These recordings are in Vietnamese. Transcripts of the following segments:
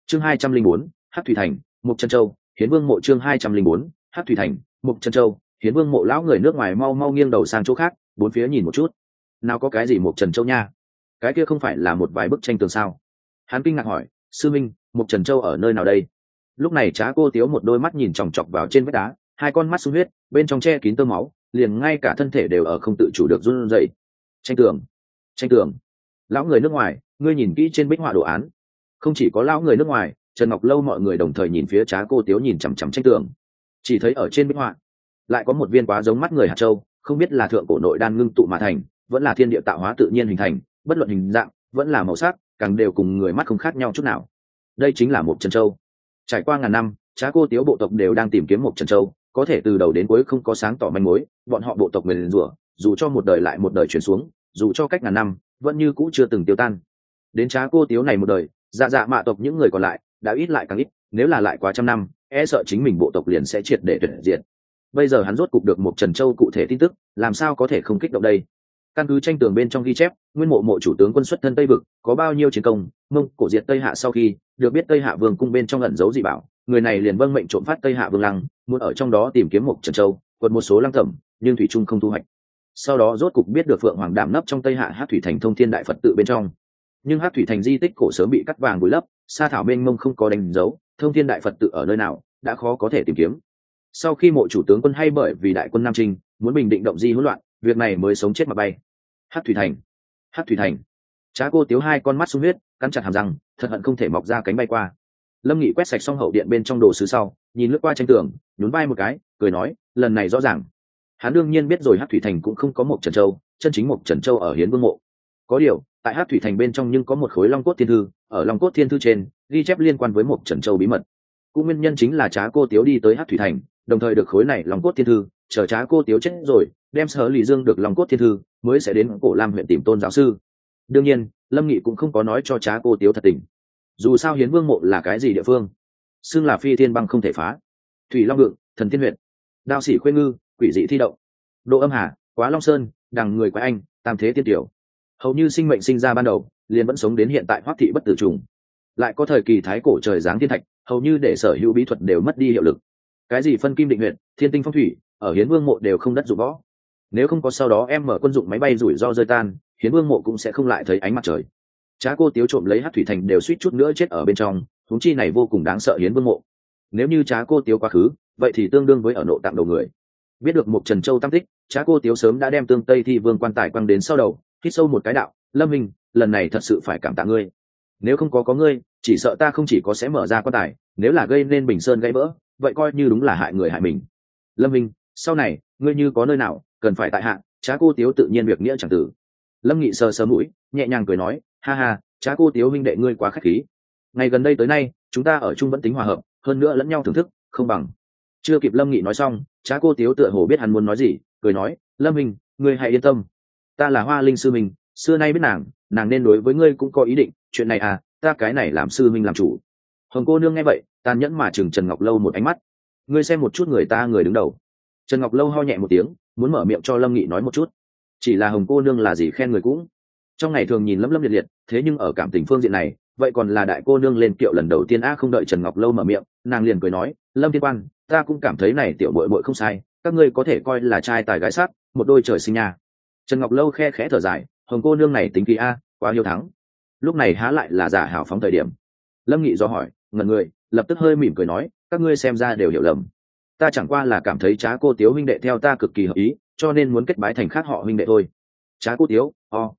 chương 204, Hắc Thủy Thành, Mục Trân Châu, Hiến Vương mộ. chương 204, Hắc Thủy Thành, Mục Trân Châu, Hiến Vương mộ. Lão người nước ngoài mau mau nghiêng đầu sang chỗ khác, bốn phía nhìn một chút. Nào có cái gì Mục Trần Châu nha? Cái kia không phải là một vài bức tranh tường sao? Hắn kinh ngạc hỏi, sư minh, Mục Trần Châu ở nơi nào đây? Lúc này Trá Cô Tiếu một đôi mắt nhìn chòng chọc vào trên vách đá, hai con mắt sung huyết, bên trong che kín tơ máu, liền ngay cả thân thể đều ở không tự chủ được run rẩy. Tranh tường, tranh tường. Lão người nước ngoài, ngươi nhìn kỹ trên bích họa đồ án. Không chỉ có lão người nước ngoài, Trần Ngọc Lâu mọi người đồng thời nhìn phía Trá Cô Tiếu nhìn chằm chằm tranh tường. Chỉ thấy ở trên bích họa lại có một viên quá giống mắt người hạt châu, không biết là thượng cổ nội đan ngưng tụ mà thành, vẫn là thiên địa tạo hóa tự nhiên hình thành, bất luận hình dạng, vẫn là màu sắc, càng đều cùng người mắt không khác nhau chút nào. Đây chính là Mục Trân Châu. Trải qua ngàn năm, Trá Cô Tiếu bộ tộc đều đang tìm kiếm Mục Trân Châu, có thể từ đầu đến cuối không có sáng tỏ manh mối, bọn họ bộ tộc nguyền rủa, dù cho một đời lại một đời truyền xuống, dù cho cách ngàn năm, vẫn như cũ chưa từng tiêu tan. Đến Trá Cô Tiếu này một đời, dạ mạ tộc những người còn lại đã ít lại càng ít, nếu là lại quá trăm năm, e sợ chính mình bộ tộc liền sẽ triệt để tuyệt diệt. Bây giờ hắn rốt cục được Mục Trần Châu cụ thể tin tức, làm sao có thể không kích động đây? Căn cứ tranh tường bên trong ghi chép, nguyên mộ mộ chủ tướng quân xuất thân Tây vực, có bao nhiêu chiến công, Mông Cổ diệt Tây Hạ sau khi được biết Tây Hạ Vương cung bên trong ẩn giấu dị bảo, người này liền vâng mệnh trộm phát Tây Hạ Vương lăng, muốn ở trong đó tìm kiếm Mục Trần Châu, quật một số lăng thẩm, nhưng thủy trung không thu hoạch. Sau đó rốt cục biết được Phượng Hoàng đảm nấp trong Tây Hạ Hắc Thủy Thành Thông Thiên Đại Phật tự bên trong, nhưng Hắc Thủy Thành di tích cổ sớm bị cắt vàng vùi lấp, sa thảo mênh mông không có đánh dấu, Thông Thiên Đại Phật tự ở nơi nào đã khó có thể tìm kiếm. Sau khi mộ chủ tướng quân hay bởi vì đại quân Nam Trinh muốn bình định động di hỗn loạn, việc này mới sống chết mà bay. Hắc Thủy Thành, Hắc Thủy Thành. Trá Cô Tiếu hai con mắt sung huyết, cắn chặt hàm răng, thật hận không thể mọc ra cánh bay qua. Lâm Nghị quét sạch xong hậu điện bên trong đồ sứ sau, nhìn lướt qua tranh tường, nhún vai một cái, cười nói, lần này rõ ràng. Hắn đương nhiên biết rồi Hắc Thủy Thành cũng không có Mục Trần Châu, chân chính Mục Trần Châu ở Hiến Vương mộ. Có điều, tại Hắc Thủy Thành bên trong nhưng có một khối Long Cốt Thiên Thư, ở Long Cốt Thiên Thư trên ghi chép liên quan với Mục Trần Châu bí mật. Cũng nguyên nhân chính là Trá Cô Tiếu đi tới Hắc Thủy Thành, đồng thời được khối này Long Cốt Thiên Thư, chờ Trá Cô Tiếu chết rồi, đem Sở Lì Dương được Long Cốt Thiên Thư, mới sẽ đến Cổ Lam huyện tìm Tôn giáo sư. Đương nhiên, Lâm Nghị cũng không có nói cho Trá Cô Tiếu thật tình. Dù sao Hiến Vương mộ là cái gì địa phương, xưng là phi thiên băng không thể phá. Thủy Long Ngự, Thần Thiên huyện, Đao Sĩ Khuê Ngư, Quỷ Dị Thi Động, Độ Âm Hà, Quá Long Sơn, Đằng Người Quái Anh, Tam Thế Tiên Tiểu. Hầu như sinh mệnh sinh ra ban đầu, liền vẫn sống đến hiện tại Hoắc thị bất tử trùng. Lại có thời kỳ thái cổ trời giáng thiên thạch, hầu như để sở hữu bí thuật đều mất đi hiệu lực. Cái gì phân kim định huyện, thiên tinh phong thủy, ở Hiến Vương mộ đều không đất dụng võ. Nếu không có sau đó em mở quân dụng máy bay rủi ro rơi tan, Hiến Vương mộ cũng sẽ không lại thấy ánh mặt trời. Trá Cô Tiếu trộm lấy Hắc Thủy Thành đều suýt chút nữa chết ở bên trong, huống chi này vô cùng đáng sợ Hiến Vương mộ. Nếu như Trá Cô Tiếu quá khứ, vậy thì tương đương với ở nộ tạng đầu người. Biết được Mục Trần Châu tam tích, Trá Cô Tiếu sớm đã đem Tương Tây Thi Vương quan tài quăng đến sau đầu, hít sâu một cái đạo, Lâm Minh, lần này thật sự phải cảm tạ ngươi. Nếu không có ngươi, chỉ sợ ta không chỉ có sẽ mở ra quan tài, nếu là gây nên Bình Sơn gãy vỡ, vậy coi như đúng là hại người hại mình. Lâm Minh, sau này ngươi như có nơi nào cần phải tại hạ, Trá Cô Tiếu tự nhiên việc nghĩa chẳng tử. Lâm Nghị sờ sờ mũi, nhẹ nhàng cười nói, ha ha, Trá Cô Tiếu huynh đệ ngươi quá khách khí. Ngày gần đây tới nay, chúng ta ở chung vẫn tính hòa hợp, hơn nữa lẫn nhau thưởng thức, không bằng. Chưa kịp Lâm Nghị nói xong, Trá Cô Tiếu tựa hồ biết hắn muốn nói gì, cười nói, Lâm Minh, ngươi hãy yên tâm, ta là Hoa Linh sư mình, xưa nay biết nàng nên đối với ngươi cũng có ý định, chuyện này à, ta cái này làm sư minh làm chủ. Hồng cô nương nghe vậy, tàn nhẫn mà chừng Trần Ngọc Lâu một ánh mắt, ngươi xem một chút người ta người đứng đầu. Trần Ngọc Lâu ho nhẹ một tiếng, muốn mở miệng cho Lâm Nghị nói một chút, chỉ là Hồng cô nương là gì khen người cũng trong ngày thường nhìn lâm liệt liệt, thế nhưng ở cảm tình phương diện này, vậy còn là đại cô nương lên kiệu lần đầu tiên. Không đợi Trần Ngọc Lâu mở miệng, nàng liền cười nói, Lâm Thiên Quan, ta cũng cảm thấy này tiểu muội muội không sai, các ngươi có thể coi là trai tài gái sắc, một đôi trời sinh nha. Trần Ngọc Lâu khe khẽ thở dài, Hồng cô nương này tính kỳ quá hiếu thắng. Lúc này há lại là giả hào phóng thời điểm. Lâm Nghị do hỏi, ngẩn người, lập tức hơi mỉm cười nói, các ngươi xem ra đều hiểu lầm, ta chẳng qua là cảm thấy Trá Cô Tiếu huynh đệ theo ta cực kỳ hợp ý, cho nên muốn kết bái thành khác họ huynh đệ thôi. Trá Cô Tiếu,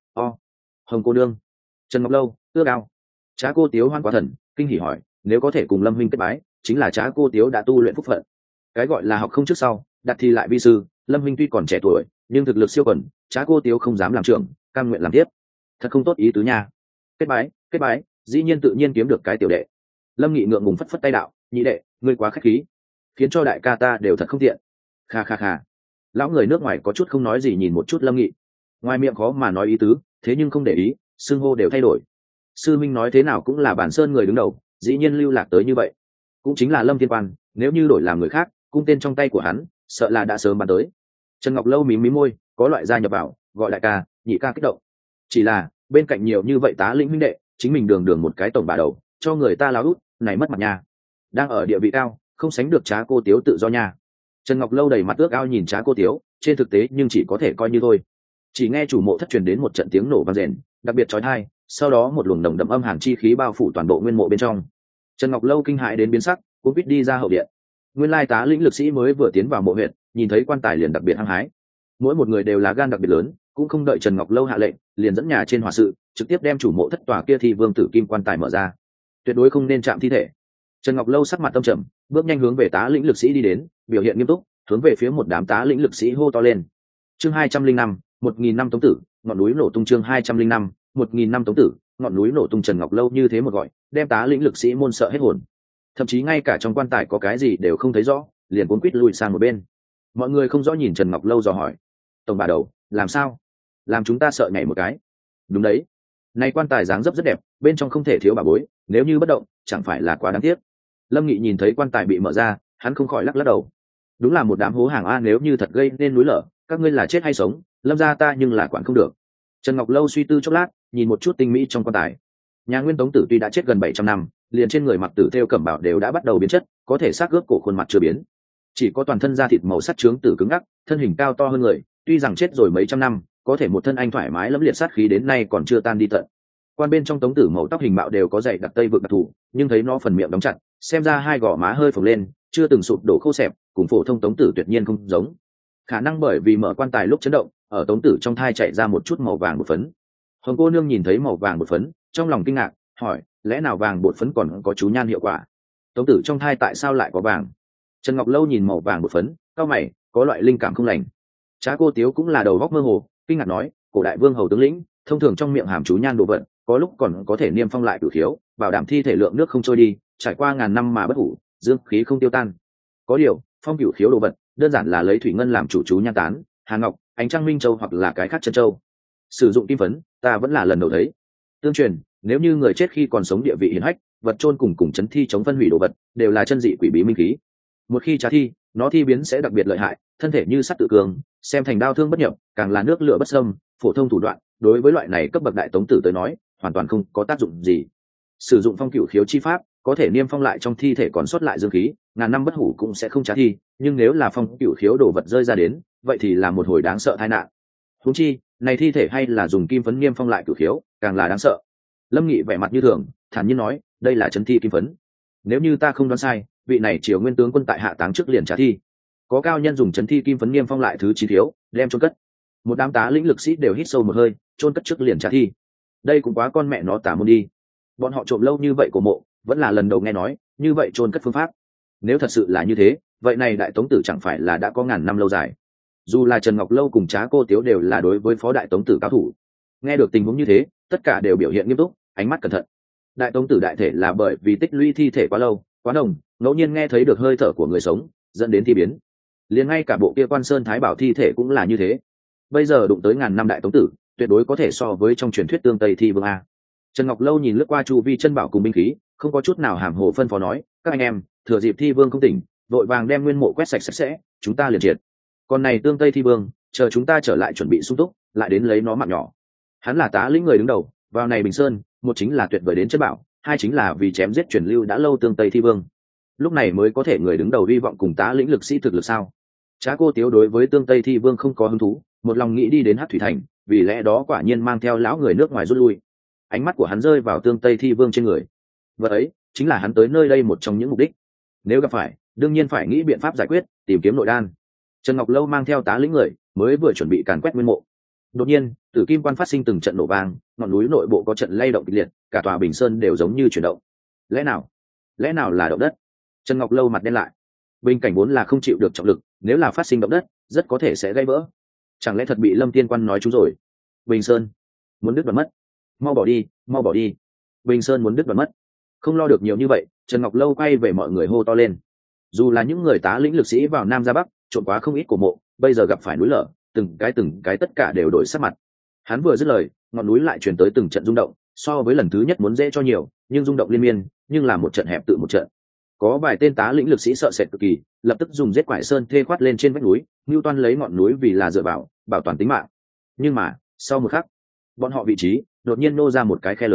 Hồng cô nương. Trần Ngọc Lâu, ước ao. Trá Cô Tiếu hoan quá thần, kinh hỉ hỏi, nếu có thể cùng Lâm huynh kết bái, chính là Trá Cô Tiếu đã tu luyện phúc phận. Cái gọi là học không trước sau, đặt thì lại vi sư, Lâm huynh tuy còn trẻ tuổi, nhưng thực lực siêu quần, Trá Cô Tiếu không dám làm trưởng, cam nguyện làm tiếp. Thật không tốt ý tứ nha. Kết bái, dĩ nhiên tự nhiên kiếm được cái tiểu đệ. Lâm Nghị ngượng ngùng phất phất tay đạo, nhị đệ, ngươi quá khách khí, khiến cho đại ca ta đều thật không tiện. Kha. Lão người nước ngoài có chút không nói gì nhìn một chút Lâm Nghị, ngoài miệng khó mà nói ý tứ, thế nhưng không để ý, xưng hô đều thay đổi. Sư minh nói thế nào cũng là Bản Sơn người đứng đầu, dĩ nhiên lưu lạc tới như vậy, cũng chính là Lâm Thiên Quan, nếu như đổi làm người khác, cung tên trong tay của hắn sợ là đã sớm bắn tới. Trần Ngọc Lâu mím môi, có loại gia nhập vào, gọi đại ca, nhị ca kích động. Chỉ là bên cạnh nhiều như vậy tá lĩnh huynh đệ, chính mình đường một cái tổng bà đầu, cho người ta láo út, này mất mặt nha. Đang ở địa vị cao, không sánh được Trá Cô Tiếu tự do nha. Trần Ngọc Lâu đầy mặt ước ao nhìn Trá Cô Tiếu, trên thực tế nhưng chỉ có thể coi như thôi. Chỉ nghe chủ mộ thất truyền đến một trận tiếng nổ vang rền, đặc biệt chói tai, sau đó một luồng nồng đậm âm hàn chi khí bao phủ toàn bộ nguyên mộ bên trong. Trần Ngọc Lâu kinh hãi đến biến sắc, cũng biết đi ra hậu điện. Nguyên lai tá lĩnh lực sĩ mới vừa tiến vào mộ huyện, nhìn thấy quan tài liền đặc biệt hăng hái. Mỗi một người đều là gan đặc biệt lớn, cũng không đợi Trần Ngọc Lâu hạ lệnh, liền dẫn nhà trên hòa sự, trực tiếp đem chủ mộ thất tòa kia thi vương tử kim quan tài mở ra. Tuyệt đối không nên chạm thi thể. Trần Ngọc Lâu sắc mặt tâm trầm, bước nhanh hướng về tá lĩnh lực sĩ đi đến, biểu hiện nghiêm túc, hướng về phía một đám tá lĩnh lực sĩ hô to lên. Chương 205, 1000 năm Tống Tử, ngọn núi nổ tung. Chương 205, 1000 năm Tống Tử, ngọn núi nổ tung. Trần Ngọc Lâu như thế một gọi, đem tá lĩnh lực sĩ môn sợ hết hồn. Thậm chí ngay cả trong quan tài có cái gì đều không thấy rõ, liền cuống quýt lùi sang một bên. Mọi người không rõ nhìn Trần Ngọc Lâu dò hỏi: "Tổng bà đầu, làm sao? Làm chúng ta sợ nhảy một cái." "Đúng đấy, nay quan tài dáng dấp rất đẹp, bên trong không thể thiếu bảo bối, nếu như bất động, chẳng phải là quá đáng tiếc." Lâm Nghị nhìn thấy quan tài bị mở ra, hắn không khỏi lắc lắc đầu. Đúng là một đám hố hàng a, nếu như thật gây nên núi lở, các ngươi là chết hay sống, Lâm gia ta nhưng là quản không được. Trần Ngọc Lâu suy tư chốc lát, nhìn một chút tinh mỹ trong quan tài. Nhà Nguyên Tống Tử tuy đã chết gần 700 năm, liền trên người mặc tử thêu cẩm bào đều đã bắt đầu biến chất, có thể xác ướp cổ khuôn mặt chưa biến, chỉ có toàn thân da thịt màu sắt trướng tử cứng ngắc, thân hình cao to hơn người, tuy rằng chết rồi mấy trăm năm, có thể một thân anh thoải mái lẫm liệt sát khí đến nay còn chưa tan đi tận. Quan bên trong Tống Tử màu tóc hình mạo đều có dày đặc tây vực đặc thù, nhưng thấy nó phần miệng đóng chặt, xem ra hai gò má hơi phồng lên, chưa từng sụp đổ khô xẹp, cùng phổ thông Tống Tử tuyệt nhiên không giống. Khả năng bởi vì mở quan tài lúc chấn động, ở Tống Tử trong thai chạy ra một chút màu vàng bột phấn. Hồng cô nương nhìn thấy màu vàng bột phấn, trong lòng kinh ngạc, hỏi: lẽ nào vàng bột phấn còn có chú nhan hiệu quả? Tống Tử trong thai tại sao lại có vàng? Trần Ngọc Lâu nhìn màu vàng bột phấn, cau mày, có loại linh cảm không lành. Trá Cô Tiếu cũng là đầu góc mơ hồ, kinh ngạc nói: cổ đại vương hầu tướng lĩnh, thông thường trong miệng hàm chú nhan đồ vật, có lúc còn có thể niêm phong lại cửu khiếu, bảo đảm thi thể lượng nước không trôi đi, trải qua ngàn năm mà bất hủ, dương khí không tiêu tan. Có điều, phong cửu khiếu đồ vật, đơn giản là lấy thủy ngân làm chủ chú nhan tán, hàn ngọc, ánh trăng minh châu hoặc là cái khác chân châu. Sử dụng kim phấn, ta vẫn là lần đầu thấy. Tương truyền, nếu như người chết khi còn sống địa vị hiển hách, vật chôn cùng chấn thi chống phân hủy đồ vật, đều là chân dị quỷ bí minh khí. Một khi trá thi, nó thi biến sẽ đặc biệt lợi hại, thân thể như sắt tự cường, xem thành đao thương bất nhập, càng là nước lửa bất xâm, phổ thông thủ đoạn, đối với loại này cấp bậc đại tống tử tới nói, hoàn toàn không có tác dụng gì. Sử dụng phong cửu khiếu chi pháp, có thể niêm phong lại trong thi thể còn sót lại dương khí, ngàn năm bất hủ cũng sẽ không trá thi, nhưng nếu là phong cửu khiếu đồ vật rơi ra đến, vậy thì là một hồi đáng sợ tai nạn. Huống chi, này thi thể hay là dùng kim phấn niêm phong lại cửu khiếu, càng là đáng sợ. Lâm Nghị vẻ mặt như thường, thản nhiên nói: đây là chấn thi kim phấn. Nếu như ta không đoán sai, vị này Triều Nguyên tướng quân tại hạ táng trước liền trá thi, có cao nhân dùng chấn thi kim phấn niêm phong lại thứ 9 thiếu, đem chôn cất. Một đám tá lĩnh lực sĩ đều hít sâu một hơi, chôn cất trước liền trá thi. Đây cũng quá con mẹ nó tả môn đi. Bọn họ trộm lâu như vậy của mộ, vẫn là lần đầu nghe nói như vậy chôn cất phương pháp. Nếu thật sự là như thế, vậy này đại tống tử chẳng phải là đã có ngàn năm lâu dài. Dù là Trần Ngọc Lâu cùng Trá Cô Tiếu đều là đối với phó đại tống tử cao thủ, nghe được tình huống như thế, tất cả đều biểu hiện nghiêm túc, ánh mắt cẩn thận. Đại tống tử đại thể là bởi vì tích lũy thi thể quá lâu, quá nồng, ngẫu nhiên nghe thấy được hơi thở của người sống, dẫn đến thi biến. Liền ngay cả bộ kia Quan Sơn Thái Bảo thi thể cũng là như thế. Bây giờ đụng tới ngàn năm đại tống tử, tuyệt đối có thể so với trong truyền thuyết tương Tây thi vương a. Trần Ngọc Lâu nhìn lướt qua chu vi chân bảo cùng binh khí, không có chút nào hàm hồ phân phó nói: các anh em, thừa dịp thi vương không tỉnh, vội vàng đem nguyên mộ quét sạch sạch sẽ, chúng ta liền triệt. Còn này tương Tây thi vương, chờ chúng ta trở lại chuẩn bị sung túc, lại đến lấy nó mạng nhỏ. Hắn là tá lĩnh người đứng đầu, vào này Bình Sơn, một chính là tuyệt vời đến chân bảo, hai chính là vì chém giết truyền lưu đã lâu tương Tây thi vương. Lúc này mới có thể người đứng đầu hy vọng cùng tá lĩnh lực sĩ thực lực sao? Trá Cô Tiếu đối với tương Tây thi vương không có hứng thú, một lòng nghĩ đi đến Hắc Thủy Thành, vì lẽ đó quả nhiên mang theo lão người nước ngoài rút lui. Ánh mắt của hắn rơi vào tương Tây thi vương trên người, vật ấy chính là hắn tới nơi đây một trong những mục đích. Nếu gặp phải, đương nhiên phải nghĩ biện pháp giải quyết, tìm kiếm nội đan. Trần Ngọc Lâu mang theo tá lĩnh người, mới vừa chuẩn bị càn quét nguyên mộ, đột nhiên Tử Kim Quan phát sinh từng trận nổ vang, ngọn núi nội bộ có trận lay động kịch liệt, cả tòa Bình Sơn đều giống như chuyển động. Lẽ nào là động đất? Trần Ngọc Lâu mặt đen lại. Bình cảnh vốn là không chịu được trọng lực, nếu là phát sinh động đất, rất có thể sẽ gây vỡ. Chẳng lẽ thật bị Lâm Tiên Quan nói trúng rồi? Bình Sơn muốn đứt đoạn mất, mau bỏ đi. Bình Sơn muốn đứt đoạn mất. Không lo được nhiều như vậy, Trần Ngọc Lâu quay về mọi người hô to lên. Dù là những người tá lĩnh lực sĩ vào Nam ra Bắc, trộn quá không ít của mộ, bây giờ gặp phải núi lở, từng cái tất cả đều đổi sắc mặt. Hắn vừa dứt lời, ngọn núi lại truyền tới từng trận rung động, so với lần thứ nhất muốn dễ cho nhiều, nhưng rung động liên miên, nhưng là một trận hẹp tự một trận. Có vài tên tá lĩnh lực sĩ sợ sệt cực kỳ, lập tức dùng giết quải sơn thê khoát lên trên vách núi, Nưu Toan lấy ngọn núi vì là dựa vào, bảo toàn tính mạng. Nhưng mà, sau một khắc, bọn họ vị trí đột nhiên nô ra một cái khe lớn,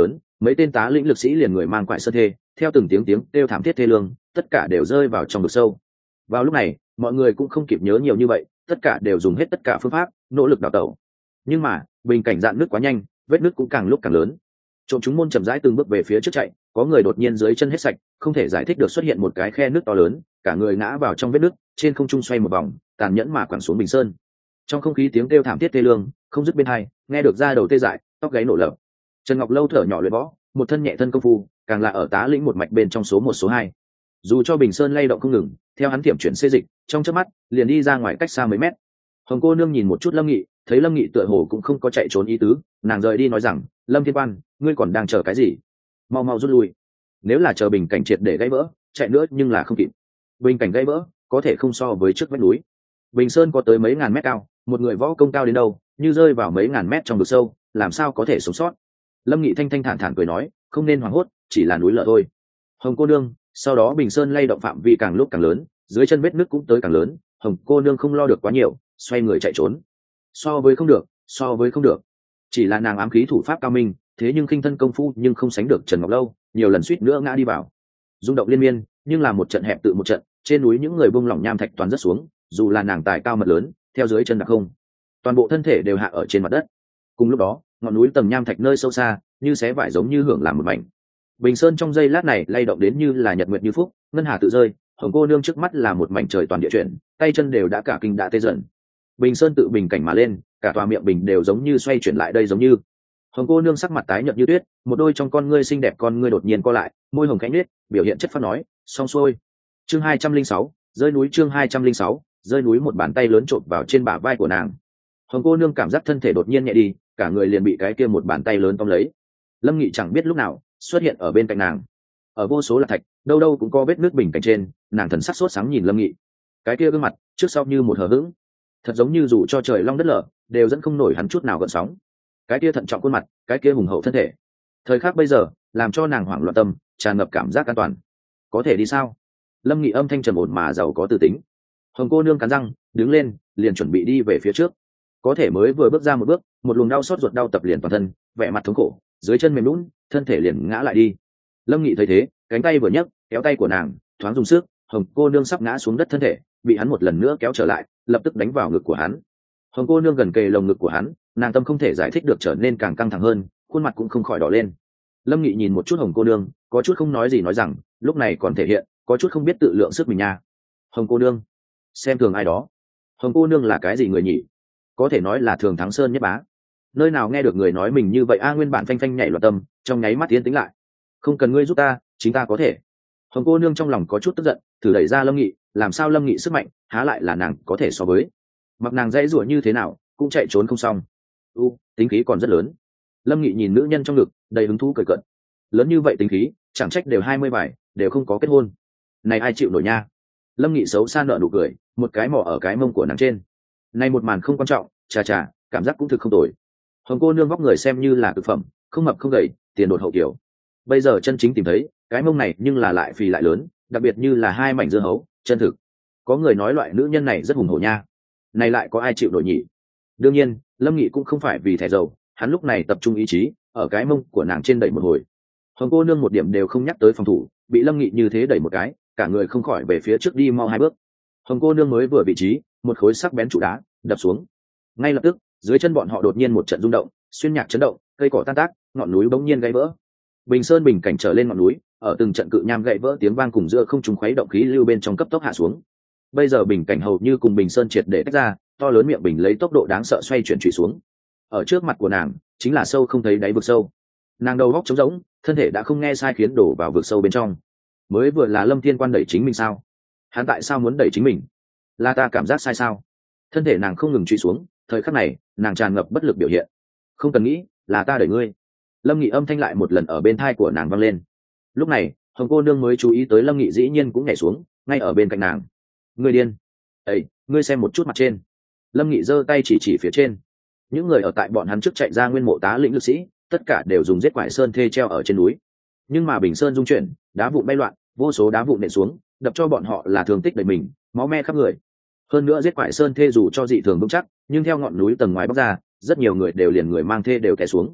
mấy tên tá lĩnh lực sĩ liền người mang quại sơn thê, theo từng tiếng tiếng kêu thảm thiết thê lương, tất cả đều rơi vào trong vực sâu. Vào lúc này mọi người cũng không kịp nhớ nhiều như vậy, tất cả đều dùng hết tất cả phương pháp nỗ lực đào tẩu. Nhưng mà bình cảnh dạn nước quá nhanh, vết nước cũng càng lúc càng lớn. Trộm chúng môn chậm rãi từng bước về phía trước chạy, có người đột nhiên dưới chân hết sạch, không thể giải thích được xuất hiện một cái khe nước to lớn, cả người ngã vào trong vết nước, trên không trung xoay một vòng, tàn nhẫn mà quẳng xuống Bình Sơn. Trong không khí tiếng kêu thảm thiết thê lương không dứt bên tai, nghe được da đầu tê dại, tóc gáy nổ lở. Trần Ngọc Lâu thở nhỏ luyện võ, một thân nhẹ thân công phu, càng là ở tá lĩnh một mạch bên trong số 1 số 2. Dù cho Bình Sơn lay động không ngừng, theo hắn tiệm chuyển xê dịch, trong chớp mắt liền đi ra ngoài cách xa mấy mét. Hồng cô nương nhìn một chút Lâm Nghị, thấy Lâm Nghị tựa hồ cũng không có chạy trốn ý tứ, nàng rời đi nói rằng, Lâm Thiên Quan, ngươi còn đang chờ cái gì? Mau mau rút lui. Nếu là chờ bình cảnh triệt để gãy vỡ, chạy nữa nhưng là không kịp. Bình cảnh gãy vỡ có thể không so với trước vách núi. Bình Sơn có tới mấy ngàn mét cao, một người võ công cao đến đâu, như rơi vào mấy ngàn mét trong vực sâu, làm sao có thể sống sót? Lâm Nghị thanh thanh thản thản cười nói, không nên hoảng hốt, chỉ là núi lở thôi. Hồng cô nương, sau đó Bình Sơn lay động phạm vi càng lúc càng lớn, dưới chân vết nước cũng tới càng lớn. Hồng cô nương không lo được quá nhiều, xoay người chạy trốn. So với không được, chỉ là nàng ám khí thủ pháp cao minh, thế nhưng khinh thân công phu nhưng không sánh được Trần Ngọc Lâu, nhiều lần suýt nữa ngã đi vào. Rung động liên miên, nhưng là một trận hẹp tự một trận, trên núi những người buông lỏng nham thạch toàn rất xuống, dù là nàng tài cao mật lớn, theo dưới chân đặc không, toàn bộ thân thể đều hạ ở trên mặt đất. Cùng lúc đó, ngọn núi tầng nham thạch nơi sâu xa, như xé vải giống như hưởng làm một mảnh. Bình Sơn trong giây lát này lay động đến như là nhật nguyệt như phúc, ngân hà tự rơi, Hồng cô nương trước mắt là một mảnh trời toàn địa chuyển, tay chân đều đã cả kinh đã tê dần. Bình Sơn tự bình cảnh mà lên, cả tòa miệng bình đều giống như xoay chuyển lại đây giống như. Hồng cô nương sắc mặt tái nhợt như tuyết, một đôi trong con ngươi xinh đẹp con ngươi đột nhiên co lại, môi hồng khẽ nhếch, biểu hiện chất phát nói, xong xuôi. Chương 206, rơi núi. Chương 206, rơi núi. Một bàn tay lớn chộp vào trên bả vai của nàng. Hồng cô nương cảm giác thân thể đột nhiên nhẹ đi, cả người liền bị cái kia một bàn tay lớn tóm lấy. Lâm Nghị chẳng biết lúc nào xuất hiện ở bên cạnh nàng. Ở vô số là thạch, đâu đâu cũng có vết nước bình cảnh trên, nàng thần sắc sốt sáng nhìn Lâm Nghị. Cái kia gương mặt trước sau như một hờ hững, thật giống như dù cho trời long đất lở đều dẫn không nổi hắn chút nào gợn sóng. Cái kia thận trọng khuôn mặt, cái kia hùng hậu thân thể, thời khắc bây giờ làm cho nàng hoảng loạn tâm, tràn ngập cảm giác an toàn. Có thể đi sao? Lâm Nghị âm thanh trầm ổn mà giàu có tư tính. Hồng cô nương cắn răng đứng lên, liền chuẩn bị đi về phía trước. Có thể mới vừa bước ra một bước, một luồng đau xót ruột đau tập liền toàn thân, vẻ mặt thống khổ, dưới chân mềm lún, thân thể liền ngã lại đi. Lâm Nghị thấy thế, cánh tay vừa nhấc, kéo tay của nàng, thoáng dùng sức, Hồng cô nương sắp ngã xuống đất thân thể, bị hắn một lần nữa kéo trở lại, lập tức đánh vào ngực của hắn. Hồng cô nương gần kề lồng ngực của hắn, nàng tâm không thể giải thích được trở nên càng căng thẳng hơn, khuôn mặt cũng không khỏi đỏ lên. Lâm Nghị nhìn một chút Hồng cô nương, có chút không nói gì nói rằng, lúc này còn thể hiện có chút không biết tự lượng sức mình nha. Hồng cô nương, xem thường ai đó. Hồng cô nương là cái gì người nhỉ? Có thể nói là thường thắng sơn nhất bá. Nơi nào nghe được người nói mình như vậy a? Nguyên bản phanh phanh nhảy loạn tâm, trong nháy mắt tiến tĩnh lại. Không cần ngươi giúp ta, chính ta có thể. Hồng cô nương trong lòng có chút tức giận, thử đẩy ra Lâm Nghị, làm sao Lâm Nghị sức mạnh há lại là nàng có thể so với. Mặc nàng dãy rủa như thế nào cũng chạy trốn không xong. Tính khí còn rất lớn. Lâm Nghị nhìn nữ nhân trong ngực, đầy hứng thú cười cợt. Lớn như vậy tính khí, chẳng trách đều 20 bài, đều không có kết hôn. Này ai chịu nổi nha. Lâm Nghị xấu xa nợ nụ cười, một cái mỏ ở cái mông của nàng trên. Này một màn không quan trọng, chà, cảm giác cũng thực không tồi. Hồng cô nương vóc người xem như là thực phẩm, không mập không gầy, tiền đột hậu kiểu. Bây giờ chân chính tìm thấy cái mông này, nhưng là lại phì lại lớn, đặc biệt như là hai mảnh dưa hấu, chân thực. Có người nói loại nữ nhân này rất hùng hổ nha. Này lại có ai chịu nổi nhỉ? Đương nhiên, Lâm Nghị cũng không phải vì thẻ dầu, hắn lúc này tập trung ý chí ở cái mông của nàng trên đẩy một hồi. Hồng cô nương một điểm đều không nhắc tới phòng thủ, bị Lâm Nghị như thế đẩy một cái, cả người không khỏi về phía trước đi mau 2 bước. Hồng cô nương mới vừa vị trí, một khối sắc bén trụ đá đập xuống. Ngay lập tức, dưới chân bọn họ đột nhiên một trận rung động, xuyên nhạc chấn động, cây cỏ tan tác, ngọn núi bỗng nhiên gãy vỡ. Bình Sơn bình cảnh trở lên ngọn núi, ở từng trận cự nham gãy vỡ tiếng vang cùng giữa không trung khuấy động khí lưu bên trong cấp tốc hạ xuống. Bây giờ bình cảnh hầu như cùng Bình Sơn triệt để tách ra, to lớn miệng bình lấy tốc độ đáng sợ xoay chuyển trụy xuống. Ở trước mặt của nàng chính là sâu không thấy đáy vực sâu. Nàng đầu góc trống rỗng, thân thể đã không nghe sai khiến đổ vào vực sâu bên trong. Mới vừa là Lâm Thiên Quan đẩy chính mình sao? Hắn tại sao muốn đẩy chính mình? Là ta cảm giác sai sao? Thân thể nàng không ngừng truy xuống, thời khắc này nàng tràn ngập bất lực biểu hiện. Không cần nghĩ, là ta đẩy ngươi. Lâm Nghị âm thanh lại một lần ở bên tai của nàng vang lên. Lúc này Hồng cô nương mới chú ý tới Lâm Nghị dĩ nhiên cũng nhảy xuống, ngay ở bên cạnh nàng. Ngươi điên! Ê, ngươi xem một chút mặt trên. Lâm Nghị giơ tay chỉ phía trên. Những người ở tại bọn hắn trước chạy ra nguyên mộ tá lĩnh lực sĩ, tất cả đều dùng giết quải sơn thê treo ở trên núi. Nhưng mà bình sơn rung chuyển, đá vụn bay loạn, vô số đá vụn nện xuống, đập cho bọn họ là thương tích đầy mình, máu me khắp người. Hơn nữa giết quải sơn thê dù cho dị thường vững chắc, nhưng theo ngọn núi tầng ngoài bóc ra, rất nhiều người đều liền người mang thê đều té xuống.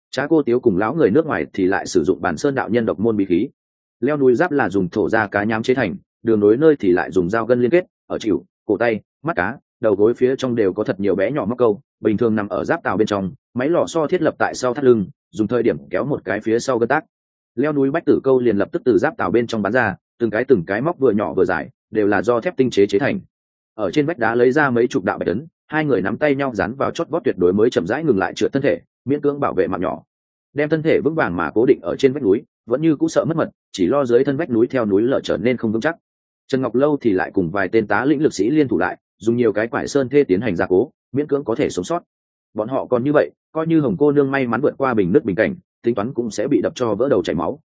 Trá Cô Tiếu cùng lão người nước ngoài thì lại sử dụng bản sơn đạo nhân độc môn bí khí. Leo núi giáp là dùng thổ da cá nhám chế thành, đường nối nơi thì lại dùng dao gân liên kết, ở chịu, cổ tay, mắt cá, đầu gối phía trong đều có thật nhiều bé nhỏ móc câu, bình thường nằm ở giáp tàu bên trong, máy lò xo thiết lập tại sau thắt lưng, dùng thời điểm kéo một cái phía sau gân tác. Leo núi bách tử câu liền lập tức từ giáp tàu bên trong bắn ra, từng cái móc vừa nhỏ vừa dài, đều là do thép tinh chế chế thành. Ở trên vách đá lấy ra mấy chục đạo bạch tấn, hai người nắm tay nhau dán vào chót vót tuyệt đối mới chậm rãi ngừng lại trượt thân thể, miễn cưỡng bảo vệ mạng nhỏ, đem thân thể vững vàng mà cố định ở trên vách núi, vẫn như cũ sợ mất mật, chỉ lo dưới thân vách núi theo núi lở trở nên không vững chắc. Trần Ngọc Lâu thì lại cùng vài tên tá lĩnh lực sĩ liên thủ lại, dùng nhiều cái quải sơn thê tiến hành gia cố, miễn cưỡng có thể sống sót. Bọn họ còn như vậy, coi như Hồng cô nương may mắn vượt qua bình nước bình cảnh, tính toán cũng sẽ bị đập cho vỡ đầu chảy máu.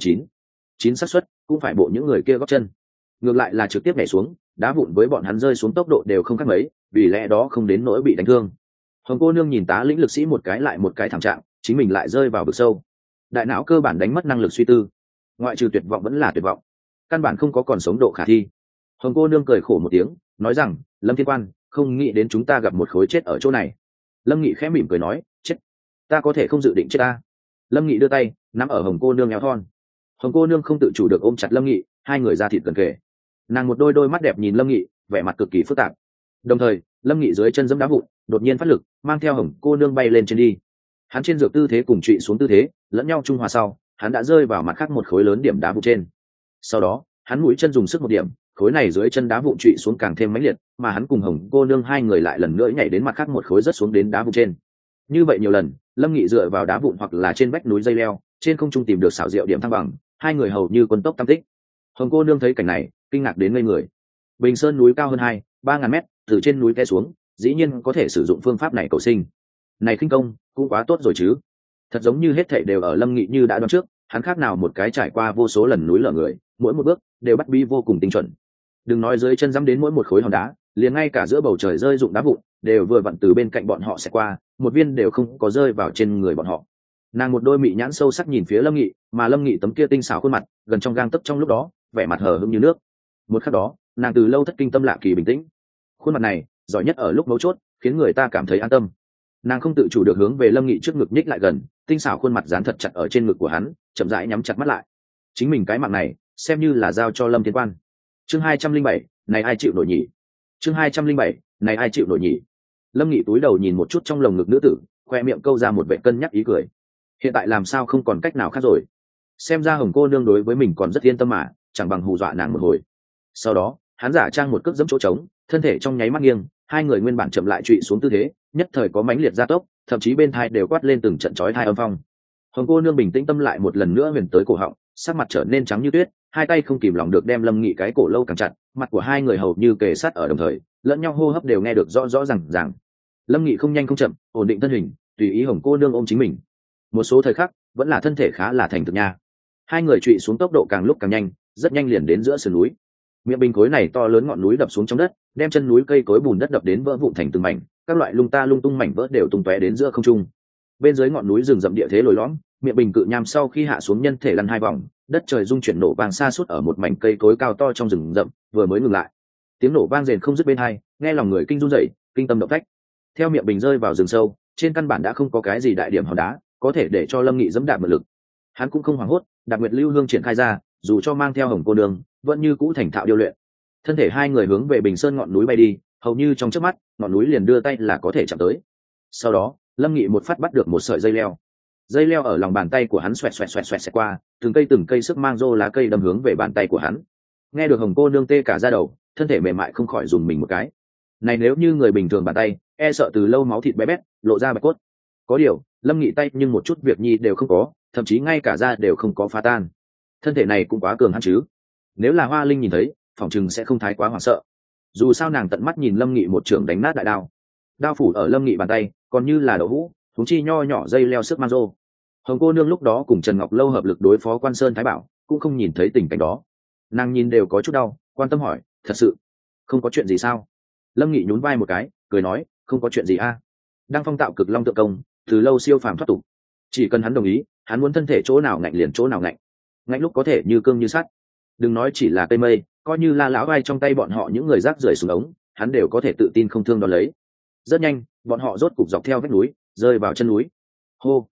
99 xác suất cũng phải bộ những người kia góp chân. Ngược lại là trực tiếp nhảy xuống, đá vụn với bọn hắn rơi xuống tốc độ đều không khác mấy, vì lẽ đó không đến nỗi bị đánh thương. Hồng cô nương nhìn tá lĩnh lực sĩ một cái lại một cái thảm trạng, chính mình lại rơi vào vực sâu. Đại não cơ bản đánh mất năng lực suy tư, ngoại trừ tuyệt vọng vẫn là tuyệt vọng, căn bản không có còn sống độ khả thi. Hồng cô nương cười khổ một tiếng, nói rằng: Lâm Thiên Quan, không nghĩ đến chúng ta gặp một khối chết ở chỗ này. Lâm Nghị khẽ mỉm cười nói: chết, ta có thể không dự định chết ta. Lâm Nghị đưa tay nắm ở Hồng cô nương eo thon. Hồng cô nương không tự chủ được ôm chặt Lâm Nghị, hai người ra thịt gần kề. Nàng một đôi mắt đẹp nhìn Lâm Nghị, vẻ mặt cực kỳ phức tạp. Đồng thời Lâm Nghị dưới chân giẫm đá vụn, đột nhiên phát lực, mang theo Hồng cô nương bay lên trên đi. Hắn trên dược tư thế cùng trụy xuống tư thế lẫn nhau trung hòa sau, hắn đã rơi vào mặt khác một khối lớn điểm đá vụn trên. Sau đó hắn mũi chân dùng sức một điểm, khối này dưới chân đá vụn trụy xuống càng thêm mãnh liệt, mà hắn cùng Hồng cô nương hai người lại lần nữa nhảy đến mặt khác một khối rất xuống đến đá vụn trên. Như vậy nhiều lần, Lâm Nghị dựa vào đá vụn hoặc là trên vách núi dây leo, trên không trung tìm được xảo diệu điểm thăng bằng, hai người hầu như quân tốc tam tích. Hồng cô nương thấy cảnh này, kinh ngạc đến ngây người. Bình Sơn núi cao hơn 2-3 ngàn mét, từ trên núi té xuống, dĩ nhiên có thể sử dụng phương pháp này cầu sinh. Này khinh công cũng quá tốt rồi chứ. Thật giống như hết thảy đều ở Lâm Nghị như đã đoán trước, hắn khác nào một cái trải qua vô số lần núi lở người, mỗi một bước đều bắt bi vô cùng tinh chuẩn. Đừng nói dưới chân dẫm đến mỗi một khối hòn đá, liền ngay cả giữa bầu trời rơi dụng đá vụn, đều vừa vặn từ bên cạnh bọn họ sẽ qua, một viên đều không có rơi vào trên người bọn họ. Nàng một đôi mị nhãn sâu sắc nhìn phía Lâm Nghị, mà Lâm Nghị tấm kia tinh xảo khuôn mặt, gần trong gang tấc trong lúc đó, vẻ mặt hờ hững như nước. Một khắc đó, nàng từ lâu thất kinh tâm lạ kỳ bình tĩnh. Khuôn mặt này, giỏi nhất ở lúc mấu chốt, khiến người ta cảm thấy an tâm. Nàng không tự chủ được hướng về Lâm Nghị trước ngực nhích lại gần, tinh xảo khuôn mặt dán thật chặt ở trên ngực của hắn, chậm rãi nhắm chặt mắt lại. Chính mình cái mạng này, xem như là giao cho Lâm Thiên Quan. Chương 207, này ai chịu nổi nhỉ? Chương 207, này ai chịu nổi nhỉ? Lâm Nghị túi đầu nhìn một chút trong lồng ngực nữ tử, khoe miệng câu ra một vẻ cân nhắc ý cười. Hiện tại làm sao không còn cách nào khác rồi? Xem ra Hồng cô nương đối với mình còn rất yên tâm mà, chẳng bằng hù dọa nàng một hồi. Sau đó, hắn giả trang một cước giẫm chỗ trống, thân thể trong nháy mắt nghiêng, hai người nguyên bản chậm lại trụy xuống tư thế, nhất thời có mãnh liệt gia tốc, thậm chí bên tai đều quát lên từng trận chói tai âm phong. Hồng cô nương bình tĩnh tâm lại một lần nữa huyền tới cổ họng, sắc mặt trở nên trắng như tuyết, hai tay không kìm lòng được đem Lâm Nghị cái cổ lâu càng chặt, mặt của hai người hầu như kề sát ở đồng thời, lẫn nhau hô hấp đều nghe được rõ rõ ràng. Lâm Nghị không nhanh không chậm, ổn định thân hình, tùy ý Hồng cô nương ôm chính mình. Một số thời khắc, vẫn là thân thể khá là thành thực nha. Hai người trụy xuống tốc độ càng lúc càng nhanh, rất nhanh liền đến giữa sườn núi. Miệng bình khối này to lớn ngọn núi đập xuống trong đất, đem chân núi cây cối bùn đất đập đến vỡ vụn thành từng mảnh, các loại lung ta lung tung mảnh vỡ đều tung tóe đến giữa không trung. Bên dưới ngọn núi rừng rậm địa thế lồi lõm, miệng bình cự nham sau khi hạ xuống nhân thể lăn hai vòng, đất trời rung chuyển nổ vang xa suốt ở một mảnh cây cối cao to trong rừng rậm, vừa mới ngừng lại, tiếng nổ vang rền không dứt bên tai, nghe lòng người kinh run rẩy, kinh tâm động phách. Theo miệng bình rơi vào rừng sâu, trên căn bản đã không có cái gì đại điểm hòn đá có thể để cho Lâm Nghị dẫm đạp mượn lực. Hắn cũng không hoảng hốt, Đạp Nguyệt Lưu Hương triển khai ra, dù cho mang theo Hồng cô nương, vẫn như cũ thành thạo điêu luyện. Thân thể hai người hướng về Bình Sơn ngọn núi bay đi, hầu như trong chớp mắt, ngọn núi liền đưa tay là có thể chạm tới. Sau đó, Lâm Nghị một phát bắt được một sợi dây leo ở lòng bàn tay của hắn xoẹt xẹt qua, từng cây sức mang rô lá cây đâm hướng về bàn tay của hắn. Nghe được Hồng cô nương tê cả da đầu, thân thể mềm mại không khỏi dùng mình một cái. Này nếu như người bình thường bàn tay, e sợ từ lâu máu thịt bé bét, lộ ra bạch cốt. Có điều, Lâm Nghị tay nhưng một chút việc nhi đều không có, thậm chí ngay cả da đều không có phá tan. Thân thể này cũng quá cường hãn chứ. Nếu là Hoa Linh nhìn thấy, phỏng chừng sẽ không thái quá hoảng sợ. Dù sao nàng tận mắt nhìn Lâm Nghị một trường đánh nát đại đao, đao phủ ở Lâm Nghị bàn tay còn như là đậu hũ, thúng chi nho nhỏ dây leo sức mang rô. Hồng cô nương lúc đó cùng Trần Ngọc Lâu hợp lực đối phó Quan Sơn Thái Bảo, cũng không nhìn thấy tình cảnh đó. Nàng nhìn đều có chút đau, quan tâm hỏi: thật sự không có chuyện gì sao? Lâm Nghị nhún vai một cái, cười nói: không có chuyện gì a. Đang phong tạo cực long tượng công, từ lâu siêu phàm thoát tục, chỉ cần hắn đồng ý, hắn muốn thân thể chỗ nào ngạnh liền chỗ nào ngạnh, ngạnh lúc có thể như cương như sắt. Đừng nói chỉ là cây mây, coi như là lão vai trong tay bọn họ những người rác rưởi xuống ống, hắn đều có thể tự tin không thương đón lấy. Rất nhanh, bọn họ rốt cục dọc theo vách núi, rơi vào chân núi. Hô!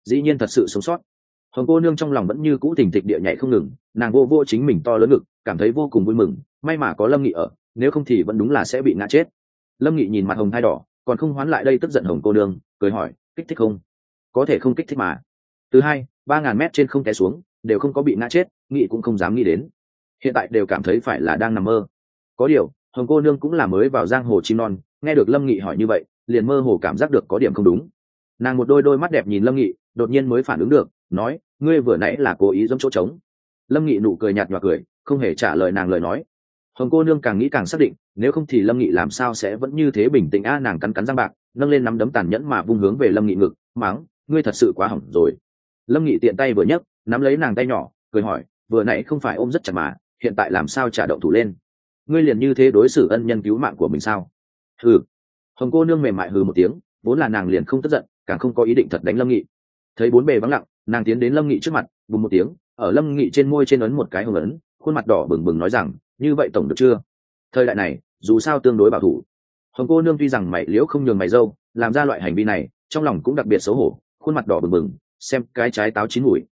dĩ nhiên thật sự sống sót. Hồng cô nương trong lòng vẫn như cũ thình thịch địa nhảy không ngừng, nàng vô vô chính mình to lớn ngực, cảm thấy vô cùng vui mừng, may mà có Lâm Nghị ở, nếu không thì vẫn đúng là sẽ bị ngã chết. Lâm Nghị nhìn mặt hồng thai đỏ, còn không hoán lại đây tức giận Hồng cô nương, cười hỏi, kích thích không? Có thể không kích thích mà. Từ 2-3 ngàn mét trên không té xuống, đều không có bị ngã chết, Nghị cũng không dám nghĩ đến. Hiện tại đều cảm thấy phải là đang nằm mơ. Có điều, Hồng cô nương cũng là mới vào giang hồ chim non, nghe được Lâm Nghị hỏi như vậy, liền mơ hồ cảm giác được có điểm không đúng. Nàng một đôi mắt đẹp nhìn Lâm Nghị, đột nhiên mới phản ứng được, nói, ngươi vừa nãy là cố ý giẫm chỗ trống. Lâm Nghị nụ cười nhạt nhòa cười, không hề trả lời nàng lời nói. Hồng cô nương càng nghĩ càng xác định, nếu không thì Lâm Nghị làm sao sẽ vẫn như thế bình tĩnh a, nàng cắn cắn răng bạc, nâng lên nắm đấm tàn nhẫn mà vung hướng về Lâm Nghị ngực, mắng, ngươi thật sự quá hỏng rồi. Lâm Nghị tiện tay vừa nhấc, nắm lấy nàng tay nhỏ, cười hỏi, vừa nãy không phải ôm rất chặt mà, hiện tại làm sao trả động thủ lên? Ngươi liền như thế đối xử ân nhân cứu mạng của mình sao? Hừ. Hồng cô nương mềm mại hừ một tiếng, vốn là nàng liền không tức giận, càng không có ý định thật đánh Lâm Nghị. Thấy bốn bề vắng lặng, nàng tiến đến Lâm Nghị trước mặt, bùng một tiếng, ở Lâm Nghị trên môi trên ấn một cái hồng ấn, khuôn mặt đỏ bừng bừng nói rằng, như vậy tổng được chưa? Thời đại này, dù sao tương đối bảo thủ. Hồng cô nương tuy rằng mày liễu không nhường mày dâu, làm ra loại hành vi này, trong lòng cũng đặc biệt xấu hổ, khuôn mặt đỏ bừng bừng, xem cái trái táo chín mùi.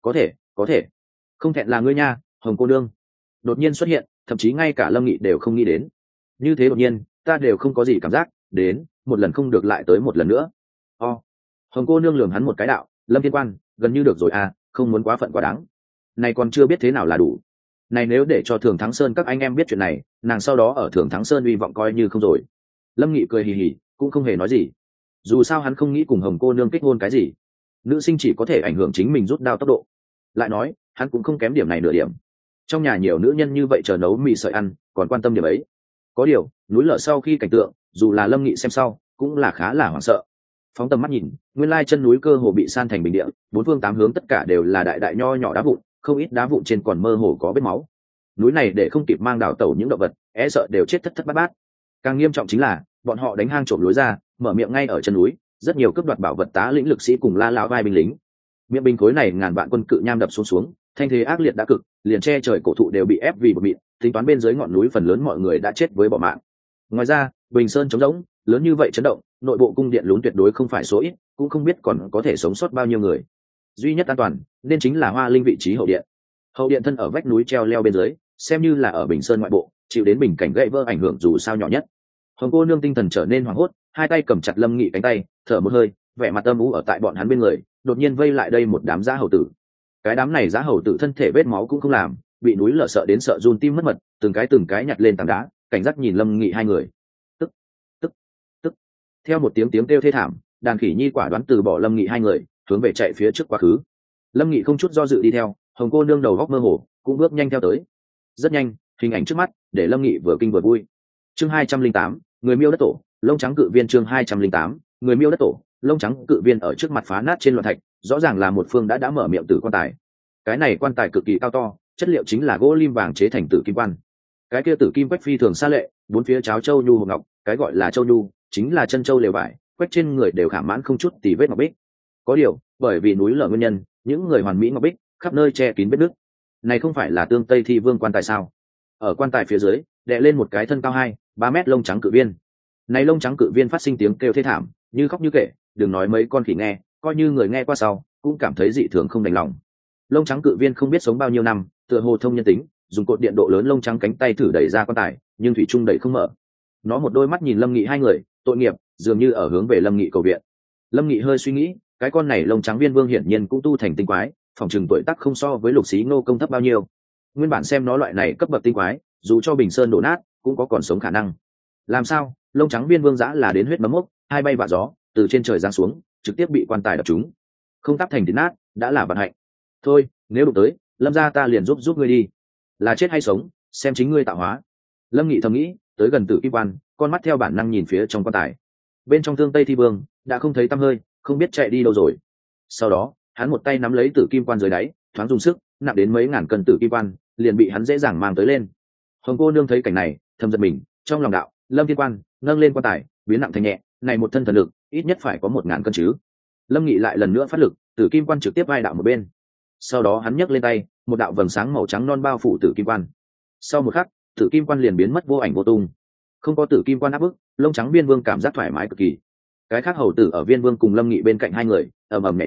Có thể, không thẹn là ngươi nha, Hồng cô nương. Đột nhiên xuất hiện, thậm chí ngay cả Lâm Nghị đều không nghĩ đến. Như thế đột nhiên, ta đều không có gì cảm giác, đến, một lần không được lại tới một lần nữa. Hồng cô nương lườm hắn một cái đạo, Lâm Thiên Quan, gần như được rồi à, không muốn quá phận quá đáng. Này còn chưa biết thế nào là đủ. Này nếu để cho Thường Thắng Sơn các anh em biết chuyện này, nàng sau đó ở Thường Thắng Sơn uy vọng coi như không rồi. Lâm Nghị cười hì hì, cũng không hề nói gì. Dù sao hắn không nghĩ cùng Hồng cô nương kết hôn cái gì. Nữ sinh chỉ có thể ảnh hưởng chính mình rút đao tốc độ. Lại nói, hắn cũng không kém điểm này nửa điểm. Trong nhà nhiều nữ nhân như vậy chờ nấu mì sợi ăn, còn quan tâm điểm ấy. Có điều, núi lở sau khi cảnh tượng, dù là Lâm Nghị xem sau, cũng là khá là hoảng sợ. Phóng tầm mắt nhìn, nguyên lai chân núi cơ hồ bị san thành bình địa, bốn phương tám hướng tất cả đều là đại đại nho nhỏ đá vụn, không ít đá vụn trên còn mơ hồ có vết máu. Núi này để không kịp mang đào tẩu những động vật, e sợ đều chết thất thất bát bát. Càng nghiêm trọng chính là, bọn họ đánh hang trộm lối ra, mở miệng ngay ở chân núi, rất nhiều cướp đoạt bảo vật tá lĩnh lực sĩ cùng la lão vai binh lính. Miệng binh khối này ngàn vạn quân cự nham đập xuống, thanh thế ác liệt đã cực, liền che trời cổ thụ đều bị ép vì bột mịn, tính toán bên dưới ngọn núi phần lớn mọi người đã chết với bỏ mạng. Ngoài ra, Bình Sơn trống rỗng, lớn như vậy chấn động, nội bộ cung điện lún tuyệt đối không phải số ít, cũng không biết còn có thể sống sót bao nhiêu người. Duy nhất an toàn nên chính là Hoa Linh vị trí hậu điện. Hậu điện thân ở vách núi treo leo bên dưới, xem như là ở Bình Sơn ngoại bộ, chịu đến bình cảnh gãy vỡ ảnh hưởng dù sao nhỏ nhất. Hồng cô nương tinh thần trở nên hoảng hốt, hai tay cầm chặt Lâm Nghị cánh tay, thở một hơi, vẻ mặt âm u ở tại bọn hắn bên người, đột nhiên vây lại đây một đám giá hầu tử. Cái đám này giá hầu tử thân thể vết máu cũng không làm, bị núi lở sợ đến sợ run tim mất mật, từng cái nhặt lên tảng đá, cảnh giác nhìn Lâm Nghị hai người. Tức. Theo một tiếng kêu thê thảm, đàn khỉ nhi quả đoán từ bỏ Lâm Nghị hai người, hướng về chạy phía trước quá khứ. Lâm Nghị không chút do dự đi theo, Hồng cô nương đầu góc mơ hồ, cũng bước nhanh theo tới. Rất nhanh, hình ảnh trước mắt để Lâm Nghị vừa kinh vừa vui. Chương 208, người miêu đất tổ, lông trắng cự viên. Chương 208, người miêu đất tổ, lông trắng cự viên ở trước mặt phá nát trên loạn thạch, rõ ràng là một phương đã mở miệng tử quan tài. Cái này quan tài cực kỳ cao to, chất liệu chính là gỗ lim vàng chế thành tử kim quan. Cái kia tử kim quách phi thường xa lệ, bốn phía cháo châu nhu hộp ngọc, cái gọi là châu nhu chính là chân châu lều vải, quách trên người đều khảm mãn không chút tì vết ngọc bích. Có điều, bởi vì núi lở nguyên nhân, những người hoàn mỹ ngọc bích khắp nơi che kín vết nứt. Này không phải là tương Tây Thi Vương quan tài sao? Ở quan tài phía dưới, đè lên một cái thân cao 2-3 mét lông trắng cự viên. Này lông trắng cự viên phát sinh tiếng kêu thê thảm, như khóc như kể, đừng nói mấy con khỉ nghe, coi như người nghe qua sau, cũng cảm thấy dị thường không đành lòng. Lông trắng cự viên không biết sống bao nhiêu năm, tựa hồ thông nhân tính, dùng cột điện độ lớn lông trắng cánh tay thử đẩy ra quan tài, nhưng thủy chung đẩy không mở. Nó một đôi mắt nhìn Lâm Nghị hai người, tội nghiệp, dường như ở hướng về Lâm Nghị cầu viện. Lâm Nghị hơi suy nghĩ, cái con này lông trắng viên vương hiển nhiên cũng tu thành tinh quái, phòng trường tuổi tác không so với Lục Xí Ngô công thấp bao nhiêu. Nguyên bản xem nó loại này cấp bậc tinh quái, dù cho Bình Sơn đổ nát, cũng có còn sống khả năng. Làm sao? Lông trắng viên vương dã là đến huyết mấm mốc, hai bay vạ gió, từ trên trời giáng xuống, trực tiếp bị quan tài đập trúng. Không tắp thành thịt nát, đã là vận hạnh. Thôi, nếu đụng tới, Lâm gia ta liền giúp ngươi đi. Là chết hay sống, xem chính ngươi tạo hóa. Lâm Nghị thầm nghĩ, tới gần tử kim quan, con mắt theo bản năng nhìn phía trong quan tài. Bên trong thương Tây Thi Vương đã không thấy tăm hơi, không biết chạy đi đâu rồi. Sau đó, hắn một tay nắm lấy tử kim quan dưới đáy, thoáng dùng sức, nặng đến mấy ngàn cân tử kim quan, liền bị hắn dễ dàng mang tới lên. Hồng cô nương thấy cảnh này, thầm giật mình, trong lòng đạo, Lâm Thiên Quan, nâng lên quan tài, biến nặng thành nhẹ, này một thân thần lực, ít nhất phải có 1000 cân chứ. Lâm Nghị lại lần nữa phát lực, tử kim quan trực tiếp vai đạo một bên. Sau đó hắn nhấc lên tay, một đạo vầng sáng màu trắng non bao phủ tử kim quan. Sau một khắc, tử kim quan liền biến mất vô ảnh vô tung. Không có tử kim quan áp bức, lông trắng viên vương cảm giác thoải mái cực kỳ. Cái khác hầu tử ở viên vương cùng Lâm Nghị bên cạnh hai người, ầm ầm nhảy nhảy,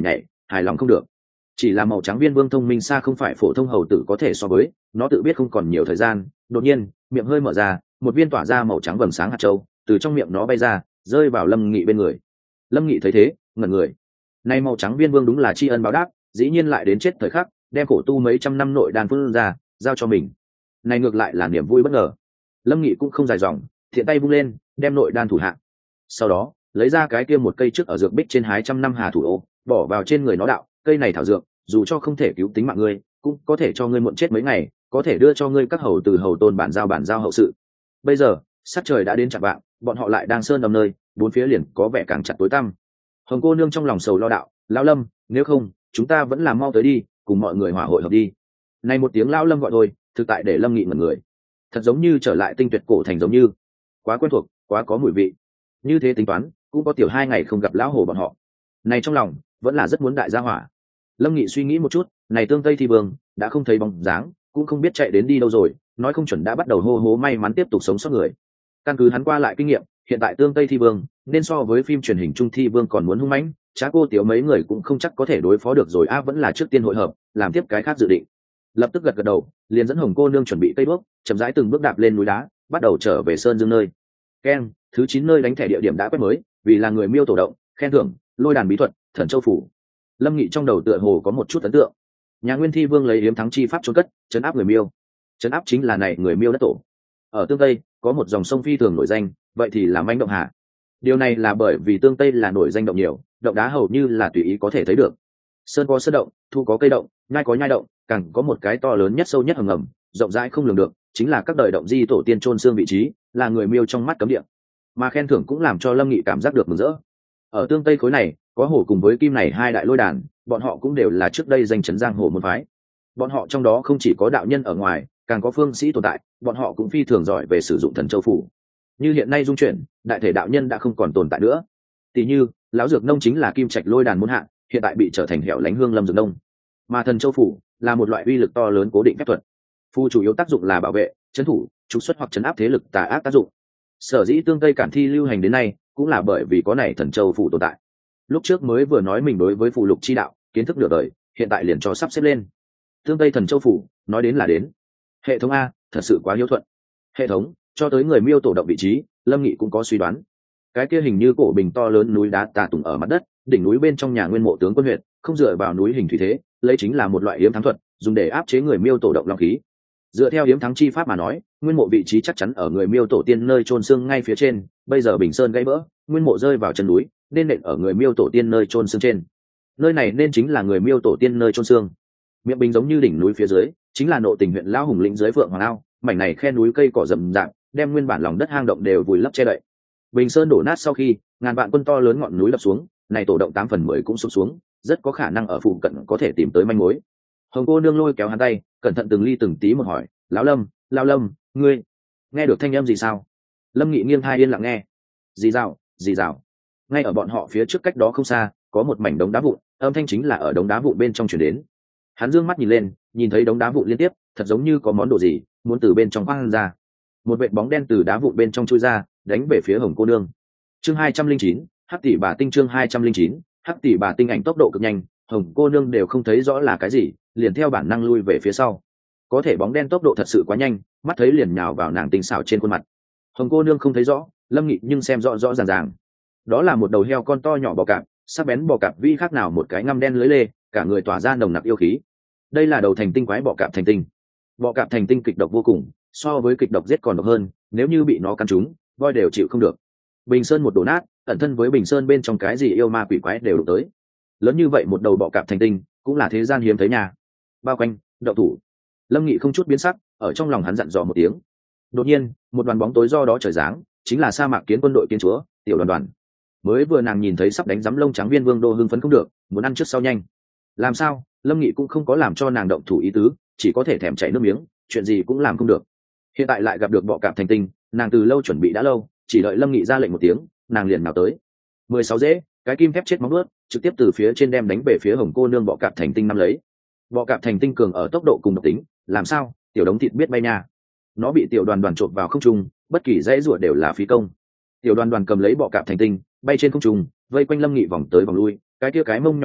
hài lòng không được. Chỉ là màu trắng viên vương thông minh xa không phải phổ thông hầu tử có thể so với, nó tự biết không còn nhiều thời gian. Đột nhiên miệng hơi mở ra, một viên tỏa ra màu trắng vầng sáng hạt châu từ trong miệng nó bay ra, rơi vào Lâm Nghị bên người. Lâm Nghị thấy thế ngẩn người. Nay màu trắng viên vương đúng là tri ân báo đáp, dĩ nhiên lại đến chết thời khắc đem khổ tu mấy trăm năm nội đan phương ra giao cho mình. Này ngược lại là niềm vui bất ngờ. Lâm Nghị cũng không dài dòng, thiện tay vung lên đem nội đan thủ hạ, sau đó lấy ra cái kia một cây trước ở dược bích trên hái trăm năm hà thủ ô, bỏ vào trên người nó đạo: cây này thảo dược dù cho không thể cứu tính mạng ngươi, cũng có thể cho ngươi muộn chết mấy ngày, có thể đưa cho ngươi các hầu từ hầu tôn bản giao hậu sự. Bây giờ sắc trời đã đến chạng vạng, bọn họ lại đang sơn đầm nơi, bốn phía liền có vẻ càng chặt tối tăm. Hồng cô nương trong lòng sầu lo đạo: lão Lâm, nếu không chúng ta vẫn làm mau tới đi, cùng mọi người hòa hội hợp đi. Này một tiếng lão Lâm gọi thôi, thực tại để Lâm Nghị ngẩn người. Thật giống như trở lại tinh tuyệt cổ thành, giống như quá quen thuộc, quá có mùi vị. Như thế tính toán cũng có tiểu 2 ngày không gặp lão hồ bọn họ, này trong lòng vẫn là rất muốn đại gia hỏa. Lâm Nghị suy nghĩ một chút, này Tương Tây Thi Vương đã không thấy bóng dáng, cũng không biết chạy đến đi đâu rồi, nói không chuẩn đã bắt đầu hô hố may mắn tiếp tục sống sót người. Căn cứ hắn qua lại kinh nghiệm, hiện tại Tương Tây Thi Vương nên so với phim truyền hình Trung Thi Vương còn muốn hung mãnh, Trá Cô Tiếu mấy người cũng không chắc có thể đối phó được rồi. Vẫn là trước tiên hội hợp, làm tiếp cái khác dự định. Lập tức gật đầu, liền dẫn Hồng cô nương chuẩn bị cây bước, chậm rãi từng bước đạp lên núi đá, bắt đầu trở về sơn dương nơi. Ken, thứ 9 nơi đánh thẻ địa điểm đã quét mới, vì là người Miêu tổ động, khen thưởng, lôi đàn bí thuật, Thần Châu phủ. Lâm Nghị trong đầu tựa hồ có một chút ấn tượng. Nhà Nguyên Thi Vương lấy yếm thắng chi pháp trốn cất, trấn áp người Miêu. Trấn áp chính là này người Miêu đất tổ. Ở Tương Tây có một dòng sông phi thường nổi danh, vậy thì là Manh Động Hà. Điều này là bởi vì Tương Tây là nổi danh động nhiều, động đá hầu như là tùy ý có thể thấy được. Sơn có sơn động, thu có cây động, nhai có nhai động, càng có một cái to lớn nhất sâu nhất hầm ngầm, rộng rãi không lường được, chính là các đời động di tổ tiên chôn xương vị trí, là người Miêu trong mắt cấm địa. Mà khen thưởng cũng làm cho Lâm Nghị cảm giác được mừng rỡ. Ở Tương Tây khối này có hổ cùng với kim này 2 đại lôi đàn, bọn họ cũng đều là trước đây danh chấn giang hồ môn phái. Bọn họ trong đó không chỉ có đạo nhân ở ngoài, càng có phương sĩ tồn tại, bọn họ cũng phi thường giỏi về sử dụng Thần Châu phủ. Như hiện nay dung chuyển, đại thể đạo nhân đã không còn tồn tại nữa. Tỷ như lão dược nông chính là kim trạch lôi đàn môn hạ, hiện tại bị trở thành hẻo lánh hương lâm dược nông. Mà Thần Châu phủ là một loại uy lực to lớn cố định phép thuật, phù chủ yếu tác dụng là bảo vệ, trấn thủ, trục xuất hoặc trấn áp thế lực tà ác tác dụng. Sở dĩ Tương Tây Cản Thi lưu hành đến nay cũng là bởi vì có này Thần Châu phủ tồn tại. Lúc trước mới vừa nói mình đối với phù lục chi đạo kiến thức nửa đời, hiện tại liền cho sắp xếp lên. Tương Tây Thần Châu phủ nói đến là đến. Hệ thống a, thật sự quá hiếu thuận. Hệ thống cho tới người Miêu tổ động vị trí, Lâm Nghị cũng có suy đoán. Cái kia hình như cổ bình to lớn núi đá tà tùng ở mặt đất, đỉnh núi bên trong nhà Nguyên Mộ tướng quân huyện, không dựa vào núi hình thủy thế, lấy chính là một loại yếm thắng thuật, dùng để áp chế người Miêu tổ động long khí. Dựa theo yếm thắng chi pháp mà nói, Nguyên Mộ vị trí chắc chắn ở người Miêu tổ tiên nơi chôn xương ngay phía trên, bây giờ Bình Sơn gãy vỡ, Nguyên Mộ rơi vào chân núi, nên nện ở người Miêu tổ tiên nơi chôn xương trên. Nơi này nên chính là người Miêu tổ tiên nơi chôn xương. Miệng bình giống như đỉnh núi phía dưới, chính là Nộ Tình huyện Lão Hùng lĩnh dưới Phượng Hoàng Ao, mảnh này khe núi cây cỏ rậm rạp, đem nguyên bản lòng đất hang động đều vùi lấp che đậy. Bình Sơn đổ nát sau khi, ngàn vạn quân to lớn ngọn núi lập xuống, này tổ động 8/10 cũng sụp xuống, rất có khả năng ở phụ cận có thể tìm tới manh mối. Hồng cô nương lôi kéo hắn tay, cẩn thận từng ly từng tí một hỏi: lão Lâm, ngươi nghe được thanh âm gì sao? Lâm Nghị nghiêng tai yên lặng nghe. Dì rào. Ngay ở bọn họ phía trước cách đó không xa, có một mảnh đống đá vụn, âm thanh chính là ở đống đá vụn bên trong truyền đến. Hắn dương mắt nhìn lên, nhìn thấy đống đá vụn liên tiếp, thật giống như có món đồ gì muốn từ bên trong quăng ra. Một vệt bóng đen từ đá vụn bên trong chui ra, đánh về phía Hồng cô nương. Chương 209, Hắc tỷ bà tinh. Chương 209, Hắc tỷ bà tinh. Ảnh tốc độ cực nhanh, Hồng cô nương đều không thấy rõ là cái gì, liền theo bản năng lui về phía sau. Có thể bóng đen tốc độ thật sự quá nhanh, mắt thấy liền nhào vào nàng tinh xảo trên khuôn mặt. Hồng cô nương không thấy rõ, Lâm Nghị nhưng xem rõ rõ ràng. Đó là một đầu heo con to nhỏ bò cạp, sắc bén bò cạp vi khác nào một cái ngăm đen lưới lê, cả người tỏa ra nồng nặc yêu khí. Đây là đầu thành tinh quái bò cạp thành tinh. Bò cạp thành tinh kịch độc vô cùng, so với kịch độc giết còn độc hơn, nếu như bị nó cắn trúng, voi đều chịu không được. Bình Sơn một đổ nát, ẩn thân với Bình Sơn bên trong cái gì yêu ma quỷ quái đều đụng tới. Lớn như vậy một đầu bọ cạp thành tinh, cũng là thế gian hiếm thấy nhà. Bao quanh, đậu thủ. Lâm Nghị không chút biến sắc, ở trong lòng hắn dặn dò một tiếng. Đột nhiên, một đoàn bóng tối do đó trời giáng, chính là sa mạc kiến quân đội kiến chúa, Tiểu Đoàn Đoàn. Mới vừa nàng nhìn thấy sắp đánh giấm lông trắng viên vương đô hưng phấn không được, muốn ăn trước sau nhanh. Làm sao? Lâm Nghị cũng không có làm cho nàng động thủ ý tứ, chỉ có thể thèm chảy nước miếng, chuyện gì cũng làm không được. Hiện tại lại gặp được bọ cạp thành tinh, nàng từ lâu chuẩn bị đã lâu, chỉ đợi Lâm Nghị ra lệnh một tiếng, nàng liền nào tới. 16 dễ, cái kim thép chết móng nuốt, trực tiếp từ phía trên đem đánh về phía Hồng cô nương bọ cạp thành tinh năm lấy. Bọ cạp thành tinh cường ở tốc độ cùng độc tính, làm sao? Tiểu đống thịt biết bay nha. Nó bị Tiểu Đoàn Đoàn trộn vào không trung, bất kỳ dãy rủa đều là phí công. Tiểu Đoàn Đoàn cầm lấy bọ cạp thành tinh, bay trên không trung, vây quanh Lâm Nghị vòng tới vòng lui, cái kia cái mông nhỏ mèo,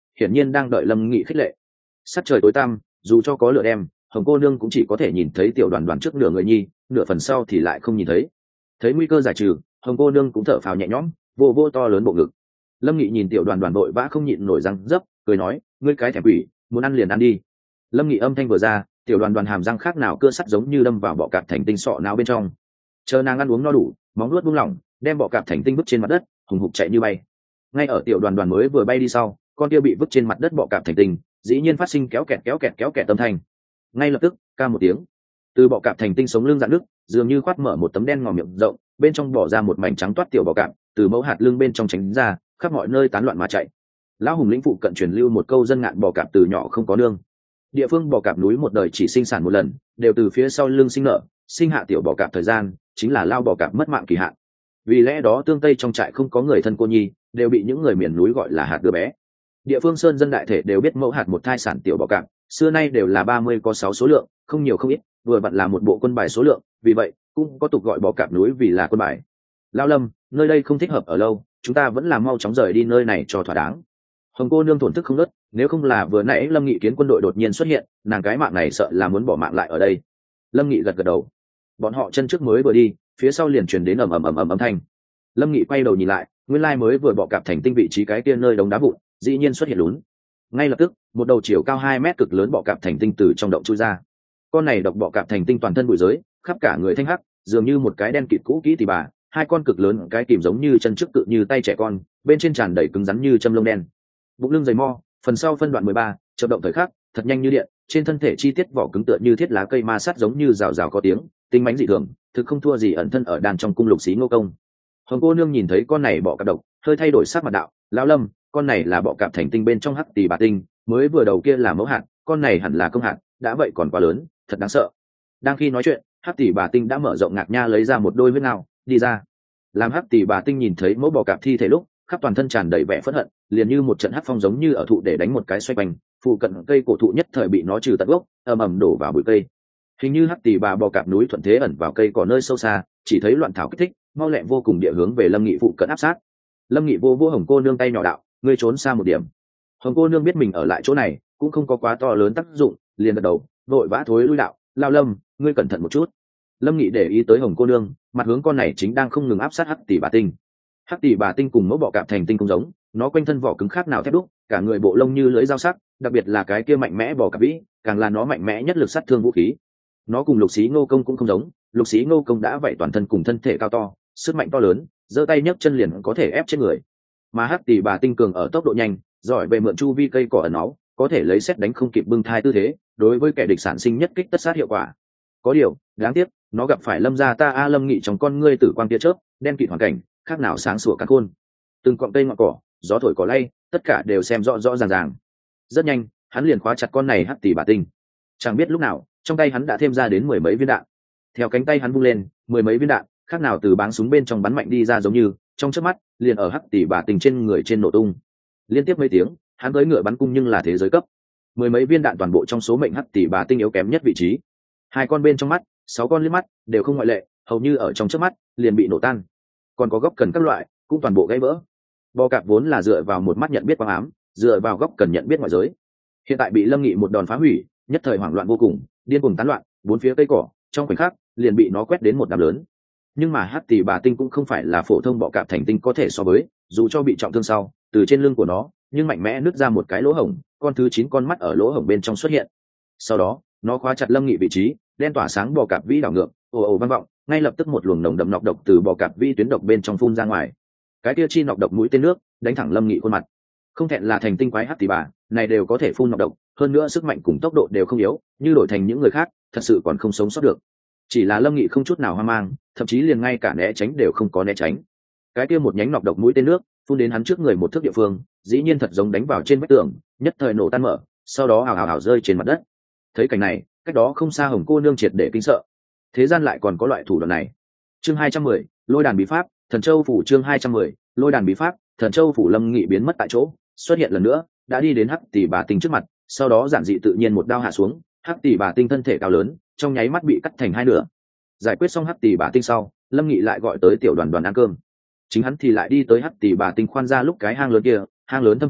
hiển nhiên đang đợi lâm nghị khích lệ. Sắc trời tối tăm, dù cho có lửa đem, hồng cô nương cũng chỉ có thể nhìn thấy tiểu đoàn đoàn trước nửa người nhi, nửa phần sau thì lại không nhìn thấy. Thấy nguy cơ giải trừ, hồng cô nương cũng thở phào nhẹ nhõm, vô vô to lớn bộ ngực. Lâm nghị nhìn tiểu đoàn đoàn đội vã không nhịn nổi răng dấp, cười nói, ngươi cái thèm quỷ, muốn ăn liền ăn đi. Lâm nghị âm thanh vừa ra, tiểu đoàn đoàn hàm răng khác nào cưa sắt giống như đâm vào bọ cạp thành tinh sọ não bên trong. Chờ nàng ăn uống no đủ, móng nuốt buông lỏng, đem bọ cạp thành tinh vứt trên mặt đất, hùng hục chạy như bay. Ngay ở tiểu đoàn đoàn mới vừa bay đi sau, con kia bị vứt trên mặt đất bọ cạp thành tinh dĩ nhiên phát sinh kéo kẹt âm thanh. Ngay lập tức ca một tiếng, từ bọ cạp thành tinh sống lưng dạn nước, dường như khoát mở một tấm đen ngòm miệng rộng, bên trong bỏ ra một mảnh trắng toát tiểu bọ cạp, từ mẫu hạt lưng bên trong tránh ra, khắp mọi nơi tán loạn mà chạy. Lão hùng lĩnh phụ cận truyền lưu một câu dân ngạn bọ cạp từ nhỏ không có nương. Địa phương bọ cạp núi một đời chỉ sinh sản một lần, đều từ phía sau lưng sinh nở, sinh hạ tiểu bọ cạp thời gian chính là lao bọ cạp mất mạng kỳ hạn. Vì lẽ đó tương tây trong trại không có người thân cô nhi, đều bị những người miền núi gọi là hạt đứa bé. Địa phương sơn dân đại thể đều biết mẫu hạt một thai sản tiểu bọ cạp xưa nay đều là 30 có 6 số lượng, không nhiều không ít, vừa vặn là một bộ quân bài số lượng, vì vậy cũng có tục gọi bọ cạp núi vì là quân bài. Lao Lâm, nơi đây không thích hợp ở lâu, chúng ta vẫn là mau chóng rời đi nơi này cho thỏa đáng. Hồng cô nương thổn thức không ngớt, nếu không là vừa nãy Lâm Nghị kiến quân đội đột nhiên xuất hiện, nàng cái mạng này sợ là muốn bỏ mạng lại ở đây. Lâm Nghị gật gật đầu. Bọn họ chân trước mới vừa đi, phía sau liền truyền đến ầm ầm âm thanh. Lâm Nghị quay đầu nhìn lại, nguyên lai mới vừa bọ cạp thành tinh vị trí cái kia nơi đống đá vụn dĩ nhiên xuất hiện lún. Ngay lập tức, một đầu chiều cao 2 mét cực lớn bọ cạp thành tinh từ trong động chui ra. Con này độc bọ cạp thành tinh toàn thân bụi giới, khắp cả người thanh hắc, dường như một cái đen kịt cũ kỹ tỉ bà, hai con cực lớn cái kìm giống như chân trước cự như tay trẻ con, bên trên tràn đầy cứng rắn như châm lông đen. Bụng lưng dày mo, phần sau phân đoạn 13, chợt động thời khắc, thật nhanh như điện, trên thân thể chi tiết vỏ cứng tựa như thiết lá cây ma sắt giống như rào rào có tiếng, tinh mãnh dị thường, thực không thua gì ẩn thân ở đàn trong cung lục xí Ngô Công. Hồng cô nương nhìn thấy con này bọ cạp độc, hơi thay đổi sắc mặt đạo, lão Lâm, con này là bọ cạp thành tinh bên trong hắc tỷ bà tinh, mới vừa đầu kia là mẫu hạt, con này hẳn là công hạt, đã vậy còn quá lớn, thật đáng sợ. Đang khi nói chuyện, hắc tỷ bà tinh đã mở rộng ngạc nha lấy ra một đôi huyết ngao, đi ra. Làm hắc tỷ bà tinh nhìn thấy mẫu bọ cạp thi thể lúc, khắp toàn thân tràn đầy vẻ phẫn hận, liền như một trận hắc phong giống như ở thụ để đánh một cái xoay quanh, phụ cận cây cổ thụ nhất thời bị nó trừ tận gốc, ầm đổ vào bụi cây. Hình như hắc tỷ bà bọ cạp núi thuận thế ẩn vào cây cỏ nơi sâu xa, chỉ thấy loạn thảo kích thích, mau lẹ vô cùng địa hướng về Lâm Nghị phụ cận áp sát. Lâm Nghị vô Hồng cô nương tay nhỏ đạo, ngươi trốn xa một điểm. Hồng cô nương biết mình ở lại chỗ này cũng không có quá to lớn tác dụng, liền gật đầu, vội vã thối lui đạo, Lao Lâm, ngươi cẩn thận một chút. Lâm Nghị để ý tới Hồng cô nương, mặt hướng con này chính đang không ngừng áp sát hắc tỷ bà tinh. Hắc tỷ bà tinh cùng mẫu bọ cạp thành tinh không giống, nó quanh thân vỏ cứng khác nào thép đúc, cả người bộ lông như lưỡi dao sắc, đặc biệt là cái kia mạnh mẽ bò cạp vĩ, càng là nó mạnh mẽ nhất lực sát thương vũ khí. Nó cùng lục xí Ngô Công cũng không giống, lục xí Ngô Công đã vậy toàn thân cùng thân thể cao to, sức mạnh to lớn, giơ tay nhấc chân liền có thể ép chết người. Mà hắc tỷ bà tinh cường ở tốc độ nhanh, giỏi về mượn chu vi cây cỏ ẩn náu, có thể lấy xét đánh không kịp bưng thai tư thế, đối với kẻ địch sản sinh nhất kích tất sát hiệu quả. Có điều đáng tiếc, nó gặp phải Lâm gia ta Lâm Nghị trong con ngươi tử quang tia chớp, đen kịt hoàn cảnh, khác nào sáng sủa cả khôn. Từng cọng cây ngọn cỏ, gió thổi cỏ lay, tất cả đều xem rõ ràng. Rất nhanh, hắn liền khóa chặt con này hắc tỷ bà tinh. Chẳng biết lúc nào, trong tay hắn đã thêm ra đến 10 mấy viên đạn. Theo cánh tay hắn vung lên, 10 mấy viên đạn, khác nào từ báng súng bên trong bắn mạnh đi ra giống như, trong chớp mắt, liền ở hắc tỷ bà tinh trên người trên nổ tung. Liên tiếp mấy tiếng, hắn tới ngựa bắn cung nhưng là thế giới cấp. 10 mấy viên đạn toàn bộ trong số mệnh hắc tỷ bà tinh yếu kém nhất vị trí. Hai con bên trong mắt, 6 con liếc mắt, đều không ngoại lệ, hầu như ở trong chớp mắt, liền bị nổ tan. Còn có góc cần các loại, cũng toàn bộ gãy vỡ. Bò cạp vốn là dựa vào một mắt nhận biết quang ám, dựa vào góc cần nhận biết ngoại giới. Hiện tại bị Lâm Nghị một đòn phá hủy, nhất thời hoảng loạn vô cùng, điên cuồng tán loạn, bốn phía cây cỏ, trong khoảnh khắc, liền bị nó quét đến một đám lớn. Nhưng mà hắc tỷ bà tinh cũng không phải là phổ thông bọ cạp thành tinh có thể so với, dù cho bị trọng thương sau, từ trên lưng của nó, nhưng mạnh mẽ nứt ra một cái lỗ hổng, con thứ 9 con mắt ở lỗ hổng bên trong xuất hiện. Sau đó, nó khóa chặt Lâm Nghị vị trí, đen tỏa sáng bọ cạp vĩ đảo ngược, ồ vang vọng, ngay lập tức một luồng nồng đậm nọc độc từ bọ cạp vĩ tuyến độc bên trong phun ra ngoài. Cái kia chi nọc độc mũi tên nước, đánh thẳng Lâm Nghị khuôn mặt. Không thẹn là thành tinh quái hắc tỷ bà, này đều có thể phun nọc độc, hơn nữa sức mạnh cùng tốc độ đều không yếu, như đổi thành những người khác, thật sự còn không sống sót được. Chỉ là Lâm Nghị không chút nào hoang mang, thậm chí liền ngay cả né tránh đều không có né tránh. Cái kia một nhánh nọc độc mũi tên nước phun đến hắn trước người một thước địa phương, dĩ nhiên thật giống đánh vào trên vách tường, nhất thời nổ tan mở, sau đó ào rơi trên mặt đất. Thấy cảnh này, cách đó không xa Hồng cô nương triệt để kinh sợ. Thế gian lại còn có loại thủ đoạn này. Chương 210, Lôi đàn bí pháp, Thần Châu phủ. Chương 210, Lôi đàn bí pháp, Thần Châu phủ. Lâm Nghị biến mất tại chỗ, xuất hiện lần nữa, đã đi đến hắc tỷ bà tinh trước mặt, sau đó giản dị tự nhiên một đao hạ xuống, hắc tỷ bà tinh thân thể cao lớn, trong nháy mắt bị cắt thành hai nửa. Giải quyết xong hắc tỷ bà tinh sau, Lâm Nghị lại gọi tới tiểu đoàn đoàn ăn cơm. Chính hắn thì lại đi tới hắc tỷ bà tinh khoan ra lúc cái hang lớn kia, hang lớn thâm thúy,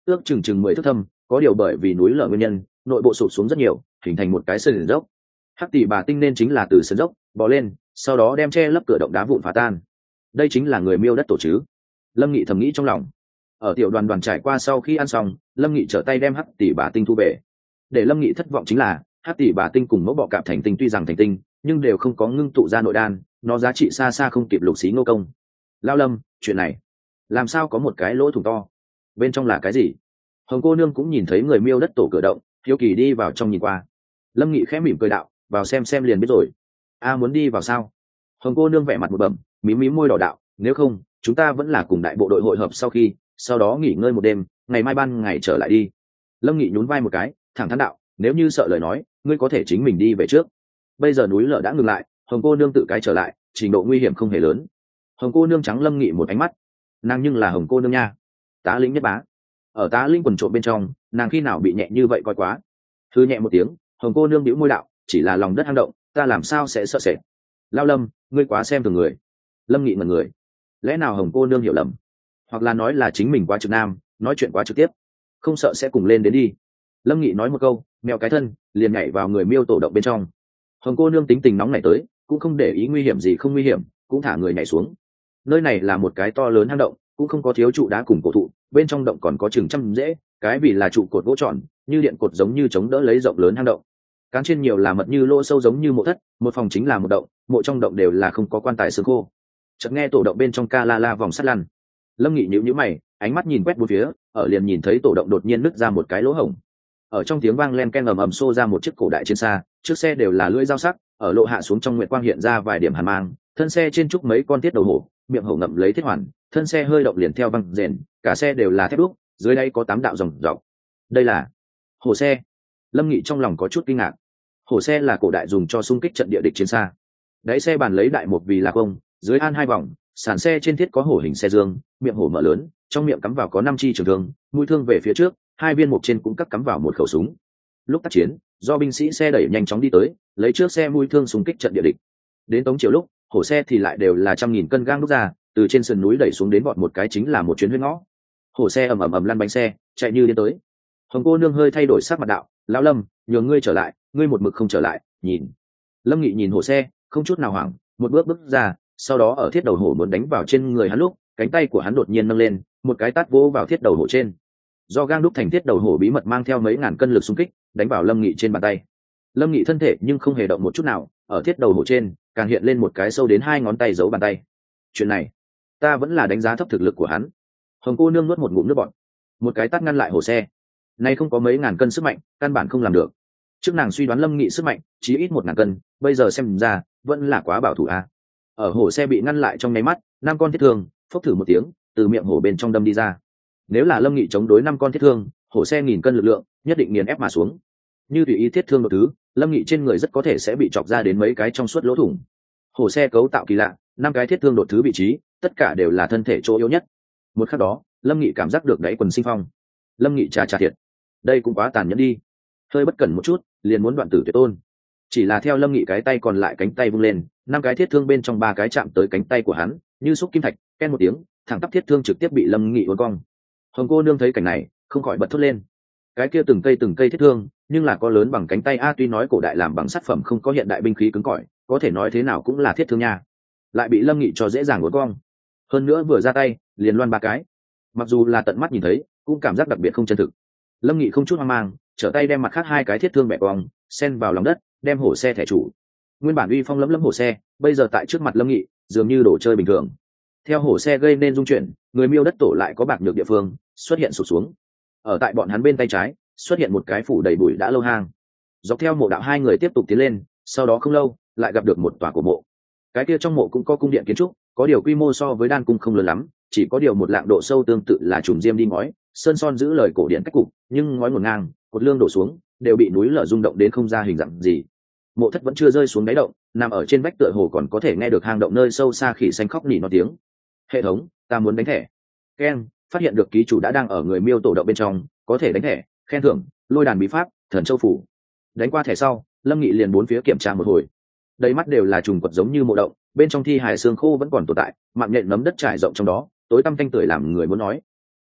ước chừng chừng 10 thước thâm, có điều bởi vì núi lở nguyên nhân, nội bộ sụp xuống rất nhiều, hình thành một cái sườn dốc. Hắc tỷ bà tinh nên chính là từ sườn dốc bò lên, sau đó đem che lấp cửa động đá vụn phá tan. Đây chính là người miêu đất tổ chứ? Lâm Nghị thầm nghĩ trong lòng. Ở tiểu đoàn đoàn trải qua sau khi ăn xong, Lâm Nghị trở tay đem hắc tỷ bà tinh thu về. Để Lâm Nghị thất vọng chính là hắc tỷ bà tinh cùng mẫu bọ cạp thành tinh tuy rằng thành tinh, nhưng đều không có ngưng tụ ra nội đan, nó giá trị xa xa không kịp lục xí ngô công. Lao Lâm, chuyện này làm sao có một cái lỗ thủng to, bên trong là cái gì? Hồng cô nương cũng nhìn thấy người miêu đất tổ cửa động, hiếu kỳ đi vào trong nhìn qua. Lâm Nghị khẽ mỉm cười đạo, vào xem liền biết rồi. A muốn đi vào sao? Hồng cô nương vẻ mặt một bẩm, mím mím môi đỏ đạo, nếu không chúng ta vẫn là cùng đại bộ đội hội hợp sau đó nghỉ ngơi một đêm, ngày mai ban ngày trở lại đi. Lâm Nghị nhún vai một cái, thẳng thắn đạo, nếu như sợ lời nói, ngươi có thể chính mình đi về trước. Bây giờ núi lở đã ngừng lại, Hồng cô nương tự cái trở lại, trình độ nguy hiểm không hề lớn. Hồng cô nương trắng Lâm Nghị một ánh mắt, nàng nhưng là Hồng cô nương nha, tá lĩnh nhất bá. Ở tá linh quần trộm bên trong, nàng khi nào bị nhẹ như vậy coi quá. Thư nhẹ một tiếng, Hồng cô nương bĩu môi đạo, chỉ là lòng đất hang động, ta làm sao sẽ sợ sệt. Lao Lâm, ngươi quá xem thường người. Lâm Nghị ngẩn người, lẽ nào Hồng cô nương hiểu lầm, hoặc là nói là chính mình quá trực nam, nói chuyện quá trực tiếp, không sợ sẽ cùng lên đến đi. Lâm Nghị nói một câu, mèo cái thân liền nhảy vào người miêu tổ động bên trong. Hồng cô nương tính tình nóng này tới, cũng không để ý nguy hiểm gì không nguy hiểm, cũng thả người nhảy xuống. Nơi này là một cái to lớn hang động, cũng không có thiếu trụ đá cùng cổ thụ, bên trong động còn có chừng trăm rễ, cái vì là trụ cột gỗ tròn, như điện cột giống như chống đỡ lấy rộng lớn hang động. Cán trên nhiều là mật như lỗ sâu giống như mộ thất, một phòng chính là một động, mộ trong động đều là không có quan tài xương khô. Chợt nghe tổ động bên trong ca la la vòng sắt lăn. Lâm Nghị nhíu nhíu mày, ánh mắt nhìn quét bốn phía, ở liền nhìn thấy tổ động đột nhiên nứt ra một cái lỗ hổng. Ở trong tiếng vang len ken ầm ầm xô ra một chiếc cổ đại chiến xa, trước xe đều là lưỡi dao sắc, ở lộ hạ xuống trong nguyệt quang hiện ra vài điểm hàn mang, thân xe trên trúc mấy con tiết đầu hổ, miệng hổ ngậm lấy thiết hoàn, thân xe hơi động liền theo văng rền, cả xe đều là thép đúc, dưới đây có 8 đạo dòng dọc. Đây là hổ xe. Lâm Nghị trong lòng có chút kinh ngạc. Hổ xe là cổ đại dùng cho xung kích trận địa địch chiến xa. Đáy xe bàn lấy đại một vì là công, dưới an 2 vòng, sàn xe trên thiết có hổ hình xe dương, miệng hổ mở lớn, trong miệng cắm vào có 5 chi trường thương, mũi thương về phía trước, 2 viên mục trên cũng cắt cắm vào một khẩu súng. Lúc tác chiến, do binh sĩ xe đẩy nhanh chóng đi tới, lấy trước xe mũi thương xung kích trận địa địch. Đến tống chiều lúc, hổ xe thì lại đều là 100.000 cân gang đúc ra, từ trên sườn núi đẩy xuống đến bọn một cái chính là một chuyến huyết ngõ. Hổ xe ầm ầm lăn bánh xe, chạy như điên tới. Hồng cô nương hơi thay đổi sắc mặt đạo, lão Lâm, nhường ngươi trở lại, ngươi một mực không trở lại, nhìn. Lâm Nghị nhìn hổ xe, không chút nào hoảng, một bước ra, sau đó ở thiết đầu hổ muốn đánh vào trên người hắn lúc, cánh tay của hắn đột nhiên nâng lên, một cái tát vỗ vào thiết đầu hổ trên. Do gang đúc thành thiết đầu hổ bí mật mang theo mấy ngàn cân lực xung kích, đánh vào Lâm Nghị trên bàn tay. Lâm Nghị thân thể nhưng không hề động một chút nào, ở thiết đầu hổ trên càng hiện lên một cái sâu đến 2 ngón tay giấu bàn tay. Chuyện này, ta vẫn là đánh giá thấp thực lực của hắn. Hồng cô nương nuốt một ngụm nước bọt, một cái tát ngăn lại hổ xe. Nay không có mấy ngàn cân sức mạnh, căn bản không làm được. Trước nàng suy đoán Lâm Nghị sức mạnh chỉ ít 1.000 cân, bây giờ xem ra vẫn là quá bảo thủ a. Ở hổ xe bị ngăn lại trong nháy mắt, 5 con thiết thương phốc thử một tiếng từ miệng hổ bên trong đâm đi ra. Nếu là Lâm Nghị chống đối 5 con thiết thương, hổ xe 1.000 cân lực lượng nhất định nghiền ép mà xuống. Như tùy ý thiết thương một thứ, Lâm Nghị trên người rất có thể sẽ bị chọc ra đến mấy cái trong suốt lỗ thủng. Hổ xe cấu tạo kỳ lạ, 5 cái thiết thương đột thứ vị trí, tất cả đều là thân thể chỗ yếu nhất. Một khắc đó, Lâm Nghị cảm giác được đáy quần sinh phong. Lâm Nghị trà thiệt, đây cũng quá tàn nhẫn đi, hơi bất cẩn một chút liền muốn đoạn tử tuyệt tôn. Chỉ là theo Lâm Nghị cái tay còn lại cánh tay vung lên, 5 cái thiết thương bên trong 3 cái chạm tới cánh tay của hắn, như xúc kim thạch, ken một tiếng, thẳng tắp thiết thương trực tiếp bị Lâm Nghị uốn cong. Hồng cô nương thấy cảnh này, không khỏi bật thốt lên. Cái kia từng cây thiết thương, nhưng là có lớn bằng cánh tay a, tuy nói cổ đại làm bằng sắt phẩm không có hiện đại binh khí cứng cỏi, có thể nói thế nào cũng là thiết thương nha, lại bị Lâm Nghị cho dễ dàng uốn cong. Hơn nữa vừa ra tay, liền loan 3 cái. Mặc dù là tận mắt nhìn thấy, cũng cảm giác đặc biệt không chân thực. Lâm Nghị không chút hoang mang, trở tay đem mặt khác 2 cái thiết thương bẻ cong, xen vào lòng đất, đem hổ xe thẻ chủ. Nguyên bản uy phong lẫm lẫm hổ xe, bây giờ tại trước mặt Lâm Nghị, dường như đồ chơi bình thường. Theo hổ xe gây nên rung chuyển, người miêu đất tổ lại có bạc nhược địa phương xuất hiện sụp xuống. Ở tại bọn hắn bên tay trái, xuất hiện một cái phủ đầy bụi đã lâu hang. Dọc theo mộ đạo 2 người tiếp tục tiến lên, sau đó không lâu, lại gặp được một tòa cổ mộ. Cái kia trong mộ cũng có cung điện kiến trúc, có điều quy mô so với đan cung không lớn lắm, chỉ có điều một lạng độ sâu tương tự là trùng diêm đi ngói, sơn son giữ lời cổ điển cách cục, nhưng ngói ngổn ngang, cột lương đổ xuống, đều bị núi lở rung động đến không ra hình dạng gì. Mộ thất vẫn chưa rơi xuống đáy động, nằm ở trên vách tựa hồ còn có thể nghe được hang động nơi sâu xa khỉ xanh khóc nỉ nó tiếng. Hệ thống, ta muốn đánh thẻ. Ken, phát hiện được ký chủ đã đang ở người miêu tổ động bên trong, có thể đánh thẻ, khen thưởng, lôi đàn bí pháp, thần châu phủ. Đánh qua thẻ sau, Lâm Nghị liền bốn phía kiểm tra một hồi. Đầy mắt đều là trùng quật giống như mộ động, bên trong thi hài xương khô vẫn còn tồn tại, mạng nhện nấm đất trải rộng trong đó, tối tăm tanh tưởi làm người muốn nói.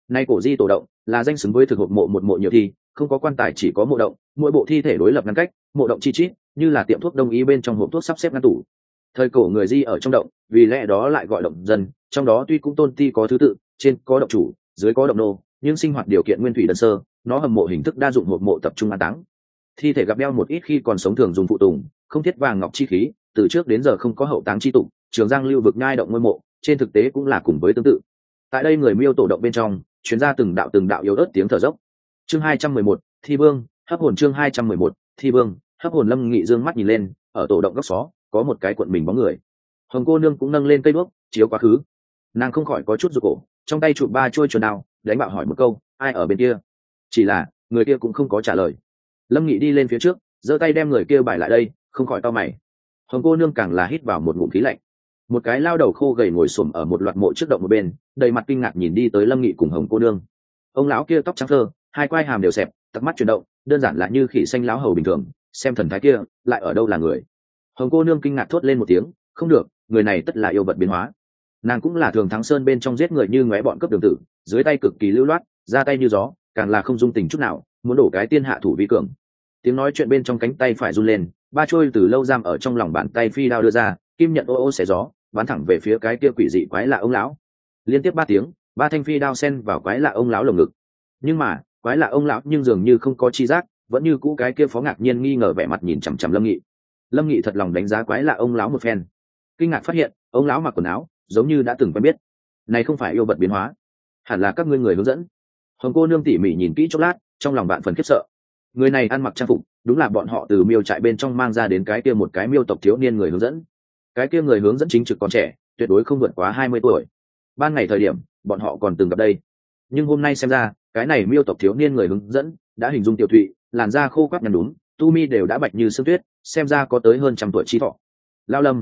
Nay cổ di tổ động là danh xứng với thực hộp mộ một mộ nhiều thi, không có quan tài chỉ có mộ động, mỗi bộ thi thể đối lập ngăn cách, mộ động chi chít như là tiệm thuốc đông y bên trong hộp thuốc sắp xếp ngăn tủ. Thời cổ người di ở trong động, vì lẽ đó lại gọi động dân, trong đó tuy cũng tôn ti có thứ tự, trên có động chủ, dưới có động nô, nhưng sinh hoạt điều kiện nguyên thủy đơn sơ, nó hầm mộ hình thức đa dụng hộp mộ tập trung an táng. Thi thể gặp đeo một ít khi còn sống thường dùng phụ tùng, không thiết vàng ngọc chi khí, từ trước đến giờ không có hậu táng chi tục, trường giang lưu vực nhai động ngôi mộ, trên thực tế cũng là cùng với tương tự. Tại đây người miêu tổ động bên trong, chuyến ra từng đạo yếu ớt tiếng thở dốc. Chương 211, Thi Vương, hấp hồn chương 211, Thi Vương, hấp hồn. Lâm Nghị dương mắt nhìn lên, ở tổ động góc xó, có một cái cuộn mình bóng người. Hồng cô nương cũng nâng lên cây đuốc, chiếu quá khứ. Nàng không khỏi có chút rụt cổ, trong tay chụp ba chuôi chuồn đao, đánh bạo hỏi một câu, ai ở bên kia? Chỉ là, người kia cũng không có trả lời. Lâm Nghị đi lên phía trước, giơ tay đem người kia bài lại đây, không khỏi cau mày. Hồng cô nương càng là hít vào một ngụm khí lạnh. Một cái lao đầu khô gầy ngồi xổm ở một loạt mộ trước động một bên, đầy mặt kinh ngạc nhìn đi tới Lâm Nghị cùng Hồng cô nương. Ông lão kia tóc trắng thơ, hai quai hàm đều xẹp, tắc mắt chuyển động, đơn giản là như khỉ xanh lão hầu bình thường, xem thần thái kia, lại ở đâu là người? Hồng cô nương kinh ngạc thốt lên một tiếng, không được, người này tất là yêu vật biến hóa. Nàng cũng là thường thắng sơn bên trong giết người như ngóe bọn cấp đường tử, dưới tay cực kỳ lưu loát, ra tay như gió, càng là không dung tình chút nào, muốn đổ cái tiên hạ thủ vi cường. Tiếng nói chuyện bên trong cánh tay phải run lên, ba trôi từ lâu giam ở trong lòng bàn tay phi đao đưa ra, kim nhận ô ô xé gió, bắn thẳng về phía cái kia quỷ dị quái lạ ông lão. Liên tiếp ba tiếng, ba thanh phi đao xen vào quái lạ ông lão lồng ngực. Nhưng mà quái lạ ông lão nhưng dường như không có chi giác, vẫn như cũ cái kia phó ngạc nhiên nghi ngờ vẻ mặt nhìn chằm chằm Lâm Nghị. Lâm Nghị thật lòng đánh giá quái lạ ông lão một phen, kinh ngạc phát hiện ông lão mặc quần áo giống như đã từng quen biết. Này không phải yêu vật biến hóa, hẳn là các ngươi người hướng dẫn. Hồng cô nương tỉ mỉ nhìn kỹ chốc lát, trong lòng bạn phần khiếp sợ. Người này ăn mặc trang phục, đúng là bọn họ từ miêu trại bên trong mang ra đến cái kia một cái miêu tộc thiếu niên người hướng dẫn. Cái kia người hướng dẫn chính trực còn trẻ, tuyệt đối không vượt quá 20 tuổi. Ban ngày thời điểm, bọn họ còn từng gặp đây. Nhưng hôm nay xem ra, cái này miêu tộc thiếu niên người hướng dẫn đã hình dung tiểu thụy, làn da khô quắt nhăn đúng, tu mi đều đã bạch như sương tuyết, xem ra có tới hơn 100 tuổi chí thọ. Lao Lâm,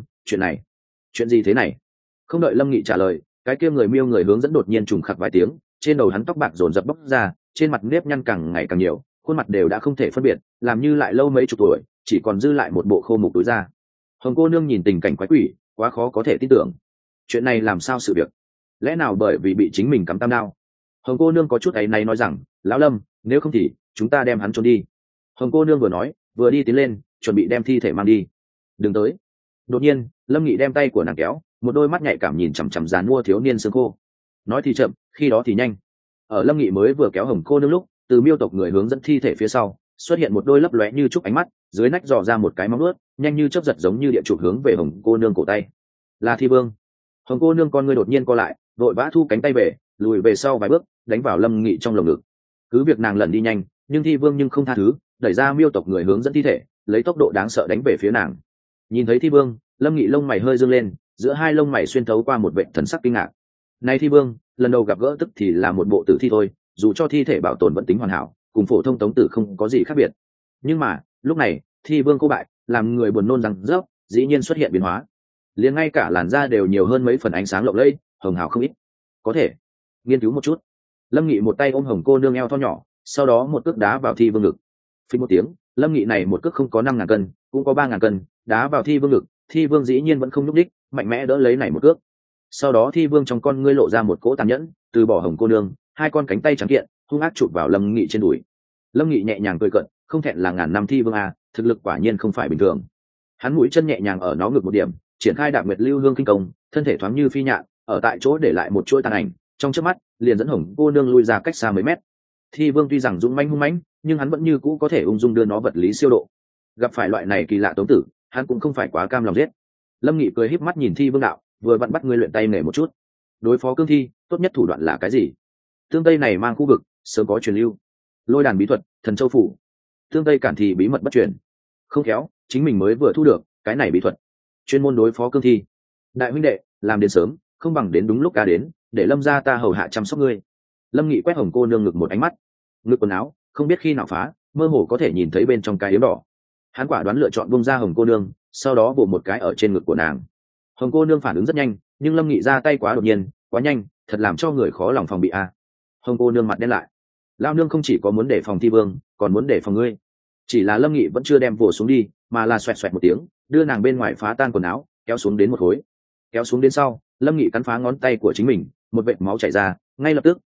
chuyện gì thế này? Không đợi Lâm Nghị trả lời, cái kia người miêu người hướng dẫn đột nhiên trùng khặc vài tiếng, trên đầu hắn tóc bạc rồn rập bốc ra, trên mặt nếp nhăn càng ngày càng nhiều, khuôn mặt đều đã không thể phân biệt, làm như lại lâu mấy chục tuổi, chỉ còn dư lại một bộ khô mục túi da. Hồng cô nương nhìn tình cảnh quái quỷ, quá khó có thể tin tưởng. Chuyện này làm sao sự việc? Lẽ nào bởi vì bị chính mình cắm tam đao? Hồng cô nương có chút áy náy nói rằng, lão Lâm, nếu không thì chúng ta đem hắn trốn đi. Hồng cô nương vừa nói, vừa đi tiến lên, chuẩn bị đem thi thể mang đi. Đừng tới. Đột nhiên, Lâm Nghị đem tay của nàng kéo, một đôi mắt nhạy cảm nhìn chằm chằm dàn mua thiếu niên xương khô. Nói thì chậm, khi đó thì nhanh. Ở Lâm Nghị mới vừa kéo Hồng cô nương lúc, từ miêu tộc người hướng dẫn thi thể phía sau xuất hiện một đôi lấp lóe như trúc ánh mắt, dưới nách dò ra một cái móng ướt, nhanh như chớp giật giống như địa chụp hướng về Hồng cô nương cổ tay. Là Thi Vương. Hồng cô nương con ngươi đột nhiên co lại, vội vã thu cánh tay về, lùi về sau vài bước, đánh vào Lâm Nghị trong lồng ngực. Cứ việc nàng lần đi nhanh, nhưng Thi Vương nhưng không tha thứ, đẩy ra miêu tộc người hướng dẫn thi thể, lấy tốc độ đáng sợ đánh về phía nàng. Nhìn thấy Thi Vương, Lâm Nghị lông mày hơi dương lên, giữa hai lông mày xuyên thấu qua một vệt thần sắc kinh ngạc. Này Thi Vương, lần đầu gặp gỡ tức thì là một bộ tử thi thôi, dù cho thi thể bảo tồn vẫn tính hoàn hảo, cùng phổ thông tống tử không có gì khác biệt. Nhưng mà lúc này Thi Vương cô bại, làm người buồn nôn rằng rớp, dĩ nhiên xuất hiện biến hóa, liền ngay cả làn da đều nhiều hơn mấy phần ánh sáng lộng lẫy, hồng hào không ít. Có thể nghiên cứu một chút. Lâm Nghị một tay ôm Hồng cô nương eo thon nhỏ, sau đó một cước đá vào Thi Vương ngực. Phình một tiếng, Lâm Nghị này một cước không có 5.000 cân, cũng có 3.000 cân, đá vào Thi Vương ngực. Thi Vương dĩ nhiên vẫn không nhúc đích, mạnh mẽ đỡ lấy này một cước. Sau đó Thi Vương trong con ngươi lộ ra một cỗ tàn nhẫn, từ bỏ Hồng cô nương, hai con cánh tay trắng kiện hung ác chụp vào Lâm Nghị trên đùi. Lâm Nghị nhẹ nhàng cười cợt, không thẹn là ngàn năm Thi Vương à, thực lực quả nhiên không phải bình thường. Hắn mũi chân nhẹ nhàng ở nó ngực một điểm, triển khai Đạp Nguyệt Lưu Hương kinh công, thân thể thoáng như phi nhạn, ở tại chỗ để lại một chuỗi tàn ảnh, trong chớp mắt liền dẫn Hồng cô nương lui ra cách xa mấy mét. Thi Vương tuy rằng dũng mãnh hung mãnh, nhưng hắn vẫn như cũ có thể ung dung đưa nó vật lý siêu độ. Gặp phải loại này kỳ lạ tống tử, hắn cũng không phải quá cam lòng giết. Lâm Nghị cười híp mắt nhìn Thi Vương đạo, vừa vặn bắt ngươi luyện tay nghề một chút. Đối phó cương thi, tốt nhất thủ đoạn là cái gì? Tương Tây này mang khu vực sớm có truyền lưu, lôi đàn bí thuật, thần châu phủ. Tương Tây cản thì bí mật bất truyền, không khéo chính mình mới vừa thu được cái này bí thuật, chuyên môn đối phó cương thi. Đại huynh đệ, làm đến sớm không bằng đến đúng lúc ca đến, để Lâm gia ta hầu hạ chăm sóc ngươi. Lâm Nghị quét Hồng cô nương ngực một ánh mắt, ngực quần áo không biết khi nào phá, mơ hồ có thể nhìn thấy bên trong cái yếm đỏ. Hắn quả đoán lựa chọn bông ra Hồng cô nương, sau đó bổ một cái ở trên ngực của nàng. Hồng cô nương phản ứng rất nhanh, nhưng Lâm Nghị ra tay quá đột nhiên, quá nhanh, thật làm cho người khó lòng phòng bị a. Hồng cô nương mặt đen lại, lao nương không chỉ có muốn để phòng Thi Vương, còn muốn để phòng ngươi. Chỉ là Lâm Nghị vẫn chưa đem vồ xuống đi, mà là xoẹt xoẹt một tiếng, đưa nàng bên ngoài phá tan quần áo, kéo xuống đến một khối. Kéo xuống đến sau, Lâm Nghị cắn phá ngón tay của chính mình, một vệt máu chảy ra, ngay lập tức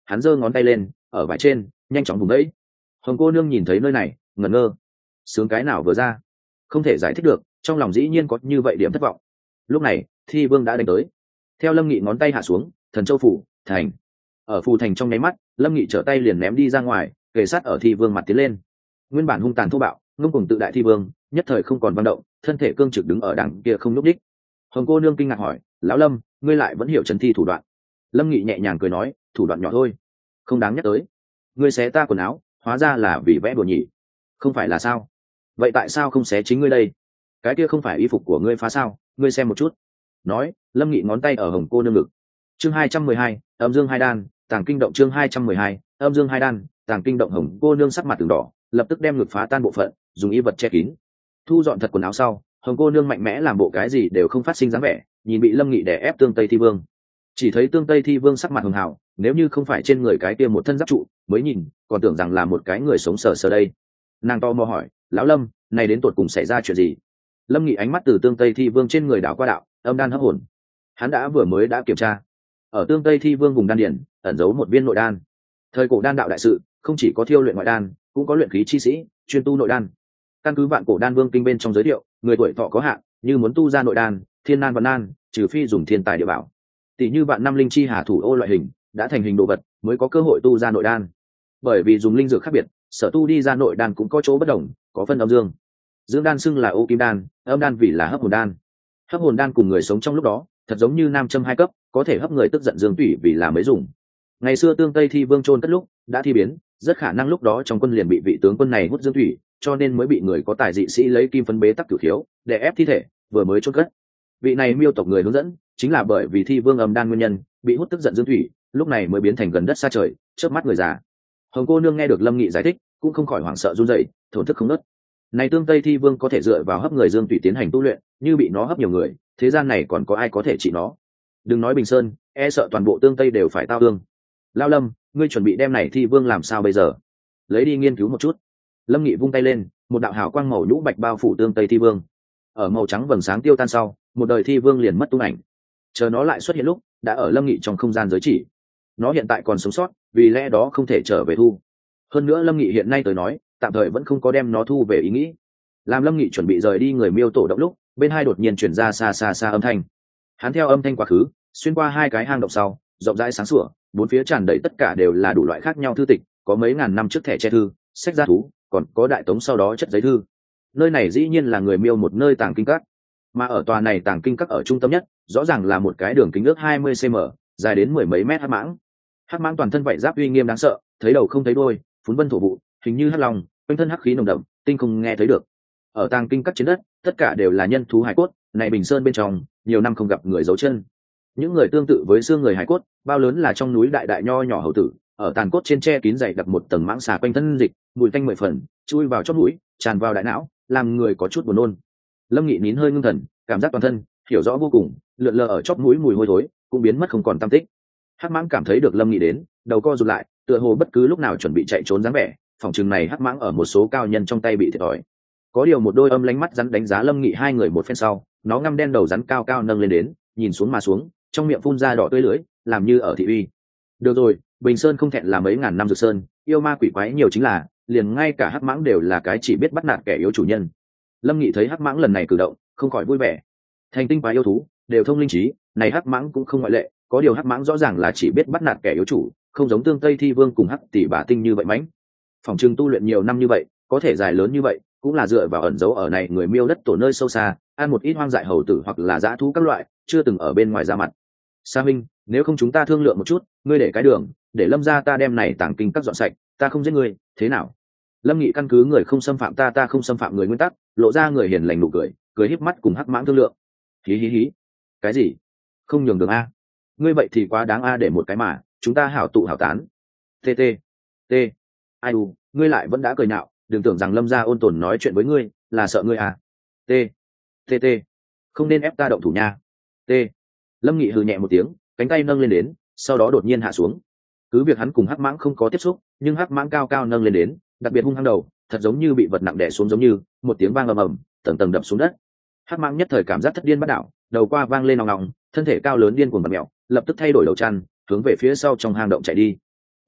hắn giơ ngón tay lên ở vải trên nhanh chóng vùng đấy. Hồng cô nương nhìn thấy nơi này ngẩn ngơ, sướng cái nào vừa ra không thể giải thích được, trong lòng dĩ nhiên có như vậy điểm thất vọng. Lúc này thi vương đã đánh tới, theo Lâm Nghị ngón tay hạ xuống, thần châu phủ thành. Ở phù thành trong nháy mắt, Lâm Nghị trở tay liền ném đi ra ngoài, kề sát ở thi vương mặt tiến lên. Nguyên bản hung tàn thô bạo ngông cuồng tự đại thi vương nhất thời không còn vận động, thân thể cương trực đứng ở đằng kia không nhúc nhích. Hồng cô nương kinh ngạc hỏi, lão Lâm, ngươi lại vẫn hiểu trấn thi thủ đoạn? Lâm Nghị nhẹ nhàng cười nói, thủ đoạn nhỏ thôi, không đáng nhắc tới. Ngươi xé ta quần áo hóa ra là vì vẽ đùa nhỉ? Không phải là sao? Vậy tại sao không xé chính ngươi đây? Cái kia không phải y phục của ngươi phá sao? Ngươi xem một chút. Nói, Lâm Nghị ngón tay ở Hồng cô nương ngực. Chương 212, âm dương hai đan tàng kinh động. Chương 212, âm dương hai đan tàng kinh động. Hồng cô nương sắc mặt từng đỏ, lập tức đem ngực phá tan bộ phận, dùng y vật che kín. Thu dọn thật quần áo sau, Hồng cô nương mạnh mẽ làm bộ cái gì đều không phát sinh dáng vẻ, nhìn bị Lâm Nghị đè ép Tương Tây Thi Vương. Chỉ thấy Tương Tây Thi Vương sắc mặt hường hào, nếu như không phải trên người cái kia một thân giáp trụ, mới nhìn còn tưởng rằng là một cái người sống sờ sờ đây. Nàng to mò hỏi, lão Lâm, này đến tột cùng xảy ra chuyện gì? Lâm Nghị ánh mắt từ Tương Tây Thi Vương trên người đảo qua đạo, âm đan hấp hồn. Hắn vừa mới đã kiểm tra, ở Tương Tây Thi Vương vùng đan điển ẩn giấu một viên nội đan. Thời cổ đan đạo đại sự, không chỉ có thiêu luyện ngoại đan, cũng có luyện khí chi sĩ chuyên tu nội đan. Căn cứ vạn cổ đan vương kinh bên trong giới thiệu, người tuổi thọ có hạn, như muốn tu ra nội đan, thiên nan vạn nan, trừ phi dùng thiên tài địa bảo, tỷ như vạn năm linh chi hà thủ ô loại hình đã thành hình đồ vật mới có cơ hội tu ra nội đan. Bởi vì dùng linh dược khác biệt, sở tu đi ra nội đan cũng có chỗ bất đồng, có phân âm dương. Dương đan xưng là ô kim đan, âm đan vì là hấp hồn đan. Hấp hồn đan cùng người sống trong lúc đó thật giống như nam châm hai cấp, có thể hấp người tức giận dương tủy vì là mới dùng. Ngày xưa Tương Tây Thi Vương chôn cất lúc đã thi biến, rất khả năng lúc đó trong quân liền bị vị tướng quân này hút dương thủy, cho nên mới bị người có tài dị sĩ lấy kim phấn bế tắc cửu khiếu để ép thi thể, vừa mới chôn cất. Vị này miêu tộc người hướng dẫn chính là bởi vì Thi Vương âm đan nguyên nhân bị hút tức giận dương thủy, lúc này mới biến thành gần đất xa trời, chớp mắt người già. Hồng cô nương nghe được Lâm Nghị giải thích, cũng không khỏi hoảng sợ run rẩy, thổn thức không ngớt. Này Tương Tây Thi Vương có thể dựa vào hấp người dương thủy tiến hành tu luyện, như bị nó hấp nhiều người, thế gian này còn có ai có thể trị nó? Đừng nói Bình Sơn, e sợ toàn bộ Tương Tây đều phải tao ương. Lao Lâm, ngươi chuẩn bị đem này Thi Vương làm sao bây giờ? Lấy đi nghiên cứu một chút. Lâm Nghị vung tay lên, một đạo hào quang màu nhũ bạch bao phủ Tương Tây Thi Vương. Ở màu trắng vầng sáng tiêu tan sau, một đời Thi Vương liền mất tung ảnh. Chờ nó lại xuất hiện lúc, đã ở Lâm Nghị trong không gian giới chỉ. Nó hiện tại còn sống sót, vì lẽ đó không thể trở về thu. Hơn nữa Lâm Nghị hiện nay tới nói, tạm thời vẫn không có đem nó thu về ý nghĩ. Làm Lâm Nghị chuẩn bị rời đi người miêu tổ động lúc, bên hai đột nhiên truyền ra xa xa xa âm thanh. Hắn theo âm thanh quá khứ, xuyên qua hai cái hang động sau, rộng rãi sáng sủa, bốn phía tràn đầy tất cả đều là đủ loại khác nhau thư tịch, có mấy ngàn năm trước thẻ che thư, sách gia thú, còn có đại tống sau đó chất giấy thư. Nơi này dĩ nhiên là người miêu một nơi tàng kinh các, mà ở tòa này tàng kinh các ở trung tâm nhất, rõ ràng là một cái đường kính ước 20 cm, dài đến mười mấy mét hắc mãng. Hắc mãng toàn thân vảy giáp uy nghiêm đáng sợ, thấy đầu không thấy đuôi, phún vân thổ vụ, hình như hắc long, quanh thân hắc khí nồng đậm, tinh không nghe thấy được. Ở tàng kinh các trên đất, tất cả đều là nhân thú hải cốt, này Bình Sơn bên trong, nhiều năm không gặp người dấu chân. Những người tương tự với xương người hải cốt, bao lớn là trong núi đại đại nho nhỏ hầu tử, ở tàn cốt trên che kín dày đặc một tầng mãng xà quanh thân dịch, mùi tanh mười phần, chui vào chóp mũi, tràn vào đại não, làm người có chút buồn nôn. Lâm Nghị nín hơi ngưng thần, cảm giác toàn thân hiểu rõ vô cùng, lượn lờ ở chóp mũi mùi hôi thối cũng biến mất không còn tăm tích. Hắc mãng cảm thấy được Lâm Nghị đến, đầu co rụt lại, tựa hồ bất cứ lúc nào chuẩn bị chạy trốn dáng vẻ. Phòng trường này hắc mãng ở một số cao nhân trong tay bị thiệt thòi. Có điều một đôi âm lánh mắt rắn đánh giá Lâm Nghị hai người một phen sau, nó ngăm đen đầu rắn cao cao nâng lên đến, nhìn xuống mà xuống, trong miệng phun ra đỏ tươi lưỡi, làm như ở thị uy. Được rồi, Bình Sơn không thẹn là mấy ngàn năm dược sơn, yêu ma quỷ quái nhiều chính là, liền ngay cả hắc mãng đều là cái chỉ biết bắt nạt kẻ yếu chủ nhân. Lâm Nghị thấy hắc mãng lần này cử động, không khỏi vui vẻ. Thành tinh quái yêu thú đều thông linh trí, này hắc mãng cũng không ngoại lệ, có điều hắc mãng rõ ràng là chỉ biết bắt nạt kẻ yếu chủ, không giống Tương Tây Thi Vương cùng hắc tỷ bà tinh như vậy mãnh. Phòng trường tu luyện nhiều năm như vậy, có thể dài lớn như vậy, cũng là dựa vào ẩn giấu ở này người miêu đất tổ nơi sâu xa, ăn một ít hoang dại hầu tử hoặc là dã thú các loại, chưa từng ở bên ngoài ra mặt. Sa Minh, nếu không chúng ta thương lượng một chút, ngươi để cái đường, để Lâm gia ta đem này tàng kinh các dọn sạch, ta không giết ngươi, thế nào? Lâm Nghị căn cứ người không xâm phạm ta không xâm phạm người nguyên tắc, lộ ra người hiền lành nụ cười, cười híp mắt cùng hắc mãng thương lượng. Hí hí hí, cái gì? Không nhường đường a? Ngươi vậy thì quá đáng a, để một cái mà, chúng ta hảo tụ hảo tán. T T T, ai u, ngươi lại vẫn đã cười nhạo, đừng tưởng rằng Lâm gia ôn tồn nói chuyện với ngươi là sợ ngươi à? T T T, không nên ép ta động thủ nha. T. Lâm Nghị hừ nhẹ một tiếng, cánh tay nâng lên đến, sau đó đột nhiên hạ xuống. Cứ việc hắn cùng hắc mãng không có tiếp xúc, nhưng hắc mãng cao cao nâng lên đến, đặc biệt hung hăng đầu, thật giống như bị vật nặng đè xuống, giống như một tiếng vang ầm ầm, tầng tầng đập xuống đất. Hắc mãng nhất thời cảm giác thất điên bắt đảo, đầu qua vang lên nòng nòng, thân thể cao lớn điên cuồng bật mèo, lập tức thay đổi đầu chăn, hướng về phía sau trong hang động chạy đi.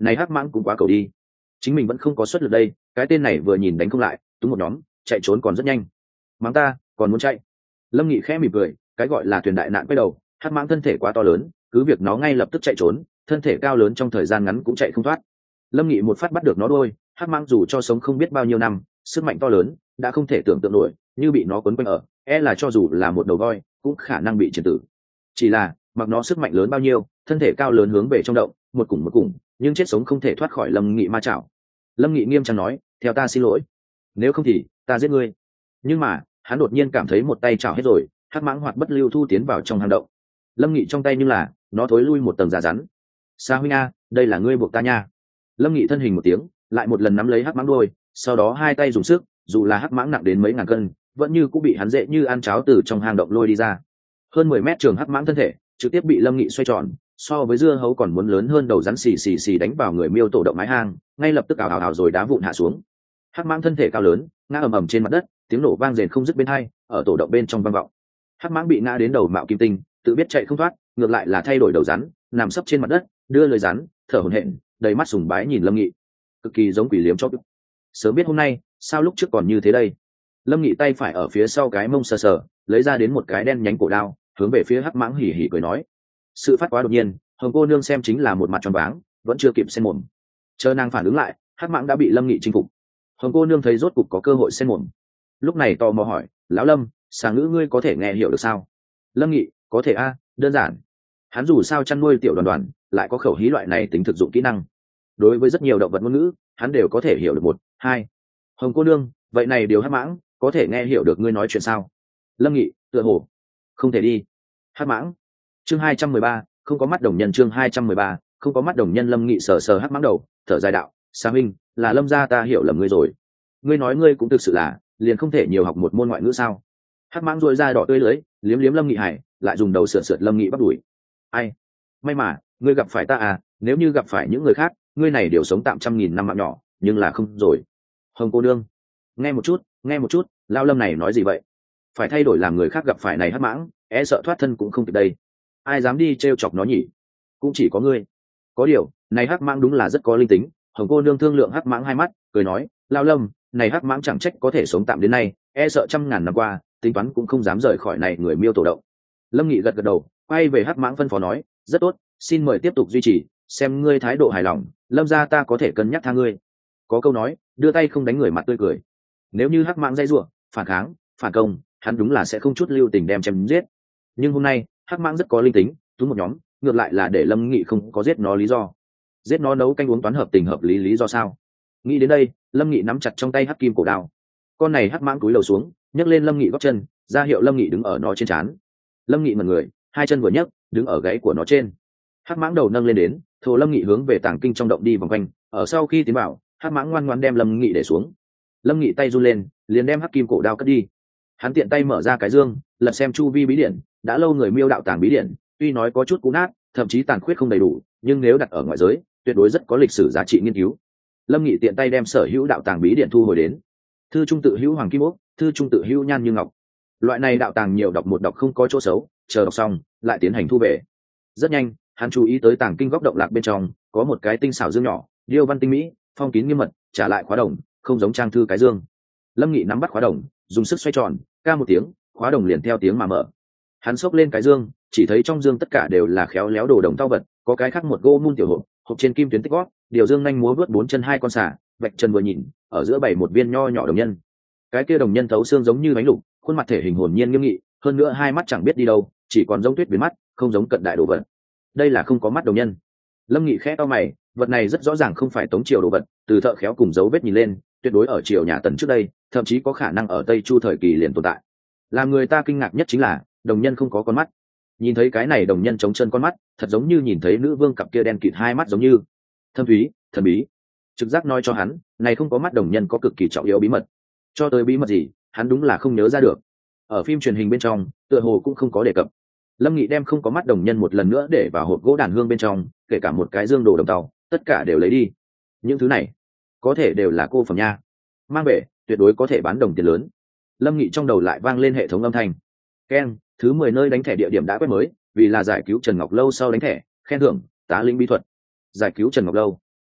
này hắc mãng cũng quá cầu đi, chính mình vẫn không có suất lực đây, cái tên này vừa nhìn đánh không lại, túm một nhóm chạy trốn còn rất nhanh, mắng ta còn muốn chạy. Lâm Nghị khẽ mỉm cười, cái gọi là thuyền đại nạn quay đầu, hắc mãng thân thể quá to lớn, cứ việc nó ngay lập tức chạy trốn, thân thể cao lớn trong thời gian ngắn cũng chạy không thoát. Lâm Nghị một phát bắt được nó đuôi, hắc mãng dù cho sống không biết bao nhiêu năm, sức mạnh to lớn đã không thể tưởng tượng nổi, như bị nó quấn quanh ở, là cho dù là một đầu voi cũng khả năng bị triệt tử. Chỉ là mặc nó sức mạnh lớn bao nhiêu, thân thể cao lớn hướng về trong động, một củng, nhưng chết sống không thể thoát khỏi Lâm Nghị ma chảo. Lâm Nghị nghiêm trang nói, theo ta xin lỗi, nếu không thì ta giết ngươi. Nhưng mà hắn đột nhiên cảm thấy một tay chảo hết rồi, hắc mãng hoạt bất lưu thu tiến vào trong hang động. Lâm Nghị trong tay nhưng là nó thối lui một tầng giả rắn. Sa huynh a, đây là ngươi buộc ta nha. Lâm Nghị thân hình một tiếng, lại một lần nắm lấy hắc mãng đuôi, sau đó hai tay dùng sức, dù là hắc mãng nặng đến mấy ngàn cân, vẫn như cũng bị hắn dễ như ăn cháo từ trong hang động lôi đi ra. Hơn 10 mét trường hắc mãng thân thể trực tiếp bị Lâm Nghị xoay tròn, so với dưa hấu còn muốn lớn hơn đầu rắn xì đánh vào người miêu tổ động mái hang, ngay lập tức ào ào rồi đá vụn hạ xuống. Hắc mãng thân thể cao lớn ngã ầm trên mặt đất, tiếng nổ vang rền không dứt bên hai, ở tổ động bên trong vang vọng. Hắc mãng bị ngã đến đầu mạo kim tinh, tự biết chạy không thoát, ngược lại là thay đổi đầu rắn, nằm sấp trên mặt đất, đưa lưỡi rắn, thở hổn hển, đầy mắt sùng bái nhìn Lâm Nghị, cực kỳ giống quỷ liếm chó. Sớm biết hôm nay, sao lúc trước còn như thế đây? Lâm Nghị tay phải ở phía sau cái mông sờ sờ, lấy ra đến một cái đen nhánh cổ đao, hướng về phía hắc mãng hỉ hỉ cười nói. Sự phát quá đột nhiên, Hồng cô nương xem chính là một mặt tròn váng, vẫn chưa kịp xen mồm. Chờ nàng phản ứng lại, hắc mãng đã bị Lâm Nghị chinh phục. Hồng cô nương thấy rốt cục có cơ hội xen mồm, lúc này tò mò hỏi, lão Lâm, xà ngữ ngươi có thể nghe hiểu được sao? Lâm Nghị, có thể a, đơn giản. Hắn dù sao chăn nuôi tiểu đoàn, lại có khẩu hí loại này tính thực dụng kỹ năng. Đối với rất nhiều động vật ngôn ngữ, hắn đều có thể hiểu được một, hai. Hồng cô nương, vậy này điều hắc mãng có thể nghe hiểu được ngươi nói chuyện sao? Lâm Nghị, tựa hồ không thể đi. Hắc mãng. Chương 213, không có mắt đồng nhân. Chương 213, không có mắt đồng nhân. Lâm Nghị sờ sờ hắc mãng đầu, thở dài đạo, Sa huynh, là Lâm gia ta hiểu lầm ngươi rồi. Ngươi nói ngươi cũng thực sự là, liền không thể nhiều học một môn ngoại ngữ sao? Hắc mãng rôi ra đỏ tươi lưới, liếm Lâm Nghị hải, lại dùng đầu sượt Lâm Nghị bắt đuổi. Ai? May mà, ngươi gặp phải ta à, nếu như gặp phải những người khác, ngươi này đều sống tạm 100.000 năm mạng nhỏ, nhưng là không rồi. Hồng cô nương, nghe một chút, lao Lâm này nói gì vậy? Phải thay đổi làm người khác gặp phải này hắc mãng, sợ thoát thân cũng không kịp đây. Ai dám đi trêu chọc nó nhỉ? Cũng chỉ có ngươi. Có điều, này hắc mãng đúng là rất có linh tính. Hồng cô nương thương lượng hắc mãng hai mắt, cười nói, lao Lâm, này hắc mãng chẳng trách có thể sống tạm đến nay, sợ 100.000 năm qua, tính toán cũng không dám rời khỏi này người miêu tổ động. Lâm Nghị gật đầu, quay về hắc mãng phân phó nói, rất tốt, xin mời tiếp tục duy trì, xem ngươi thái độ hài lòng, Lâm gia ta có thể cân nhắc tha ngươi. Có câu nói, đưa tay không đánh người mặt tươi cười. Nếu như hắc mãng dây rủa, phản kháng, phản công, hắn đúng là sẽ không chút lưu tình đem chém giết. Nhưng hôm nay, hắc mãng rất có linh tính, túm một nhóm, ngược lại là để Lâm Nghị không có giết nó lý do. Giết nó nấu canh uống toán hợp tình hợp lý do sao? Nghĩ đến đây, Lâm Nghị nắm chặt trong tay hắc kim cổ đao. Con này hắc mãng cúi đầu xuống, nhấc lên Lâm Nghị gót chân, ra hiệu Lâm Nghị đứng ở nó trên trán. Lâm Nghị mật người, hai chân vừa nhấc, đứng ở gáy của nó trên. Hắc mãng đầu nâng lên đến, thồ Lâm Nghị hướng về tàng kinh trong động đi vòng quanh. Ở sau khi tiến vào, hắc mãng ngoan ngoãn đem Lâm Nghị để xuống. Lâm Nghị tay run lên, liền đem hắc kim cổ đao cất đi. Hắn tiện tay mở ra cái dương, lật xem chu vi bí điển. Đã lâu người miêu đạo tàng bí điển, tuy nói có chút cũ nát, thậm chí tàn khuyết không đầy đủ, nhưng nếu đặt ở ngoại giới, tuyệt đối rất có lịch sử giá trị nghiên cứu. Lâm Nghị tiện tay đem sở hữu đạo tàng bí điển thu hồi đến. Thư trung tự hữu hoàng kim ốc, thư trung tự hữu nhan như ngọc. Loại này đạo tàng nhiều đọc một đọc không có chỗ xấu, chờ đọc xong lại tiến hành thu về. Rất nhanh, hắn chú ý tới tàng kinh góc động lạc bên trong có một cái tinh xảo dương nhỏ, điêu văn tinh mỹ, phong kín nghiêm mật, trả lại khóa đồng, không giống trang thư cái dương. Lâm Nghị nắm bắt khóa đồng, dùng sức xoay tròn, ca một tiếng, khóa đồng liền theo tiếng mà mở. Hắn xốc lên cái dương, chỉ thấy trong dương tất cả đều là khéo léo đồ đồng tao vật, có cái khác một gỗ mun tiểu hộp, hộp trên kim tuyến tích gót, điều dương nhanh múa vớt bốn chân hai con xà, vạch chân vừa nhìn, ở giữa bày một viên nho nhỏ đồng nhân. Cái kia đồng nhân thấu xương giống như bánh lục, khuôn mặt thể hình hồn nhiên nghiêm nghị, hơn nữa hai mắt chẳng biết đi đâu, chỉ còn giống tuyết biến mắt, không giống cận đại đồ vật. Đây là không có mắt đồng nhân. Lâm Nghị khẽ to mày, vật này rất rõ ràng không phải Tống triều đồ vật, từ thợ khéo cùng dấu vết nhìn lên, tuyệt đối ở triều nhà Tần trước đây, thậm chí có khả năng ở Tây Chu thời kỳ liền tồn tại. Làm người ta kinh ngạc nhất chính là, đồng nhân không có con mắt. Nhìn thấy cái này đồng nhân chống chân con mắt, thật giống như nhìn thấy nữ vương cặp kia đen kịt hai mắt giống như thâm thúy, thần bí. Trực giác nói cho hắn, này không có mắt đồng nhân có cực kỳ trọng yếu bí mật. Cho tới bí mật gì, hắn đúng là không nhớ ra được. Ở phim truyền hình bên trong, tựa hồ cũng không có đề cập. Lâm Nghị đem không có mắt đồng nhân một lần nữa để vào hộp gỗ đàn hương bên trong, kể cả một cái dương đồ đồng tàu, tất cả đều lấy đi. Những thứ này, có thể đều là cô phẩm nha. Mang về, tuyệt đối có thể bán đồng tiền lớn. Lâm Nghị trong đầu lại vang lên hệ thống âm thanh. Keng, thứ 10 nơi đánh thẻ địa điểm đã quét mới, vì là giải cứu Trần Ngọc Lâu sau đánh thẻ, khen thưởng, tá lĩnh bí thuật. Giải cứu Trần Ngọc Lâu.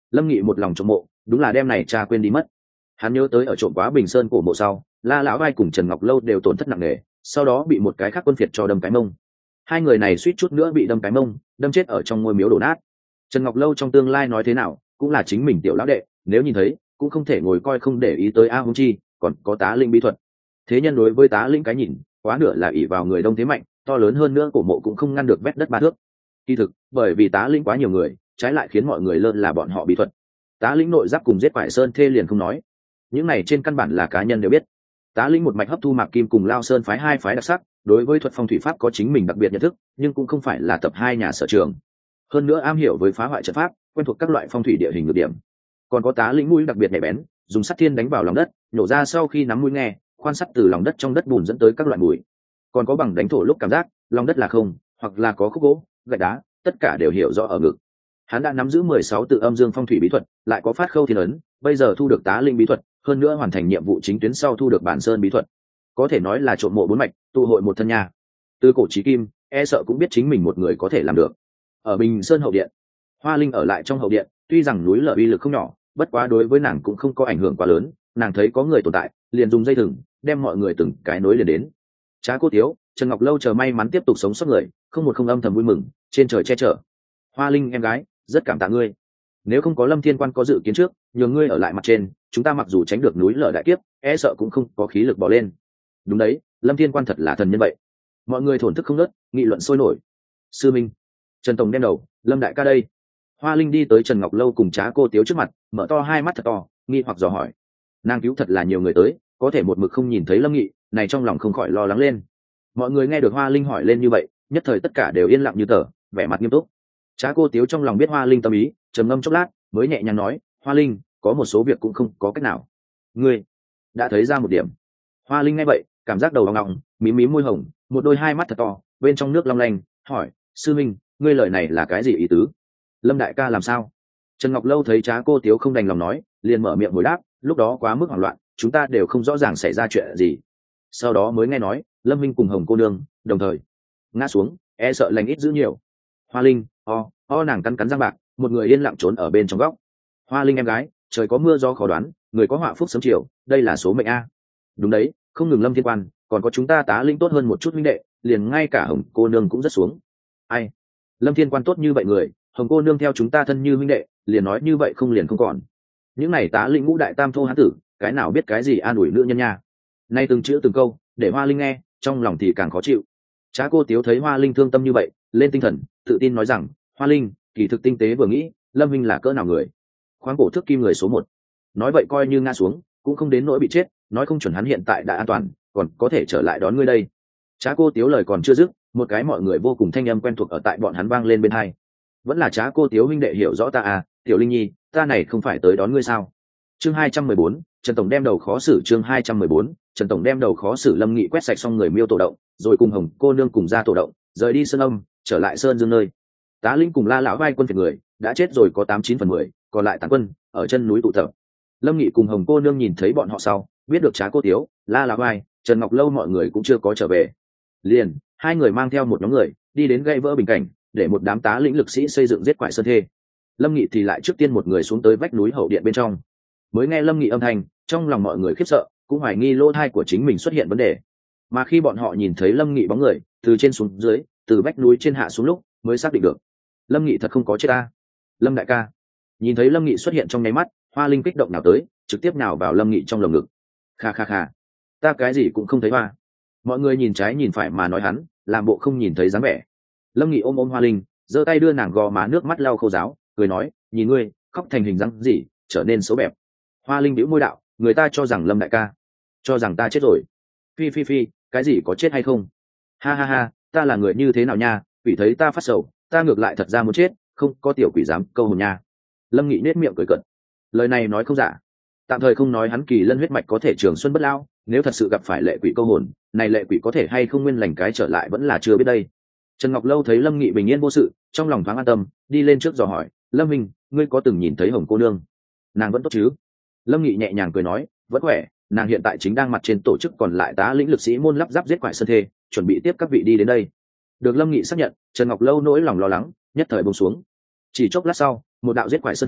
Lâm Nghị một lòng trộm mộ, đúng là đem này cha quên đi mất. Hắn nhớ tới ở trộm quá Bình Sơn cổ mộ sau, La lão vai cùng Trần Ngọc Lâu đều tổn thất nặng nề, sau đó bị một cái khác quân phiệt cho đâm cái mông. Hai người này suýt chút nữa bị đâm cái mông, đâm chết ở trong ngôi miếu đổ nát. Trần Ngọc Lâu trong tương lai nói thế nào, cũng là chính mình tiểu lão đệ, nếu nhìn thấy, cũng không thể ngồi coi không để ý tới A Hung Chi, còn có Tá Linh bí thuật. Thế nhân đối với Tá Linh cái nhìn, quá nửa là ỷ vào người đông thế mạnh, to lớn hơn nữa cổ mộ cũng không ngăn được vét đất ba thước. Kỳ thực, bởi vì Tá Linh quá nhiều người, trái lại khiến mọi người lơ là bọn họ bí thuật. Tá Linh nội giáp cùng giết quải sơn thê liền không nói, những này trên căn bản là cá nhân đều biết. Tá Linh một mạch hấp thu Mạc Kim cùng Lao Sơn phái hai phái đặc sắc, đối với thuật phong thủy pháp có chính mình đặc biệt nhận thức, nhưng cũng không phải là tập hai nhà sở trường. Hơn nữa am hiểu với phá hoại trận pháp, quen thuộc các loại phong thủy địa hình nhược điểm. Còn có Tá Linh mũi đặc biệt nhạy bén, dùng sắt thiên đánh vào lòng đất, nổ ra sau khi nắm mũi nghe, quan sát từ lòng đất trong đất bùn dẫn tới các loại mùi. Còn có bằng đánh thổ lúc cảm giác, lòng đất là không, hoặc là có khúc gỗ, gạch đá, tất cả đều hiểu rõ ở ngực. Hắn đã nắm giữ 16 tự âm dương phong thủy bí thuật, lại có phát khâu thiên ấn, bây giờ thu được Tá Linh bí thuật, hơn nữa hoàn thành nhiệm vụ chính tuyến sau thu được bản sơn bí thuật, có thể nói là trộm mộ bốn mạch, tụ hội một thân nhà. Từ cổ chí kim, e sợ cũng biết chính mình một người có thể làm được. Ở Bình Sơn hậu điện, Hoa Linh ở lại trong hậu điện, tuy rằng núi lở uy lực không nhỏ, bất quá đối với nàng cũng không có ảnh hưởng quá lớn. Nàng thấy có người tồn tại, liền dùng dây thừng đem mọi người từng cái nối liền đến. Trá Cô Tiếu, Trần Ngọc Lâu chờ may mắn tiếp tục sống sót người, không một không âm thầm vui mừng, trên trời che chở. Hoa Linh em gái, rất cảm tạ ngươi. Nếu không có Lâm Thiên Quan có dự kiến trước, nhường ngươi ở lại mặt trên, chúng ta mặc dù tránh được núi lở đại kiếp, e sợ cũng không có khí lực bỏ lên. Đúng đấy, Lâm Thiên Quan thật là thần nhân vậy. Mọi người thổn thức không ngớt, nghị luận sôi nổi. Sư minh, Trần Tổng đem đầu, Lâm đại ca đây. Hoa Linh đi tới Trần Ngọc Lâu cùng Trá Cô Tiếu trước mặt, mở to hai mắt thật to, nghi hoặc dò hỏi. Nàng cứu thật là nhiều người tới, có thể một mực không nhìn thấy Lâm Nghị, này trong lòng không khỏi lo lắng lên. Mọi người nghe được Hoa Linh hỏi lên như vậy, nhất thời tất cả đều yên lặng như tờ, vẻ mặt nghiêm túc. Trá Cô Tiếu trong lòng biết Hoa Linh tâm ý, trầm ngâm chốc lát, mới nhẹ nhàng nói, Hoa Linh, có một số việc cũng không có cách nào. Ngươi đã thấy ra một điểm. Hoa Linh nghe vậy, cảm giác đầu ong ong, mím mím môi hồng, một đôi hai mắt thật to, bên trong nước long lanh, hỏi, sư minh, ngươi lời này là cái gì ý tứ? Lâm đại ca làm sao? Trần Ngọc Lâu thấy Trá Cô Tiếu không đành lòng nói, liền mở miệng hồi đáp, lúc đó quá mức hoảng loạn, chúng ta đều không rõ ràng xảy ra chuyện gì. Sau đó mới nghe nói, Lâm Minh cùng Hồng cô nương đồng thời ngã xuống, e sợ lành ít dữ nhiều. Hoa Linh, nàng cắn cắn răng bạc, một người yên lặng trốn ở bên trong góc. Hoa Linh em gái, trời có mưa gió khó đoán, người có họa phúc sớm chiều, đây là số mệnh a. Đúng đấy, không ngừng Lâm Thiên Quan, còn có chúng ta Tá Linh tốt hơn một chút minh đệ, liền ngay cả Hồng cô nương cũng rất xuống. Ai? Lâm Thiên Quan tốt như vậy người, Hồng cô nương theo chúng ta thân như minh đệ, liền nói như vậy không liền không còn. Những này Tá Linh ngũ đại tam thô hán tử, cái nào biết cái gì an ủi nữ nhân nha. Nay từng chữ từng câu, để Hoa Linh nghe, trong lòng thì càng khó chịu. Trá Cô Tiếu thấy Hoa Linh thương tâm như vậy, lên tinh thần, tự tin nói rằng, Hoa Linh, kỳ thực tinh tế vừa nghĩ, Lâm Minh là cỡ nào người, khoáng cổ thước kim người số một. Nói vậy coi như ngã xuống, cũng không đến nỗi bị chết, nói không chuẩn hắn hiện tại đã an toàn, còn có thể trở lại đón ngươi đây. Trá Cô Tiếu lời còn chưa dứt, một cái mọi người vô cùng thanh âm quen thuộc ở tại bọn hắn vang lên bên hai. Vẫn là Trá Cô Tiếu huynh đệ hiểu rõ ta à, Tiểu Linh Nhi, ta này không phải tới đón ngươi sao? Chương 214, Trần Tổng đem đầu khó xử. Chương 214, Trần Tổng đem đầu khó xử. Lâm Nghị quét sạch xong người miêu tổ động, rồi cùng Hồng cô nương cùng ra tổ động, rời đi sơn âm, trở lại sơn dương nơi. Tá Linh cùng La lão vai quân phiệt người đã chết rồi có 89/10, còn lại tàn quân ở chân núi tụ tập. Lâm Nghị cùng Hồng cô nương nhìn thấy bọn họ sau, biết được Trá Cô Tiếu, La lão vai, Trần Ngọc Lâu mọi người cũng chưa có trở về. Liền, hai người mang theo một nhóm người đi đến gây vỡ bình cảnh, để một đám Tá Lĩnh lực sĩ xây dựng giết quải sơn thê. Lâm Nghị thì lại trước tiên một người xuống tới vách núi hậu điện bên trong. Mới nghe Lâm Nghị âm thanh, trong lòng mọi người khiếp sợ, cũng hoài nghi lỗ thai của chính mình xuất hiện vấn đề. Mà khi bọn họ nhìn thấy Lâm Nghị bóng người từ trên xuống dưới, từ vách núi trên hạ xuống lúc, mới xác định được Lâm Nghị thật không có chết ta. Lâm đại ca. Nhìn thấy Lâm Nghị xuất hiện trong nháy mắt, Hoa Linh kích động nào tới, trực tiếp nào vào Lâm Nghị trong lồng ngực. Kha kha kha, ta cái gì cũng không thấy hoa. Mọi người nhìn trái nhìn phải mà nói hắn, làm bộ không nhìn thấy dáng vẻ. Lâm Nghị ôm Hoa Linh, giơ tay đưa nàng gò má nước mắt lau khô ráo, cười nói, nhìn ngươi khóc thành hình dáng gì, trở nên xấu bẹp. Hoa Linh bĩu môi đạo, người ta cho rằng Lâm đại ca cho rằng ta chết rồi. Phi phi phi, cái gì có chết hay không? Ha ha ha, ta là người như thế nào nha, quỷ thấy ta phát sầu, ta ngược lại thật ra muốn chết, không có tiểu quỷ dám câu hồn nha. Lâm Nghị nết miệng cười cợt, lời này nói không giả. Tạm thời không nói hắn kỳ lân huyết mạch có thể trường xuân bất lao, nếu thật sự gặp phải lệ quỷ câu hồn, này lệ quỷ có thể hay không nguyên lành cái trở lại vẫn là chưa biết đây. Trần Ngọc Lâu thấy Lâm Nghị bình yên vô sự, trong lòng thoáng an tâm, đi lên trước dò hỏi, Lâm Minh, ngươi có từng nhìn thấy Hồng cô nương? Nàng vẫn tốt chứ? Lâm Nghị nhẹ nhàng cười nói, vẫn khỏe, nàng hiện tại chính đang mặt trên tổ chức còn lại Tá Lĩnh lực sĩ môn lắp ráp giết quải sơn thê, chuẩn bị tiếp các vị đi đến đây. Được Lâm Nghị xác nhận, Trần Ngọc Lâu nỗi lòng lo lắng nhất thời buông xuống. Chỉ chốc lát sau, một đạo giết quải sơn thê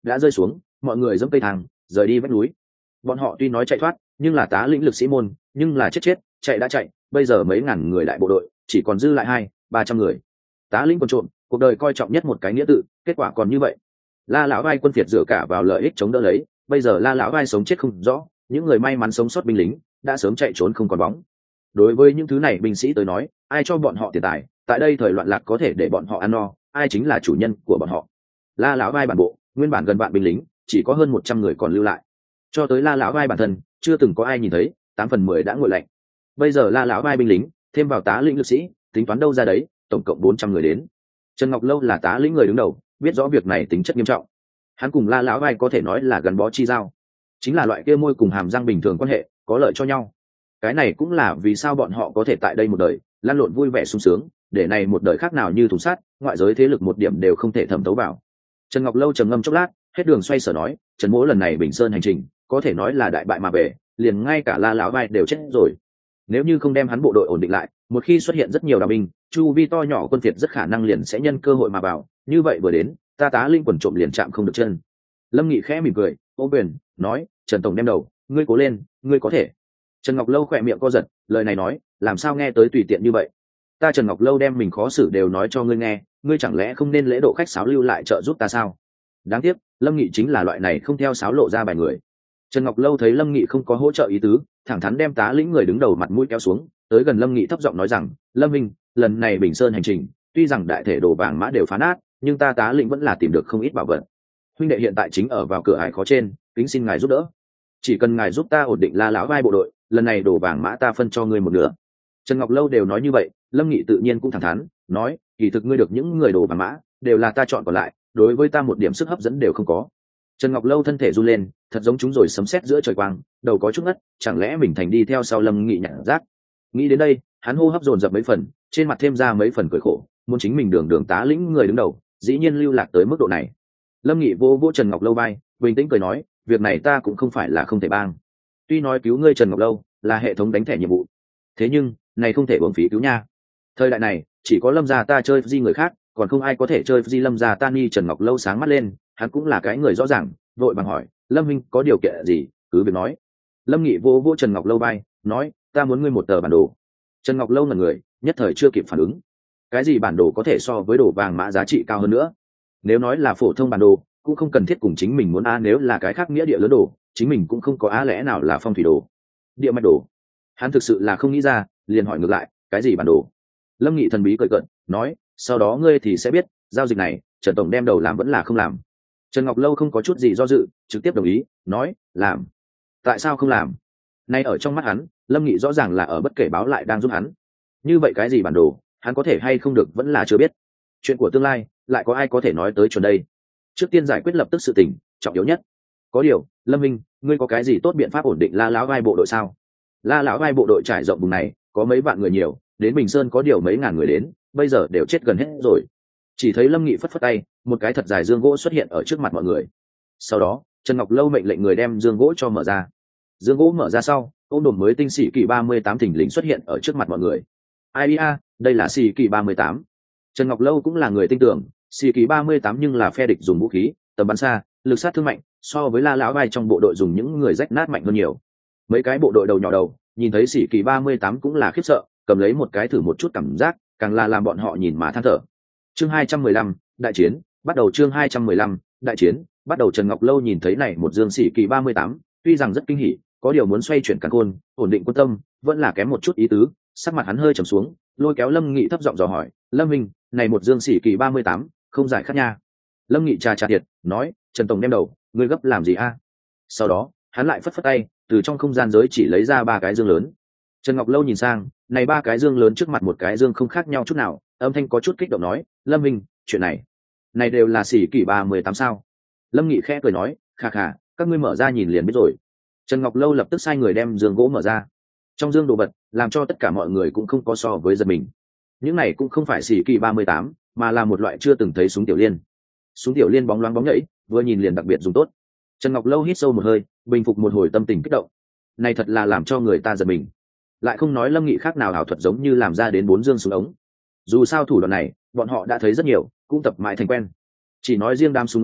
đã rơi xuống, mọi người dẫm cây thang rời đi vách núi. Bọn họ tuy nói chạy thoát nhưng là tá lĩnh lực sĩ môn, nhưng là chết, chạy đã chạy, bây giờ mấy ngàn người đại bộ đội chỉ còn dư lại 200-300 người. Tá lĩnh quân trộm, cuộc đời coi trọng nhất một cái nghĩa tự, kết quả còn như vậy. La lão vai quân phiệt dựa cả vào lợi ích chống đỡ lấy, bây giờ La lão vai sống chết không rõ, những người may mắn sống sót binh lính đã sớm chạy trốn không còn bóng. Đối với những thứ này binh sĩ tới nói, ai cho bọn họ tiền tài, tại đây thời loạn lạc có thể để bọn họ ăn no, ai chính là chủ nhân của bọn họ. La lão vai bản bộ nguyên bản gần vạn binh lính, chỉ có hơn 100 người còn lưu lại. Cho tới La lão vai bản thân, chưa từng có ai nhìn thấy, 8/10 đã nguội lạnh. Bây giờ La lão vai binh lính thêm vào tá lĩnh lực sĩ, tính toán đâu ra đấy, tổng cộng 400 người đến. Trần Ngọc Lâu là tá lĩnh người đứng đầu, biết rõ việc này tính chất nghiêm trọng. Hắn cùng La lão vai có thể nói là gắn bó chi giao, chính là loại kia môi cùng hàm răng bình thường quan hệ, có lợi cho nhau. Cái này cũng là vì sao bọn họ có thể tại đây một đời lăn lộn vui vẻ sung sướng, để này một đời khác nào như thùng sắt, ngoại giới thế lực một điểm đều không thể thẩm thấu vào. Trần Ngọc Lâu trầm ngâm chốc lát, hết đường xoay sở nói, Trần Mỗ lần này Bình Sơn hành trình có thể nói là đại bại mà về, liền ngay cả La lão vai đều chết rồi. Nếu như không đem hắn bộ đội ổn định lại, một khi xuất hiện rất nhiều đạo binh, chu vi to nhỏ quân phiệt rất khả năng liền sẽ nhân cơ hội mà vào, như vậy vừa đến, ta tá linh quần trộm liền chạm không được chân. Lâm Nghị khẽ mỉm cười, ôm quyền nói, Trần tổng đem đầu, ngươi cố lên, ngươi có thể. Trần Ngọc Lâu khỏe miệng co giật, lời này nói, làm sao nghe tới tùy tiện như vậy. Ta Trần Ngọc Lâu đem mình khó xử đều nói cho ngươi nghe, ngươi chẳng lẽ không nên lễ độ khách sáo lưu lại trợ giúp ta sao? Đáng tiếc, Lâm Nghị chính là loại này không theo sáo lộ ra bài người. Trần Ngọc Lâu thấy Lâm Nghị không có hỗ trợ ý tứ, thẳng thắn đem tá lĩnh người đứng đầu mặt mũi kéo xuống, tới gần Lâm Nghị thấp giọng nói rằng, Lâm Minh, lần này Bình Sơn hành trình, tuy rằng đại thể đồ vàng mã đều phá nát, nhưng ta tá lĩnh vẫn là tìm được không ít bảo vật. Huynh đệ hiện tại chính ở vào cửa ải khó trên, kính xin ngài giúp đỡ. Chỉ cần ngài giúp ta ổn định La lão vai bộ đội, lần này đồ vàng mã ta phân cho ngươi một nửa. Trần Ngọc Lâu đều nói như vậy, Lâm Nghị tự nhiên cũng thẳng thắn nói, kỳ thực ngươi được những người đồ vàng mã đều là ta chọn còn lại, đối với ta một điểm sức hấp dẫn đều không có. Trần Ngọc Lâu thân thể run lên, thật giống chúng rồi sấm sét giữa trời quang, đầu có chút ngất, chẳng lẽ mình thành đi theo sau Lâm Nghị nhặt rác. Nghĩ đến đây, hắn hô hấp dồn dập mấy phần, trên mặt thêm ra mấy phần cười khổ, muốn chính mình đường tá lĩnh người đứng đầu, dĩ nhiên lưu lạc tới mức độ này. Lâm Nghị vô vô Trần Ngọc Lâu vai, bình tĩnh cười nói, việc này ta cũng không phải là không thể bang. Tuy nói cứu ngươi Trần Ngọc Lâu là hệ thống đánh thẻ nhiệm vụ, thế nhưng này không thể uổng phí cứu nha. Thời đại này chỉ có Lâm gia ta chơi di người khác, còn không ai có thể chơi di Lâm gia ta. Ni Trần Ngọc Lâu sáng mắt lên, hắn cũng là cái người rõ ràng, vội bằng hỏi, Lâm minh có điều kiện gì cứ việc nói. Lâm Nghị vô vô Trần Ngọc Lâu vai, nói, ta muốn ngươi một tờ bản đồ. Trần Ngọc Lâu ngẩn người, nhất thời chưa kịp phản ứng. Cái gì bản đồ có thể so với đồ vàng mã giá trị cao hơn nữa? Nếu nói là phổ thông bản đồ, cũng không cần thiết cùng chính mình muốn nếu là cái khác nghĩa địa lớn đồ, chính mình cũng không có lẽ nào là phong thủy đồ, địa mạch đồ. Hắn thực sự là không nghĩ ra, liền hỏi ngược lại, cái gì bản đồ? Lâm Nghị thần bí cười cợt, nói, sau đó ngươi thì sẽ biết, giao dịch này Trần tổng đem đầu làm vẫn là không làm. Trần Ngọc Lâu không có chút gì do dự, trực tiếp đồng ý, nói, làm. Tại sao không làm? Nay ở trong mắt hắn, Lâm Nghị rõ ràng là ở bất kể báo lại đang giúp hắn. Như vậy cái gì bản đồ, hắn có thể hay không được vẫn là chưa biết. Chuyện của tương lai, lại có ai có thể nói tới chuẩn đây. Trước tiên giải quyết lập tức sự tình, trọng yếu nhất. Có điều, Lâm Minh, ngươi có cái gì tốt biện pháp ổn định La lão vai bộ đội sao? La lão vai bộ đội trải rộng vùng này, có mấy vạn người nhiều, đến Bình Sơn có điều mấy ngàn người đến, bây giờ đều chết gần hết rồi. Chỉ thấy Lâm Nghị phất phất tay, một cái thật dài dương gỗ xuất hiện ở trước mặt mọi người. Sau đó, Trần Ngọc Lâu mệnh lệnh người đem dương gỗ cho mở ra. Dương gỗ mở ra sau, ô đồn mới tinh sĩ kỳ 38 thình lình xuất hiện ở trước mặt mọi người. Ai a, đây là sĩ kỳ 38. Trần Ngọc Lâu cũng là người tin tưởng, sĩ kỳ 38 nhưng là phe địch dùng vũ khí, tầm bắn xa, lực sát thương mạnh, so với La lão vai trong bộ đội dùng những người rách nát mạnh hơn nhiều. Mấy cái bộ đội đầu nhỏ đầu, nhìn thấy sĩ kỳ 38 cũng là khiếp sợ, cầm lấy một cái thử một chút cảm giác, càng là làm bọn họ nhìn mà than thở. Chương 215, đại chiến, bắt đầu. Chương 215, đại chiến, bắt đầu. Trần Ngọc Lâu nhìn thấy này một dương sĩ kỳ 38, tuy rằng rất kinh hỉ, có điều muốn xoay chuyển càn khôn, ổn định quân tâm, vẫn là kém một chút ý tứ. Sắc mặt hắn hơi trầm xuống, lôi kéo Lâm Nghị thấp giọng dò hỏi, Lâm Minh, này một dương sĩ kỳ 38, không giải khát nha. Lâm Nghị trà thiệt, nói, Trần tổng đem đầu, ngươi gấp làm gì a? Sau đó, hắn lại phất phất tay, từ trong không gian giới chỉ lấy ra 3 cái dương lớn. Trần Ngọc Lâu nhìn sang, này 3 cái dương lớn trước mặt một cái dương không khác nhau chút nào, âm thanh có chút kích động nói, Lâm Minh, chuyện này đều là sĩ kỳ 38 sao? Lâm Nghị khẽ cười nói, khà khà, các ngươi mở ra nhìn liền biết rồi. Trần Ngọc Lâu lập tức sai người đem dương gỗ mở ra. Trong dương đồ vật, làm cho tất cả mọi người cũng không có so với giật mình. Những này cũng không phải sĩ kỳ 38, mà là một loại chưa từng thấy súng tiểu liên. Súng tiểu liên bóng loáng bóng nhảy, vừa nhìn liền đặc biệt dùng tốt. Trần Ngọc Lâu hít sâu một hơi, bình phục một hồi tâm tình kích động. Này thật là làm cho người ta giật mình. Lại không nói Lâm Nghị khác nào ảo thuật giống như làm ra đến 4 dương súng ống. Dù sao thủ đoạn này, bọn họ đã thấy rất nhiều, cũng tập mãi thành quen. Chỉ nói riêng đám súng ống này,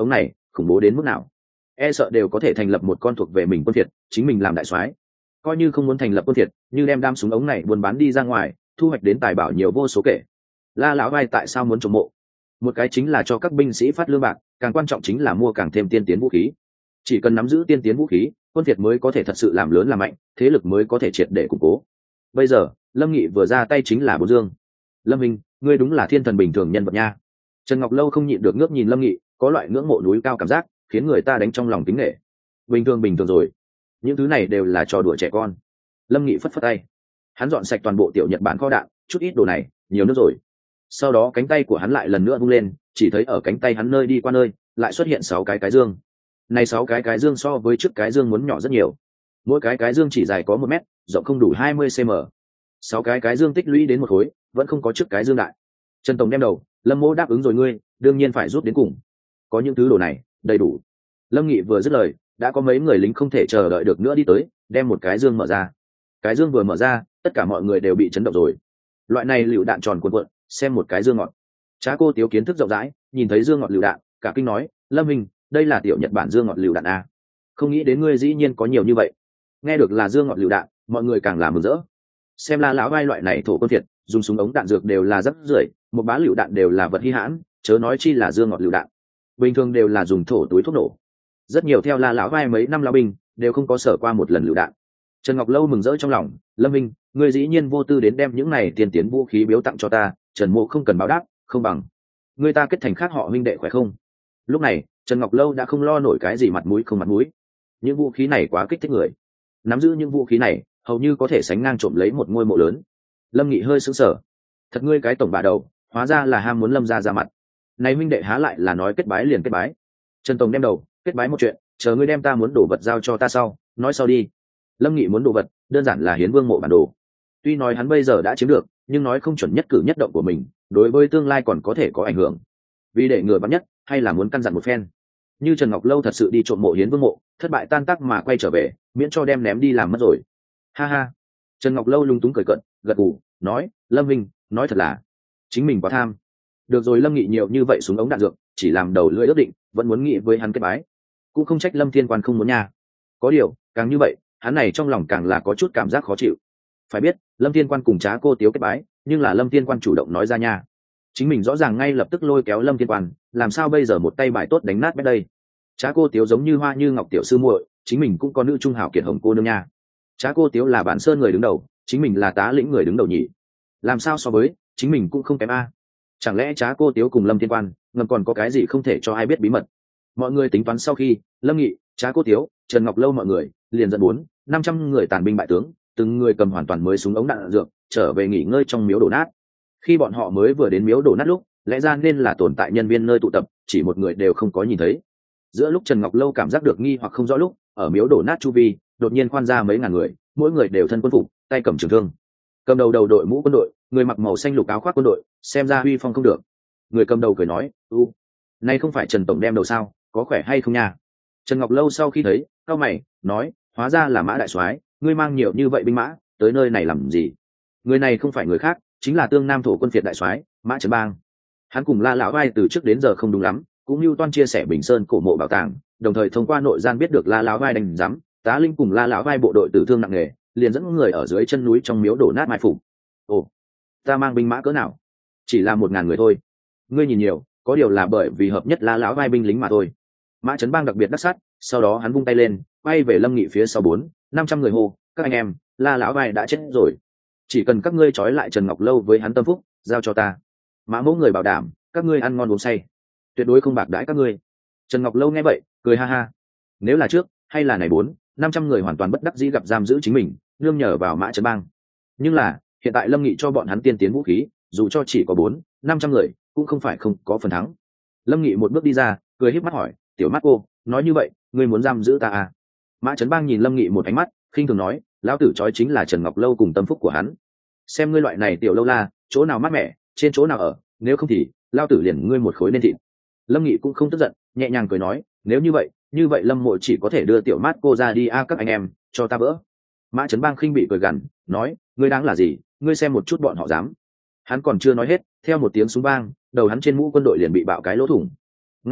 khủng bố đến mức nào, e sợ đều có thể thành lập một con thuộc về mình quân phiệt, chính mình làm đại soái. Coi như không muốn thành lập quân phiệt, như đem đam súng ống này buôn bán đi ra ngoài, thu hoạch đến tài bảo nhiều vô số kể. La lão vai tại sao muốn trộm mộ? Một cái chính là cho các binh sĩ phát lương bạc, càng quan trọng chính là mua càng thêm tiên tiến vũ khí. Chỉ cần nắm giữ tiên tiến vũ khí, quân phiệt mới có thể thật sự làm lớn làm mạnh, thế lực mới có thể triệt để củng cố. Bây giờ Lâm Nghị vừa ra tay chính là Bố Dương. Lâm Minh, ngươi đúng là thiên thần bình thường nhân vật nha. Trần Ngọc Lâu không nhịn được ngước nhìn Lâm Nghị, có loại ngưỡng mộ núi cao cảm giác, khiến người ta đánh trong lòng kính nể. Bình thường rồi, những thứ này đều là trò đùa trẻ con. Lâm Nghị phất phất tay, hắn dọn sạch toàn bộ tiểu Nhật Bản kho đạn, chút ít đồ này nhiều nước rồi. Sau đó cánh tay của hắn lại lần nữa vung lên, chỉ thấy ở cánh tay hắn nơi đi qua nơi lại xuất hiện 6 cái dương. Này 6 cái dương so với trước cái dương muốn nhỏ rất nhiều, mỗi cái dương chỉ dài có 1 mét, rộng không đủ 20 cm. 6 cái dương tích lũy đến một khối, vẫn không có trước cái dương đại. Trần Tổng đem đầu, Lâm Mỗ đáp ứng rồi ngươi, đương nhiên phải rút đến cùng. Có những thứ đồ này đầy đủ. Lâm Nghị vừa dứt lời, đã có mấy người lính không thể chờ đợi được nữa đi tới, đem một cái dương mở ra. Cái dương vừa mở ra, tất cả mọi người đều bị chấn động rồi. Loại này lựu đạn tròn cuộn cuộn, xem một cái dương ngọt. Trá Cô Tiếu kiến thức rộng rãi, nhìn thấy dương ngọt lựu đạn, cả kinh nói, Lâm Minh, đây là tiểu Nhật Bản dương ngọt lựu đạn à? Không nghĩ đến ngươi dĩ nhiên có nhiều như vậy. Nghe được là dương ngọt lựu đạn, mọi người càng làm mừng rỡ. Xem La lão vai loại này thổ quân Việt, dùng súng ống đạn dược đều là rất rưởi, một bá lựu đạn đều là vật hi hãn, chớ nói chi là dương ngọt lựu đạn. Bình thường đều là dùng thổ túi thuốc nổ. Rất nhiều theo La lão vai mấy năm lao binh đều không có sở qua một lần lựu đạn. Trần Ngọc Lâu mừng rỡ trong lòng, Lâm Minh, ngươi dĩ nhiên vô tư đến đem những này tiên tiến vũ khí biếu tặng cho ta, Trần Mộ không cần báo đáp, không bằng ngươi ta kết thành khác họ huynh đệ khỏe không? Lúc này Trần Ngọc Lâu đã không lo nổi cái gì mặt mũi không mặt mũi, những vũ khí này quá kích thích người, nắm giữ những vũ khí này hầu như có thể sánh ngang trộm lấy một ngôi mộ lớn. Lâm Nghị hơi sững sờ, thật ngươi cái tổng bà đầu, hóa ra là ham muốn Lâm gia ra mặt. Này huynh đệ há lại là nói kết bái liền kết bái. Trần Tổng đem đầu, kết bái một chuyện, chờ ngươi đem ta muốn đổ vật giao cho ta sau, nói sau đi. Lâm Nghị muốn đồ vật đơn giản là Hiến Vương mộ bản đồ. Tuy nói hắn bây giờ đã chiếm được, nhưng nói không chuẩn nhất cử nhất động của mình đối với tương lai còn có thể có ảnh hưởng. Vì để ngừa vắn nhất, hay là muốn căn dặn một phen. Như Trần Ngọc Lâu thật sự đi trộm mộ Hiến Vương mộ, thất bại tan tác mà quay trở về, miễn cho đem ném đi làm mất rồi. Ha ha. Trần Ngọc Lâu lung túng cười cợt, gật gù, nói, Lâm Minh, nói thật là chính mình quá tham. Được rồi, Lâm Nghị nhiều như vậy súng ống đạn dược, chỉ làm đầu lưỡi ước định, vẫn muốn nghĩ với hắn kết bái. Cũng không trách Lâm Thiên Quan không muốn nha. Có điều, càng như vậy, hắn này trong lòng càng là có chút cảm giác khó chịu. Phải biết, Lâm Thiên Quan cùng Trá Cô Tiếu kết bái, nhưng là Lâm Thiên Quan chủ động nói ra nha. Chính mình rõ ràng ngay lập tức lôi kéo Lâm Thiên Quan, làm sao bây giờ một tay bài tốt đánh nát bét đây. Trá Cô Tiếu giống như Hoa Như Ngọc tiểu sư muội, chính mình cũng có nữ trung hảo kiệt hồng cô nương nha. Trá Cô Tiếu là bản sơn người đứng đầu, chính mình là tá lĩnh người đứng đầu nhỉ. Làm sao so với, chính mình cũng không kém a. Chẳng lẽ Trá Cô Tiếu cùng Lâm Thiên Quan ngầm còn có cái gì không thể cho ai biết bí mật? Mọi người tính toán sau khi, Lâm Nghị, Trá Cô Tiếu, Trần Ngọc Lâu mọi người liền dẫn 400-500 người tàn binh bại tướng, từng người cầm hoàn toàn mới súng ống đạn dược, trở về nghỉ ngơi trong miếu đổ nát. Khi bọn họ mới vừa đến miếu đổ nát lúc, lẽ ra nên là tồn tại nhân viên nơi tụ tập, chỉ một người đều không có nhìn thấy. Giữa lúc Trần Ngọc Lâu cảm giác được nghi hoặc không rõ lúc, ở miếu đổ nát chu vi đột nhiên khoan ra mấy ngàn người, mỗi người đều thân quân phục, tay cầm trường thương, cầm đầu đội mũ quân đội, người mặc màu xanh lục áo khoác quân đội, xem ra uy phong không được. Người cầm đầu cười nói, nay không phải Trần tổng đem đầu sao, có khỏe hay không nha? Trần Ngọc Lâu sau khi thấy, cau mày, nói, hóa ra là Mã đại soái, ngươi mang nhiều như vậy binh mã tới nơi này làm gì? Người này không phải người khác, chính là Tương Nam thổ quân phiệt đại soái Mã Trấn Bang. Hắn cùng La lão vai từ trước đến giờ không đúng lắm, cũng như toan chia sẻ Bình Sơn cổ mộ bảo tàng, đồng thời thông qua nội gian biết được La lão vai đánh giám, tá linh cùng La lão vai bộ đội tử thương nặng nề, liền dẫn người ở dưới chân núi trong miếu đổ nát mai phục. Ta mang binh mã cỡ nào? Chỉ là 1000 người thôi. Ngươi nhìn nhiều, có điều là bởi vì hợp nhất La lão vai binh lính mà thôi. Mã Trấn Bang đặc biệt đắc sát, sau đó hắn vung tay lên, quay về Lâm Nghị phía sau 400-500 người hô, các anh em, La lão vai đã chết rồi, chỉ cần các ngươi trói lại Trần Ngọc Lâu với hắn tâm phúc, giao cho ta. Mã mẫu người bảo đảm, các ngươi ăn ngon uống say, tuyệt đối không bạc đãi các ngươi. Trần Ngọc Lâu nghe vậy, cười ha ha. Nếu là trước, hay là này 400-500 người hoàn toàn bất đắc dĩ gặp giam giữ chính mình, nương nhờ vào Mã Trấn Bang. Nhưng là, hiện tại Lâm Nghị cho bọn hắn tiên tiến vũ khí, dù cho chỉ có 400-500 người, cũng không phải không có phần thắng. Lâm Nghị một bước đi ra, cười híp mắt hỏi, tiểu mắt cô, nói như vậy, ngươi muốn giam giữ ta à? Mã Trấn Bang nhìn Lâm Nghị một ánh mắt, khinh thường nói, lão tử trói chính là Trần Ngọc Lâu cùng tâm phúc của hắn. Xem ngươi loại này tiểu lâu la, chỗ nào mát mẻ, trên chỗ nào ở, nếu không thì lão tử liền ngươi một khối nên thịt. Lâm Nghị cũng không tức giận, nhẹ nhàng cười nói, nếu như vậy Lâm Mộ chỉ có thể đưa tiểu mát cô ra đi a, các anh em, cho ta bỡ. Mã Trấn Bang khinh bị cười gằn, nói, ngươi đáng là gì, ngươi xem một chút bọn họ dám. Hắn còn chưa nói hết, theo một tiếng súng vang, đầu hắn trên mũ quân đội liền bị bạo cái lỗ thủng. Ngay lập tức,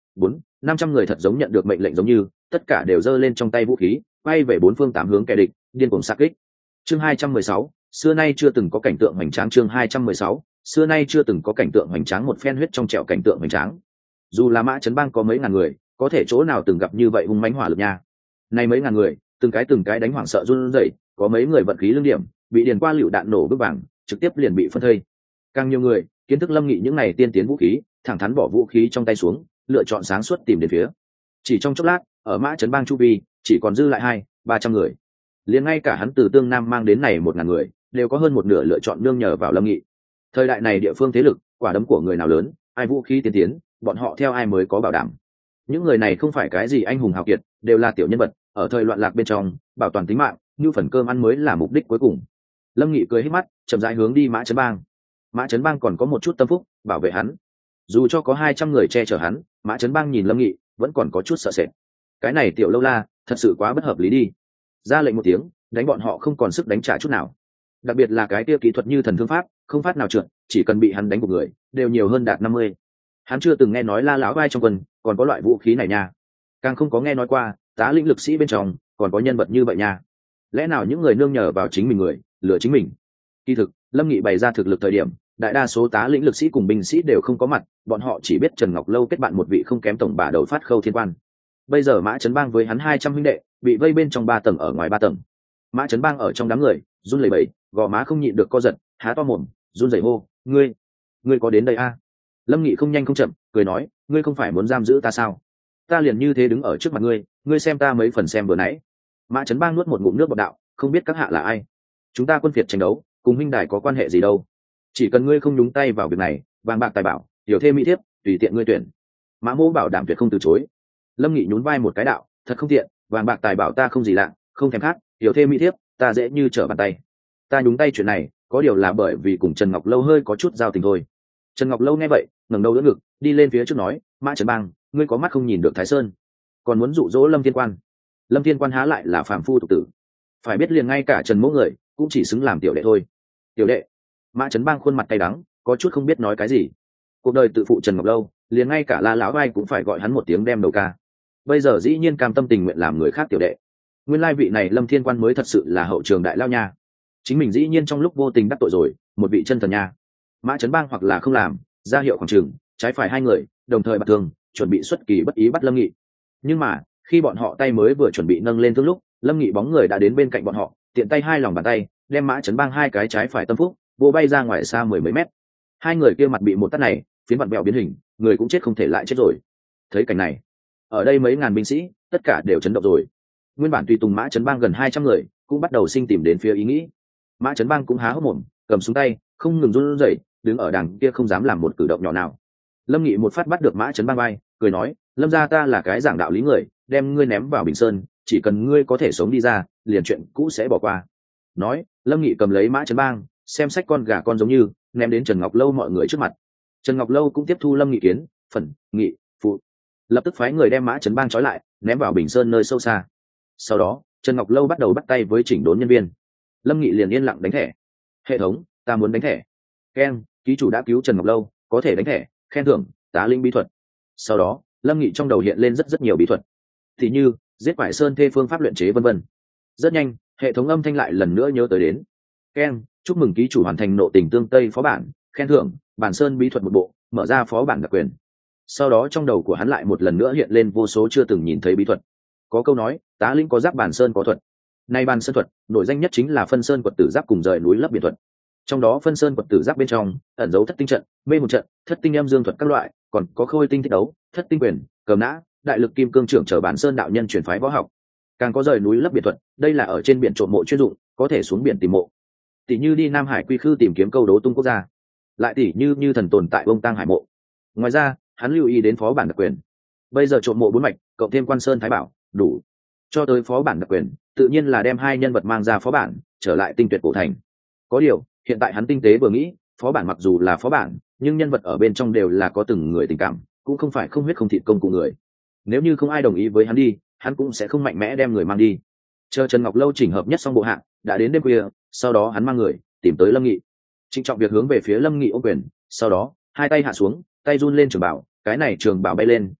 bốn năm trăm người thật giống nhận được mệnh lệnh giống như tất cả đều giơ lên trong tay vũ khí bay về bốn phương tám hướng kẻ địch điên cuồng xạ kích. Chương 216, xưa nay chưa từng có cảnh tượng hoành tráng. Chương 216, xưa nay chưa từng có cảnh tượng hoành tráng. Một phen huyết trong trẻo cảnh tượng hoành tráng. Dù là Mã Trấn Bang có mấy ngàn người, có thể chỗ nào từng gặp như vậy hung mãnh hỏa lực nha. Này mấy ngàn người, từng cái đánh hoảng sợ run rẩy, có mấy người vận khí lương điểm, bị điền qua lựu đạn nổ bước vàng, trực tiếp liền bị phân thây. Càng nhiều người, kiến thức Lâm Nghị những này tiên tiến vũ khí, thẳng thắn bỏ vũ khí trong tay xuống, lựa chọn sáng suốt tìm đến phía. Chỉ trong chốc lát, ở Mã Trấn Bang chu vi, chỉ còn dư lại 200-300 người. Liền ngay cả hắn từ Tương Nam mang đến này 1000 người, đều có hơn một nửa lựa chọn nương nhờ vào Lâm Nghị. Thời đại này địa phương thế lực, quả đấm của người nào lớn, ai vũ khí tiên tiến, bọn họ theo ai mới có bảo đảm. Những người này không phải cái gì anh hùng hào kiệt, đều là tiểu nhân vật, ở thời loạn lạc bên trong, bảo toàn tính mạng, như phần cơm ăn mới là mục đích cuối cùng. Lâm Nghị cười híp mắt, chậm rãi hướng đi Mã Trấn Bang. Mã Trấn Bang còn có một chút tâm phúc, bảo vệ hắn. Dù cho có 200 người che chở hắn, Mã Trấn Bang nhìn Lâm Nghị, vẫn còn có chút sợ sệt. Cái này tiểu lâu la, thật sự quá bất hợp lý đi. Ra lệnh một tiếng, đánh bọn họ không còn sức đánh trả chút nào. Đặc biệt là cái kia kỹ thuật như thần thương pháp, không phát nào trượt, chỉ cần bị hắn đánh một người, đều nhiều hơn đạt 50. Hắn chưa từng nghe nói La lão vai trong quân còn có loại vũ khí này nha, càng không có nghe nói qua tá lĩnh lực sĩ bên trong còn có nhân vật như vậy nha. Lẽ nào những người nương nhờ vào chính mình người lừa chính mình? Kỳ thực Lâm Nghị bày ra thực lực thời điểm, đại đa số tá lĩnh lực sĩ cùng binh sĩ đều không có mặt, bọn họ chỉ biết Trần Ngọc Lâu kết bạn một vị không kém tổng bả đầu Phát Khâu Thiên Quan. Bây giờ Mã Trấn Bang với hắn 200 huynh đệ bị vây bên trong 3 tầng, ở ngoài 3 tầng. Mã Trấn Bang ở trong đám người run lẩy bẩy, gò má không nhịn được co giật, há to mồm run rẩy hô: ngươi có đến đây a? Lâm Nghị không nhanh không chậm cười nói: ngươi không phải muốn giam giữ ta sao? Ta liền như thế đứng ở trước mặt ngươi, ngươi xem ta mấy phần xem vừa nãy. Mã Trấn Bang nuốt một ngụm nước bọt đạo: không biết các hạ là ai? Chúng ta quân phiệt tranh đấu, cùng huynh đài có quan hệ gì đâu? Chỉ cần ngươi không nhúng tay vào việc này, vàng bạc tài bảo, hiểu thêm mỹ thiếp, tùy tiện ngươi tuyển. Mã Mỗ bảo đảm tuyệt không từ chối. Lâm Nghị nhún vai một cái đạo: thật không tiện, vàng bạc tài bảo ta không gì lạ, không thèm khác, hiểu thêm mỹ thiếp, ta dễ như trở bàn tay. Ta nhúng tay chuyện này, có điều là bởi vì cùng Trần Ngọc Lâu hơi có chút giao tình thôi. Trần Ngọc Lâu nghe vậy, ngẩng đầu đỡ ngực, đi lên phía trước nói: Mã Trấn Bang, ngươi có mắt không nhìn được Thái Sơn, còn muốn dụ dỗ Lâm Thiên Quan. Lâm Thiên Quan há lại là phàm phu tục tử, phải biết liền ngay cả Trần Mỗ người cũng chỉ xứng làm tiểu đệ thôi. Tiểu đệ? Mã Trấn Bang khuôn mặt cay đắng, có chút không biết nói cái gì. Cuộc đời tự phụ Trần Ngọc Lâu, liền ngay cả La lão vai cũng phải gọi hắn một tiếng đem đầu ca. Bây giờ dĩ nhiên cam tâm tình nguyện làm người khác tiểu đệ. Nguyên lai vị này Lâm Thiên Quan mới thật sự là hậu trường đại lao nha. Chính mình dĩ nhiên trong lúc vô tình đắc tội rồi một vị chân thần nha. Mã Trấn Bang hoặc là không làm, ra hiệu khoảng trường, trái phải hai người đồng thời bạt thương, chuẩn bị xuất kỳ bất ý bắt Lâm Nghị. Nhưng mà khi bọn họ tay mới vừa chuẩn bị nâng lên thương lúc, Lâm Nghị bóng người đã đến bên cạnh bọn họ, tiện tay hai lòng bàn tay đem Mã Trấn Bang hai cái trái phải tâm phúc vô bay ra ngoài xa 10 mấy mét. Hai người kia mặt bị một tát này phiến vặn bẹo biến hình, người cũng chết không thể lại chết rồi. Thấy cảnh này, ở đây mấy ngàn binh sĩ tất cả đều chấn động rồi. Nguyên bản tùy tùng Mã Trấn Bang gần 200 người cũng bắt đầu sinh tìm đến phía ý nghĩ. Mã Trấn Bang cũng há hốc mồm, cầm súng tay không ngừng run rẩy, đứng ở đằng kia không dám làm một cử động nhỏ nào. Lâm Nghị một phát bắt được Mã Trấn Bang vai, cười nói: Lâm gia ta là cái giảng đạo lý người, đem ngươi ném vào Bình Sơn, chỉ cần ngươi có thể sống đi ra, liền chuyện cũ sẽ bỏ qua. Nói, Lâm Nghị cầm lấy Mã Trấn Bang, xem sách con gà con giống như ném đến Trần Ngọc Lâu mọi người trước mặt. Trần Ngọc Lâu cũng tiếp thu Lâm Nghị kiến, phần nghị phụ, lập tức phái người đem Mã Trấn Bang trói lại, ném vào Bình Sơn nơi sâu xa. Sau đó Trần Ngọc Lâu bắt đầu bắt tay với chỉnh đốn nhân viên. Lâm Nghị liền yên lặng đánh thẻ. Hệ thống, ta muốn đánh thẻ. Ken, ký chủ đã cứu Trần Ngọc Lâu, có thể đánh thẻ, khen thưởng tá linh bí thuật. Sau đó Lâm Nghị trong đầu hiện lên rất nhiều bí thuật, thì như giết quải sơn thê phương pháp luyện chế vân vân. Rất nhanh hệ thống âm thanh lại lần nữa nhớ tới đến. Ken, chúc mừng ký chủ hoàn thành nộ tình tương tây phó bản, khen thưởng bản sơn bí thuật một bộ, mở ra phó bản đặc quyền. Sau đó trong đầu của hắn lại một lần nữa hiện lên vô số chưa từng nhìn thấy bí thuật. Có câu nói tá linh có giáp bản sơn có thuật. Nay bản sơn thuật nổi danh nhất chính là phân sơn quật tử giáp cùng rời núi lấp biển thuật. Trong đó phân sơn quật tử giáp bên trong ẩn dấu thất tinh trận, mê một trận, thất tinh âm dương thuật các loại, còn có khôi tinh thích đấu, thất tinh quyền, cầm nã, đại lực kim cương trưởng trở bản sơn đạo nhân truyền phái võ học. Càng có rời núi lấp biển thuật, đây là ở trên biển trộm mộ chuyên dụng, có thể xuống biển tìm mộ. Tỷ như đi Nam Hải quy khư tìm kiếm câu đố tung quốc gia, lại tỷ như thần tồn tại Bông Tăng Hải mộ. Ngoài ra hắn lưu ý đến phó bản đặc quyền. Bây giờ trộm mộ 4 mạch cộng thêm Quan Sơn Thái Bảo đủ. Cho tới phó bản đặc quyền, tự nhiên là đem 2 nhân vật mang ra phó bản, trở lại tinh tuyệt cổ thành. Có điều hiện tại hắn tinh tế vừa nghĩ, phó bản mặc dù là phó bản, nhưng nhân vật ở bên trong đều là có từng người tình cảm, cũng không phải không huyết không thịt công cụ người. Nếu như không ai đồng ý với hắn đi, hắn cũng sẽ không mạnh mẽ đem người mang đi. Chờ Trần Ngọc Lâu chỉnh hợp nhất xong bộ hạng, đã đến đêm khuya, sau đó hắn mang người tìm tới Lâm Nghị. Trịnh trọng việc hướng về phía Lâm Nghị ôm quyền, sau đó hai tay hạ xuống, tay run lên trường bảo, cái này trường bảo bay lên,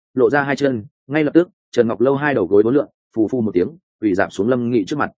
lộ ra hai chân, ngay lập tức Trần Ngọc Lâu hai đầu gối uốn lượn, phù phù một tiếng quỳ dạp xuống Lâm Nghị trước mặt.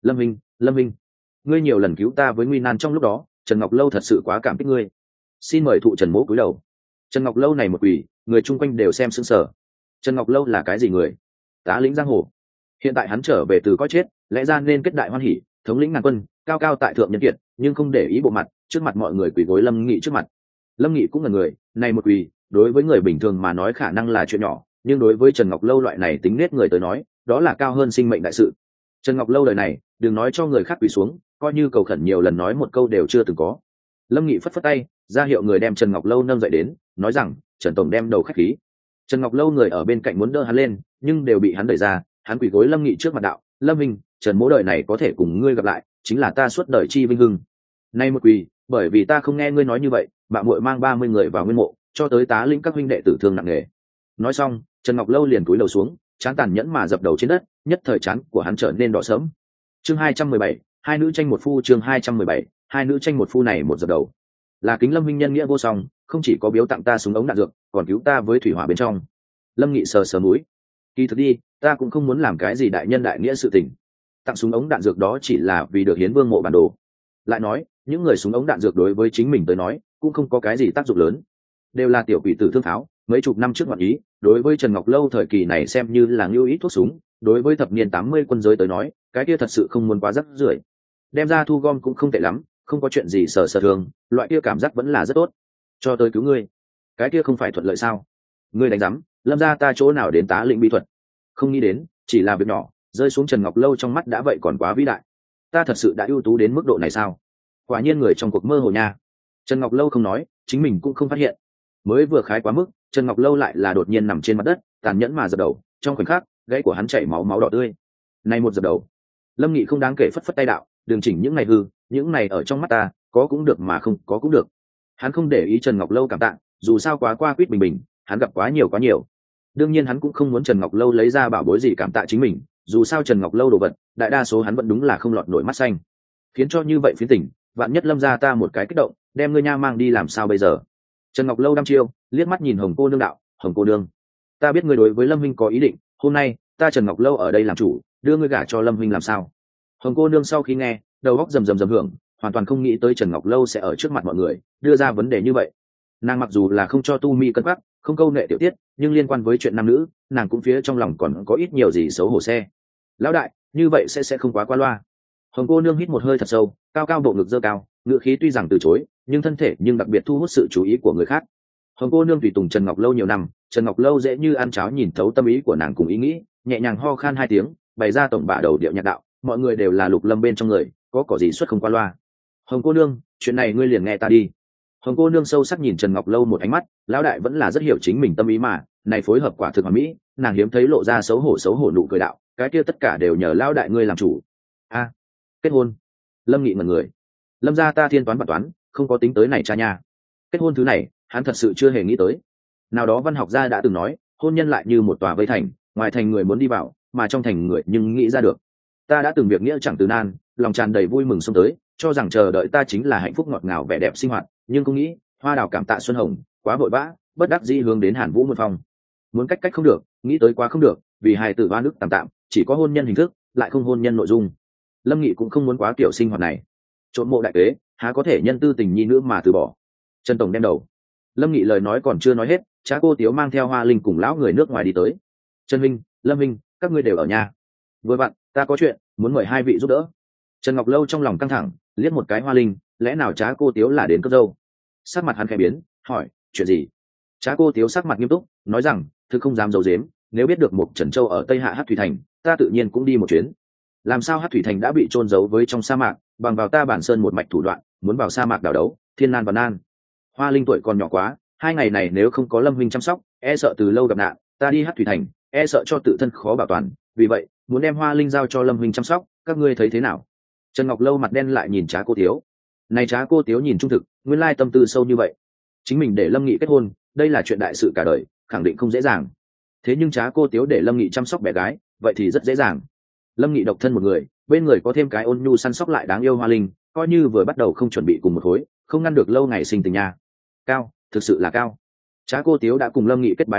Lâm Minh, ngươi nhiều lần cứu ta với nguy nan trong lúc đó, Trần Ngọc Lâu thật sự quá cảm kích ngươi, xin mời thụ Trần mỗ cúi đầu. Trần Ngọc Lâu này một quỳ, người chung quanh đều xem sững sờ. Trần Ngọc Lâu là cái gì người? Tá lĩnh giang hồ, hiện tại hắn trở về từ cõi chết, lẽ ra nên kết đại hoan hỉ, thống lĩnh ngàn quân, cao cao tại thượng nhân kiệt, nhưng không để ý bộ mặt, trước mặt mọi người quỳ gối Lâm Nghị trước mặt. Lâm Nghị cũng là người, này một quỳ, đối với người bình thường mà nói khả năng là chuyện nhỏ, nhưng đối với Trần Ngọc Lâu loại này tính nết người tới nói, đó là cao hơn sinh mệnh đại sự. Trần Ngọc Lâu lời này, đừng nói cho người khác quỳ xuống, coi như cầu khẩn nhiều lần nói một câu đều chưa từng có. Lâm Nghị phất phất tay, ra hiệu người đem Trần Ngọc Lâu nâng dậy đến, nói rằng Trần tổng đem đầu khách khí. Trần Ngọc Lâu người ở bên cạnh muốn đỡ hắn lên, nhưng đều bị hắn đẩy ra. Hắn quỳ gối Lâm Nghị trước mặt đạo: Lâm Minh, Trần mỗ đời này có thể cùng ngươi gặp lại, chính là ta suốt đời chi vinh hưng. Nay một quỳ, bởi vì ta không nghe ngươi nói như vậy, bạn muội mang 30 người vào nguyên mộ, cho tới tá lĩnh các huynh đệ tử thương nặng nề. Nói xong, Trần Ngọc Lâu liền cúi đầu xuống, trán tàn nhẫn mà dập đầu trên đất, nhất thời trán của hắn trở nên đỏ sớm. Chương 217, hai nữ tranh một phu. Chương 217, hai nữ tranh một phu. Này một dập đầu, là kính Lâm huynh nhân nghĩa vô song, không chỉ có biếu tặng ta súng ống đạn dược, còn cứu ta với thủy hỏa bên trong. Lâm Nghị sờ sờ mũi, kỳ thực đi, ta cũng không muốn làm cái gì đại nhân đại nghĩa sự tình. Tặng súng ống đạn dược đó chỉ là vì được hiến vương mộ bản đồ. Lại nói, những người súng ống đạn dược đối với chính mình tới nói cũng không có cái gì tác dụng lớn, đều là tiểu quỷ tử thương pháo, mấy chục năm trước ngọn ý. Đối với Trần Ngọc Lâu thời kỳ này xem như là ngưu ít thuốc súng, đối với thập niên 80 quân giới tới nói, cái kia thật sự không muốn quá rắc rưởi, đem ra thu gom cũng không tệ lắm, không có chuyện gì sờ sờ thường, loại kia cảm giác vẫn là rất tốt. Cho tới cứu ngươi, cái kia không phải thuận lợi sao? Ngươi đánh rắm, Lâm gia ta chỗ nào đến tá lĩnh bí thuật? Không nghĩ đến, chỉ là việc nhỏ, rơi xuống Trần Ngọc Lâu trong mắt đã vậy còn quá vĩ đại. Ta thật sự đã ưu tú đến mức độ này sao? Quả nhiên người trong cuộc mơ hồ nha. Trần Ngọc Lâu không nói, chính mình cũng không phát hiện. Mới vừa khái quá mức, Trần Ngọc Lâu lại là đột nhiên nằm trên mặt đất, tàn nhẫn mà dập đầu, trong khoảnh khắc, gãy của hắn chảy máu đỏ tươi. Này một dập đầu, Lâm Nghị không đáng kể phất phất tay đạo: đường chỉnh những này hư, những này ở trong mắt ta, có cũng được mà không có cũng được. Hắn không để ý Trần Ngọc Lâu cảm tạ, dù sao quá qua quýt bình bình, hắn gặp quá nhiều. Đương nhiên hắn cũng không muốn Trần Ngọc Lâu lấy ra bảo bối gì cảm tạ chính mình, dù sao Trần Ngọc Lâu đồ vật, đại đa số hắn vẫn đúng là không lọt nổi mắt xanh. Khiến cho như vậy phiến tỉnh, vạn nhất Lâm gia ta một cái kích động, đem ngươi nha mang đi làm sao bây giờ? Trần Ngọc Lâu đăm chiêu, liếc mắt nhìn Hồng cô nương đạo: Hồng cô nương, ta biết ngươi đối với Lâm huynh có ý định, hôm nay ta Trần Ngọc Lâu ở đây làm chủ, đưa ngươi gả cho Lâm huynh làm sao? Hồng cô nương sau khi nghe, đầu óc rầm hưởng, hoàn toàn không nghĩ tới Trần Ngọc Lâu sẽ ở trước mặt mọi người đưa ra vấn đề như vậy. Nàng mặc dù là không cho tu mi cân quắc, không câu nệ tiểu tiết, nhưng liên quan với chuyện nam nữ, nàng cũng phía trong lòng còn có ít nhiều gì xấu hổ xe. Lão đại, như vậy sẽ không quá qua loa. Hồng cô nương hít một hơi thật sâu, cao cao bộ ngực dơ cao, ngữ khí tuy rằng từ chối, nhưng thân thể nhưng đặc biệt thu hút sự chú ý của người khác. Hồng cô nương tùy tùng Trần Ngọc Lâu nhiều năm, Trần Ngọc Lâu dễ như ăn cháo nhìn thấu tâm ý của nàng cùng ý nghĩ, nhẹ nhàng ho khan hai tiếng, bày ra tổng bả đầu điệu nhạc đạo: mọi người đều là Lục Lâm bên trong người, có gì xuất không qua loa. Hồng cô nương, chuyện này ngươi liền nghe ta đi. Hồng cô nương sâu sắc nhìn Trần Ngọc Lâu một ánh mắt, lão đại vẫn là rất hiểu chính mình tâm ý mà, này phối hợp quả thực hoàn mỹ, nàng hiếm thấy lộ ra xấu hổ nụ cười đạo: cái kia tất cả đều nhờ lão đại ngươi làm chủ. A, kết hôn? Lâm Nghị ngẩn người. Lâm gia ta thiên toán vạn toán, không có tính tới này cha nha. Kết hôn thứ này, hắn thật sự chưa hề nghĩ tới. Nào đó văn học gia đã từng nói, hôn nhân lại như một tòa vây thành, ngoài thành người muốn đi vào, mà trong thành người nhưng nghĩ ra được. Ta đã từng việc nghĩa chẳng từ nan, lòng tràn đầy vui mừng xông tới, cho rằng chờ đợi ta chính là hạnh phúc ngọt ngào vẻ đẹp sinh hoạt, nhưng không nghĩ, hoa đào cảm tạ xuân hồng, quá vội vã, bất đắc dĩ hướng đến Hàn Vũ một phòng. Muốn cách không được, nghĩ tới quá không được, vì hài tử oan ức tạm, chỉ có hôn nhân hình thức, lại không hôn nhân nội dung. Lâm Nghị cũng không muốn quá kiểu sinh hoạt này. Trộm mộ đại kế, há có thể nhân tư tình nhi nữ mà từ bỏ. Trần tổng đem đầu. Lâm Nghị lời nói còn chưa nói hết, cha cô Tiếu mang theo Hoa Linh cùng lão người nước ngoài đi tới. Trần Minh, Lâm Minh, các ngươi đều ở nhà. Vừa vặn, ta có chuyện muốn mời hai vị giúp đỡ. Trần Ngọc Lâu trong lòng căng thẳng, liếc một cái Hoa Linh, lẽ nào cha cô Tiếu là đến cất dâu? Sắc mặt hắn khẽ biến, hỏi, chuyện gì? Cha cô Tiếu sắc mặt nghiêm túc, nói rằng, thực không dám giấu giếm, nếu biết được một Trần Châu ở Tây Hạ Hắc Thủy Thành, ta tự nhiên cũng đi một chuyến. Làm sao Hắc Thủy Thành đã bị chôn giấu với trong sa mạc, bằng vào ta bản sơn một mạch thủ đoạn, muốn vào sa mạc đảo đấu, thiên nan và nan. Hoa Linh tuổi còn nhỏ quá, 2 ngày này nếu không có Lâm huynh chăm sóc, e sợ từ lâu gặp nạn, ta đi Hắc Thủy Thành, e sợ cho tự thân khó bảo toàn, vì vậy, muốn đem Hoa Linh giao cho Lâm huynh chăm sóc, các ngươi thấy thế nào? Trần Ngọc Lâu mặt đen lại nhìn Trá cô Tiếu. Này Trá cô Tiếu nhìn trung thực, nguyên lai tâm tư sâu như vậy. Chính mình để Lâm Nghị kết hôn, đây là chuyện đại sự cả đời, khẳng định không dễ dàng. Thế nhưng Trá cô Tiếu để Lâm Nghị chăm sóc bé gái, vậy thì rất dễ dàng. Lâm Nghị độc thân một người, bên người có thêm cái ôn nhu săn sóc lại đáng yêu Hoa Linh, coi như vừa bắt đầu không chuẩn bị cùng một khối, không ngăn được lâu ngày sinh tình nha. Cao, thực sự là cao. Trá cô Tiếu đã cùng Lâm Nghị kết bái huynh đệ,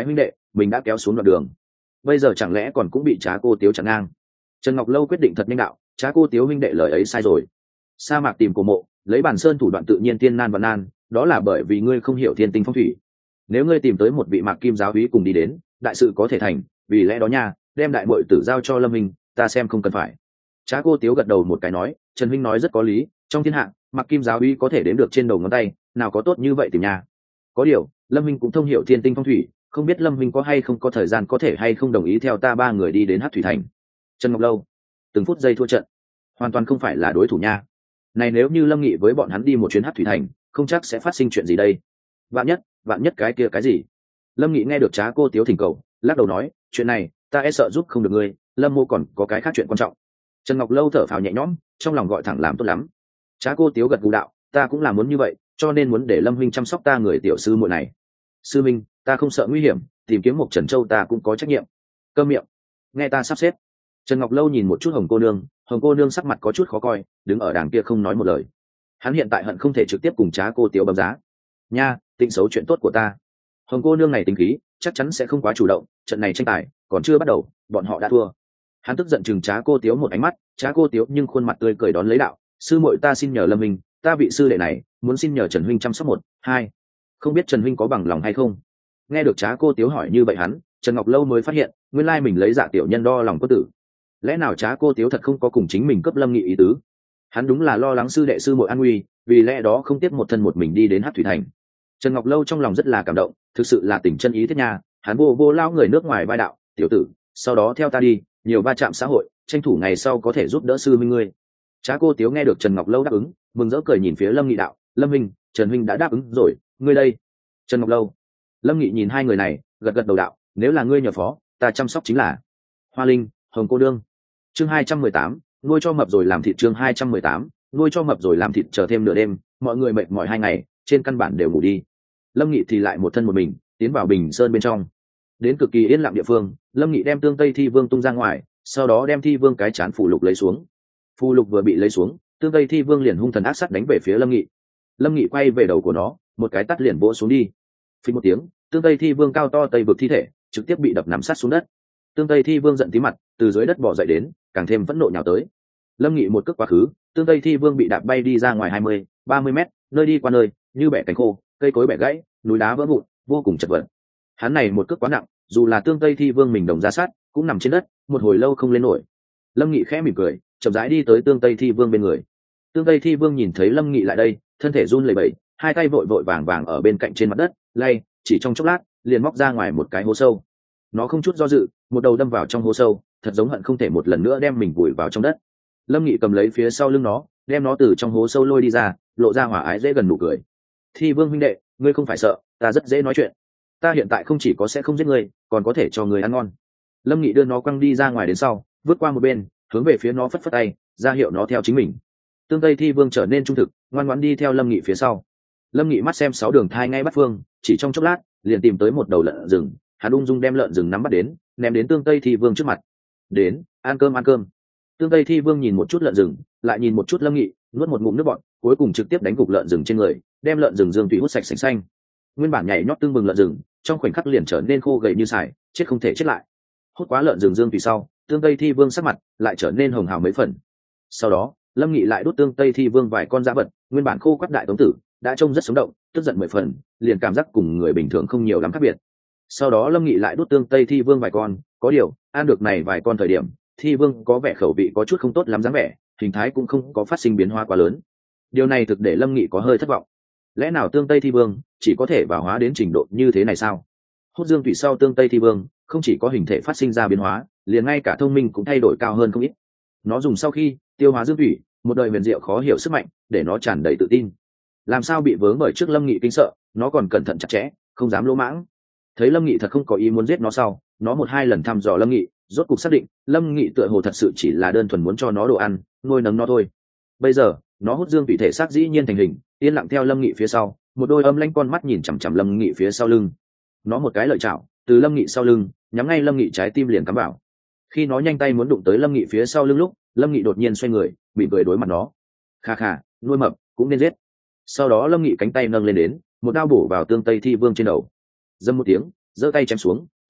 mình đã kéo xuống đoạn đường, bây giờ chẳng lẽ còn cũng bị Trá Cô Tiếu chặn ngang. Trần Ngọc Lâu quyết định thật nhanh đạo, Trá Cô Tiếu huynh đệ lời ấy sai rồi. Sa mạc tìm cổ mộ, lấy bản sơn thủ đoạn tự nhiên tiên nan và nan, đó là bởi vì ngươi không hiểu thiên tinh phong thủy. Nếu ngươi tìm tới một vị mạc kim giáo úy cùng đi đến, đại sự có thể thành, vì lẽ đó nha, đem đại muội tử giao cho Lâm Minh, ta xem không cần phải. Trá Cô Tiếu gật đầu một cái nói, Trần huynh nói rất có lý, trong thiên hạ, mạc kim giáo úy có thể đếm được trên đầu ngón tay, nào có tốt như vậy tìm nha. Có điều, Lâm Minh cũng thông hiểu thiên tinh phong thủy, không biết Lâm Minh có hay không có thời gian có thể hay không đồng ý theo ta ba người đi đến Hắc Thủy Thành. Trần Ngọc Lâu, từng phút giây thua trận, hoàn toàn không phải là đối thủ nha. Này nếu như Lâm Nghị với bọn hắn đi một chuyến Hắc Thủy Thành, không chắc sẽ phát sinh chuyện gì đây. Vạn nhất cái kia cái gì. Lâm Nghị nghe được Trá Cô Tiếu thỉnh cầu, lắc đầu nói, chuyện này ta e sợ giúp không được ngươi, Lâm mô còn có cái khác chuyện quan trọng. Trần Ngọc Lâu thở phào nhẹ nhõm, trong lòng gọi thẳng làm tốt lắm. Trá Cô Tiếu gật gù đạo, ta cũng là muốn như vậy, cho nên muốn để Lâm huynh chăm sóc ta người tiểu sư muội này. Sư minh, ta không sợ nguy hiểm, tìm kiếm một Trần Châu ta cũng có trách nhiệm. Câm miệng, nghe ta sắp xếp. Trần Ngọc Lâu nhìn một chút Hồng cô nương sắc mặt có chút khó coi, đứng ở đàng kia không nói một lời. Hắn hiện tại hận không thể trực tiếp cùng Trá Cô Tiếu bấm giá. Nha, tính xấu chuyện tốt của ta. Hồng cô nương này tính khí, chắc chắn sẽ không quá chủ động, trận này tranh tài còn chưa bắt đầu, bọn họ đã thua. Hắn tức giận chừng Trá Cô Tiếu một ánh mắt, Trá Cô Tiếu nhưng khuôn mặt tươi cười đón lấy đạo, sư muội ta xin nhờ Lâm huynh, ta vị sư đệ này muốn xin nhờ Trần huynh chăm sóc 1, 2. Không biết Trần huynh có bằng lòng hay không. Nghe được Trá Cô Tiếu hỏi như vậy hắn, Trần Ngọc Lâu mới phát hiện, nguyên lai mình lấy dạ tiểu nhân đo lòng có tử. Lẽ nào Trá Cô Tiếu thật không có cùng chính mình cấp Lâm Nghị ý tứ. Hắn đúng là lo lắng sư đệ sư muội an nguy, vì lẽ đó không tiếp một thân một mình đi đến Hắc Thủy Thành. Trần Ngọc Lâu trong lòng rất là cảm động, thực sự là tình chân ý thiết nha. Hắn vô lao người nước ngoài vai đạo, tiểu tử, sau đó theo ta đi, nhiều va chạm xã hội, tranh thủ ngày sau có thể giúp đỡ sư minh ngươi. Trá Cô Tiếu nghe được Trần Ngọc Lâu đáp ứng, mừng rỡ cười nhìn phía Lâm Nghị đạo, Lâm huynh, Trần huynh đã đáp ứng rồi, ngươi đây. Trần Ngọc Lâu. Lâm Nghị nhìn hai người này, gật đầu đạo, nếu là ngươi nhờ phó, ta chăm sóc chính là. Hoa Linh, Hồng cô đương. Chương 218, nuôi cho mập rồi làm thịt. Chương 218, nuôi cho mập rồi làm thịt. Chờ thêm nửa đêm, mọi người mệt mỏi 2 ngày, trên căn bản đều ngủ đi. Lâm Nghị thì lại một thân một mình tiến vào Bình Sơn bên trong. Đến cực kỳ yên lặng địa phương, Lâm Nghị đem Tương Tây Thi Vương tung ra ngoài, sau đó đem Thi Vương cái chán phù lục lấy xuống. Phù lục vừa bị lấy xuống, Tương Tây Thi Vương liền hung thần ác sát đánh về phía Lâm Nghị. Lâm Nghị quay về đầu của nó, một cái tát liền vỗ xuống đi. Phình một tiếng, Tương Tây Thi Vương cao to tây vực thi thể trực tiếp bị đập nằm sát xuống đất. Tương Tây Thi Vương giận tí mặt, từ dưới đất bò dậy đến, càng thêm phẫn nộ nhào tới. Lâm Nghị một cước quá khứ, Tương Tây Thi Vương bị đạp bay đi ra ngoài 20-30 mét, nơi đi qua nơi, như bẻ cánh khô, cây cối bẻ gãy, núi đá vỡ vụn, vô cùng chật vật. Hắn này một cước quá nặng, dù là Tương Tây Thi Vương mình đồng ra sát, cũng nằm trên đất, một hồi lâu không lên nổi. Lâm Nghị khẽ mỉm cười, chậm rãi đi tới Tương Tây Thi Vương bên người. Tương Tây Thi Vương nhìn thấy Lâm Nghị lại đây, thân thể run lẩy bẩy, hai tay vội vàng ở bên cạnh trên mặt đất, lay, chỉ trong chốc lát, liền móc ra ngoài một cái hố sâu. Nó không chút do dự, một đầu đâm vào trong hố sâu, thật giống hận không thể một lần nữa đem mình vùi vào trong đất. Lâm Nghị cầm lấy phía sau lưng nó, đem nó từ trong hố sâu lôi đi ra, lộ ra hỏa ái dễ gần nụ cười. Thi Vương huynh đệ, ngươi không phải sợ, ta rất dễ nói chuyện. Ta hiện tại không chỉ có sẽ không giết ngươi, còn có thể cho ngươi ăn ngon. Lâm Nghị đưa nó quăng đi ra ngoài đến sau, vượt qua một bên, hướng về phía nó phất phất tay, ra hiệu nó theo chính mình. Tương Tây Thi Vương trở nên trung thực, ngoan ngoãn đi theo Lâm Nghị phía sau. Lâm Nghị mắt xem 6 đường thai ngay bắt phương, chỉ trong chốc lát, liền tìm tới một đầu lợn rừng, hắn ung dung đem lợn rừng nắm bắt đến, ném đến Tương Tây Thi Vương trước mặt. Đến, ăn cơm. Tương Tây Thi Vương nhìn một chút lợn rừng, lại nhìn một chút Lâm Nghị, nuốt một ngụm nước bọt, cuối cùng trực tiếp đánh gục lợn rừng trên người, đem lợn rừng dương thủy hút sạch sành xanh. Nguyên bản nhảy nhót tương bừng lợn rừng, trong khoảnh khắc liền trở nên khô gầy như sải, chết không thể chết lại. Hút quá lợn rừng dương thủy sau, Tương Tây Thi Vương sắc mặt lại trở nên hồng hào mấy phần. Sau đó, Lâm Nghị lại đút Tương Tây Thi Vương vài con dã vật, nguyên bản khô quắt đại tống tử, đã trông rất sống động, tức giận 10 phần, liền cảm giác cùng người bình thường không nhiều lắm khác biệt. Sau đó Lâm Nghị lại đút Tương Tây Thi Vương vài con, có điều, ăn được này vài con thời điểm, Thi Vương có vẻ khẩu vị có chút không tốt lắm dáng vẻ, hình thái cũng không có phát sinh biến hóa quá lớn. Điều này thực để Lâm Nghị có hơi thất vọng. Lẽ nào Tương Tây Thi Vương chỉ có thể vào hóa đến trình độ như thế này sao? Hút dương thủy sau Tương Tây Thi Vương không chỉ có hình thể phát sinh ra biến hóa, liền ngay cả thông minh cũng thay đổi cao hơn không ít. Nó dùng sau khi tiêu hóa dương thủy, một đời huyền diệu khó hiểu sức mạnh, để nó tràn đầy tự tin. Làm sao bị vướng bởi trước Lâm Nghị kinh sợ, nó còn cẩn thận chặt chẽ, không dám lỗ mãng. Thấy Lâm Nghị thật không có ý muốn giết nó sau, nó 1-2 lần thăm dò Lâm Nghị, rốt cục xác định Lâm Nghị tựa hồ thật sự chỉ là đơn thuần muốn cho nó đồ ăn, nuôi nấng nó thôi. Bây giờ nó hút dương thủy thể xác dĩ nhiên thành hình, yên lặng theo Lâm Nghị phía sau, một đôi âm lanh con mắt nhìn chằm chằm Lâm Nghị phía sau lưng. Nó một cái lợi chảo từ Lâm Nghị sau lưng nhắm ngay Lâm Nghị trái tim liền cắm vào. Khi nó nhanh tay muốn đụng tới Lâm Nghị phía sau lưng lúc, Lâm Nghị đột nhiên xoay người, bị cười đối mặt nó. Kha kha, nuôi mập cũng nên giết. Sau đó Lâm Nghị cánh tay nâng lên đến, một đao bổ vào Tương Tây Thi Vương trên đầu. Dâm một tiếng, giơ tay chém xuống,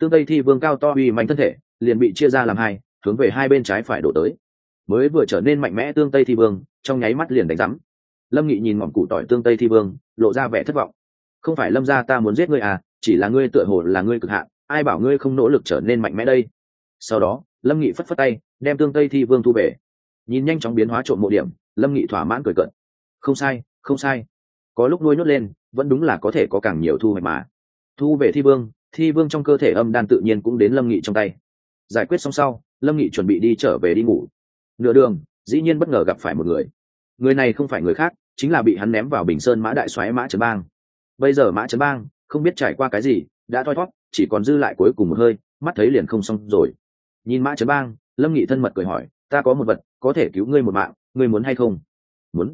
Tương Tây Thi Vương cao to uy mạnh thân thể liền bị chia ra làm hai, hướng về hai bên trái phải đổ tới. Mới vừa trở nên mạnh mẽ Tương Tây Thi Vương trong nháy mắt liền đánh rắm. Lâm Nghị nhìn ngọn củ tỏi Tương Tây Thi Vương, lộ ra vẻ thất vọng. Không phải Lâm gia ta muốn giết ngươi à, chỉ là ngươi tựa hồ là ngươi cực hạn, ai bảo ngươi không nỗ lực trở nên mạnh mẽ đây. Sau đó Lâm Nghị phất phất tay đem Tương Tây Thi Vương thu về. Nhìn nhanh chóng biến hóa trộm mộ điểm, Lâm Nghị thỏa mãn cười cợt. Không sai, không sai, có lúc nuôi nhốt lên vẫn đúng là có thể có càng nhiều thu hoạch mà. Thu về Thi Vương trong cơ thể âm đan tự nhiên cũng đến Lâm Nghị trong tay. Giải quyết xong sau, Lâm Nghị chuẩn bị đi trở về đi ngủ. Nửa đường dĩ nhiên bất ngờ gặp phải một người. Người này không phải người khác, chính là bị hắn ném vào Bình Sơn Mã đại soái Mã Trấn Bang. Bây giờ Mã Trấn Bang không biết trải qua cái gì, đã thoi thoát, chỉ còn dư lại cuối cùng một hơi, mắt thấy liền không xong rồi. Nhìn Mã Trấn Bang, Lâm Nghị thân mật cười hỏi, ta có một vật có thể cứu ngươi một mạng, ngươi muốn hay không? Muốn.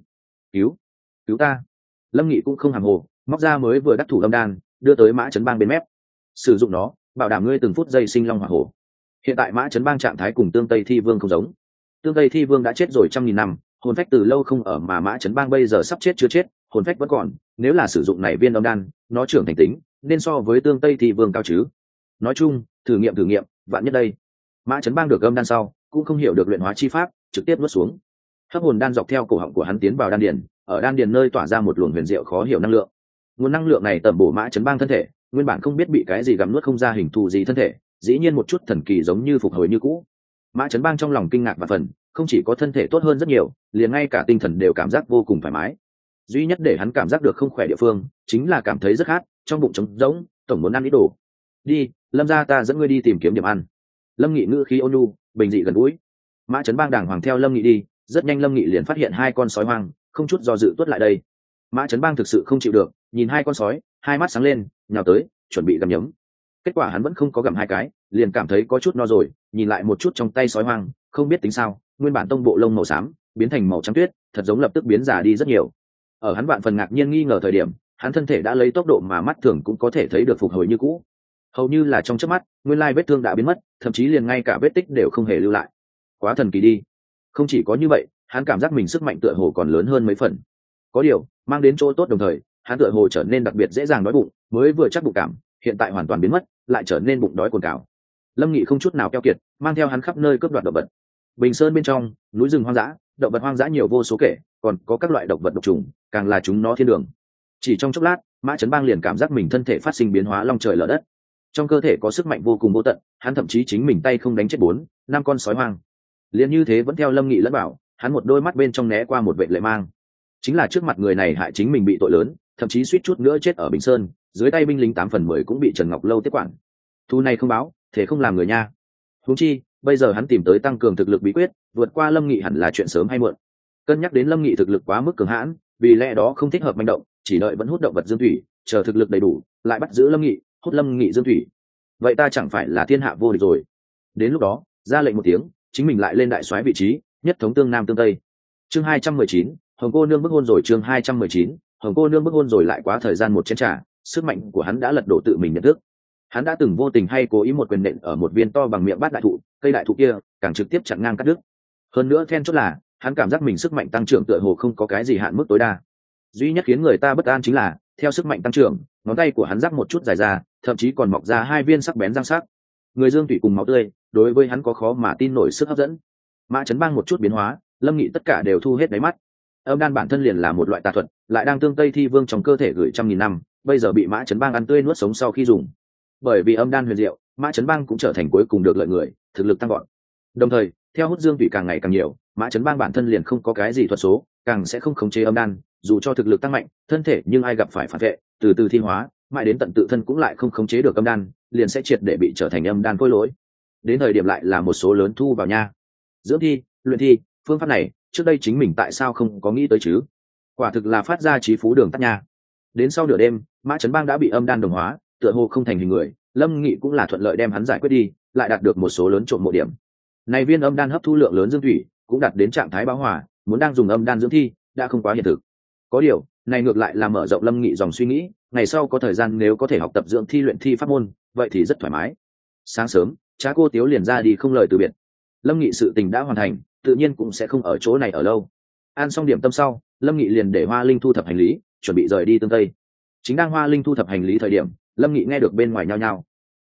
Cứu ta. Lâm Nghị cũng không hàm hồ, móc ra mới vừa đắc thủ âm đan, đưa tới Mã Trấn Bang bên mép. Sử dụng nó bảo đảm ngươi từng phút giây sinh long hỏa hổ. Hiện tại Mã Trấn Bang trạng thái cùng Tương Tây Thi Vương không giống. Tương Tây Thi Vương đã chết rồi trăm nghìn năm, hồn phách từ lâu không ở, mà Mã Trấn Bang bây giờ sắp chết chưa chết, hồn phách vẫn còn. Nếu là sử dụng này viên âm đan, nó trưởng thành tính nên so với Tương Tây Thi Vương cao chứ. Nói chung thử nghiệm, vạn nhất đây. Mã Trấn Bang được âm đan sau cũng không hiểu được luyện hóa chi pháp, trực tiếp nuốt xuống. Hấp hồn đan dọc theo cổ họng của hắn tiến vào đan điền, ở đan điền nơi tỏa ra một luồng huyền diệu khó hiểu năng lượng. Nguồn năng lượng này tẩm bổ Mã Trấn Bang thân thể, nguyên bản không biết bị cái gì gặm nuốt không ra hình thù gì thân thể, dĩ nhiên một chút thần kỳ giống như phục hồi như cũ. Mã Trấn Bang trong lòng kinh ngạc và phần, không chỉ có thân thể tốt hơn rất nhiều, liền ngay cả tinh thần đều cảm giác vô cùng thoải mái. Duy nhất để hắn cảm giác được không khỏe địa phương chính là cảm thấy rất khát, trong bụng trống rỗng, tổng muốn ăn ít đồ. Đi, Lâm gia ta dẫn ngươi đi tìm kiếm điểm ăn. Lâm Nghị ngữ khí ôn nhu, bình dị gần gũi. Mã Trấn Bang đàng hoàng theo Lâm Nghị đi, rất nhanh Lâm Nghị liền phát hiện hai con sói hoang, không chút do dự tuốt lại đây. Mã Trấn Bang thực sự không chịu được, nhìn hai con sói, hai mắt sáng lên, nhào tới, chuẩn bị gặm nhấm. Kết quả hắn vẫn không có gặm hai cái, liền cảm thấy có chút no rồi, nhìn lại một chút trong tay sói hoang, không biết tính sao, nguyên bản tông bộ lông màu xám biến thành màu trắng tuyết, thật giống lập tức biến già đi rất nhiều. Ở hắn vạn phần ngạc nhiên nghi ngờ thời điểm, hắn thân thể đã lấy tốc độ mà mắt thường cũng có thể thấy được phục hồi như cũ. Hầu như là trong chớp mắt, nguyên lai vết thương đã biến mất, thậm chí liền ngay cả vết tích đều không hề lưu lại. Quá thần kỳ đi. Không chỉ có như vậy, hắn cảm giác mình sức mạnh tựa hồ còn lớn hơn mấy phần. Có điều, mang đến chỗ tốt đồng thời, hắn tựa hồ trở nên đặc biệt dễ dàng đói bụng, mới vừa chắc bụng cảm, hiện tại hoàn toàn biến mất, lại trở nên bụng đói cồn cào. Lâm Nghị không chút nào keo kiệt, mang theo hắn khắp nơi cướp đoạt động vật. Bình Sơn bên trong, núi rừng hoang dã, động vật hoang dã nhiều vô số kể, còn có các loại động vật độc trùng, càng là chúng nó thiên đường. Chỉ trong chốc lát, Mã Trấn Bang liền cảm giác mình thân thể phát sinh biến hóa long trời lở đất. Trong cơ thể có sức mạnh vô cùng vô tận, hắn thậm chí chính mình tay không đánh chết 4-5 con sói hoang. Liền như thế vẫn theo Lâm Nghị lẫn bảo, hắn một đôi mắt bên trong né qua một vệt lệ mang. Chính là trước mặt người này hại chính mình bị tội lớn, thậm chí suýt chút nữa chết ở Bình Sơn, dưới tay binh lính 8/10 cũng bị Trần Ngọc Lâu tiếp quản. Thu này không báo, thế không làm người nha. Huống chi, bây giờ hắn tìm tới tăng cường thực lực bí quyết, vượt qua Lâm Nghị hẳn là chuyện sớm hay muộn. Cân nhắc đến Lâm Nghị thực lực quá mức cường hãn, vì lẽ đó không thích hợp manh động, chỉ đợi vẫn hút động vật dương thủy, chờ thực lực đầy đủ, lại bắt giữ Lâm Nghị, hút Lâm Nghị dương thủy. Vậy ta chẳng phải là thiên hạ vô địch rồi? Đến lúc đó, ra lệnh một tiếng, chính mình lại lên đại soái vị trí, nhất thống tương nam tương tây. Chương 219, Hồng cô nương bức hôn rồi. Chương 219, Hồng cô nương bức hôn rồi. Lại quá thời gian một chén trà, sức mạnh của hắn đã lật đổ tự mình nhận thức. Hắn đã từng vô tình hay cố ý một quyền nện ở một viên to bằng miệng bát đại thụ, cây đại thụ kia càng trực tiếp chặn ngang cắt đứt. Hơn nữa then chốt là, hắn cảm giác mình sức mạnh tăng trưởng tựa hồ không có cái gì hạn mức tối đa. Duy nhất khiến người ta bất an chính là, theo sức mạnh tăng trưởng, ngón tay của hắn rắc một chút dài ra, thậm chí còn mọc ra hai viên sắc bén răng sắc. Người dương thủy cùng máu tươi, đối với hắn có khó mà tin nổi sức hấp dẫn. Mã Trấn Bang một chút biến hóa, Lâm Nghị tất cả đều thu hết đáy mắt. Âm đan bản thân liền là một loại tà thuật, lại đang Tương Tây Thi Vương trong cơ thể gửi trăm nghìn năm, bây giờ bị Mã Trấn Bang ăn tươi nuốt sống sau khi dùng. Bởi vì âm đan huyền diệu, Mã Trấn Bang cũng trở thành cuối cùng được lợi người, thực lực tăng gọn. Đồng thời, theo hút dương thủy càng ngày càng nhiều, Mã Trấn Bang bản thân liền không có cái gì thuật số, càng sẽ không khống chế âm đan, dù cho thực lực tăng mạnh, thân thể nhưng ai gặp phải phản vệ, từ từ thi hóa, mãi đến tận tự thân cũng lại không khống chế được âm đan, liền sẽ triệt để bị trở thành âm đan khôi lỗi. Đến thời điểm lại là một số lớn thu vào nha. Dưỡng thi, luyện thi, phương pháp này, trước đây chính mình tại sao không có nghĩ tới chứ? Quả thực là phát ra trí phú đường tắt nha. Đến sau nửa đêm, Mã Trấn Bang đã bị âm đan đồng hóa, tựa hồ không thành hình người, Lâm Nghị cũng là thuận lợi đem hắn giải quyết đi, lại đạt được một số lớn trộm mộ điểm. Này viên âm đan hấp thu lượng lớn dương thủy, cũng đạt đến trạng thái bão hòa, muốn đang dùng âm đan dưỡng thi, đã không quá hiện thực. Có điều, này ngược lại là mở rộng Lâm Nghị dòng suy nghĩ, ngày sau có thời gian nếu có thể học tập dưỡng thi luyện thi pháp môn, vậy thì rất thoải mái. Sáng sớm, Trá Cô Tiếu liền ra đi không lời từ biệt. Lâm Nghị sự tình đã hoàn thành, tự nhiên cũng sẽ không ở chỗ này ở lâu. Ăn xong điểm tâm sau, Lâm Nghị liền để Hoa Linh thu thập hành lý, chuẩn bị rời đi tương tây. Chính đang Hoa Linh thu thập hành lý thời điểm, Lâm Nghị nghe được bên ngoài nhao nhao.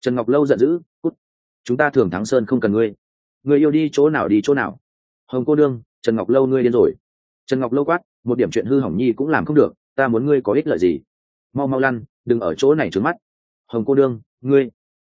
Trần Ngọc Lâu giận dữ, cút, chúng ta Thường Thắng Sơn không cần ngươi, ngươi yêu đi chỗ nào đi chỗ nào. Hồng cô nương, Trần Ngọc Lâu ngươi điên rồi. Trần Ngọc Lâu quát, một điểm chuyện hư hỏng nhi cũng làm không được, ta muốn ngươi có ích lợi gì? Mau mau lăn, đừng ở chỗ này trướng mắt. Hồng cô nương, ngươi,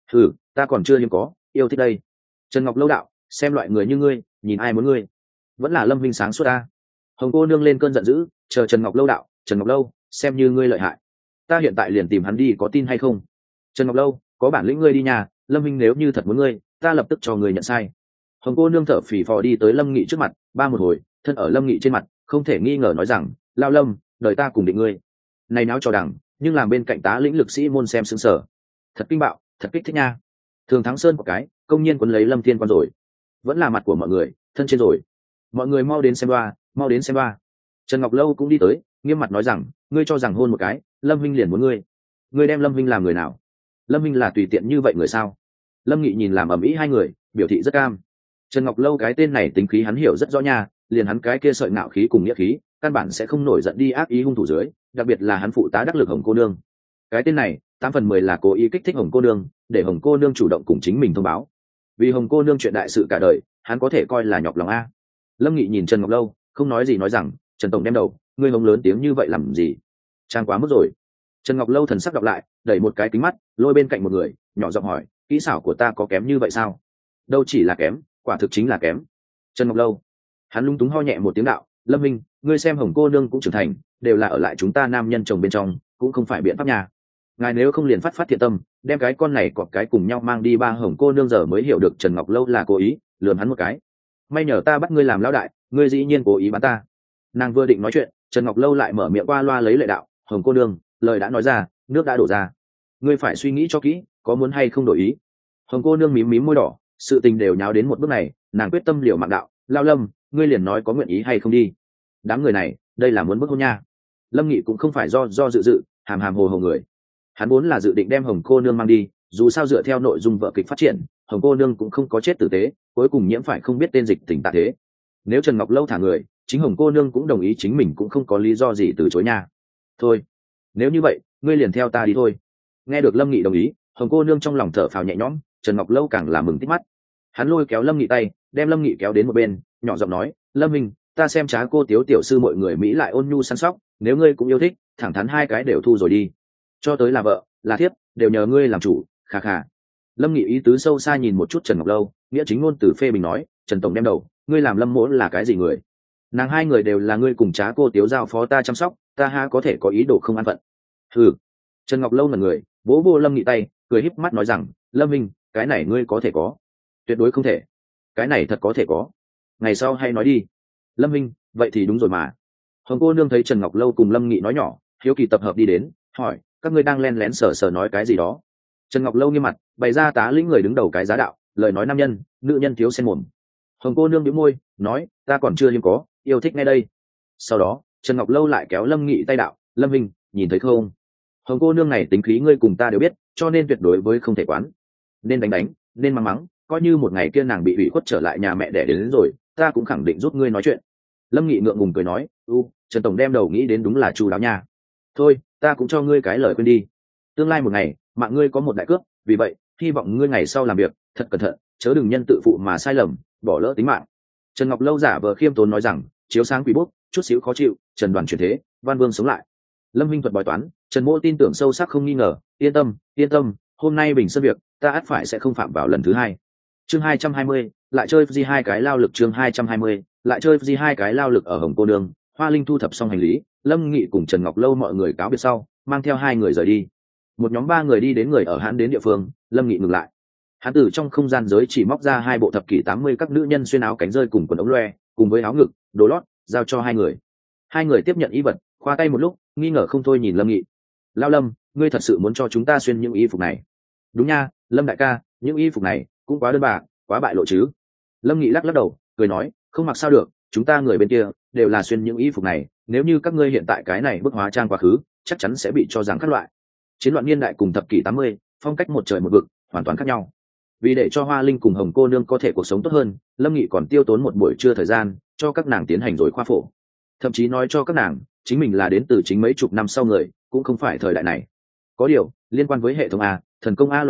ta còn chưa hiếm có yêu thích đây. Trần Ngọc Lâu đạo, xem loại người như ngươi, nhìn ai muốn ngươi? Vẫn là Lâm Vinh sáng suốt ta. Hồng cô nương lên cơn giận dữ, chờ Trần Ngọc Lâu đạo, Trần Ngọc Lâu, xem như ngươi lợi hại, ta hiện tại liền tìm hắn đi, có tin hay không? Trần Ngọc Lâu, có bản lĩnh ngươi đi nhà, Lâm Vinh nếu như thật muốn ngươi, ta lập tức cho người nhận sai. Hồng cô nương thở phì phò đi tới Lâm Nghị trước mặt, ba một hồi, thân ở Lâm Nghị trên mặt, không thể nghi ngờ nói rằng, Lao Lâm, đời ta cùng định ngươi. Này náo cho đằng, nhưng làm bên cạnh tá lĩnh lực sĩ môn xem sững sờ. Thật kinh bạo, thật kích thích nha. Thường Thắng Sơn một cái, công nhiên quấn lấy Lâm Thiên Quan rồi. Vẫn là mặt của mọi người, thân trên rồi. Mọi người mau đến xem ba, mau đến xem ba. Trần Ngọc Lâu cũng đi tới, nghiêm mặt nói rằng, ngươi cho rằng hôn một cái, Lâm Vinh liền muốn ngươi. Ngươi đem Lâm Vinh làm người nào? Lâm Vinh là tùy tiện như vậy người sao? Lâm Nghị nhìn làm ầm ĩ hai người, biểu thị rất cam. Trần Ngọc Lâu cái tên này tính khí hắn hiểu rất rõ nha, liền hắn cái kia sợi ngạo khí cùng nghĩa khí, căn bản sẽ không nổi giận đi ác ý hung thủ dưới, đặc biệt là hắn phụ tá đắc lực Hồng cô nương. Cái tên này, 8/10 là cố ý kích thích Hồng cô nương, để Hồng cô nương chủ động cùng chính mình thông báo. Vì Hồng cô nương chuyện đại sự cả đời, hắn có thể coi là nhọc lòng a. Lâm Nghị nhìn Trần Ngọc Lâu, không nói gì nói rằng, Trần tổng đem đầu, ngươi hống lớn tiếng như vậy làm gì? Trang quá mức rồi. Trần Ngọc Lâu thần sắc đọc lại, đẩy một cái kính mắt, lôi bên cạnh một người, nhỏ giọng hỏi, kỹ xảo của ta có kém như vậy sao? Đâu chỉ là kém, quả thực chính là kém. Trần Ngọc Lâu, hắn lung túng ho nhẹ một tiếng đạo, Lâm Minh, ngươi xem Hồng cô nương cũng trưởng thành, đều là ở lại chúng ta nam nhân chồng bên trong, cũng không phải biện pháp nhà. Ngài nếu không liền phát thiện tâm, đem cái con này cọp cái cùng nhau mang đi ba. Hồng cô nương giờ mới hiểu được Trần Ngọc Lâu là cố ý, lườm hắn một cái. May nhờ ta bắt ngươi làm lão đại, ngươi dĩ nhiên cố ý bắn ta. Nàng vừa định nói chuyện, Trần Ngọc Lâu lại mở miệng qua loa lấy lệ đạo, Hồng cô nương, lời đã nói ra, nước đã đổ ra, ngươi phải suy nghĩ cho kỹ, có muốn hay không đổi ý. Hồng cô nương mím mím môi đỏ, sự tình đều nháo đến một bước này, nàng quyết tâm liều mạng đạo, Lao Lâm, ngươi liền nói có nguyện ý hay không đi. Đám người này, đây là muốn bức hôn nha. Lâm Nghị cũng không phải do dự, hàm hàm hồ hồ người. Hắn vốn là dự định đem Hồng cô nương mang đi, dù sao dựa theo nội dung vở kịch phát triển, Hồng cô nương cũng không có chết tử tế, cuối cùng nhiễm phải không biết tên dịch tình tạ thế. Nếu Trần Ngọc Lâu thả người, chính Hồng cô nương cũng đồng ý, chính mình cũng không có lý do gì từ chối nha. Thôi, nếu như vậy, ngươi liền theo ta đi thôi. Nghe được Lâm Nghị đồng ý, Hồng cô nương trong lòng thở phào nhẹ nhõm, Trần Ngọc Lâu càng là mừng tít mắt. Hắn lôi kéo Lâm Nghị tay, đem Lâm Nghị kéo đến một bên, nhỏ giọng nói, Lâm Minh, ta xem Trá cô Tiếu tiểu sư mọi người Mỹ lại ôn nhu săn sóc, nếu ngươi cũng yêu thích, thẳng thắn hai cái đều thu rồi đi. Cho tới là vợ, là thiếp, đều nhờ ngươi làm chủ, khà khà. Lâm Nghị ý tứ sâu xa nhìn một chút Trần Ngọc Lâu, nghĩa chính ngôn từ phê bình nói, Trần tổng đem đầu, ngươi làm Lâm mỗ là cái gì người? Nàng hai người đều là ngươi cùng Trá cô Tiếu giao phó ta chăm sóc, ta ha có thể có ý đồ không an phận. Hừ. Trần Ngọc Lâu là người, vỗ vô Lâm Nghị tay, cười híp mắt nói rằng, Lâm Minh, cái này ngươi có thể có? Tuyệt đối không thể. Cái này thật có thể có. Ngày sau hay nói đi. Lâm Minh, vậy thì đúng rồi mà. Hồng cô nương thấy Trần Ngọc Lâu cùng Lâm Nghị nói nhỏ, hiếu kỳ tập hợp đi đến, hỏi, các ngươi đang len lén sờ sờ nói cái gì đó? Trần Ngọc Lâu nghiêm mặt, bày ra tá lĩnh người đứng đầu cái giá đạo, lời nói nam nhân, nữ nhân thiếu xen mồm. Hồng cô nương bĩu môi, nói, ta còn chưa hiếm có, yêu thích ngay đây. Sau đó, Trần Ngọc Lâu lại kéo Lâm Nghị tay đạo, Lâm Minh, nhìn thấy không? Hồng cô nương này tính khí ngươi cùng ta đều biết, cho nên tuyệt đối với không thể quán. Nên đánh, nên mắng mắng, coi như một ngày kia nàng bị ủy khuất trở lại nhà mẹ đẻ đến rồi, ta cũng khẳng định giúp ngươi nói chuyện. Lâm Nghị ngượng ngùng cười nói, Trần tổng đem đầu nghĩ đến đúng là chu đáo nha. Thôi, ta cũng cho ngươi cái lời khuyên đi. Tương lai một ngày, mạng ngươi có một đại cướp, vì vậy, hy vọng ngươi ngày sau làm việc, thật cẩn thận, chớ đừng nhân tự phụ mà sai lầm, bỏ lỡ tính mạng. Trần Ngọc Lâu giả vờ khiêm tốn nói rằng, chiếu sáng quỷ bút, chút xíu khó chịu, Trần đoàn chuyển thế, Văn Vương sống lại. Lâm Minh thuật bói toán, Trần Mỗ tin tưởng sâu sắc không nghi ngờ, yên tâm, hôm nay bình sơn việc, ta ắt phải sẽ không phạm vào lần thứ hai. Chương 220, lại chơi gì hai cái lao lực. Chương 220, lại chơi gì hai cái lao lực. Ở Hồng cô nương, Hoa Linh thu thập xong hành lý, Lâm Nghị cùng Trần Ngọc Lâu mọi người cáo biệt sau, mang theo hai người rời đi. Một nhóm ba người đi đến người ở hãn đến địa phương, Lâm Nghị ngừng lại. Hắn từ trong không gian giới chỉ móc ra hai bộ thập kỷ 80 các nữ nhân xuyên áo cánh rơi cùng quần ống loe, cùng với áo ngực, đồ lót, giao cho hai người. Hai người tiếp nhận y vật, khoa tay một lúc, nghi ngờ không thôi nhìn Lâm Nghị. Lao Lâm, ngươi thật sự muốn cho chúng ta xuyên những y phục này? Đúng nha, Lâm đại ca, những y phục này cũng quá đơn bạc, quá bại lộ chứ. Lâm Nghị lắc đầu, cười nói, không mặc sao được, chúng ta người bên kia đều là xuyên những y phục này, nếu như các ngươi hiện tại cái này bức hóa trang quá khứ, chắc chắn sẽ bị cho rằng các loại. Chiến loạn niên đại cùng thập kỷ 80, phong cách một trời một vực, hoàn toàn khác nhau. Vì để cho Hoa Linh cùng Hồng cô nương có thể cuộc sống tốt hơn, Lâm Nghị còn tiêu tốn một buổi trưa thời gian cho các nàng tiến hành rồi khoa phổ, thậm chí nói cho các nàng chính mình là đến từ chính mấy chục năm sau người, cũng không phải thời đại này. Có điều liên quan với hệ thống A, thần công A loại hình,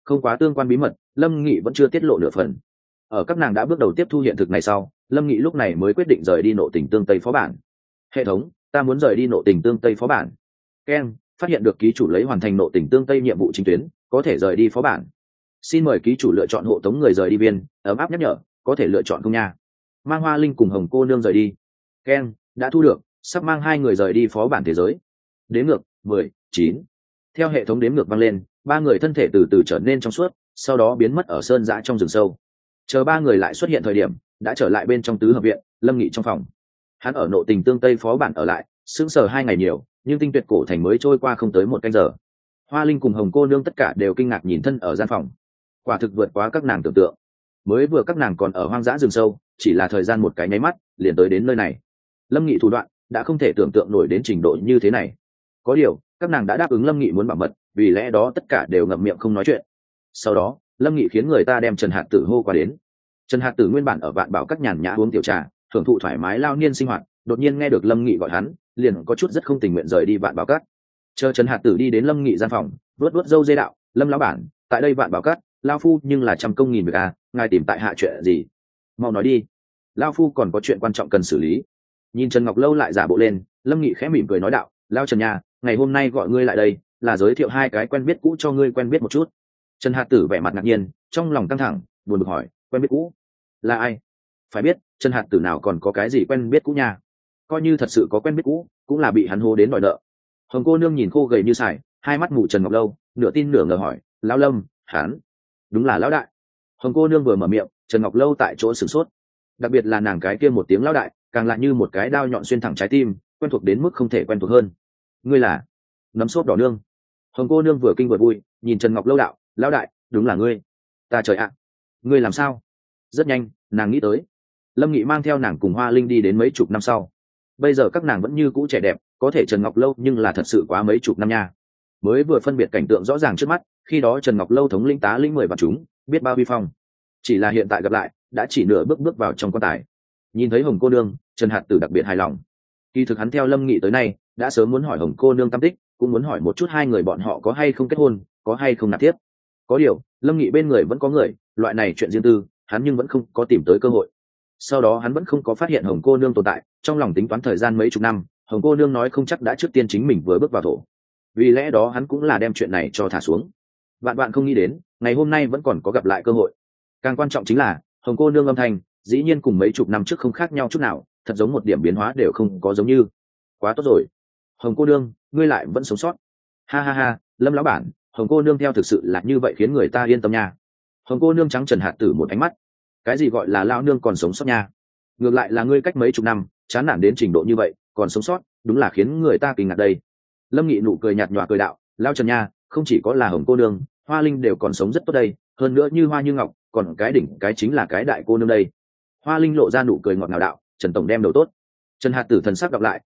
không quá tương quan bí mật lâm nghị vẫn chưa tiết lộ nửa phần. Ở các nàng đã bước đầu tiếp thu hiện thực này sau, lâm nghị lúc này mới quyết định rời đi Nộ Tình Tương Tây phó bản. Hệ thống, ta muốn rời đi Nộ Tình Tương Tây phó bản. Ken, phát hiện được ký chủ lấy hoàn thành Nộ Tình Tương Tây nhiệm vụ chính tuyến, có thể rời đi phó bản. Xin mời ký chủ lựa chọn hộ tống người rời đi viên, ấm áp nhắc nhở, có thể lựa chọn không nha. Mang Hoa Linh cùng Hồng cô nương rời đi. Ken, đã thu được, sắp mang 2 người rời đi phó bản thế giới. Đếm ngược 10, 9. Theo hệ thống đếm ngược vang lên, 3 người thân thể từ từ trở nên trong suốt, sau đó biến mất ở sơn dã trong rừng sâu. Chờ 3 người lại xuất hiện thời điểm, đã trở lại bên trong tứ hợp viện, lâm nghị trong phòng. Hắn ở Nộ Tình Tương Tây phó bản ở lại, sững sờ 2 ngày nhiều, nhưng Tinh Tuyệt cổ thành mới trôi qua không tới 1 canh giờ. Hoa Linh cùng Hồng cô nương tất cả đều kinh ngạc nhìn thân ở gian phòng. Quả thực vượt quá các nàng tưởng tượng. Mới vừa các nàng còn ở hoang dã rừng sâu, chỉ là thời gian một cái nháy mắt, liền tới đến nơi này. Lâm Nghị thủ đoạn đã không thể tưởng tượng nổi đến trình độ như thế này. Có điều, các nàng đã đáp ứng Lâm Nghị muốn bảo mật, vì lẽ đó tất cả đều ngậm miệng không nói chuyện. Sau đó, Lâm Nghị khiến người ta đem Trần Hạt Tử hô qua đến. Trần Hạt Tử nguyên bản ở Vạn Bảo các nhàn nhã uống tiểu trà, thưởng thụ thoải mái lao niên sinh hoạt, đột nhiên nghe được Lâm Nghị gọi hắn, liền có chút rất không tình nguyện rời đi Vạn Bảo các. Chờ Trần Hạt Tử đi đến Lâm Nghị gian phòng, vuốt râu dê đạo, Lâm lão bản, tại đây Vạn Bảo các, lao phu nhưng là trăm công nghìn việc à, ngài tìm tại hạ chuyện gì? Mau nói đi, lao phu còn có chuyện quan trọng cần xử lý. Nhìn Trần Ngọc Lâu lại giả bộ lên, Lâm Nghị khẽ mỉm cười nói đạo, lao Trần nhà, ngày hôm nay gọi ngươi lại đây là giới thiệu 2 cái quen biết cũ cho ngươi quen biết một chút. Trần Hạt Tử vẻ mặt ngạc nhiên, trong lòng căng thẳng, buồn bực hỏi, quen biết cũ là ai? Phải biết Trần Hạt Tử nào còn có cái gì quen biết cũ nha, coi như thật sự có quen biết cũ cũng là bị hắn hô đến đòi nợ. Hồng cô nương nhìn khô gầy như sải, hai mắt mù Trần Ngọc Lâu, nửa tin nửa ngờ hỏi, lão Lâm, hắn đúng là lão đại? Hồng cô nương vừa mở miệng, Trần Ngọc Lâu tại chỗ sửng sốt, đặc biệt là nàng cái kia một tiếng lão đại càng lại như một cái đao nhọn xuyên thẳng trái tim, quen thuộc đến mức không thể quen thuộc hơn. Ngươi là nấm sốt đỏ nương? Hồng cô nương vừa kinh vừa vui, nhìn Trần Ngọc Lâu đạo, lão đại, đúng là ngươi. Ta trời ạ, ngươi làm sao? Rất nhanh, nàng nghĩ tới, Lâm Nghị mang theo nàng cùng Hoa Linh đi đến mấy chục năm sau. Bây giờ các nàng vẫn như cũ trẻ đẹp, có thể Trần Ngọc Lâu nhưng là thật sự quá mấy chục năm nha. Mới vừa phân biệt cảnh tượng rõ ràng trước mắt, khi đó Trần Ngọc Lâu thống lĩnh tá lĩnh 10 vạn chúng, biết bao vi phong. Chỉ là hiện tại gặp lại, đã chỉ nửa bước vào trong quan tài. Nhìn thấy Hồng cô nương, Trần Hạt Tử đặc biệt hài lòng. Kỳ thực hắn theo Lâm Nghị tới nay, đã sớm muốn hỏi Hồng cô nương tâm tích, cũng muốn hỏi một chút 2 người bọn họ có hay không kết hôn, có hay không nạp tiếp. Có điều, Lâm Nghị bên người vẫn có người, loại này chuyện riêng tư, hắn nhưng vẫn không có tìm tới cơ hội. Sau đó hắn vẫn không có phát hiện Hồng cô nương tồn tại, trong lòng tính toán thời gian mấy chục năm, Hồng cô nương nói không chắc đã trước tiên chính mình vừa bước vào thổ. Vì lẽ đó hắn cũng là đem chuyện này cho thả xuống. Bạn không nghĩ đến, ngày hôm nay vẫn còn có gặp lại cơ hội. Càng quan trọng chính là, Hồng cô nương âm thanh, dĩ nhiên cùng mấy chục năm trước không khác nhau chút nào, thật giống một điểm biến hóa đều không có giống như. Quá tốt rồi. Hồng cô nương, ngươi lại vẫn sống sót. Ha ha ha, Lâm lão bản, Hồng cô nương theo thực sự là như vậy khiến người ta yên tâm nha. Hồng cô nương trắng Trần Hạt Tử một ánh mắt. Cái gì gọi là lão nương còn sống sót nha? Ngược lại là ngươi cách mấy chục năm, chán nản đến trình độ như vậy, còn sống sót, đúng là khiến người ta kinh ngạc đây. Lâm Nghị nụ cười nhạt nhòa cười đạo, lao Trần nha, không chỉ có là Hồng cô nương, Hoa Linh đều còn sống rất tốt đây, hơn nữa như hoa như ngọc, còn cái đỉnh cái chính là cái đại cô nương đây. Hoa Linh lộ ra nụ cười ngọt ngào đạo, Trần tổng đem đầu tốt. Trần Hạt Tử thần sắc đọc lại,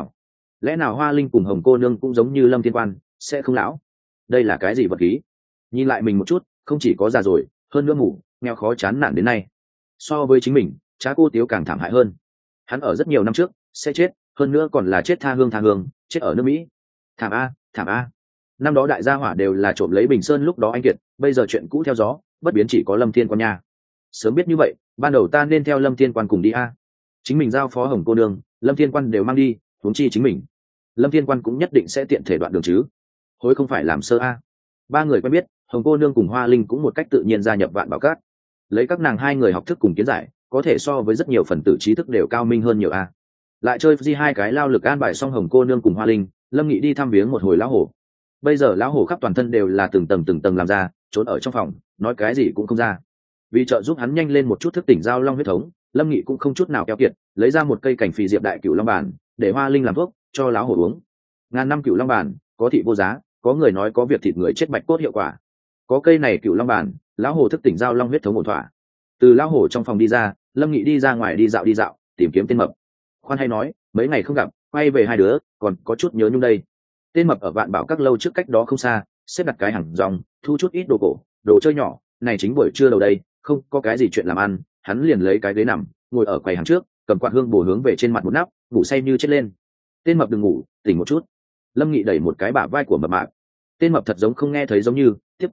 lẽ nào Hoa Linh cùng Hồng cô nương cũng giống như Lâm Thiên Quan, sẽ không lão? Đây là cái gì vật khí? Nhìn lại mình một chút, không chỉ có già rồi, hơn nữa ngủ, nghèo khó chán nản đến nay. So với chính mình, Trá Cô Tiếu càng thảm hại hơn. Hắn ở rất nhiều năm trước sẽ chết, hơn nữa còn là chết tha hương, chết ở nước Mỹ. Thảm a. Năm đó đại gia hỏa đều là trộm lấy Bình Sơn lúc đó anh kiệt, bây giờ chuyện cũ theo gió, bất biến chỉ có Lâm Thiên Quan nha. Sớm biết như vậy, ban đầu ta nên theo Lâm Thiên Quan cùng đi a. Chính mình giao phó Hồng cô nương, Lâm Thiên Quan đều mang đi, huống chi chính mình. Lâm Thiên Quan cũng nhất định sẽ tiện thể đoạn đường chứ. Hối không phải làm sơ a. 3 người quen biết, Hồng cô nương cùng Hoa Linh cũng một cách tự nhiên gia nhập Vạn Bảo Các. Lấy các nàng 2 người học thức cùng kiến giải, có thể so với rất nhiều phần tử trí thức đều cao minh hơn nhiều a. Lại chơi di 2 cái lao lực an bài xong Hồng cô nương cùng Hoa Linh, Lâm Nghị đi thăm viếng một hồi lão hổ. Bây giờ lão hổ khắp toàn thân đều là từng tầng làm ra, trốn ở trong phòng, nói cái gì cũng không ra. Vì trợ giúp hắn nhanh lên một chút thức tỉnh giao long huyết thống, Lâm Nghị cũng không chút nào keo kiệt, lấy ra một cây cảnh phì diệp đại cửu long bản, để Hoa Linh làm thuốc cho lão hổ uống. Ngàn năm cửu long bản, có thị vô giá, có người nói có việc thịt người chết bạch cốt hiệu quả. Có cây này cửu long bản, lão hổ thức tỉnh giao long huyết thống ổn thỏa. Từ lão hổ trong phòng đi ra, Lâm Nghị đi ra ngoài đi dạo, tìm kiếm tên mập. Khoan hay nói, mấy ngày không gặp, quay về 2 đứa, còn có chút nhớ nhung đây. Tên mập ở Vạn Bảo Các lâu trước cách đó không xa, xếp đặt cái hàng rong, thu chút ít đồ cổ, đồ chơi nhỏ, này chính buổi trưa đầu đây, không có cái gì chuyện làm ăn, hắn liền lấy cái ghế nằm, ngồi ở quầy hàng trước, cầm quạt hương bổ hướng về trên mặt một nắp, ngủ say như chết lên. Tên mập đừng ngủ, tỉnh một chút. Lâm Nghị đẩy một cái bả vai của mập mạp. Tên mập thật giống không nghe thấy giống như, tiếp tục ngủ,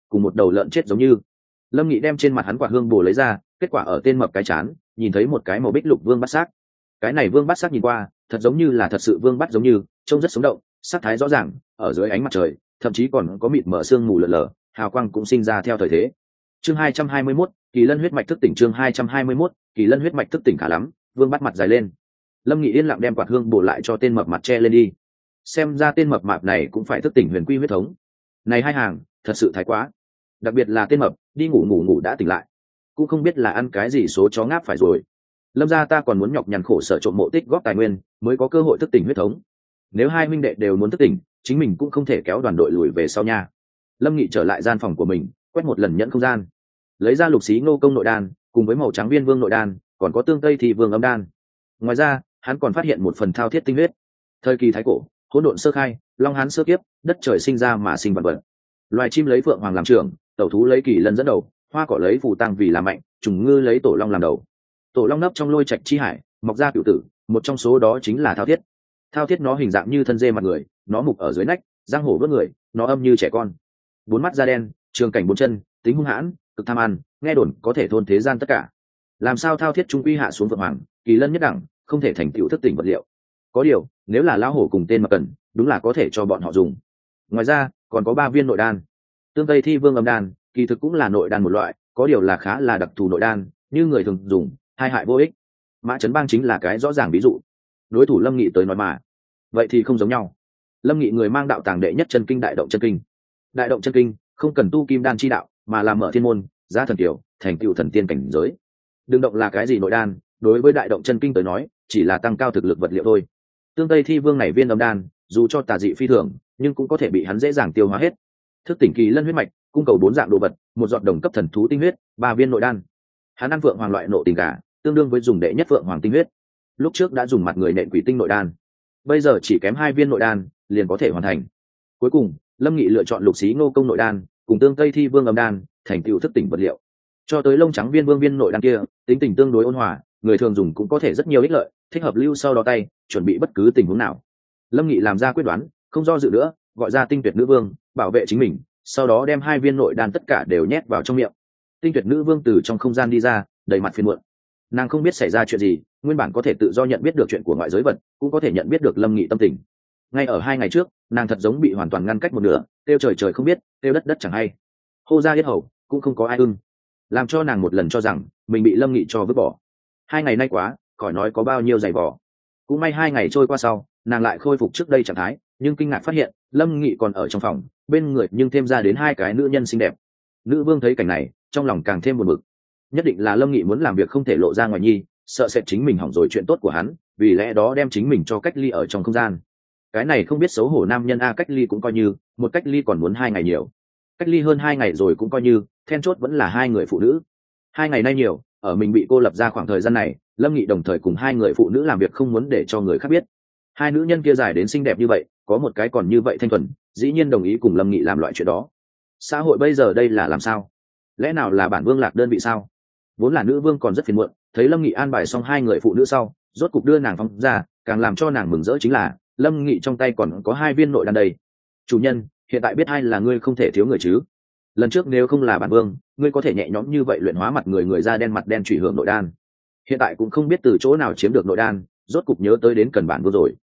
cùng một đầu lợn chết giống như. Lâm Nghị đem trên mặt hắn quạt hương bồ lấy ra, kết quả ở tên mập cái chán nhìn thấy một cái màu bích lục vương bát xác. Cái này vương bát xác nhìn qua thật giống như là thật sự vương bát giống như, trông rất sống động, sắc thái rõ ràng, ở dưới ánh mặt trời thậm chí còn có mịt mờ sương mù lờ lờ, hào quang cũng sinh ra theo thời thế. Chương 221, Kỳ Lân huyết mạch thức tỉnh. Chương 221, Kỳ Lân huyết mạch thức tỉnh. Khá lắm, vương bắt mặt dài lên. Lâm Nghị yên lặng đem quạt hương bổ lại cho tên mập mặt che lên đi. Xem ra tên mập mạp này cũng phải thức tỉnh huyền quy huyết thống. Này hai hàng thật sự thái quá, đặc biệt là tên mập đi ngủ đã tỉnh lại, cũng không biết là ăn cái gì số chó ngáp phải rồi. Lâm gia ta còn muốn nhọc nhằn khổ sở trộm mộ tích góp tài nguyên mới có cơ hội thức tỉnh huyết thống, nếu hai huynh đệ đều muốn thức tỉnh, chính mình cũng không thể kéo đoàn đội lùi về sau nha. Lâm Nghị trở lại gian phòng của mình, quét một lần nhẫn không gian, lấy ra lục xí ngô công nội đan cùng với màu trắng viên vương nội đan, còn có tương tây thì vương âm đan. Ngoài ra hắn còn phát hiện một phần thao thiết tinh huyết. Thời kỳ thái cổ, hỗn độn sơ khai, long hán sơ kiếp, đất trời sinh ra mà sinh vật vật. Loài chim lấy phượng hoàng làm trưởng, tẩu thú lấy kỳ lân dẫn đầu, hoa cỏ lấy phù tăng vì làm mạnh, trùng ngư lấy tổ long làm đầu. Tổ long nấp trong lôi trạch chi hải, mọc ra cửu tử, một trong số đó chính là thao thiết. Thao thiết nó hình dạng như thân dê mặt người, nó mục ở dưới nách, giang hổ vớt người, nó âm như trẻ con. Bốn mắt da đen, trường cảnh bốn chân, tính hung hãn, cực tham ăn, nghe đồn có thể thôn thế gian tất cả. Làm sao thao thiết trung quy hạ xuống phượng hoàng, kỳ lân nhất đẳng, không thể thành tựu thức tỉnh vật liệu. Có điều, nếu là lão hổ cùng tên mà cần, đúng là có thể cho bọn họ dùng. Ngoài ra, còn có 3 viên nội đan. Tương tây thi vương âm đan, kỳ thực cũng là nội đan một loại, có điều là khá là đặc thù nội đan, như người thường dùng, hai hại vô ích. Mã Chấn Bang chính là cái rõ ràng ví dụ. Đối thủ Lâm Nghị tới nói mà, vậy thì không giống nhau. Lâm Nghị người mang đạo tàng đệ nhất chân kinh đại động chân kinh. Đại động chân kinh không cần tu kim đan chi đạo, mà là mở thiên môn, giá thần tiểu, thành tựu thần tiên cảnh giới. Đừng động là cái gì nội đan, đối với đại động chân kinh tới nói, chỉ là tăng cao thực lực vật liệu thôi. Tương tây thi vương này viên âm đan, dù cho tà dị phi thường, nhưng cũng có thể bị hắn dễ dàng tiêu hóa hết. Thức tỉnh kỳ lân huyết mạch, cung cầu 4 dạng đồ vật, một giọt đồng cấp thần thú tinh huyết, 3 viên nội đan. Hắn ăn vượng hoàng loại nộ tình gà, tương đương với dùng đệ nhất vượng hoàng tinh huyết. Lúc trước đã dùng mặt người nện quỷ tinh nội đan, bây giờ chỉ kém 2 viên nội đan liền có thể hoàn thành. Cuối cùng Lâm Nghị lựa chọn lục xí ngô công nội đan cùng tương tây thi vương âm đan thành tựu thức tỉnh vật liệu. Cho tới lông trắng viên vương viên nội đan kia, tính tình tương đối ôn hòa, người thường dùng cũng có thể rất nhiều ích lợi, thích hợp lưu sau đó tay, chuẩn bị bất cứ tình huống nào. Lâm Nghị làm ra quyết đoán, không do dự nữa, gọi ra tinh tuyệt nữ vương bảo vệ chính mình, sau đó đem 2 viên nội đan tất cả đều nhét vào trong miệng. Tinh tuyệt nữ vương từ trong không gian đi ra, đầy mặt phiền muộn. Nàng không biết xảy ra chuyện gì, nguyên bản có thể tự do nhận biết được chuyện của ngoại giới vật, cũng có thể nhận biết được Lâm Nghị tâm tình. Ngay ở 2 ngày trước, nàng thật giống bị hoàn toàn ngăn cách một nửa, tiêu trời trời không biết, tiêu đất đất chẳng hay. Hô ra yết hầu, cũng không có ai ưng, làm cho nàng một lần cho rằng mình bị Lâm Nghị cho vứt bỏ. 2 ngày nay quá, khỏi nói có bao nhiêu giày vò. Cũng may 2 ngày trôi qua sau, nàng lại khôi phục trước đây trạng thái, nhưng kinh ngạc phát hiện Lâm Nghị còn ở trong phòng, bên người nhưng thêm ra đến 2 cái nữ nhân xinh đẹp. Nữ vương thấy cảnh này, trong lòng càng thêm buồn bực. Nhất định là Lâm Nghị muốn làm việc không thể lộ ra ngoài nhi, sợ sẽ chính mình hỏng rồi chuyện tốt của hắn, vì lẽ đó đem chính mình cho cách ly ở trong không gian. Cái này không biết xấu hổ nam nhân a, cách ly cũng coi như, một cách ly còn muốn 2 ngày nhiều. Cách ly hơn 2 ngày rồi cũng coi như, then chốt vẫn là 2 người phụ nữ. 2 ngày nay nhiều, ở mình bị cô lập ra khoảng thời gian này, Lâm Nghị đồng thời cùng 2 người phụ nữ làm việc không muốn để cho người khác biết. 2 nữ nhân kia dài đến xinh đẹp như vậy, có một cái còn như vậy thanh thuần, dĩ nhiên đồng ý cùng Lâm Nghị làm loại chuyện đó. Xã hội bây giờ đây là làm sao? Lẽ nào là bản vương lạc đơn vị sao? Vốn là nữ vương còn rất phiền muộn, thấy Lâm Nghị an bài xong 2 người phụ nữ sau, rốt cục đưa nàng phóng ra, càng làm cho nàng mừng rỡ chính là Lâm Nghị trong tay còn có 2 viên nội đan đầy. Chủ nhân, hiện tại biết ai là ngươi không thể thiếu người chứ? Lần trước nếu không là bản vương, ngươi có thể nhẹ nhõm như vậy luyện hóa mặt người da đen mặt đen chủy hưởng nội đan. Hiện tại cũng không biết từ chỗ nào chiếm được nội đan, rốt cục nhớ tới đến cần bản vương rồi.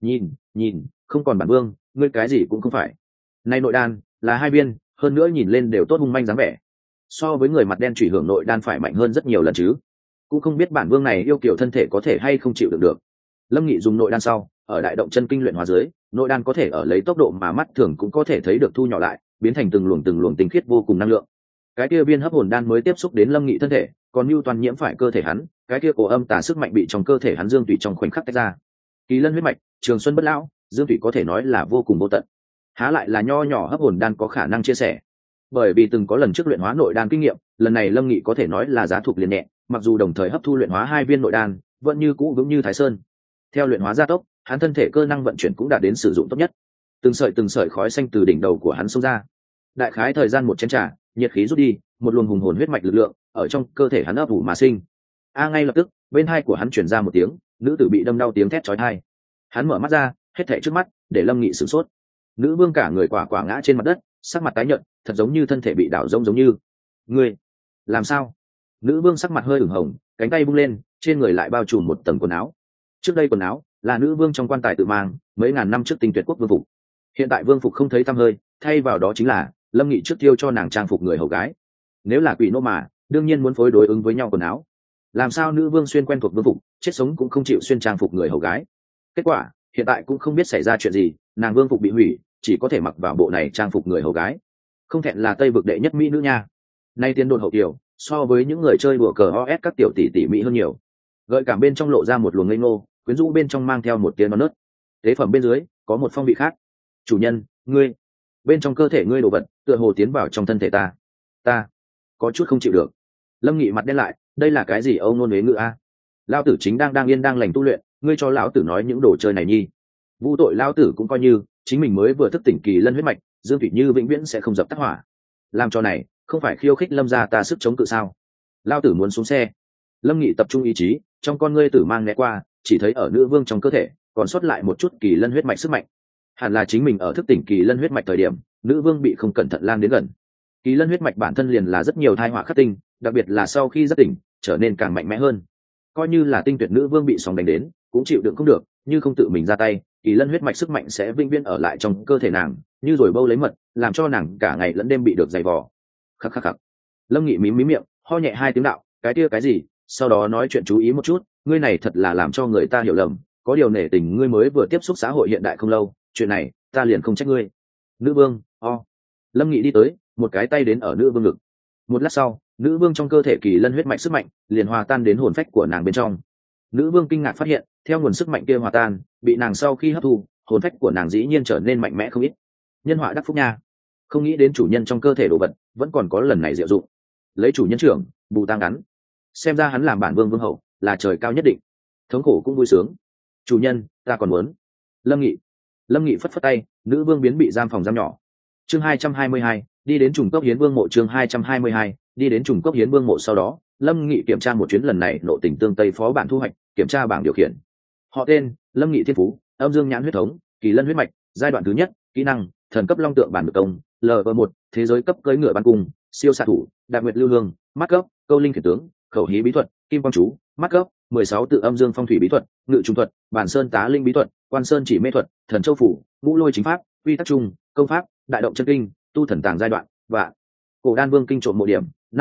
Nhìn, không còn bản vương, ngươi cái gì cũng không phải. Nay nội đan là 2 viên, hơn nữa nhìn lên đều tốt hung manh dáng vẻ. So với người mặt đen chủy hưởng nội đan phải mạnh hơn rất nhiều lần chứ. Cũng không biết bản vương này yêu kiểu thân thể có thể hay không chịu được. Lâm Nghị dùng nội đan sau, ở đại động chân kinh luyện hóa dưới, nội đan có thể ở lấy tốc độ mà mắt thường cũng có thể thấy được thu nhỏ lại, biến thành từng luồng tinh khiết vô cùng năng lượng. Cái kia viên hấp hồn đan mới tiếp xúc đến Lâm Nghị thân thể, còn Nưu toàn nhiễm phải cơ thể hắn, cái kia cổ âm tà sức mạnh bị trong cơ thể hắn dương tùy trong khoảnh khắc tách ra. Kỳ lân huyết mạch, trường xuân bất lão, dương tùy có thể nói là vô cùng vô tận. Há lại là nho nhỏ hấp hồn đan có khả năng chia sẻ. Bởi vì từng có lần trước luyện hóa nội đan kinh nghiệm, lần này Lâm Nghị có thể nói là giá thuộc liền nhẹ, mặc dù đồng thời hấp thu luyện hóa 2 viên nội đan, vẫn như cũ vững như Thái Sơn. Theo luyện hóa gia tốc, hắn thân thể cơ năng vận chuyển cũng đạt đến sử dụng tốt nhất. Từng sợi khói xanh từ đỉnh đầu của hắn xông ra. Đại khái thời gian một chén trà, nhiệt khí rút đi, một luồng hùng hồn huyết mạch lực lượng ở trong cơ thể hắn ấp ủ mà sinh. Ngay lập tức, bên tai của hắn truyền ra một tiếng, nữ tử bị đâm đau tiếng thét chói tai. Hắn mở mắt ra, hết thảy trước mắt để Lâm Nghị sửng sốt. Nữ vương cả người quả ngã trên mặt đất, sắc mặt tái nhợt, thật giống như thân thể bị đảo rông giống như. Ngươi làm sao? Nữ vương sắc mặt hơi ửng hồng, cánh tay bung lên, trên người lại bao trùm một tầng quần áo. Trước đây quần áo là nữ vương trong quan tài tự mang, mấy ngàn năm trước tinh tuyệt quốc vương phục. Hiện tại vương phục không thấy tăm hơi, thay vào đó chính là Lâm Nghị trước tiêu cho nàng trang phục người hầu gái. Nếu là quỷ nô mà, đương nhiên muốn phối đối ứng với nhau quần áo. Làm sao nữ vương xuyên quen thuộc vương phục, chết sống cũng không chịu xuyên trang phục người hầu gái? Kết quả hiện tại cũng không biết xảy ra chuyện gì, nàng vương phục bị hủy, chỉ có thể mặc vào bộ này trang phục người hầu gái. Không thẹn là Tây vực đệ nhất mỹ nữ nha. Nay tiên đồn hậu tiểu, so với những người chơi đùa cờ os các tiểu tỷ tỷ mỹ hơn nhiều. Gợi cảm bên trong lộ ra một luồng ngây ngô, quyến rũ bên trong mang theo một tiếng non nớt. Tế phẩm bên dưới có một phong vị khác. Chủ nhân, ngươi, bên trong cơ thể ngươi đồ vật tựa hồ tiến vào trong thân thể ta có chút không chịu được. Lâm Nghị mặt đen lại, đây là cái gì âu nôn huế ngữ a? Lão tử chính đang yên đang lành tu luyện, ngươi cho lão tử nói những đồ chơi này nhi. Vu tội lão tử cũng coi như chính mình mới vừa thức tỉnh kỳ lân huyết mạch, Dương Thủy Như vĩnh viễn sẽ không dập tắt hỏa. Làm cho này không phải khiêu khích Lâm gia ta sức chống cự sao? Lão tử muốn xuống xe. Lâm Nghị tập trung ý chí, trong con ngươi tử mang né qua, chỉ thấy ở nữ vương trong cơ thể còn sót lại một chút kỳ lân huyết mạch sức mạnh. Hẳn là chính mình ở thức tỉnh kỳ lân huyết mạch thời điểm, nữ vương bị không cẩn thận lan đến gần. Kỳ lân huyết mạch bản thân liền là rất nhiều thai họa khắc tinh, đặc biệt là sau khi giác tỉnh trở nên càng mạnh mẽ hơn. Coi như là tinh tuyệt nữ vương bị sóng đánh đến cũng chịu đựng không được, như không tự mình ra tay, kỳ lân huyết mạch sức mạnh sẽ vĩnh viễn ở lại trong cơ thể nàng, như rồi bâu lấy mật, làm cho nàng cả ngày lẫn đêm bị được dày vò. Khắc khắc khắc. Lâm Nghị mím miệng, ho nhẹ hai tiếng đạo, cái kia cái gì, sau đó nói chuyện chú ý một chút, ngươi này thật là làm cho người ta hiểu lầm, có điều nể tình ngươi mới vừa tiếp xúc xã hội hiện đại không lâu, chuyện này ta liền không trách ngươi. Nữ vương, Lâm Nghị đi tới, một cái tay đến ở nữ vương ngực. Một lát sau, nữ vương trong cơ thể kỳ lân huyết mạch sức mạnh liền hòa tan đến hồn phách của nàng bên trong. Nữ vương kinh ngạc phát hiện, theo nguồn sức mạnh kia hòa tan, bị nàng sau khi hấp thu, hồn phách của nàng dĩ nhiên trở nên mạnh mẽ không ít. Nhân họa đắc phúc nha. Không nghĩ đến chủ nhân trong cơ thể đồ vật vẫn còn có lần này diệu dụng. Lấy chủ nhân trưởng, bù tăng ngắn. Xem ra hắn làm bản vương vương hậu là trời cao nhất định. Thống khổ cũng vui sướng. Chủ nhân, ta còn muốn. Lâm Nghị phất phất tay, nữ vương biến bị giam phòng giam nhỏ. Chương 222, đi đến trùng cốc hiến vương mộ. Chương 222, đi đến trùng cốc hiến vương mộ. Sau đó Lâm Nghị kiểm tra một chuyến lần này nội tình tương tây phó bản thu hoạch, kiểm tra bảng điều khiển. Họ tên Lâm Nghị, thiên phú âm dương nhãn huyết thống, kỳ lân huyết mạch, giai đoạn thứ nhất, kỹ năng thần cấp long tượng bản ngược công, LV1, thế giới cấp cưỡi ngựa ban cung, siêu xạ thủ, đạp nguyệt lưu hương, mắt cấp câu linh khiển tướng, khẩu hí bí thuật, kim quang chú, mắt cấp 16 tự âm dương phong thủy bí thuật, ngự trùng thuật, bản sơn tá linh bí thuật, quan sơn chỉ mê thuật, thần châu phủ, ngũ lôi chính pháp, quy tắc trung, công pháp, đại động chân kinh, tu thần tàng giai đoạn và cổ đan vương kinh trộm mộ điểm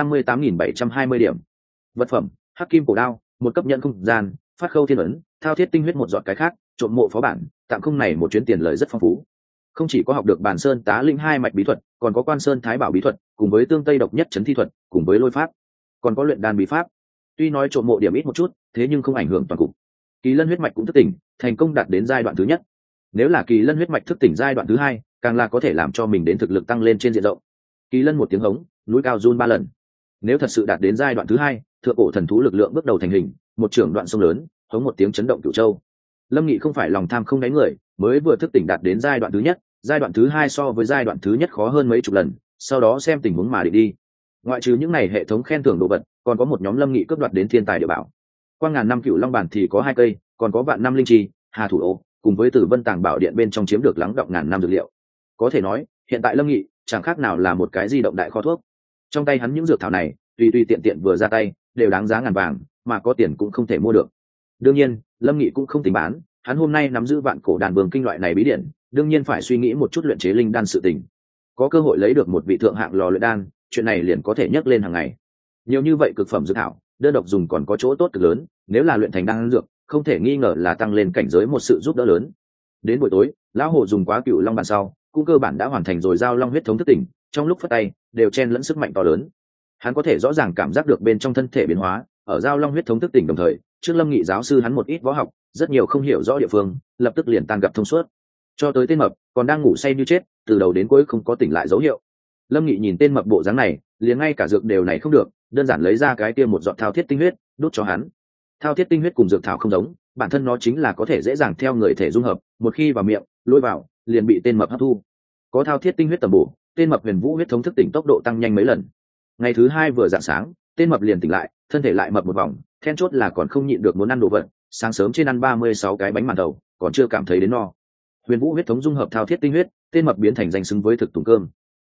58.720 điểm. Vật phẩm hắc kim cổ đao, một cấp nhận không gian, phát khâu thiên ấn, thao thiết tinh huyết một giọt. Cái khác trộm mộ phó bản tạm không này một chuyến tiền lời rất phong phú. Không chỉ có học được bản sơn tá linh hai mạch bí thuật, còn có quan sơn thái bảo bí thuật, cùng với tương tây độc nhất chấn thi thuật, cùng với lôi pháp, còn có luyện đan bí pháp. Tuy nói trộm mộ điểm ít một chút, thế nhưng không ảnh hưởng toàn cục. Kỳ lân huyết mạch cũng thức tỉnh, thành công đạt đến giai đoạn thứ nhất. Nếu là kỳ lân huyết mạch thức tỉnh giai đoạn thứ hai, càng là có thể làm cho mình đến thực lực tăng lên trên diện rộng. Kỳ lân một tiếng hống, núi cao run 3 lần. Nếu thật sự đạt đến giai đoạn thứ hai, thượng cổ thần thú lực lượng bước đầu thành hình, một trưởng đoạn sông lớn, hống một tiếng chấn động cửu châu. Lâm Nghị không phải lòng tham không đáy người, mới vừa thức tỉnh đạt đến giai đoạn thứ nhất, giai đoạn thứ hai so với giai đoạn thứ nhất khó hơn mấy chục lần, sau đó xem tình huống mà định đi. Ngoại trừ những này hệ thống khen thưởng đồ vật, còn có một nhóm Lâm Nghị cướp đoạt đến thiên tài địa bảo. Quang ngàn năm cựu long bản thì có 2 cây, còn có vạn năm linh chi, hà thủ ô, cùng với Tử Vân Tàng Bảo Điện bên trong chiếm được lắng đọng ngàn năm dược liệu. Có thể nói, hiện tại Lâm Nghị chẳng khác nào là một cái di động đại kho thuốc. Trong tay hắn những dược thảo này, tùy tiện tiện vừa ra tay, đều đáng giá ngàn vàng, mà có tiền cũng không thể mua được. Đương nhiên, Lâm Nghị cũng không tính bán, hắn hôm nay nắm giữ vạn cổ đàn vương kinh loại này bí điển, đương nhiên phải suy nghĩ một chút luyện chế linh đan sự tình. Có cơ hội lấy được một vị thượng hạng lò luyện đan, chuyện này liền có thể nhắc lên hàng ngày. Nhiều như vậy cực phẩm dược thảo, đơn độc dùng còn có chỗ tốt cực lớn, nếu là luyện thành đan dược, không thể nghi ngờ là tăng lên cảnh giới một sự giúp đỡ lớn. Đến buổi tối, lão hồ dùng quá cựu long bàn sau, cũng cơ bản đã hoàn thành rồi giao long huyết thống thức tỉnh, trong lúc phất tay đều chen lẫn sức mạnh to lớn. Hắn có thể rõ ràng cảm giác được bên trong thân thể biến hóa, ở giao long huyết thống thức tỉnh đồng thời, trước Lâm Nghị giáo sư hắn một ít võ học, rất nhiều không hiểu rõ địa phương, lập tức liền tan gặp thông suốt. Cho tới tên mập còn đang ngủ say như chết, từ đầu đến cuối không có tỉnh lại dấu hiệu. Lâm Nghị nhìn tên mập bộ dáng này, liền ngay cả dược đều này không được, đơn giản lấy ra cái kia một giọt thao thiết tinh huyết, đút cho hắn. Thao thiết tinh huyết cùng dược thảo không giống, bản thân nó chính là có thể dễ dàng theo người thể dung hợp, một khi vào miệng, lôi vào, liền bị tên mập hấp thu. Có thao thiết tinh huyết tầm bổ, tên mập huyền vũ huyết thống thức tỉnh tốc độ tăng nhanh mấy lần. Ngày thứ 2 vừa rạng sáng, tên mập liền tỉnh lại, thân thể lại mập một vòng, then chốt là còn không nhịn được muốn ăn đồ vật, sáng sớm trên ăn 36 cái bánh màn thầu, còn chưa cảm thấy đến no. Huyền vũ huyết thống dung hợp thao thiết tinh huyết, tên mập biến thành danh xứng với thực tùng cơm.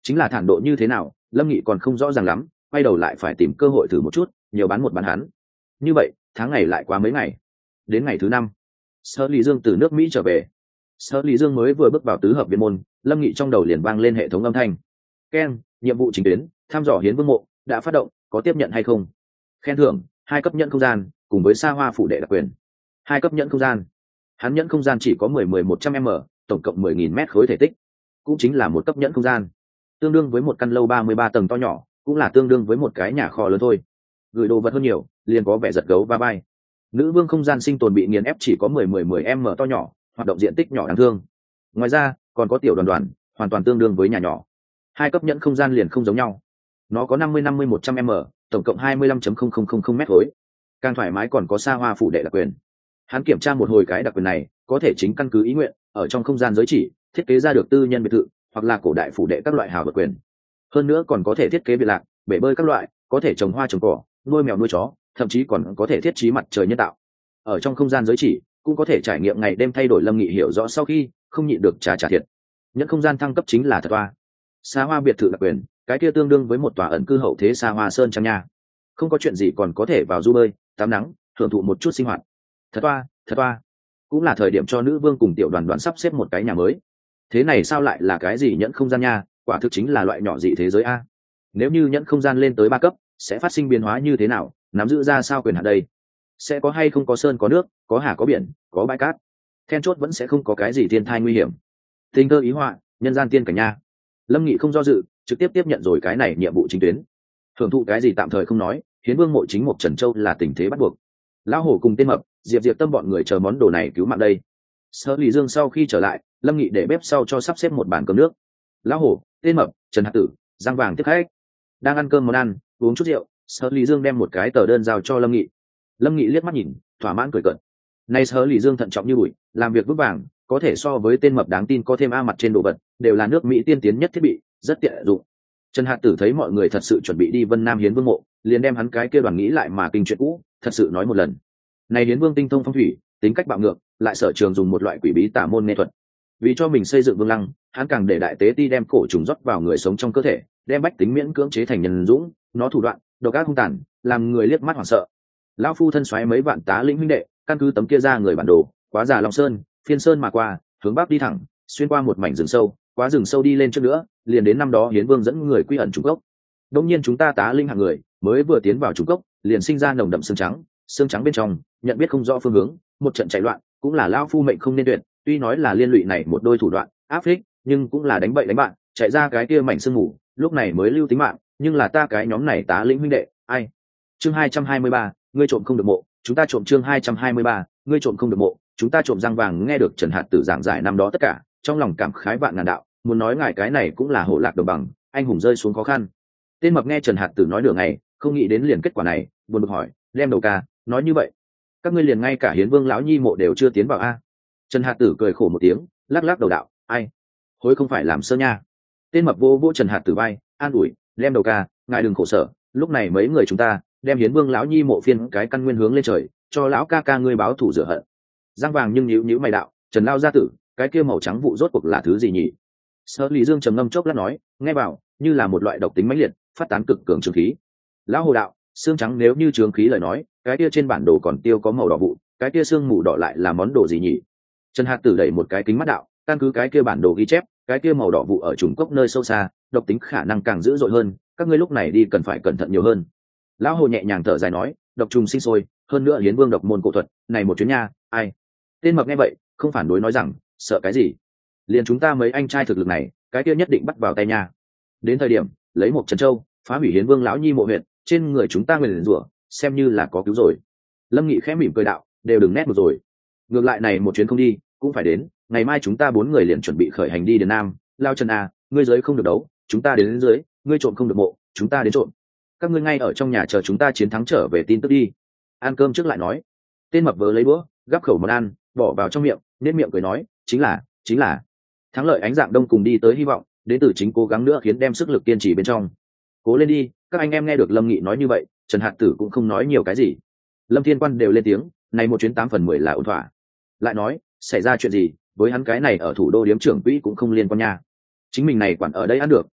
chính là thản độ như thế nào lâm nghị còn không rõ ràng lắm, quay đầu lại phải tìm cơ hội thử một chút, nhiều bán một bán hắn. Như vậy tháng ngày lại quá mấy ngày, đến ngày thứ 5, Sở Lý Dương từ nước Mỹ trở về. Sở Lý Dương mới vừa bước vào tứ hợp viện môn, lâm nghị trong đầu liền vang lên hệ thống âm thanh. Ken, nhiệm vụ chính tuyến thăm dò hiến vương mộ đã phát động, có tiếp nhận hay không? Khen thưởng 2 cấp nhận không gian cùng với xa hoa phủ đệ đặc quyền. 2 cấp nhận không gian, hắn nhẫn không gian chỉ có 100 m, tổng cộng 10.000 mét khối thể tích, cũng chính là một cấp nhẫn không gian, tương đương với một căn lâu 33 tầng to nhỏ, cũng là tương đương với một cái nhà kho lớn thôi. Gửi đồ vật hơn nhiều, liền có vẻ giật gấu va vai. Nữ vương không gian sinh tồn bị nghiền ép chỉ có 10 m to nhỏ, hoạt động diện tích nhỏ đáng thương. Ngoài ra còn có tiểu đoàn đoàn, hoàn toàn tương đương với nhà nhỏ. 2 cấp nhẫn không gian liền không giống nhau, nó có 50 100 m, tổng cộng 25.0000 mét khối, càng thoải mái, còn có xa hoa phủ đệ đặc quyền. Hắn kiểm tra một hồi cái đặc quyền này, có thể chính căn cứ ý nguyện ở trong không gian giới chỉ thiết kế ra được tư nhân biệt thự hoặc là cổ đại phủ đệ các loại hào vật quyền. Hơn nữa còn có thể thiết kế biệt lạc, bể bơi các loại, có thể trồng hoa trồng cỏ, nuôi mèo nuôi chó, thậm chí còn có thể thiết trí mặt trời nhân tạo. Ở trong không gian giới chỉ cũng có thể trải nghiệm ngày đêm thay đổi. Lâm Nghị hiểu rõ sau khi không nhịn được trả thiệt. Những không gian thăng cấp chính là thật toa. Xa hoa biệt thự đặc quyền, cái kia tương đương với một tòa ẩn cư hậu thế xa hoa sơn trang nha. Không có chuyện gì còn có thể vào du bơi, tắm nắng, hưởng thụ một chút sinh hoạt. Thật toa, cũng là thời điểm cho nữ vương cùng tiểu đoàn đoàn sắp xếp một cái nhà mới. Thế này sao lại là cái gì nhẫn không gian nha, quả thực chính là loại nhỏ dị thế giới a. Nếu như nhẫn không gian lên tới 3 cấp sẽ phát sinh biến hóa như thế nào, nắm giữ ra sao quyền hạn đây? Sẽ có hay không có sơn có nước, có hà có biển, có bãi cát? Then chốt vẫn sẽ không có cái gì thiên thai nguy hiểm. Tình thơ ý họa, nhân gian tiên cảnh nha. Lâm Nghị không do dự, trực tiếp tiếp nhận rồi cái này nhiệm vụ chính tuyến. Hưởng thụ cái gì tạm thời không nói, hiến vương mộ chính Mộc Trần Châu là tình thế bắt buộc. Lão hổ cùng tên mập, diệp tâm bọn người chờ món đồ này cứu mạng đây. Sở Lý Dương sau khi trở lại, Lâm Nghị để bếp sau cho sắp xếp một bàn cơm nước. Lão hổ, tên mập, Trần Hạt Tử, Giang Vàng tiếp khách. Đang ăn cơm món ăn, uống chút rượu, Sở Lý Dương đem một cái tờ đơn giao cho Lâm Nghị. Lâm Nghị liếc mắt nhìn, thỏa mãn cười cợt. Nay Sở Lý Dương thận trọng như bụi, làm việc vững vàng, có thể so với tên mập đáng tin có thêm a mặt trên đồ vật, đều là nước Mỹ tiên tiến nhất thiết bị, rất tiện dụng. Trần Hạt Tử thấy mọi người thật sự chuẩn bị đi Vân Nam hiến vương mộ, liền đem hắn cái kia đoàn nghĩ lại mà kinh chuyện cũ, thật sự nói một lần. Này hiến vương tinh thông phong thủy, tính cách bạo ngược, lại sở trường dùng một loại quỷ bí tà môn nghệ thuật. Vì cho mình xây dựng vương lăng, hắn càng để đại tế ti đem cổ trùng rót vào người sống trong cơ thể, đem bách tính miễn cưỡng chế thành nhân dũng, nó thủ đoạn độc ác hung tàn, làm người liếc mắt hoảng sợ. Lão phu thân xoáy mấy vạn tá lĩnh huynh đệ, căn cứ tấm kia ra người bản đồ, quá già Long Sơn, phiên sơn mà qua, hướng bắc đi thẳng, xuyên qua một mảnh rừng sâu, quá rừng sâu đi lên trước nữa, liền đến năm đó hiến vương dẫn người quy ẩn trùng gốc. Đương nhiên chúng ta tá linh hạng người mới vừa tiến vào trùng gốc, liền sinh ra nồng đậm xương trắng bên trong, nhận biết không rõ phương hướng, một trận chạy loạn, cũng là lão phu mệnh không nên tuyệt. Tuy nói là liên lụy này một đôi thủ đoạn áp phích, nhưng cũng là đánh bậy đánh bạn, chạy ra cái kia mảnh sương mù, lúc này mới lưu tính mạng. Nhưng là ta cái nhóm này tá lĩnh huynh đệ, ai? Chương 223, ngươi trộm không được mộ, chúng ta trộm. Chương 223, ngươi trộm không được mộ, chúng ta trộm. Giang Vàng nghe được Trần Hạt Tử giảng giải năm đó tất cả, trong lòng cảm khái vạn ngàn đạo, muốn nói ngài cái này cũng là hổ lạc đồng bằng, anh hùng rơi xuống khó khăn. Tên mập nghe Trần Hạt Tử nói nửa ngày, không nghĩ đến liền kết quả này, buồn bực hỏi, đem đầu ca, nói như vậy, các ngươi liền ngay cả hiến vương lão nhi mộ đều chưa tiến vào a? Trần Hạt Tử cười khổ một tiếng, lắc lắc đầu đạo, ai, hối không phải làm sơ nha. Tên mập vô vô Trần Hạt Tử vai, an ủi, đem đầu ca, ngài đừng khổ sở, lúc này mấy người chúng ta đem hiến vương lão nhi mộ phiên cái căn nguyên hướng lên trời, cho lão ca ca ngươi báo thù rửa hận. Giang Vàng nhưng nhíu mày đạo, Trần lao gia tử, cái kia màu trắng vụ rốt cuộc là thứ gì nhỉ? Sở Lý Dương trầm ngâm chốc lát nói, nghe vào như là một loại độc tính mãnh liệt, phát tán cực cường trường khí. Lão hồ đạo, xương trắng nếu như trường khí lời nói, cái kia trên bản đồ còn tiêu có màu đỏ vụ, cái kia xương mù đỏ lại là món đồ gì nhỉ? Trần Hạt Tử đẩy một cái kính mắt đạo, căn cứ cái kia bản đồ ghi chép, cái kia màu đỏ vụ ở trùng cốc nơi sâu xa, độc tính khả năng càng dữ dội hơn, các ngươi lúc này đi cần phải cẩn thận nhiều hơn. Lão hồ nhẹ nhàng thở dài nói, độc trùng sinh sôi, hơn nữa hiến vương độc môn cổ thuật, này một chuyến nha, ai? Tên mập nghe vậy, không phản đối nói rằng, sợ cái gì? Liền chúng ta mấy anh trai thực lực này, cái kia nhất định bắt vào tay nha. Đến thời điểm lấy một Trần Châu phá hủy hiến vương lão nhi mộ huyện, trên người chúng ta nguyền rủa, xem như là có cứu rồi. Lâm Nghị khẽ mỉm cười đạo, đều đừng nét một rồi. Ngược lại này một chuyến không đi cũng phải đến, ngày mai chúng ta 4 người liền chuẩn bị khởi hành đi đến Nam. Lao Trần à, ngươi dưới không được đấu, chúng ta đến dưới, ngươi trộm không được mộ, chúng ta đến trộm. Các ngươi ngay ở trong nhà chờ chúng ta chiến thắng trở về tin tức đi. Ăn cơm trước lại nói. Tên mập vớ lấy búa gắp khẩu món ăn, bỏ vào trong miệng, nên miệng cười nói, chính là thắng lợi. Ánh Dạng Đông cùng đi tới hy vọng đến từ chính cố gắng nữa khiến đem sức lực kiên trì bên trong. Cố lên đi, các anh em. Nghe được Lâm Nghị nói như vậy, Trần Hạt Tử cũng không nói nhiều cái gì. Lâm Thiên Quan đều lên tiếng, này một chuyến 8 phần 10 là ổn thỏa. Lại nói, xảy ra chuyện gì với hắn cái này ở thủ đô điếm trưởng quỹ cũng không liên quan nha. Chính mình này quản ở đây ăn được,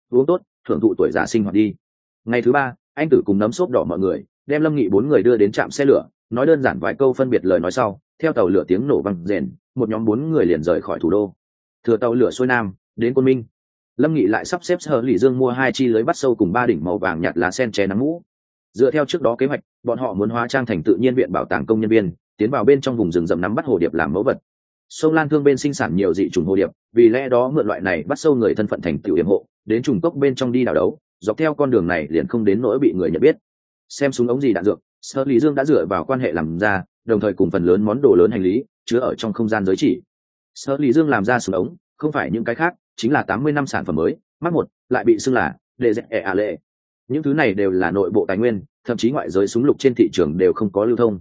uống tốt, thưởng thụ tuổi già sinh hoạt đi. Ngày thứ ba, anh Tử cùng nấm xốp đỏ mọi người đem Lâm Nghị 4 người đưa đến trạm xe lửa, nói đơn giản vài câu phân biệt lời nói sau, theo tàu lửa tiếng nổ vang rền, một nhóm 4 người liền rời khỏi thủ đô. Thừa tàu lửa xuôi nam đến Côn Minh, Lâm Nghị lại sắp xếp Sở Lỷ Dương mua 2 chi lưới bắt sâu cùng 3 đỉnh màu vàng nhạt lá sen che nắng mũ. Dựa theo trước đó kế hoạch, bọn họ muốn hóa trang thành tự nhiên viện bảo tàng công nhân viên, tiến vào bên trong vùng rừng rậm nắm bắt hồ điệp làm mẫu vật. Sông Lan Thương bên sinh sản nhiều dị trùng hồ điệp, vì lẽ đó mượn loại này bắt sâu người thân phận thành tiểu yểm hộ, đến trùng cốc bên trong đi đào đấu, dọc theo con đường này liền không đến nỗi bị người nhận biết. Xem súng ống gì đạn dược, Sở Lý Dương đã dựa vào quan hệ làm ra, đồng thời cùng phần lớn món đồ lớn hành lý chứa ở trong không gian giới chỉ. Sở Lý Dương làm ra súng ống, không phải những cái khác, chính là 80 năm sản phẩm mới, Mark 1 lại bị xưng là DZEALE. Những thứ này đều là nội bộ tài nguyên, thậm chí ngoại giới súng lục trên thị trường đều không có lưu thông.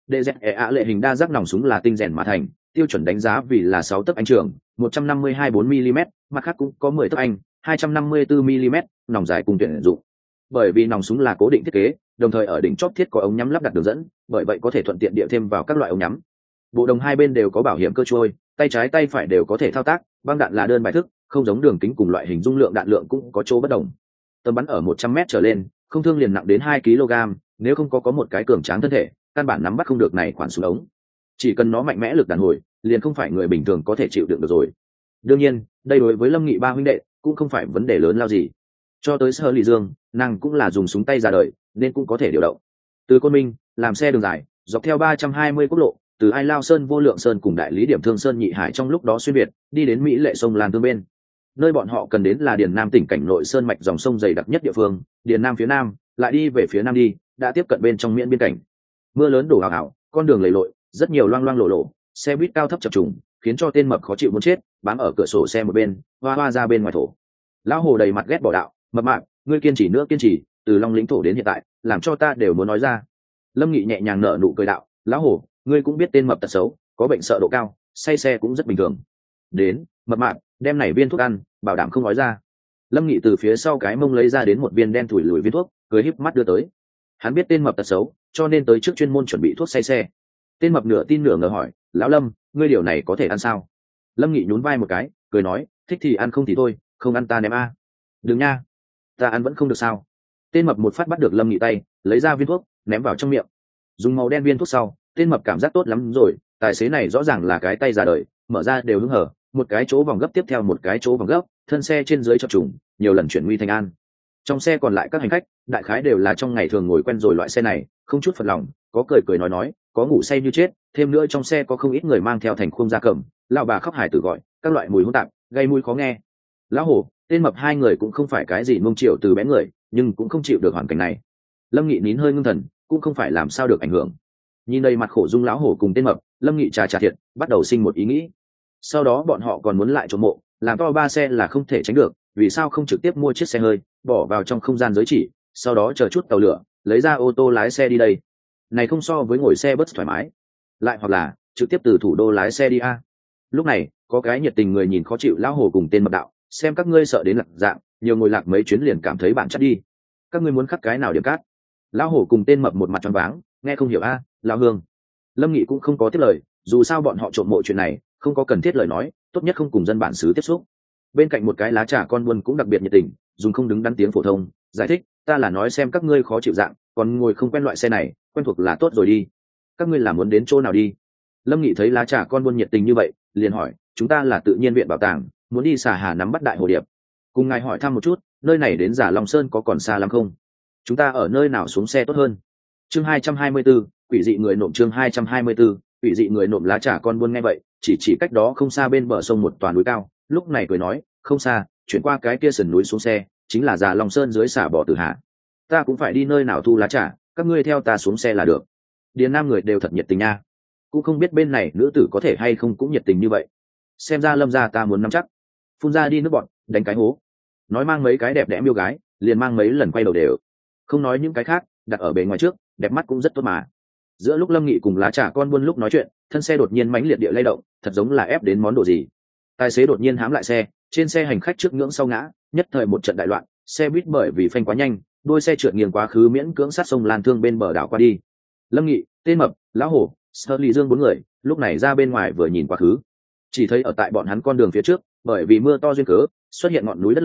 DZEALE hình đa giác nòng súng là tinh rèn mà thành, tiêu chuẩn đánh giá vì là 6 tấc anh trường, 152-4 mm, mặt khác cũng có 10 tấc anh, 254 mm, nòng dài cùng tuyển dụng. Bởi vì nòng súng là cố định thiết kế, đồng thời ở đỉnh chóp thiết có ống nhắm lắp đặt đường dẫn, bởi vậy có thể thuận tiện địa thêm vào các loại ống nhắm. Bộ đồng hai bên đều có bảo hiểm cơ trôi, tay trái tay phải đều có thể thao tác, băng đạn là đơn bài thức, không giống đường kính cùng loại hình dung lượng đạn lượng cũng có chỗ bất đồng. Tầm bắn ở 100m trở lên, không thương liền nặng đến 2 kg, nếu không có một cái cường tráng thân thể, căn bản nắm bắt không được này khoản súng ống. Chỉ cần nó mạnh mẽ lực đàn hồi, liền không phải người bình thường có thể chịu đựng được rồi. Đương nhiên, đây đối với Lâm Nghị ba huynh đệ cũng không phải vấn đề lớn lao gì. Cho tới Sở Lý Dương, nàng cũng là dùng súng tay ra đời, nên cũng có thể điều động. Từ Côn Minh, làm xe đường dài, dọc theo 320 quốc lộ, từ Ai Lao Sơn, Vô Lượng Sơn cùng đại lý điểm Thương Sơn Nhị Hải trong lúc đó xuyên việt, đi đến Mỹ Lệ sông Lan Thương bên. Nơi bọn họ cần đến là Điền Nam tỉnh cảnh nội sơn mạch dòng sông dày đặc nhất địa phương, Điền Nam phía nam, lại đi về phía nam đi, đã tiếp cận bên trong Miễn biên cảnh. Mưa lớn đổ ào ào, con đường lầy lội, rất nhiều loang loang lộ lộ, xe buýt cao thấp chập trùng, khiến cho tên mập khó chịu muốn chết, bám ở cửa sổ xe một bên, hoa hoa ra bên ngoài thổ. Lão Hồ đầy mặt ghét bỏ đạo, mập mạp, ngươi kiên trì nữa kiên trì, từ Long Lĩnh thổ đến hiện tại, làm cho ta đều muốn nói ra. Lâm Nghị nhẹ nhàng nở nụ cười đạo, lão Hồ, ngươi cũng biết tên mập tật xấu, có bệnh sợ độ cao, say xe cũng rất bình thường. Đến, mập mạp, đem này viên thuốc ăn, bảo đảm không nói ra. Lâm Nghị từ phía sau cái mông lấy ra đến một viên đen thủi lùi viên thuốc, cười híp mắt đưa tới. Hắn biết tên mập tật xấu, cho nên tới trước chuyên môn chuẩn bị thuốc say xe. Tên mập nửa tin nửa ngờ hỏi, lão Lâm, ngươi điều này có thể ăn sao? Lâm Nghị nhún vai một cái, cười nói, thích thì ăn không thì thôi, không ăn ta ném a. Đừng nha, ta ăn vẫn không được sao? Tên mập một phát bắt được Lâm Nghị tay, lấy ra viên thuốc, ném vào trong miệng. Dùng màu đen viên thuốc sau, tên mập cảm giác tốt lắm rồi, tài xế này rõ ràng là cái tay già đời, mở ra đều hứng hở, một cái chỗ vòng gấp tiếp theo một cái chỗ vòng gấp, thân xe trên dưới chập trùng, nhiều lần chuyển nguy thành an. Trong xe còn lại các hành khách, đại khái đều là trong ngày thường ngồi quen rồi loại xe này, không chút phật lòng, có cười cười nói, có ngủ say như chết, thêm nữa trong xe có không ít người mang theo thành khuôn gia cầm, lão bà khóc hài tử gọi, các loại mùi hỗn tạp, gây mũi khó nghe. Lão Hổ, tên mập hai người cũng không phải cái gì nung chiều từ bé người, nhưng cũng không chịu được hoàn cảnh này. Lâm Nghị nín hơi ngưng thần, cũng không phải làm sao được ảnh hưởng. Nhìn đây mặt khổ dung lão Hổ cùng tên mập, Lâm Nghị trà thiệt, bắt đầu sinh một ý nghĩ. Sau đó bọn họ còn muốn lại trộm mộ, làm to 3 xe là không thể tránh được, vì sao không trực tiếp mua chiếc xe hơi, bỏ vào trong không gian giới chỉ, sau đó chờ chút tàu lửa, lấy ra ô tô lái xe đi đây. Này không so với ngồi xe bus thoải mái. Lại hoặc là trực tiếp từ thủ đô lái xe đi a. Lúc này, có cái nhiệt tình người nhìn khó chịu lão Hồ cùng tên mập đạo, xem các ngươi sợ đến lạc dạng, nhiều ngồi lạc mấy chuyến liền cảm thấy bạn chắc đi. Các ngươi muốn khắc cái nào điểm cát? Lão Hổ cùng tên mập một mặt tròn váng, nghe không hiểu a. Lão Hương. Lâm Nghị cũng không có tiếp lời, dù sao bọn họ trộm mộ chuyện này, không có cần thiết lời nói, tốt nhất không cùng dân bản xứ tiếp xúc. Bên cạnh một cái lá trà con buôn cũng đặc biệt nhiệt tình, dùng không đứng đắn tiếng phổ thông, giải thích, ta là nói xem các ngươi khó chịu dạng, còn ngồi không quen loại xe này, quen thuộc là tốt rồi đi. Các ngươi là muốn đến chỗ nào đi? Lâm Nghị thấy lá trà con buôn nhiệt tình như vậy, liền hỏi, chúng ta là tự nhiên viện bảo tàng, muốn đi xà hà nắm bắt đại hồ điệp. Cùng ngài hỏi thăm một chút, nơi này đến Giả Long Sơn có còn xa lắm không? Chúng ta ở nơi nào xuống xe tốt hơn? Chương 224, quỷ dị người nộm. Chương 224, quỷ dị người nộm. Lá trà con buôn nghe vậy, chỉ cách đó không xa bên bờ sông một toàn núi cao, lúc này cười nói, không xa, chuyển qua cái kia sườn núi xuống xe, chính là Giả Long Sơn dưới xả bỏ Tử Hà. Ta cũng phải đi nơi nào thu lá trà, các ngươi theo ta xuống xe là được. Điền Nam người đều thật nhiệt tình nha, cũng không biết bên này nữ tử có thể hay không cũng nhiệt tình như vậy. Xem ra Lâm gia ta muốn nắm chắc. Phun ra đi nước bọn, đánh cái hố. Nói mang mấy cái đẹp đẽ miêu gái, liền mang mấy lần quay đầu đều. Không nói những cái khác, đặt ở bề ngoài trước, đẹp mắt cũng rất tốt mà. Giữa lúc Lâm Nghị cùng lá trà con buôn lúc nói chuyện, thân xe đột nhiên mãnh liệt địa lay động, thật giống là ép đến món đồ gì. Tài xế đột nhiên hám lại xe, trên xe hành khách trước ngưỡng sau ngã, nhất thời một trận đại loạn, xe buýt bởi vì phanh quá nhanh, đuôi xe trượt nghiêng quá khứ miễn cưỡng sát sông Lan Thương bên bờ đảo qua đi. Lâm Nghị, tên mập, lão Hổ, Sở Lý Dương 4 người, lúc này ra bên ngoài vừa nhìn quá khứ, chỉ thấy ở tại bọn hắn con đường phía trước, bởi vì mưa to duyên cớ, xuất hiện ngọn núi đất lở,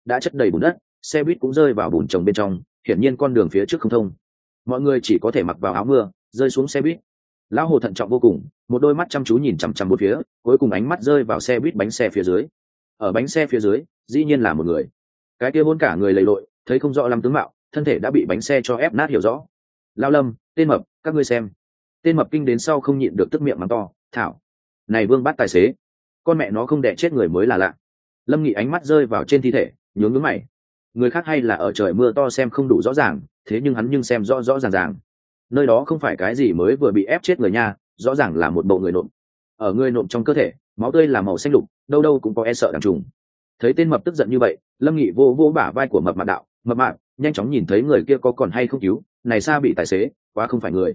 đã chất đầy bùn đất, xe buýt cũng rơi vào bùn chồng bên trong, hiển nhiên con đường phía trước không thông. Mọi người chỉ có thể mặc vào áo mưa rơi xuống xe buýt. Lão Hồ thận trọng vô cùng, một đôi mắt chăm chú nhìn chằm chằm bốn phía, cuối cùng ánh mắt rơi vào xe buýt bánh xe phía dưới. Ở bánh xe phía dưới dĩ nhiên là một người. Cái kia hôn cả người lầy lội, thấy không rõ lắm tướng mạo, thân thể đã bị bánh xe cho ép nát hiểu rõ. Lao Lâm, tên mập, các ngươi xem. Tên mập kinh đến sau không nhịn được tức miệng mắng to, thảo, này Vương Bát tài xế, con mẹ nó không đẻ chết người mới là lạ. Lâm Nghị ánh mắt rơi vào trên thi thể, nhướng nhướng mày. Người khác hay là ở trời mưa to xem không đủ rõ ràng, thế nhưng hắn nhưng xem rõ rõ ràng ràng. Nơi đó không phải cái gì mới vừa bị ép chết người nha, rõ ràng là một bộ người nộm. Ở người nộm trong cơ thể, máu tươi là màu xanh lục, đâu đâu cũng có e sợ đằng trùng. Thấy tên mập tức giận như vậy, Lâm Nghị vô vô bả vai của mập mạp đạo, mập mạp, nhanh chóng nhìn thấy người kia có còn hay không cứu, này xa bị tài xế, quá không phải người.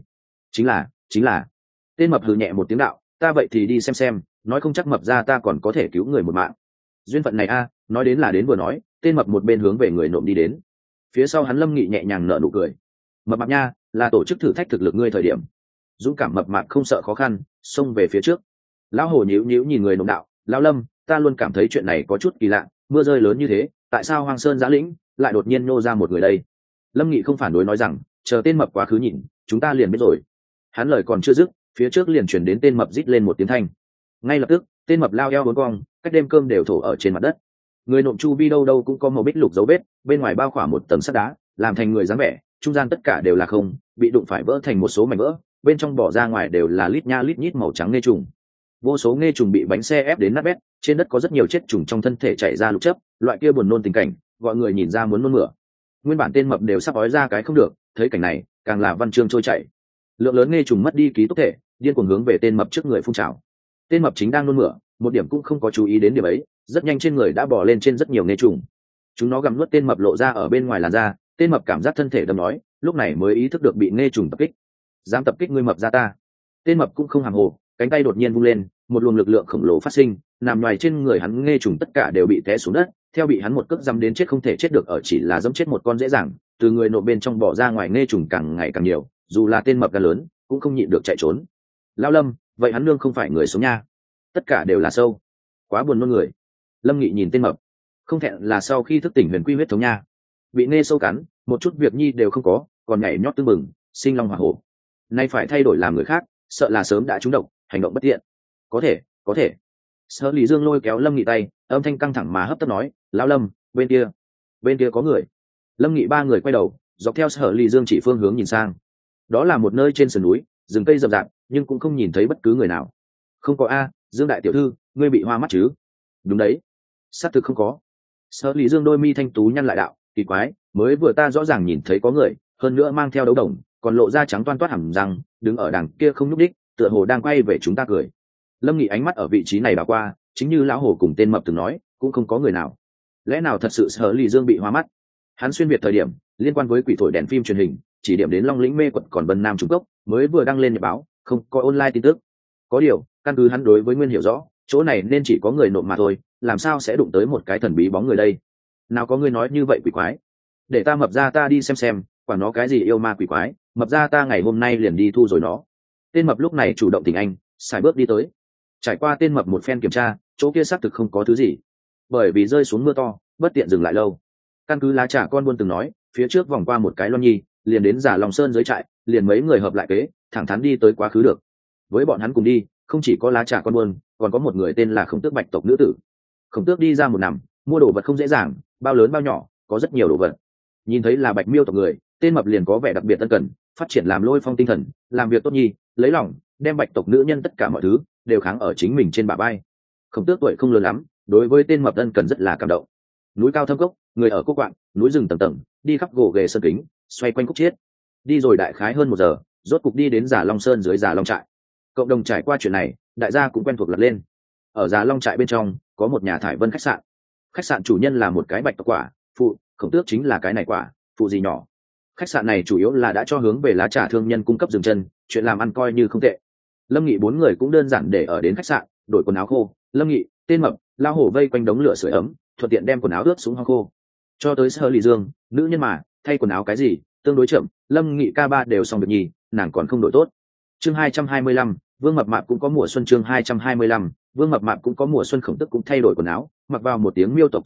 Chính là. Tên mập hừ nhẹ một tiếng đạo, ta vậy thì đi xem, nói không chắc mập ra ta còn có thể cứu người một mạng. Duyên phận này a, nói đến là đến vừa nói, tên mập một bên hướng về người nộm đi đến. Phía sau hắn Lâm Nghị nhẹ nhàng nở nụ cười. Mập mạp nha, là tổ chức thử thách thực lực ngươi thời điểm. Dũng cảm mập mạp không sợ khó khăn, xông về phía trước. Lão Hồ nhíu nhíu nhìn người nộm đạo, lão Lâm, ta luôn cảm thấy chuyện này có chút kỳ lạ, mưa rơi lớn như thế, tại sao Hoang Sơn Giã Lĩnh lại đột nhiên nô ra một người đây? Lâm Nghị không phản đối nói rằng, chờ tên mập quá khứ nhìn, chúng ta liền biết rồi. Hắn lời còn chưa dứt, phía trước liền chuyển đến tên mập rít lên một tiếng thanh. Ngay lập tức, tên mập lao eo uốn cong, cách đêm cơm đều thổ ở trên mặt đất. Người nộm chu vi đâu đâu cũng có màu bích lục dấu vết, bên ngoài bao khỏa một tầng sắt đá, làm thành người dáng vẻ, trung gian tất cả đều là không, bị đụng phải vỡ thành một số mảnh vỡ, bên trong bỏ ra ngoài đều là lít nha lít nhít màu trắng nghe trùng. Vô số nghe trùng bị bánh xe ép đến nát bét, trên đất có rất nhiều chết trùng trong thân thể chảy ra lục chấp, loại kia buồn nôn tình cảnh, gọi người nhìn ra muốn nôn mửa. Nguyên bản tên mập đều sắp ói ra cái không được, thấy cảnh này, càng là văn chương trôi chảy. Lượng lớn nghe trùng mất đi ký túc thể, điên cuồng hướng về tên mập trước người phun trào. Tên mập chính đang nôn mửa, một điểm cũng không có chú ý đến điểm ấy, rất nhanh trên người đã bò lên trên rất nhiều nghe trùng. Chúng nó gặm nuốt tên mập lộ ra ở bên ngoài làn da, tên mập cảm giác thân thể đâm nói, lúc này mới ý thức được bị nghe trùng tập kích. Dám tập kích ngươi mập ra ta. Tên mập cũng không hàm hồ, cánh tay đột nhiên vung lên, một luồng lực lượng khổng lồ phát sinh, nằm ngoài trên người hắn nghe trùng tất cả đều bị té xuống đất, theo bị hắn một cước dăm đến chết không thể chết được ở chỉ là dẫm chết một con dễ dàng, từ người nộp bên trong bỏ ra ngoài nghe trùng càng ngày càng nhiều, dù là tên mập gan lớn, cũng không nhịn được chạy trốn. Lao Lâm, vậy hắn nương không phải người sống nha, tất cả đều là sâu, quá buồn nôn người. Lâm Nghị nhìn tên mập, không thẹn là sau khi thức tỉnh huyền quy huyết thống nha, bị nghe sâu cắn, một chút việc nhi đều không có, còn nhảy nhót tưng bừng, sinh long hỏa hổ. Nay phải thay đổi làm người khác, sợ là sớm đã trúng độc, hành động bất tiện. Có thể. Sở Lý Dương lôi kéo Lâm Nghị tay, âm thanh căng thẳng mà hấp tấp nói, lão Lâm, bên kia có người. Lâm Nghị ba người quay đầu, dọc theo Sở Lý Dương chỉ phương hướng nhìn sang. Đó là một nơi trên sườn núi, rừng cây rậm rạp, nhưng cũng không nhìn thấy bất cứ người nào. Không có a, Dương đại tiểu thư, ngươi bị hoa mắt chứ? Đúng đấy, xác thực không có. Sở Lý Dương đôi mi thanh tú nhăn lại đạo, kỳ quái, mới vừa ta rõ ràng nhìn thấy có người, hơn nữa mang theo đấu đồng, còn lộ ra trắng toan toát hẳn răng, đứng ở đằng kia không nhúc đích, tựa hồ đang quay về chúng ta cười. Lâm Nghị ánh mắt ở vị trí này đảo qua, chính như lão hồ cùng tên mập từng nói, cũng không có người nào. Lẽ nào thật sự Sở Lý Dương bị hoa mắt? Hắn xuyên việt thời điểm liên quan với quỷ thổi đèn phim truyền hình, chỉ điểm đến Long Lĩnh mê quật còn Vân Nam Trung Cốc, mới vừa đăng lên nhật báo, không có online tin tức. Có điều, căn cứ hắn đối với nguyên hiểu rõ, chỗ này nên chỉ có người nộm mà thôi, làm sao sẽ đụng tới một cái thần bí bóng người đây? Nào có người nói như vậy quỷ quái. Để ta mập ra ta đi xem, quả nó cái gì yêu ma quỷ quái, mập ra ta ngày hôm nay liền đi thu rồi nó. Tên mập lúc này chủ động tình anh, xài bước đi tới. Trải qua tên mập một phen kiểm tra, chỗ kia xác thực không có thứ gì, bởi vì rơi xuống mưa to, bất tiện dừng lại lâu. Căn cứ lá trà con buôn từng nói, phía trước vòng qua một cái loan nhi, liền đến Giả Long Sơn dưới trại, liền mấy người hợp lại kế, thẳng thắn đi tới quá khứ được. Với bọn hắn cùng đi, không chỉ có lá trà con buôn, còn có một người tên là Khổng Tước Bạch tộc nữ tử. Khổng Tước đi ra một nằm, mua đồ vật không dễ dàng, bao lớn bao nhỏ, có rất nhiều đồ vật. Nhìn thấy là Bạch Miêu tộc người, tên mập liền có vẻ đặc biệt tân cần, phát triển làm lôi phong tinh thần, làm việc tốt nhi, lấy lòng, đem Bạch tộc nữ nhân tất cả mọi thứ đều kháng ở chính mình trên bả vai. Khổng Tước tuổi không lớn lắm, đối với tên mập tân cần rất là cảm động. Núi cao thâm cốc, người ở cốc quạng, núi rừng tầng tầng, đi khắp gồ ghề sơn kính, xoay quanh cốc chiết, đi rồi đại khái hơn 1 giờ, rốt cục đi đến Giả Long Sơn dưới Giả Long trại. Cộng đồng trải qua chuyện này, đại gia cũng quen thuộc lật lên. Ở Giả Long trại bên trong có một nhà thải vân khách sạn, khách sạn chủ nhân là một cái bạch tộc quả phụ, Khổng Tước chính là cái này quả phụ gì nhỏ. Khách sạn này chủ yếu là đã cho hướng về lá trà thương nhân cung cấp dừng chân, chuyện làm ăn coi như không tệ. Lâm Nghị 4 người cũng đơn giản để ở đến khách sạn, đổi quần áo khô. Lâm Nghị, tên mập, lao hổ vây quanh đống lửa sưởi ấm, thuận tiện đem quần áo ướt xuống hong khô. Cho tới Sở Lý Dương, nữ nhân mà thay quần áo cái gì tương đối chậm, Lâm Nghị ca ba đều xong việc nhì, nàng còn không đổi tốt. Chương 225, Vương Mập Mạp cũng có mùa xuân. Chương 225, Vương Mập Mạp cũng có mùa xuân. Khổng Tước cũng thay đổi quần áo, mặc vào một tiếng miêu tộc trang phục,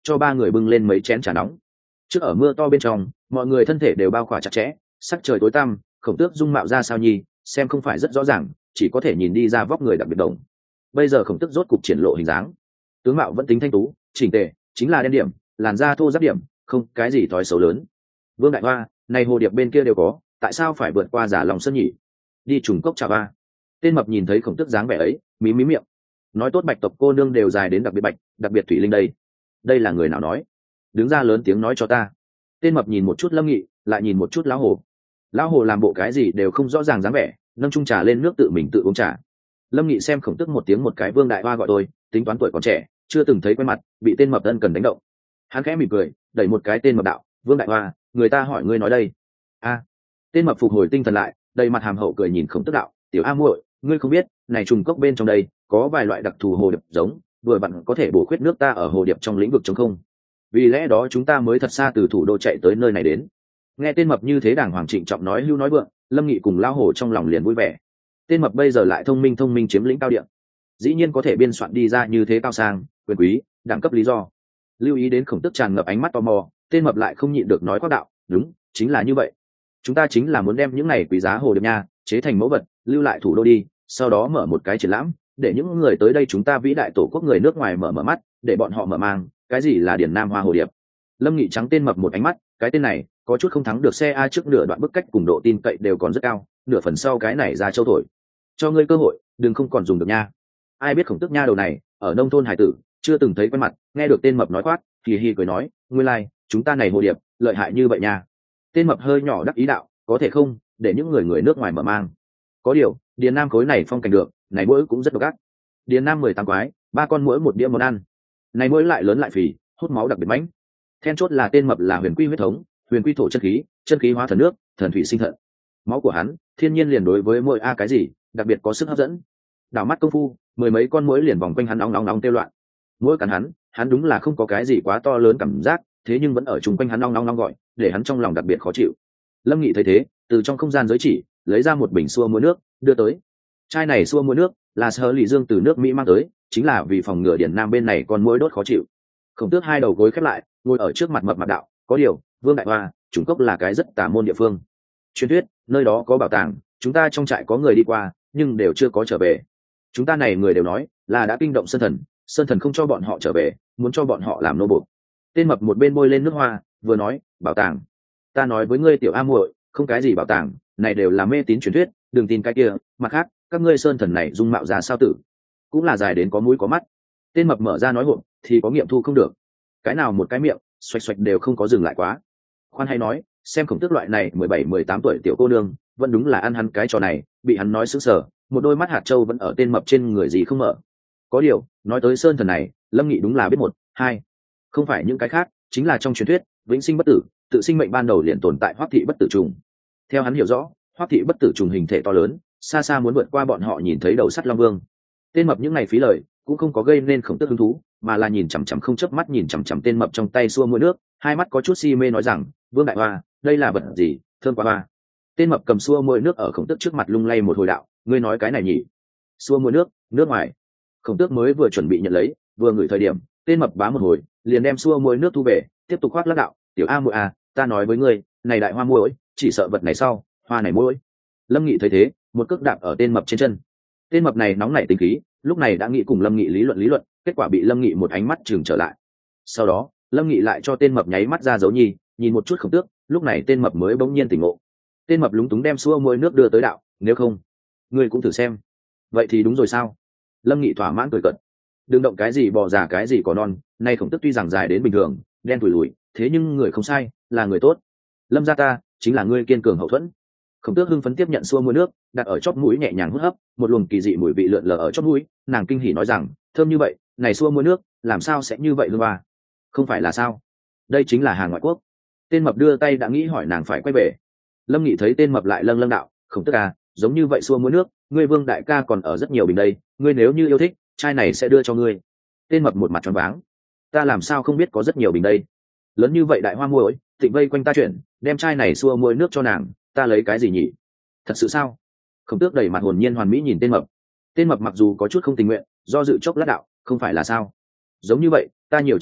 cho ba người bưng lên mấy chén trà nóng. Trước ở mưa to bên trong, mọi người thân thể đều bao khỏa chặt chẽ, sắc trời tối tăm, Khổng Tước dung mạo ra sao nhi, xem không phải rất rõ ràng, chỉ có thể nhìn đi ra vóc người đặc biệt đồng. Bây giờ Khổng Tước rốt cục triển lộ hình dáng, tướng mạo vẫn tính thanh tú, chỉnh tề, chính là đen điểm, làn da thô ráp điểm, không cái gì thói xấu lớn. Vương Đại Hoa, này hồ điệp bên kia đều có, tại sao phải vượt qua Giả Lòng Sơn nhỉ? Đi trùng cốc trà ba. Tên mập nhìn thấy Khổng Tước dáng vẻ ấy, mí mí miệng. Nói tốt bạch tộc cô nương đều dài đến đặc biệt bạch, đặc biệt thủy linh đây. Đây là người nào nói? Đứng ra lớn tiếng nói cho ta. Tên mập nhìn một chút Lâm Nghị, lại nhìn một chút lão hồ. Lão hồ làm bộ cái gì đều không rõ ràng dáng vẻ, nâng chung trà lên nước tự mình tự uống trà. Lâm Nghị xem Khổng Tước một tiếng một cái Vương Đại Hoa gọi tôi, tính toán tuổi còn trẻ, chưa từng thấy quen mặt, bị tên mập ân cần đánh động. Hắn khẽ mỉm cười, đẩy một cái tên mập đạo, Vương Đại Hoa, người ta hỏi ngươi nói đây. A. Tên mập phục hồi tinh thần lại, đầy mặt hàm hậu cười nhìn Khổng Tước đạo, tiểu a muội, ngươi không biết, này trùng cốc bên trong đây có vài loại đặc thù hồ điệp giống, vừa vặn có thể bổ khuyết nước ta ở hồ điệp trong lĩnh vực trống không. Vì lẽ đó chúng ta mới thật xa từ thủ đô chạy tới nơi này đến. Nghe tên mập như thế đàng hoàng trịnh trọng nói hưu nói vượng, Lâm Nghị cùng lao hồ trong lòng liền vui vẻ. Tên mập bây giờ lại thông minh chiếm lĩnh cao điện, dĩ nhiên có thể biên soạn đi ra như thế cao sang, quyền quý, đẳng cấp lý do. Lưu ý đến Khổng Tước tràn ngập ánh mắt tò mò, tên mập lại không nhịn được nói quát đạo, đúng, chính là như vậy. Chúng ta chính là muốn đem những này quý giá hồ điệp nha chế thành mẫu vật, lưu lại thủ đô đi, sau đó mở một cái triển lãm, để những người tới đây chúng ta vĩ đại tổ quốc người nước ngoài mở mắt, để bọn họ mở mang, cái gì là điển nam hoa hồ điệp. Lâm Nghị trắng tên mập một ánh mắt, cái tên này có chút không thắng được xe a, trước nửa đoạn bức cách cùng độ tin cậy đều còn rất cao, nửa phần sau cái này ra châu thổi. Cho ngươi cơ hội, đừng không còn dùng được nha. Ai biết Khổng Tước nha đầu này, ở nông thôn hải tử, chưa từng thấy quen mặt, nghe được tên mập nói quát, hì hì cười nói, nguyên lai, chúng ta này hồ điệp, lợi hại như vậy nha. Tên mập hơi nhỏ đắc ý đạo, có thể không, để những người nước ngoài mở mang. Có điều, điền nam khối này phong cảnh được, này mỗi cũng rất độc ác. Điền nam 18 quái, 3 con muỗi một đĩa món ăn. Này mỗi lại lớn lại phì, hút máu đặc biệt mãnh. Then chốt là tên mập là huyền quy huyết thống, huyền quy thổ chân khí hóa thần nước, thần thủy sinh thận. Máu của hắn, thiên nhiên liền đối với muỗi a cái gì, đặc biệt có sức hấp dẫn. Đảo mắt công phu, mười mấy con muỗi liền vòng quanh hắn nóng tiêu loạn. Muỗi cắn hắn đúng là không có cái gì quá to lớn cảm giác, thế nhưng vẫn ở chung quanh hắn nóng gọi, để hắn trong lòng đặc biệt khó chịu. Lâm Nghị thấy thế, từ trong không gian giới chỉ lấy ra một bình xua muối nước, đưa tới. Chai này xua muối nước là Sở Lị Dương từ nước Mỹ mang tới, chính là vì phòng ngừa điển nam bên này con muỗi đốt khó chịu. Khổng Tước hai đầu gối khép lại, ngồi ở trước mặt mập mạp đạo, có điều, Vương Đại Hoa, Trùng Cốc là cái rất tà môn địa phương. Truyền thuyết, nơi đó có bảo tàng, chúng ta trong trại có người đi qua, nhưng đều chưa có trở về. Chúng ta này người đều nói là đã kinh động Sơn Thần không cho bọn họ trở về, muốn cho bọn họ làm nô bộc. Tên mập một bên bôi lên nước hoa, vừa nói, bảo tàng. Ta nói với ngươi tiểu a muội, không cái gì bảo tàng, này đều là mê tín truyền thuyết, đừng tin cái kia. Mặt khác, các ngươi Sơn Thần này dung mạo ra sao tử, cũng là dài đến có mũi có mắt. Tên mập mở ra nói hộp, thì có nghiệm thu không được. Cái nào một cái miệng, xoạch xoạch đều không có dừng lại quá. Khoan hay nói, xem Khổng Tước loại này 17-18 tuổi tiểu cô nương, vẫn đúng là ăn hắn cái trò này, bị hắn nói sững sờ, một đôi mắt hạt châu vẫn ở tên mập trên người gì không mở. Có điều, nói tới Sơn Thần này, Lâm Nghị đúng là biết một, hai, không phải những cái khác, chính là trong truyền thuyết, vĩnh sinh bất tử, tự sinh mệnh ban đầu liền tồn tại Hoắc thị bất tử trùng. Theo hắn hiểu rõ, Hoắc thị bất tử trùng hình thể to lớn, xa xa muốn vượt qua bọn họ nhìn thấy đầu sắt Long Vương. Tên mập những ngày phí lời, cũng không có gây nên Khổng Tước hứng thú, mà là nhìn chằm chằm không chớp mắt nhìn chằm chằm tên mập trong tay xua muỗi nước, hai mắt có chút si mê nói rằng, Vương Đại Hoa, đây là vật gì, thơm quá ba. Tên mập cầm xua muỗi nước ở Khổng Tước trước mặt lung lay một hồi đạo, ngươi nói cái này nhỉ? Xua muỗi nước ngoài. Khổng Tước mới vừa chuẩn bị nhận lấy, vừa ngửi thời điểm, tên mập bá một hồi, liền đem xua muỗi nước thu về, tiếp tục khoác lác đạo, tiểu a muội à, ta nói với ngươi, này đại hoa muỗi, chỉ sợ vật này sau, hoa này muỗi. Lâm Nghị thấy thế, một cước đạp ở tên mập trên chân. Tên mập này nóng nảy tính khí, lúc này đã nghĩ cùng Lâm Nghị lý luận, kết quả bị Lâm Nghị một ánh mắt chừng trở lại. Sau đó, Lâm Nghị lại cho tên mập nháy mắt ra dấu nhi, nhìn một chút Khổng Tước, lúc này tên mập mới bỗng nhiên tỉnh ngộ. Tên mập lúng túng đem xua muỗi nước đưa tới đạo, nếu không, ngươi cũng thử xem. Vậy thì đúng rồi sao? Lâm Nghị thỏa mãn cười cợt. Đừng động cái gì bò già cái gì cỏ non, nay Khổng Tước tuy rằng dài đến bình thường, đen thủi lùi, thế nhưng người không sai, là người tốt. Lâm gia ta chính là ngươi kiên cường hậu thuẫn. Khổng Tước hưng phấn tiếp nhận xua muỗi nước, đặt ở chóp mũi nhẹ nhàng hút hấp, một luồng kỳ dị mùi vị lượn lờ ở chóp mũi, nàng kinh hỉ nói rằng, thơm như vậy, này xua muỗi nước, làm sao sẽ như vậy luôn ba? Không phải là sao? Đây chính là hàng ngoại quốc. Tên mập đưa tay đã nghĩ hỏi nàng phải quay về. Lâm Nghị thấy tên mập lại lâng lâng đạo, Khổng Tước à, giống như vậy xua muỗi nước, ngươi Vương đại ca còn ở rất nhiều bình đây, ngươi nếu như yêu thích, chai này sẽ đưa cho ngươi. Tên mập một mặt tròn váng, ta làm sao không biết có rất nhiều bình đây? Lớn như vậy đại hoa muỗi, Thịnh vây quanh ta chuyển, đem chai này xua muỗi nước cho nàng, ta lấy cái gì nhỉ? Thật sự sao? Khổng Tước đầy mặt hồn nhiên hoàn mỹ nhìn tên mập. Tên mập mặc dù có chút không tình nguyện, do dự chốc lát đạo, không phải là sao? Giống như vậy, ta nhiều chính là,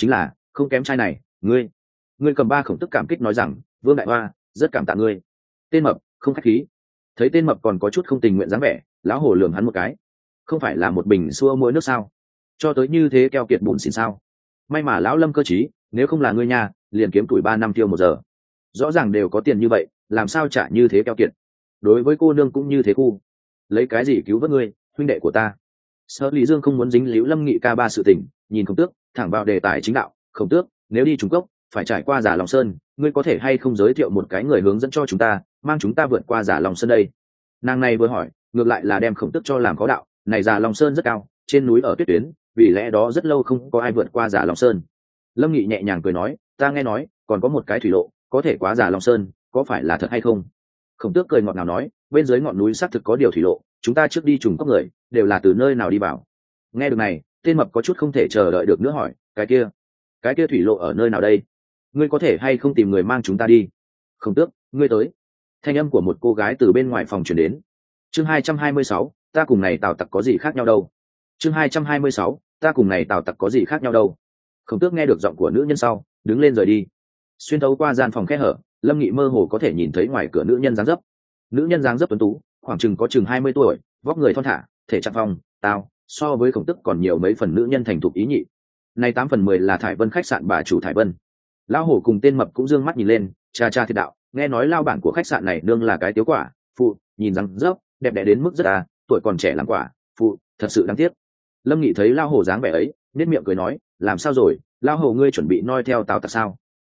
không kém trai này, ngươi cầm ba. Khổng tức cảm kích nói rằng, vương đại hoa rất cảm tạ ngươi. Tên mập không khách khí. Thấy tên mập còn có chút không tình nguyện dáng vẻ, lão hổ lườm hắn một cái. Không phải là một bình xua mỗi nước sao, cho tới như thế keo kiệt bùn xỉn sao? May mà lão Lâm cơ trí, nếu không là ngươi nhà liền kiếm tuổi 3 năm tiêu 1 giờ. Rõ ràng đều có tiền như vậy, làm sao trả như thế keo kiệt. Đối với cô nương cũng như thế khu, lấy cái gì cứu vớt ngươi, huynh đệ của ta. Sở Lý Dương không muốn dính líu Lâm Nghị ca ba sự tình, nhìn Khổng Tước thẳng vào đề tài chính đạo. Khổng Tước, nếu đi Trung Cốc phải trải qua Giả Long Sơn, ngươi có thể hay không giới thiệu một cái người hướng dẫn cho chúng ta, mang chúng ta vượt qua Giả Long Sơn đây? Nàng này vừa hỏi, ngược lại là đem Khổng Tước cho làm khó đạo. Này Giả Long Sơn rất cao, trên núi ở tuyết tuyến, vì lẽ đó rất lâu không có ai vượt qua Giả Long Sơn. Lâm Nghị nhẹ nhàng cười nói, ta nghe nói còn có một cái thủy lộ có thể qua Giả Long Sơn, có phải là thật hay không? Khổng Tước cười ngọt ngào nói, bên dưới ngọn núi xác thực có điều thủy lộ, chúng ta trước đi Trùng Cốc người đều là từ nơi nào đi vào. Nghe được này, tên mập có chút không thể chờ đợi được nữa hỏi, cái kia thủy lộ ở nơi nào đây? Ngươi có thể hay không tìm người mang chúng ta đi? Khổng Tước, ngươi tới. Thanh âm của một cô gái từ bên ngoài phòng truyền đến. Chương 226, ta cùng này Tào Tặc có gì khác nhau đâu? Chương 226, ta cùng này Tào Tặc có gì khác nhau đâu? Khổng Tước nghe được giọng của nữ nhân sau, đứng lên rời đi. Xuyên thấu qua gian phòng khe hở, Lâm Nghị mơ hồ có thể nhìn thấy ngoài cửa nữ nhân dáng dấp. Nữ nhân dáng dấp tuấn tú, khoảng chừng có chừng 20 tuổi, vóc người thon thả, thể trạng phong tao, so với Khổng Tước còn nhiều mấy phần nữ nhân thành thục ý nhị. Này 8 phần 10 là Thải Vân khách sạn bà chủ Thải Vân. Lão hổ cùng tên mập cũng dương mắt nhìn lên, cha thiệt đạo, nghe nói lao bản của khách sạn này nương là cái tiếu quả, phụ, nhìn rằng dốc, đẹp đẽ đến mức rất tuổi còn trẻ làm quả, phụ, thật sự đáng tiếc. Lâm Nghị thấy lao hổ dáng vẻ ấy, nét miệng cười nói, làm sao rồi, lao hổ ngươi chuẩn bị noi theo Tào Tặc sao?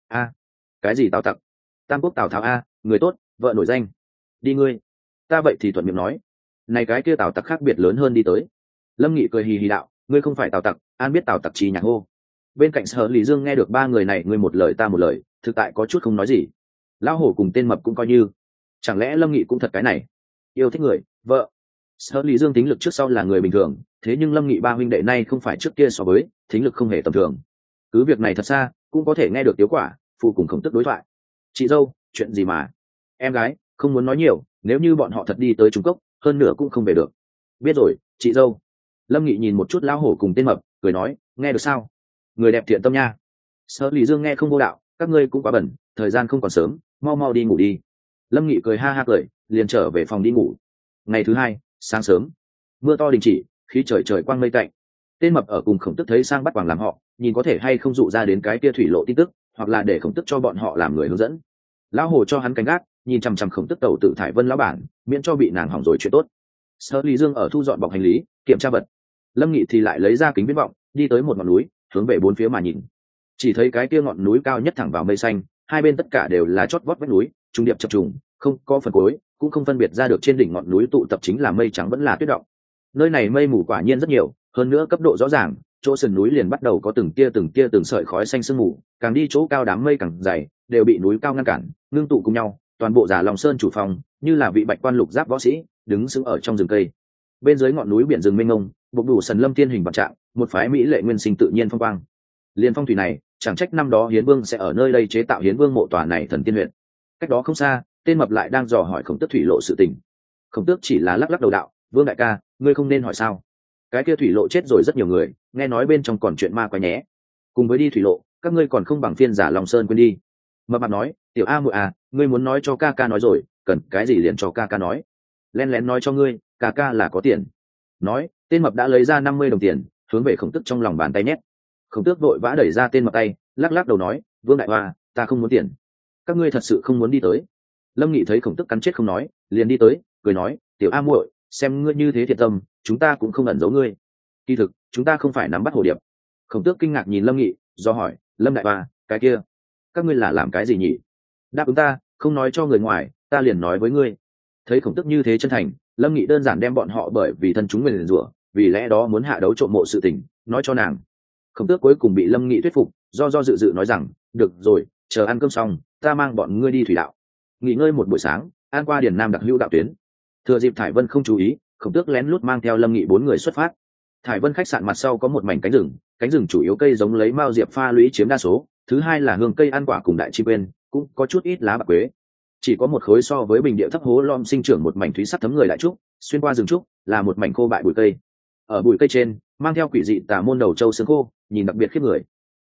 Cái gì Tào Tặc? Tam Quốc Tào Tháo người tốt, vợ nổi danh. Đi ngươi. Ta vậy thì thuận miệng nói. Này cái kia Tào Tặc khác biệt lớn hơn đi tới. Lâm Nghị cười hì hì đạo, ngươi không phải Tào Tặc, an biết Tào Tặc chỉ nhạc hô. Bên cạnh Sở Lý Dương nghe được ba người này ngươi một lời ta một lời, thực tại có chút không nói gì. Lão hổ cùng tên mập cũng coi như, chẳng lẽ Lâm Nghị cũng thật cái này, yêu thích người, vợ. Sở Lý Dương tính lực trước sau là người bình thường, thế nhưng Lâm Nghị ba huynh đệ này không phải trước kia so với, tính lực không hề tầm thường. Cứ việc này thật xa, cũng có thể nghe được tiếu quả, phụ cùng Khổng Tước đối thoại. Chị dâu, chuyện gì mà? Em gái, không muốn nói nhiều, nếu như bọn họ thật đi tới Trung Cốc, hơn nữa cũng không về được. Biết rồi, chị dâu. Lâm Nghị nhìn một chút lão hổ cùng tên mập, cười nói, nghe được sao? Người đẹp thiện tâm nha. Sở Lý Dương nghe không vô đạo, các ngươi cũng quá bẩn, thời gian không còn sớm, mau mau đi ngủ đi. Lâm Nghị cười ha ha cười, liền trở về phòng đi ngủ. Ngày thứ hai, sáng sớm, mưa to đình chỉ, khí trời trời quang mây tạnh. Tên mập ở cùng Khổng Tước thấy sang bắt quàng làm họ, nhìn có thể hay không dụ ra đến cái kia thủy lộ tin tức, hoặc là để Khổng Tước cho bọn họ làm người hướng dẫn. Lão hồ cho hắn canh gác, nhìn chằm chằm Khổng Tước tàu tự Thải Vân lão bản, miễn cho bị nàng hỏng rồi chuyện tốt. Sở Lý Dương ở thu dọn bọc hành lý, kiểm tra vật. Lâm Nghị thì lại lấy ra kính viễn vọng, đi tới một ngọn núi, hướng về bốn phía mà nhìn. Chỉ thấy cái kia ngọn núi cao nhất thẳng vào mây xanh, hai bên tất cả đều là chót vót vách núi, trung điệp chập trùng, không có phần cuối, cũng không phân biệt ra được trên đỉnh ngọn núi tụ tập chính là mây trắng vẫn là tuyết động. Nơi này mây mù quả nhiên rất nhiều, hơn nữa cấp độ rõ ràng, chỗ sườn núi liền bắt đầu có từng tia từng sợi khói xanh sương mù, càng đi chỗ cao đám mây càng dày, đều bị núi cao ngăn cản, ngưng tụ cùng nhau, toàn bộ Giả Long Sơn chủ phòng, như là vị bạch quan lục giáp võ sĩ, đứng sững ở trong rừng cây. Bên dưới ngọn núi biển rừng mênh mông, bộc đủ sần lâm thiên hình vạn trạng, một phái mỹ lệ nguyên sinh tự nhiên phong quang. Liên phong thủy này, chẳng trách năm đó Hiến Vương sẽ ở nơi đây chế tạo Hiến Vương mộ tòa này thần tiên huyện. Cách đó không xa, tên mập lại đang dò hỏi Khổng Tước thủy lộ sự tình. Khổng Tước chỉ là lắc lắc đầu đạo, Vương đại ca, ngươi không nên hỏi sao? Cái kia thủy lộ chết rồi rất nhiều người, nghe nói bên trong còn chuyện ma quái nhé. Cùng với đi thủy lộ, các ngươi còn không bằng phiên Giả Long Sơn quên đi. Mập mạp nói, tiểu a muội à, ngươi muốn nói cho ca ca nói rồi, cần cái gì liền cho ca ca nói. Lén lén nói cho ngươi, ca ca là có tiền. Nói, tên mập đã lấy ra 50 đồng tiền, hướng về Khổng Tước trong lòng bàn tay nhét. Khổng Tước vội vã đẩy ra tên mập tay, lắc lắc đầu nói, Vương đại hoa, ta không muốn tiền. Các ngươi thật sự không muốn đi tới? Lâm Nghị thấy Khổng Tước cắn chết không nói, liền đi tới, cười nói, tiểu a muội, xem ngươi như thế thiệt tâm, chúng ta cũng không ẩn giấu ngươi. Kỳ thực, chúng ta không phải nắm bắt hồ điệp. Khổng Tước kinh ngạc nhìn Lâm Nghị, do hỏi, Lâm đại hoa, cái kia, các ngươi là làm cái gì nhỉ? Đáp ứng ta, không nói cho người ngoài, ta liền nói với ngươi. Thấy Khổng Tước như thế chân thành, Lâm Nghị đơn giản đem bọn họ bởi vì thân chúng người liền rủa, vì lẽ đó muốn hạ đấu trộm mộ sự tình, nói cho nàng. Khổng Tước cuối cùng bị Lâm Nghị thuyết phục, do dự nói rằng, được rồi, chờ ăn cơm xong, ta mang bọn ngươi đi thủy đạo. Nghỉ ngơi một buổi sáng, an qua Điền Nam đặc hữu đạo tuyến. Thừa dịp Thải Vân không chú ý, Khổng Tước lén lút mang theo Lâm Nghị 4 người xuất phát. Thải Vân khách sạn mặt sau có một mảnh cánh rừng chủ yếu cây giống lấy mao diệp pha lũy chiếm đa số, thứ hai là hương cây ăn quả cùng đại chi quên, cũng có chút ít lá bạc quế. Chỉ có một khối so với bình địa thấp hố lom sinh trưởng một mảnh thúy sắc thấm người đại trúc, xuyên qua rừng trúc là một mảnh khô bại bụi cây. Ở bụi cây trên, mang theo quỷ dị tà môn đầu châu xương khô, nhìn đặc biệt khiếp người.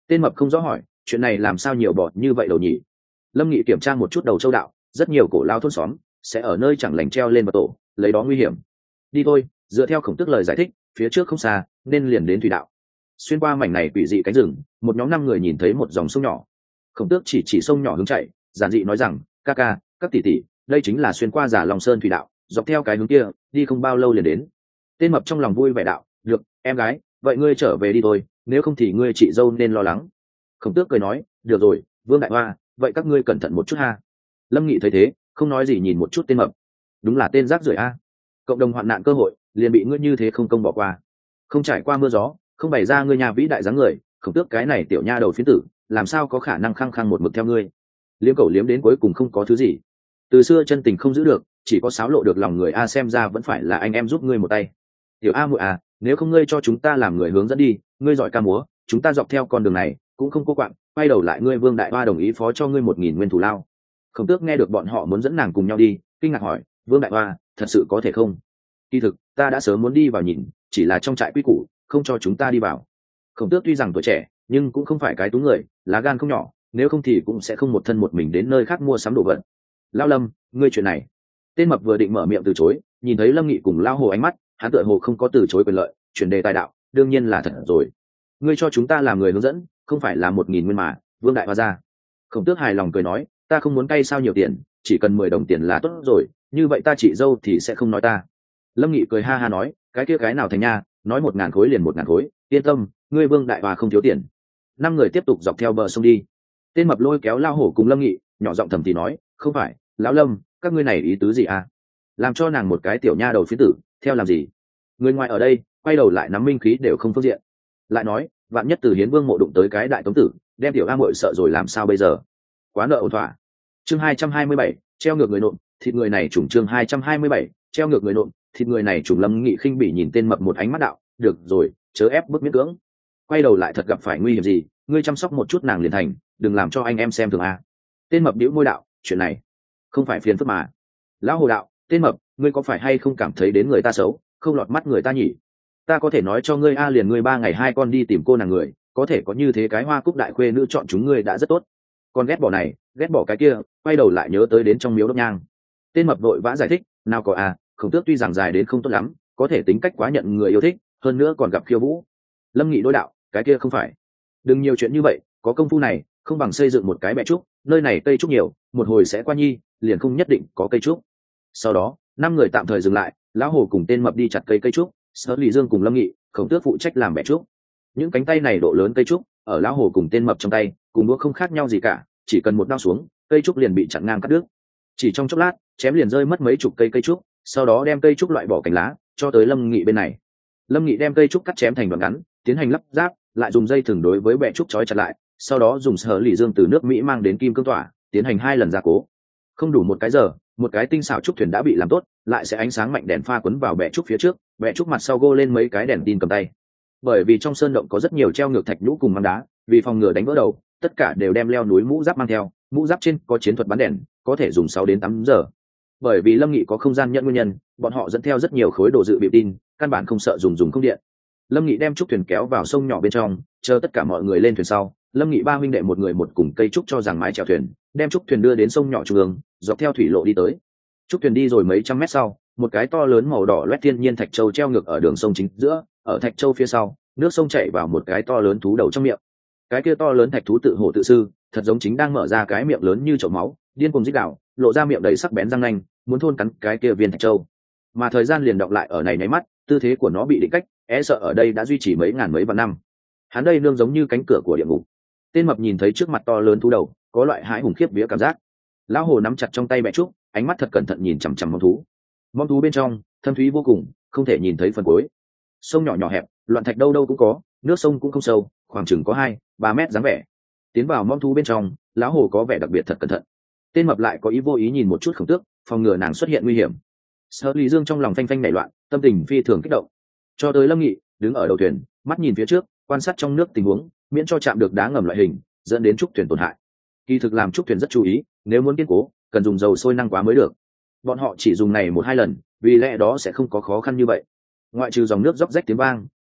Tên mập không rõ hỏi, chuyện này làm sao nhiều bọt như vậy đầu nhỉ? Lâm Nghị kiểm tra một chút đầu châu đạo, rất nhiều cổ lao thôn xóm sẽ ở nơi chẳng lành treo lên vào tổ, lấy đó nguy hiểm. Đi thôi, dựa theo Khổng Tước lời giải thích, phía trước không xa nên liền đến thủy đạo. Xuyên qua mảnh này quỷ dị cánh rừng, một nhóm 5 người nhìn thấy một dòng sông nhỏ. Khổng Tước chỉ sông nhỏ hướng chạy, giản dị nói rằng, ca ca, các tỷ tỷ, đây chính là xuyên qua Giả Long Sơn thủy đạo, dọc theo cái hướng kia, đi không bao lâu liền đến. Tên mập trong lòng vui vẻ đạo, được, em gái, vậy ngươi trở về đi thôi, nếu không thì ngươi chị dâu nên lo lắng. Khổng Tước cười nói, được rồi, Vương Đại Hoa, vậy các ngươi cẩn thận một chút ha. Lâm Nghị thấy thế, không nói gì nhìn một chút tên mập. Đúng là tên rác rưởi a. Cộng đồng hoạn nạn cơ hội, liền bị ngươi như thế không công bỏ qua. Không trải qua mưa gió, không bày ra ngươi nhà vĩ đại dáng người, Khổng Tước cái này tiểu nha đầu phiến tử, làm sao có khả năng khăng khăng một mực theo ngươi. Liếm cẩu liếm đến cuối cùng không có thứ gì. Từ xưa chân tình không giữ được, chỉ có xáo lộ được lòng người a, xem ra vẫn phải là anh em giúp ngươi một tay. Tiểu A muội à, nếu không ngươi cho chúng ta làm người hướng dẫn đi, ngươi giỏi ca múa, chúng ta dọc theo con đường này cũng không cô quạng, quay đầu lại ngươi Vương Đại Hoa đồng ý phó cho ngươi 1.000 nguyên thủ lao. Khổng Tước nghe được bọn họ muốn dẫn nàng cùng nhau đi, kinh ngạc hỏi, Vương Đại Hoa, thật sự có thể không? Kỳ thực ta đã sớm muốn đi vào nhìn, chỉ là trong trại quy củ không cho chúng ta đi vào. Khổng Tước tuy rằng tuổi trẻ nhưng cũng không phải cái tú người, lá gan không nhỏ, nếu không thì cũng sẽ không một thân một mình đến nơi khác mua sắm đồ vật. Lão Lâm, ngươi chuyện này. Tên mập vừa định mở miệng từ chối, nhìn thấy Lâm Nghị cùng Lao Hồ ánh mắt, hắn tựa hồ không có từ chối quyền lợi, chuyển đề tài đạo, đương nhiên là thật rồi. Ngươi cho chúng ta làm người hướng dẫn, không phải là 1.000 nguyên mà, Vương Đại Hoa ra. Khổng Tước hài lòng cười nói, ta không muốn cay sao nhiều tiền, chỉ cần 10 đồng tiền là tốt rồi, như vậy ta chị dâu thì sẽ không nói ta. Lâm Nghị cười ha ha nói, cái kia cái nào thành nha, nói 1.000 khối liền 1.000 khối, yên tâm, ngươi Vương Đại Hoa không thiếu tiền. 5 người tiếp tục dọc theo bờ sông đi. Tên mập lôi kéo Lao Hổ cùng Lâm Nghị, nhỏ giọng thầm thì nói, không phải, lão Lâm, các ngươi này ý tứ gì à? Làm cho nàng một cái tiểu nha đầu phiến tử, theo làm gì? Người ngoài ở đây, quay đầu lại nắm minh khí đều không phương diện. Lại nói, vạn nhất từ Hiến Vương mộ đụng tới cái đại tống tử, đem tiểu A muội sợ rồi làm sao bây giờ? Quá nợ ổn thỏa. Chương 227, treo ngược người nộm, thịt người này trùng. Chương 227, treo ngược người nộm, thịt người này trùng. Lâm Nghị khinh bỉ nhìn tên mập một ánh mắt đạo, được rồi, chớ ép bức miễn cưỡng. Quay đầu lại thật gặp phải nguy hiểm gì, ngươi chăm sóc một chút nàng liền thành, đừng làm cho anh em xem thường a. Tên mập bĩu môi đạo, chuyện này không phải phiền phức mà. Lão Hồ đạo, tên mập, ngươi có phải hay không cảm thấy đến người ta xấu, không lọt mắt người ta nhỉ? Ta có thể nói cho ngươi a, liền ngươi 3 ngày 2 con đi tìm cô nàng người, có thể có như thế cái hoa cúc đại khuê nữ chọn chúng ngươi đã rất tốt. Còn ghét bỏ này, ghét bỏ cái kia, quay đầu lại nhớ tới đến trong miếu đốt nhang. Tên mập vội vã giải thích, nào có a, Khổng Tước tuy rằng dài đến không tốt lắm, có thể tính cách quá nhận người yêu thích, hơn nữa còn gặp khiêu vũ. Lâm Nghị đối đạo, cái kia không phải. Đừng nhiều chuyện như vậy, có công phu này, không bằng xây dựng một cái bệ trúc, nơi này cây trúc nhiều, một hồi sẽ qua nhi, liền không nhất định có cây trúc. Sau đó, 5 người tạm thời dừng lại, Lão Hồ cùng tên mập đi chặt cây trúc, Sở Lý Dương cùng Lâm Nghị, Khổng Tước phụ trách làm bệ trúc. Những cánh tay này độ lớn cây trúc, ở Lão Hồ cùng tên mập trong tay, cùng đũa không khác nhau gì cả, chỉ cần một đao xuống, cây trúc liền bị chặn ngang cắt đứt. Chỉ trong chốc lát, chém liền rơi mất mấy chục cây trúc, sau đó đem cây trúc loại bỏ cành lá, cho tới Lâm Nghị bên này. Lâm Nghị đem cây trúc cắt chém thành đoạn ngắn, tiến hành lắp ráp, lại dùng dây thừng đối với bệ trúc trói chặt lại, sau đó dùng Sở Lý Dương từ nước Mỹ mang đến kim cương tỏa, tiến hành 2 lần gia cố. Không đủ 1 cái giờ, một cái tinh xảo trúc thuyền đã bị làm tốt, lại sẽ ánh sáng mạnh đèn pha quấn vào bệ trúc phía trước, bệ trúc mặt sau gô lên mấy cái đèn tin cầm tay. Bởi vì trong sơn động có rất nhiều treo ngược thạch nhũ cùng măng đá, vì phòng ngừa đánh vỡ đầu, tất cả đều đem leo núi mũ giáp mang theo, mũ giáp trên có chiến thuật bắn đèn, có thể dùng 6 đến 8 giờ. Bởi vì Lâm Nghị có không gian nhận nguyên nhân, bọn họ dẫn theo rất nhiều khối đồ dự bị tin, căn bản không sợ dùng không điện. Lâm Nghị đem trúc thuyền kéo vào sông nhỏ bên trong, chờ tất cả mọi người lên thuyền sau, Lâm Nghị 3 huynh đệ một người một cùng cây trúc cho rằng mái chèo thuyền, đem trúc thuyền đưa đến sông nhỏ trung ương, dọc theo thủy lộ đi tới. Trúc thuyền đi rồi mấy trăm mét sau, một cái to lớn màu đỏ loét thiên nhiên thạch châu treo ngược ở đường sông chính giữa, ở thạch châu phía sau, nước sông chảy vào một cái to lớn thú đầu trong miệng. Cái kia to lớn thạch thú tự hổ tự sư, thật giống chính đang mở ra cái miệng lớn như chậu máu, điên cuồng rít gào, lộ ra miệng đầy sắc bén răng nanh, muốn thôn cắn cái kia viên thạch châu. Mà thời gian liền động lại ở này nháy mắt, tư thế của nó bị định cách, sợ ở đây đã duy trì mấy ngàn mấy vạn năm. Hắn đây nương giống như cánh cửa của địa ngục. Tên mập nhìn thấy trước mặt to lớn thú đầu, có loại hãi hùng khiếp vía cảm giác. Lão Hồ nắm chặt trong tay bẹ trúc, ánh mắt thật cẩn thận nhìn chằm chằm mong thú. Mong thú bên trong thâm thúy vô cùng, không thể nhìn thấy phần cuối. Sông nhỏ nhỏ hẹp, loạn thạch đâu đâu cũng có, nước sông cũng không sâu, khoảng chừng có 2-3 mét dáng vẻ. Tiến vào mong thú bên trong, Lão Hồ có vẻ đặc biệt thật cẩn thận. Tên mập lại có ý vô ý nhìn một chút Khổng Tước, phòng ngừa nàng xuất hiện nguy hiểm. Sở Lý Dương trong lòng phanh phanh nảy loạn, tâm tình phi thường kích động. Cho tới Lâm Nghị đứng ở đầu thuyền, mắt nhìn phía trước, quan sát trong nước tình huống, miễn cho chạm được đá ngầm loại hình, dẫn đến trúc thuyền tổn hại. Kỳ thực làm trúc thuyền rất chú ý, nếu muốn kiên cố, cần dùng dầu sôi năng quá mới được. Bọn họ chỉ dùng này 1-2 lần, vì lẽ đó sẽ không có khó khăn như vậy. Ngoại trừ dòng nước róc rách tiếng vang,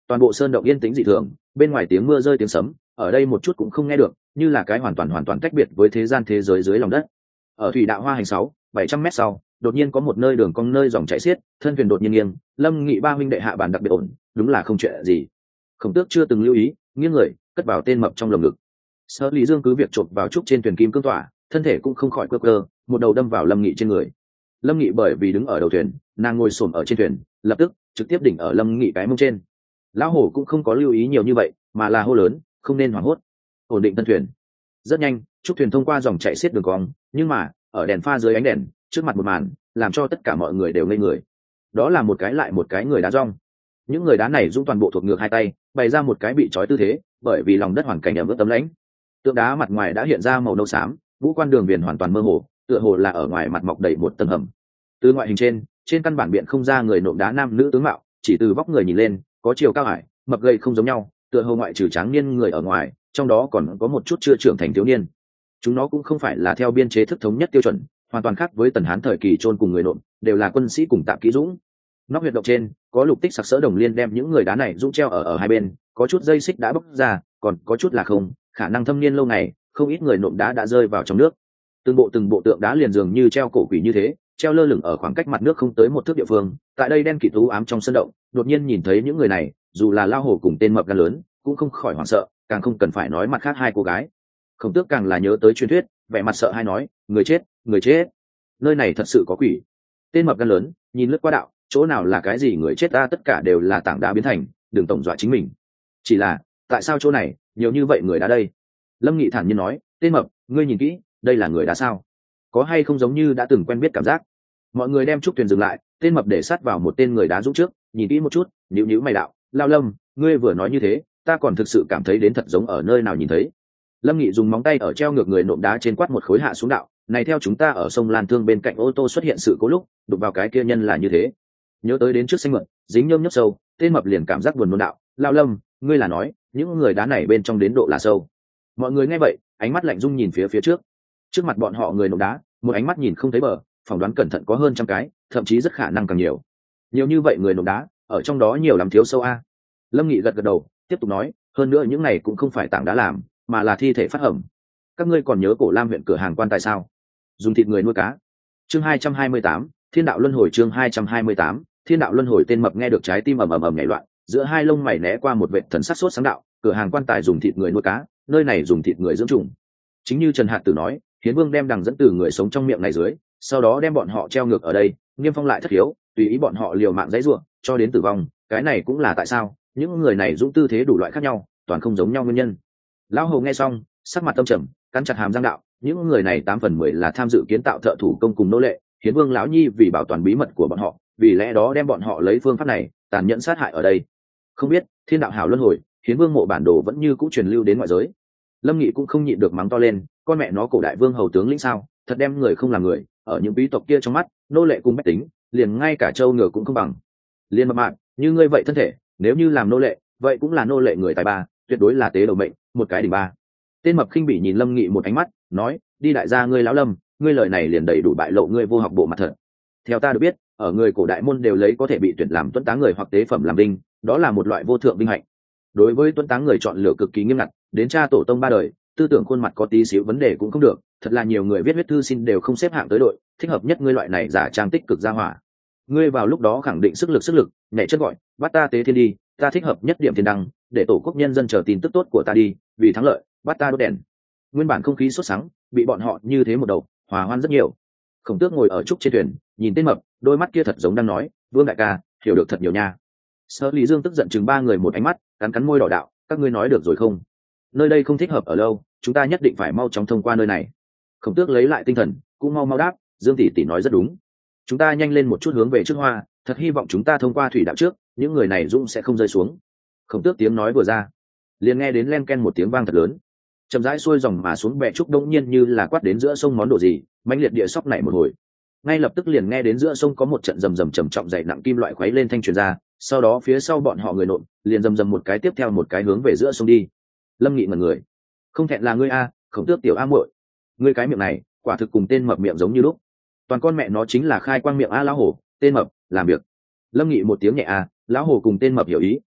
toàn bộ sơn động yên tĩnh dị thường, bên ngoài tiếng mưa rơi tiếng sấm ở đây một chút cũng không nghe được, như là cái hoàn toàn cách biệt với thế gian thế giới dưới lòng đất. Ở thủy đạo hoa hành 600-700 mét sau, đột nhiên có một nơi đường cong nơi dòng chảy xiết, thân thuyền đột nhiên nghiêng, Lâm Nghị ba huynh đệ hạ bàn đặc biệt ổn, đúng là không chuyện gì. Khổng Tước chưa từng lưu ý, nghiêng người cất vào tên mập trong lồng ngực. Sở Lý Dương cứ việc chộp vào trúc trên thuyền kim cương tỏa, thân thể cũng không khỏi cơ, một đầu đâm vào Lâm Nghị trên người. Lâm Nghị bởi vì đứng ở đầu thuyền, nàng ngồi xổm ở trên thuyền, lập tức trực tiếp đỉnh ở Lâm Nghị cái mông trên. Lão hổ cũng không có lưu ý nhiều như vậy, mà là hô lớn, không nên hoảng hốt, ổn định thân thuyền. Rất nhanh, trúc thuyền thông qua dòng chảy xiết đường cong, nhưng mà ở đèn pha dưới ánh đèn, trước mặt một màn làm cho tất cả mọi người đều ngây người. Đó là một cái lại một cái người đá rong. Những người đá này dũng toàn bộ thuộc ngược hai tay, bày ra một cái bị trói tư thế, bởi vì lòng đất hoàn cảnh ẩm ướt tấm lãnh. Tượng đá mặt ngoài đã hiện ra màu nâu xám, ngũ quan đường viền hoàn toàn mơ hồ, tựa hồ là ở ngoài mặt mọc đầy một tầng hầm. Từ ngoại hình trên căn bản biện không ra người nộm đá nam nữ tướng mạo, chỉ từ vóc người nhìn lên, có chiều cao hải, mập gầy không giống nhau, tựa hồ ngoại trừ tráng niên người ở ngoài, trong đó còn có một chút chưa trưởng thành thiếu niên. Chúng nó cũng không phải là theo biên chế thức thống nhất tiêu chuẩn, hoàn toàn khác với tần hán thời kỳ chôn cùng người nộm, đều là quân sĩ cùng tạm kỹ dũng. Nóc huyệt động trên có lục tích sặc sỡ đồng liên đem những người đá này dũng treo ở hai bên, có chút dây xích đã bốc ra, còn có chút là không, khả năng thâm niên lâu ngày, không ít người nộm đá đã rơi vào trong nước. Từng bộ tượng đá liền dường như treo cổ quỷ như thế, treo lơ lửng ở khoảng cách mặt nước không tới một thước địa phương. Tại đây đen kịt u ám trong sân động, đột nhiên nhìn thấy những người này, dù là lao hổ cùng tên mập gan lớn, cũng không khỏi hoảng sợ, càng không cần phải nói mặt khác hai cô gái. Khổng Tước càng là nhớ tới truyền thuyết, vẻ mặt sợ hai nói, người chết, nơi này thật sự có quỷ. Tên mập gan lớn nhìn lướt qua đạo, chỗ nào là cái gì người chết ta, tất cả đều là tảng đá biến thành, đừng tổng dọa chính mình. Chỉ là tại sao chỗ này nhiều như vậy người đá đây? Lâm Nghị thản nhiên nói, tên mập, ngươi nhìn kỹ, đây là người đá sao? Có hay không giống như đã từng quen biết cảm giác? Mọi người đem trúc thuyền dừng lại, tên mập để sát vào một tên người đá dũng trước, nhìn kỹ một chút, nhíu mày đạo, Lao Lâm, ngươi vừa nói như thế, ta còn thực sự cảm thấy đến thật giống ở nơi nào nhìn thấy. Lâm Nghị dùng móng tay ở treo ngược người nộm đá trên quát một khối hạ xuống đạo, này theo chúng ta ở sông Lan Thương bên cạnh ô tô xuất hiện sự cố lúc đụng vào cái kia nhân là như thế. Nhớ tới đến trước xanh mượn dính nhôm nhấp sâu, tên mập liền cảm giác buồn nôn đạo, Lao Lâm, ngươi là nói những người đá này bên trong đến độ là sâu? Mọi người nghe vậy ánh mắt lạnh rung nhìn phía trước mặt bọn họ người nộm đá, một ánh mắt nhìn không thấy bờ, phỏng đoán cẩn thận có hơn trăm cái, thậm chí rất khả năng càng nhiều như vậy người nộm đá ở trong đó nhiều lắm thiếu sâu a. Lâm Nghị gật đầu tiếp tục nói, hơn nữa những này cũng không phải tảng đá làm, mà là thi thể phát hầm. Các ngươi còn nhớ Cổ Lam huyện cửa hàng quan tài sao? Dùng thịt người nuôi cá. Chương 228, Thiên đạo luân hồi. Chương 228, Thiên đạo luân hồi. Tên mập nghe được trái tim ầm ầm nhảy loạn, giữa hai lông mày né qua một vệt thần sắc sốt sáng đạo, cửa hàng quan tài dùng thịt người nuôi cá, nơi này dùng thịt người dưỡng trùng. Chính như Trần Hạt Tử nói, Hiến Vương đem đằng dẫn từ người sống trong miệng này dưới, sau đó đem bọn họ treo ngược ở đây, niêm phong lại thất hiếu, tùy ý bọn họ liều mạng dãy rủa cho đến tử vong. Cái này cũng là tại sao những người này dũng tư thế đủ loại khác nhau, toàn không giống nhau nguyên nhân. Lão Hầu nghe xong sắc mặt tâm trầm, cắn chặt hàm răng đạo, những người này 8/10 là tham dự kiến tạo thợ thủ công cùng nô lệ, Hiến Vương lão nhi vì bảo toàn bí mật của bọn họ, vì lẽ đó đem bọn họ lấy phương pháp này tàn nhẫn sát hại ở đây. Không biết thiên đạo hảo luân hồi, Hiến Vương mộ bản đồ vẫn như cũ truyền lưu đến ngoại giới. Lâm Nghị cũng không nhịn được mắng to lên, con mẹ nó cổ đại vương hầu tướng lĩnh sao, thật đem người không làm người, ở những quý tộc kia trong mắt, nô lệ cùng bách tính, liền ngay cả trâu ngựa cũng không bằng. Liên mập mạp, như ngươi vậy thân thể, nếu như làm nô lệ, vậy cũng là nô lệ người tài ba, tuyệt đối là tế đầu mệnh, một cái đỉnh ba. Tên mập khinh bỉ nhìn Lâm Nghị một ánh mắt, nói, đi đại gia ngươi lão Lâm, ngươi lời này liền đầy đủ bại lộ ngươi vô học bộ mặt thật. Theo ta được biết, ở người cổ đại môn đều lấy có thể bị tuyển làm tuấn tá người hoặc tế phẩm làm đinh, đó là một loại vô thượng vinh hạnh. Đối với tuấn tá người chọn lựa cực kỳ nghiêm ngặt, đến cha tổ tông 3 đời, tư tưởng khuôn mặt có tí xíu vấn đề cũng không được, thật là nhiều người viết huyết thư xin đều không xếp hạng tới đội, thích hợp nhất ngươi loại này giả trang tích cực gia hỏa. Ngươi vào lúc đó khẳng định sức lực, nhảy chân gọi, bắt ta tế thiên đi, ta thích hợp nhất điểm thiên đăng, để tổ quốc nhân dân chờ tin tức tốt của ta đi, vì thắng lợi, bắt ta đốt đèn. Nguyên bản không khí sốt sắng, bị bọn họ như thế một đầu, hòa hoan rất nhiều. Khổng Tước ngồi ở trúc trên thuyền, nhìn tên mập, đôi mắt kia thật giống đang nói, Vương đại ca, hiểu được thật nhiều nha. Sở Lý Dương tức giận chừng 3 người một ánh mắt, cắn môi đỏ đạo, các ngươi nói được rồi không? Nơi đây không thích hợp ở lâu, chúng ta nhất định phải mau chóng thông qua nơi này. Khổng Tước lấy lại tinh thần, cũng mau đáp, Dương tỷ tỷ nói rất đúng. Chúng ta nhanh lên một chút hướng về trước hoa, thật hy vọng chúng ta thông qua thủy đạo trước, những người này dũng sẽ không rơi xuống. Khổng Tước tiếng nói vừa ra, liền nghe đến len ken một tiếng vang thật lớn, chậm rãi xuôi dòng mà xuống bè trúc, đông nhiên như là quát đến giữa sông món đồ gì, mãnh liệt địa sóc nảy một hồi. Ngay lập tức liền nghe đến giữa sông có một trận rầm rầm trầm trọng dày nặng kim loại khuấy lên thanh truyền ra, sau đó phía sau bọn họ người nộm liền rầm rầm một cái tiếp theo một cái hướng về giữa sông đi. Lâm Nghị ngẩn người, không thẹn là ngươi a, Khổng Tước tiểu a muội, ngươi cái miệng này quả thực cùng tên mập miệng giống như lúc, toàn con mẹ nó chính là khai quang miệng a lão hổ, tên mập làm việc. Lâm Nghị một tiếng nhẹ a, lão hổ cùng tên mập hiểu ý,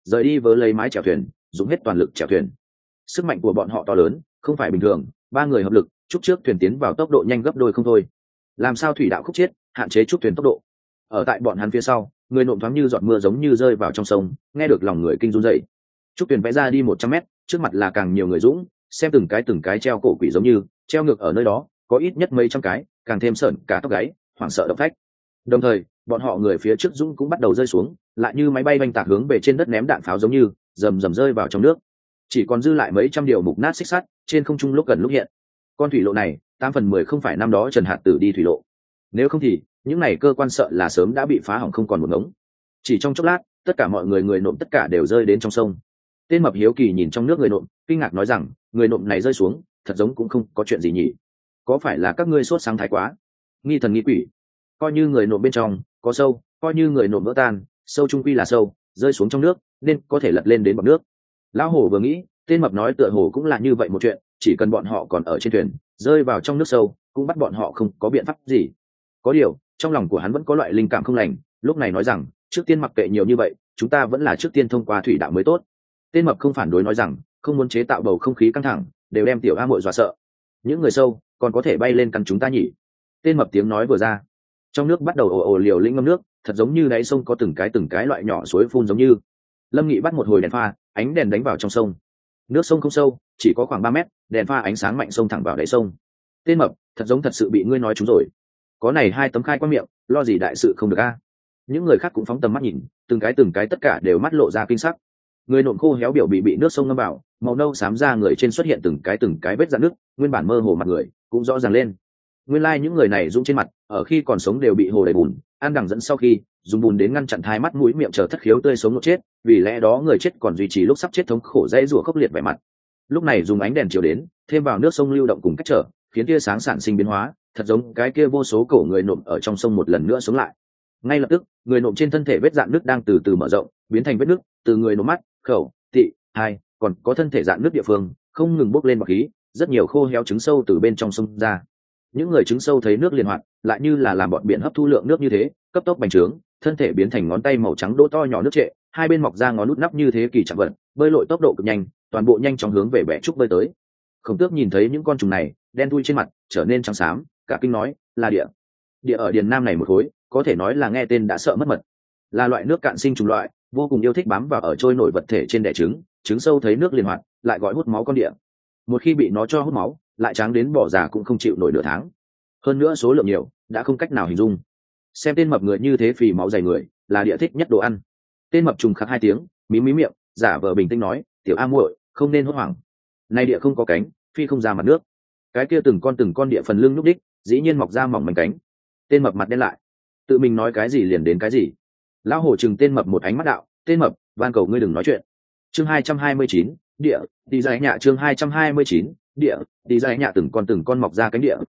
rời đi vớ lấy mái chèo thuyền, dùng hết toàn lực chèo thuyền. Sức mạnh của bọn họ to lớn, không phải bình thường, ba người hợp lực chúc trước thuyền tiến vào tốc độ nhanh gấp đôi không thôi. Làm sao thủy đạo khúc chiết hạn chế chúc thuyền tốc độ. Ở tại bọn hắn phía sau, người nộm thoáng như giọt mưa giống như rơi vào trong sông, nghe được lòng người kinh run dậy. Chúc thuyền vẽ ra đi 100 mét, trước mặt là càng nhiều người dũng, xem từng cái treo cổ quỷ giống như treo ngược ở nơi đó, có ít nhất mấy trăm cái, càng thêm sởn cả tóc gáy, hoảng sợ động phách. Đồng thời, bọn họ người phía trước dũng cũng bắt đầu rơi xuống, lại như máy bay oanh tạc hướng về trên đất ném đạn pháo giống như rầm rầm rơi vào trong nước. Chỉ còn dư lại mấy trăm điều mục nát xích sắt trên không trung lúc gần lúc hiện. Con thủy lộ này 8/10 không phải năm đó Trần Hạt Tử đi thủy lộ, nếu không thì những này cơ quan sợ là sớm đã bị phá hỏng không còn một ngống. Chỉ trong chốc lát, tất cả mọi người nộm tất cả đều rơi đến trong sông. Tên mập hiếu kỳ nhìn trong nước người nộm, kinh ngạc nói rằng người nộm này rơi xuống thật giống cũng không có chuyện gì nhỉ, có phải là các ngươi sốt sáng thái quá, nghi thần nghi quỷ, coi như người nộm bên trong có sâu, coi như người nộm vỡ tan, sâu trung quy là sâu, rơi xuống trong nước nên có thể lật lên đến bọt nước. Lão hổ vừa nghĩ, tên mập nói tựa hồ cũng là như vậy một chuyện, chỉ cần bọn họ còn ở trên thuyền, rơi vào trong nước sâu cũng bắt bọn họ không có biện pháp gì. Có điều trong lòng của hắn vẫn có loại linh cảm không lành, lúc này nói rằng trước tiên mặc kệ nhiều như vậy, chúng ta vẫn là trước tiên thông qua thủy đạo mới tốt. Tên mập không phản đối nói rằng không muốn chế tạo bầu không khí căng thẳng, đều đem tiểu a muội dọa sợ. Những người sâu còn có thể bay lên căn chúng ta nhỉ? Tên mập tiếng nói vừa ra, trong nước bắt đầu ồ ồ liều lĩnh ngâm nước, thật giống như đáy sông có từng cái loại nhỏ suối phun giống như. Lâm Nghị bắt một hồi đèn pha, ánh đèn đánh vào trong sông. Nước sông không sâu, chỉ có khoảng 3 mét, đèn pha ánh sáng mạnh xông thẳng vào đáy sông. Tên mập, thật giống thật sự bị ngươi nói trúng rồi. Có này hai tấm khai qua miệng, lo gì đại sự không được a? Những người khác cũng phóng tầm mắt nhìn, từng cái tất cả đều mắt lộ ra kinh sắc. Người nộm khô héo biểu bị nước sông ngâm vào, màu nâu xám ra người trên xuất hiện từng cái vết rạn nước, nguyên bản mơ hồ mặt người cũng rõ ràng lên. Nguyên lai những người này dũng trên mặt, ở khi còn sống đều bị hồ đầy bùn, ăn đằng dẫn sau khi dùng bùn đến ngăn chặn thai mắt mũi miệng chờ thất khiếu tươi sống nốt chết, vì lẽ đó người chết còn duy trì lúc sắp chết thống khổ dãy rủa khốc liệt vẻ mặt. Lúc này dùng ánh đèn chiếu đến, thêm vào nước sông lưu động cùng cách trở, khiến tia sáng sản sinh biến hóa, thật giống cái kia vô số cổ người nộm ở trong sông một lần nữa sống lại. Ngay lập tức, người nộm trên thân thể vết rạn nước đang từ từ mở rộng, biến thành vết nước, từ người nộm mắt, khẩu, tị, hai, còn có thân thể rạn nước địa phương, không ngừng bốc lên bọt khí, rất nhiều khô héo trứng sâu từ bên trong sông ra. Những người trứng sâu thấy nước liền hoạt, lại như là làm bọn biển hấp thu lượng nước như thế, cấp tốc bành trướng, thân thể biến thành ngón tay màu trắng đỗ to nhỏ nước trệ, hai bên mọc ra ngón nút nắp như thế kỳ chẳng vật, bơi lội tốc độ cực nhanh, toàn bộ nhanh chóng hướng về bẻ trúc bơi tới. Khổng Tước nhìn thấy những con trùng này, đen thui trên mặt trở nên trắng xám, cả kinh nói, là địa ở điền nam này một khối, có thể nói là nghe tên đã sợ mất mật, là loại nước cạn sinh trùng loại, vô cùng yêu thích bám vào ở trôi nổi vật thể trên đẻ trứng, trứng sâu thấy nước liền hoạt, lại gọi hút máu con địa. Một khi bị nó cho hút máu, lại tráng đến bỏ già cũng không chịu nổi nửa tháng. Hơn nữa số lượng nhiều, đã không cách nào hình dung. Xem tên mập người như thế phì máu dày người, là địa thích nhất đồ ăn. Tên mập trùng khắc hai tiếng, mí miệng, giả vờ bình tĩnh nói, tiểu a muội, không nên hốt hoảng. Này địa không có cánh, phi không ra mặt nước. Cái kia từng con địa phần lưng lúc đích, dĩ nhiên mọc ra mỏng mảnh cánh. Tên mập mặt đen lại, tự mình nói cái gì liền đến cái gì. Lão hổ chừng tên mập một ánh mắt đạo, tên mập, van cầu ngươi đừng nói chuyện. Chương 229, địa, đi ra nhạ. Chương 229, địa, đi ra nhạ. Từng con mọc ra cánh địa,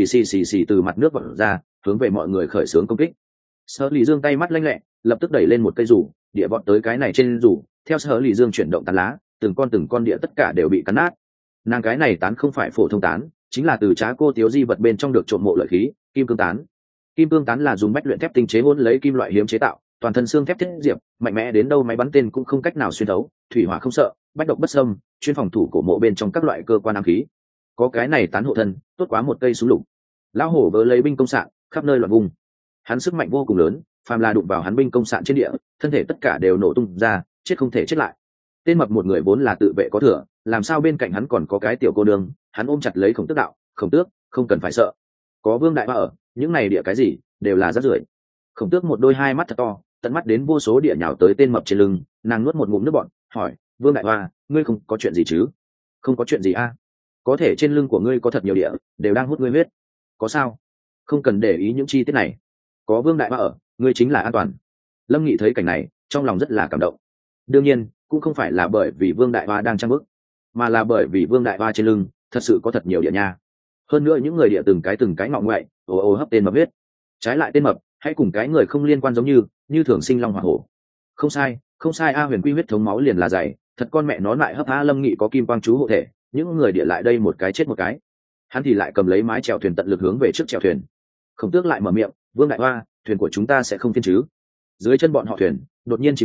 xì từ mặt nước vọt ra, hướng về mọi người khởi xướng công kích. Sở Lý Dương tay mắt lanh lẹ, lập tức đẩy lên một cây rủ, địa vọt tới cái này trên rủ, theo Sở Lý Dương chuyển động tán lá, từng con địa tất cả đều bị cắn nát. Nàng cái này tán không phải phổ thông tán, chính là từ Trá Cô Tiếu di vật bên trong được trộm mộ lợi khí, kim cương tán. Kim cương tán là dùng bách luyện thép tinh chế hỗn lấy kim loại hiếm chế tạo, toàn thân xương thép thiết diệp, mạnh mẽ đến đâu máy bắn tên cũng không cách nào xuyên thấu, thủy hỏa không sợ, bách độc bất xâm, chuyên phòng thủ cổ mộ bên trong các loại cơ quan ám khí. Có cái này tán hộ thân, tốt quá một cây súng lục. Lão hổ vớ lấy binh công sạn, khắp nơi loạn vùng. Hắn sức mạnh vô cùng lớn, phàm là đụng vào hắn binh công sạn trên địa, thân thể tất cả đều nổ tung ra, chết không thể chết lại. Tên mập một người vốn là tự vệ có thừa, làm sao bên cạnh hắn còn có cái tiểu cô nương, hắn ôm chặt lấy Khổng Tước đạo, Khổng Tước, không cần phải sợ, có Vương đại ba ở, những này địa cái gì đều là rác rưởi. Khổng Tước một đôi hai mắt thật to, tận mắt đến vô số địa nhào tới tên mập trên lưng, nàng nuốt một ngụm nước bọt, hỏi, Vương đại hoa, ngươi không có chuyện gì chứ? Không có chuyện gì a? Có thể trên lưng của ngươi có thật nhiều địa, đều đang hút ngươi huyết. Có sao? Không cần để ý những chi tiết này. Có Vương đại hoa ở, ngươi chính là an toàn. Lâm Nghị thấy cảnh này, trong lòng rất là cảm động. Đương nhiên, cũng không phải là bởi vì Vương đại hoa đang trang bức, mà là bởi vì Vương đại hoa trên lưng thật sự có thật nhiều địa nha. Hơn nữa những người địa từng cái ngọ ngoại, ồ hấp tên mập huyết. Trái lại tên mập, hãy cùng cái người không liên quan giống như thường sinh long hỏa hổ. Không sai a, huyền quy huyết thống máu liền là dày, thật con mẹ nó lại hấp a. Lâm Nghị có kim quang chú hộ thể, những người địa lại đây một cái chết một cái. Hắn thì lại cầm lấy mái chèo thuyền tận lực hướng về trước chèo thuyền. Khổng Tước lại mở miệng, Vương đại hoa, thuyền của chúng ta sẽ không phiên chứ? Dưới chân bọn họ thuyền đột nhiên chìm xuống,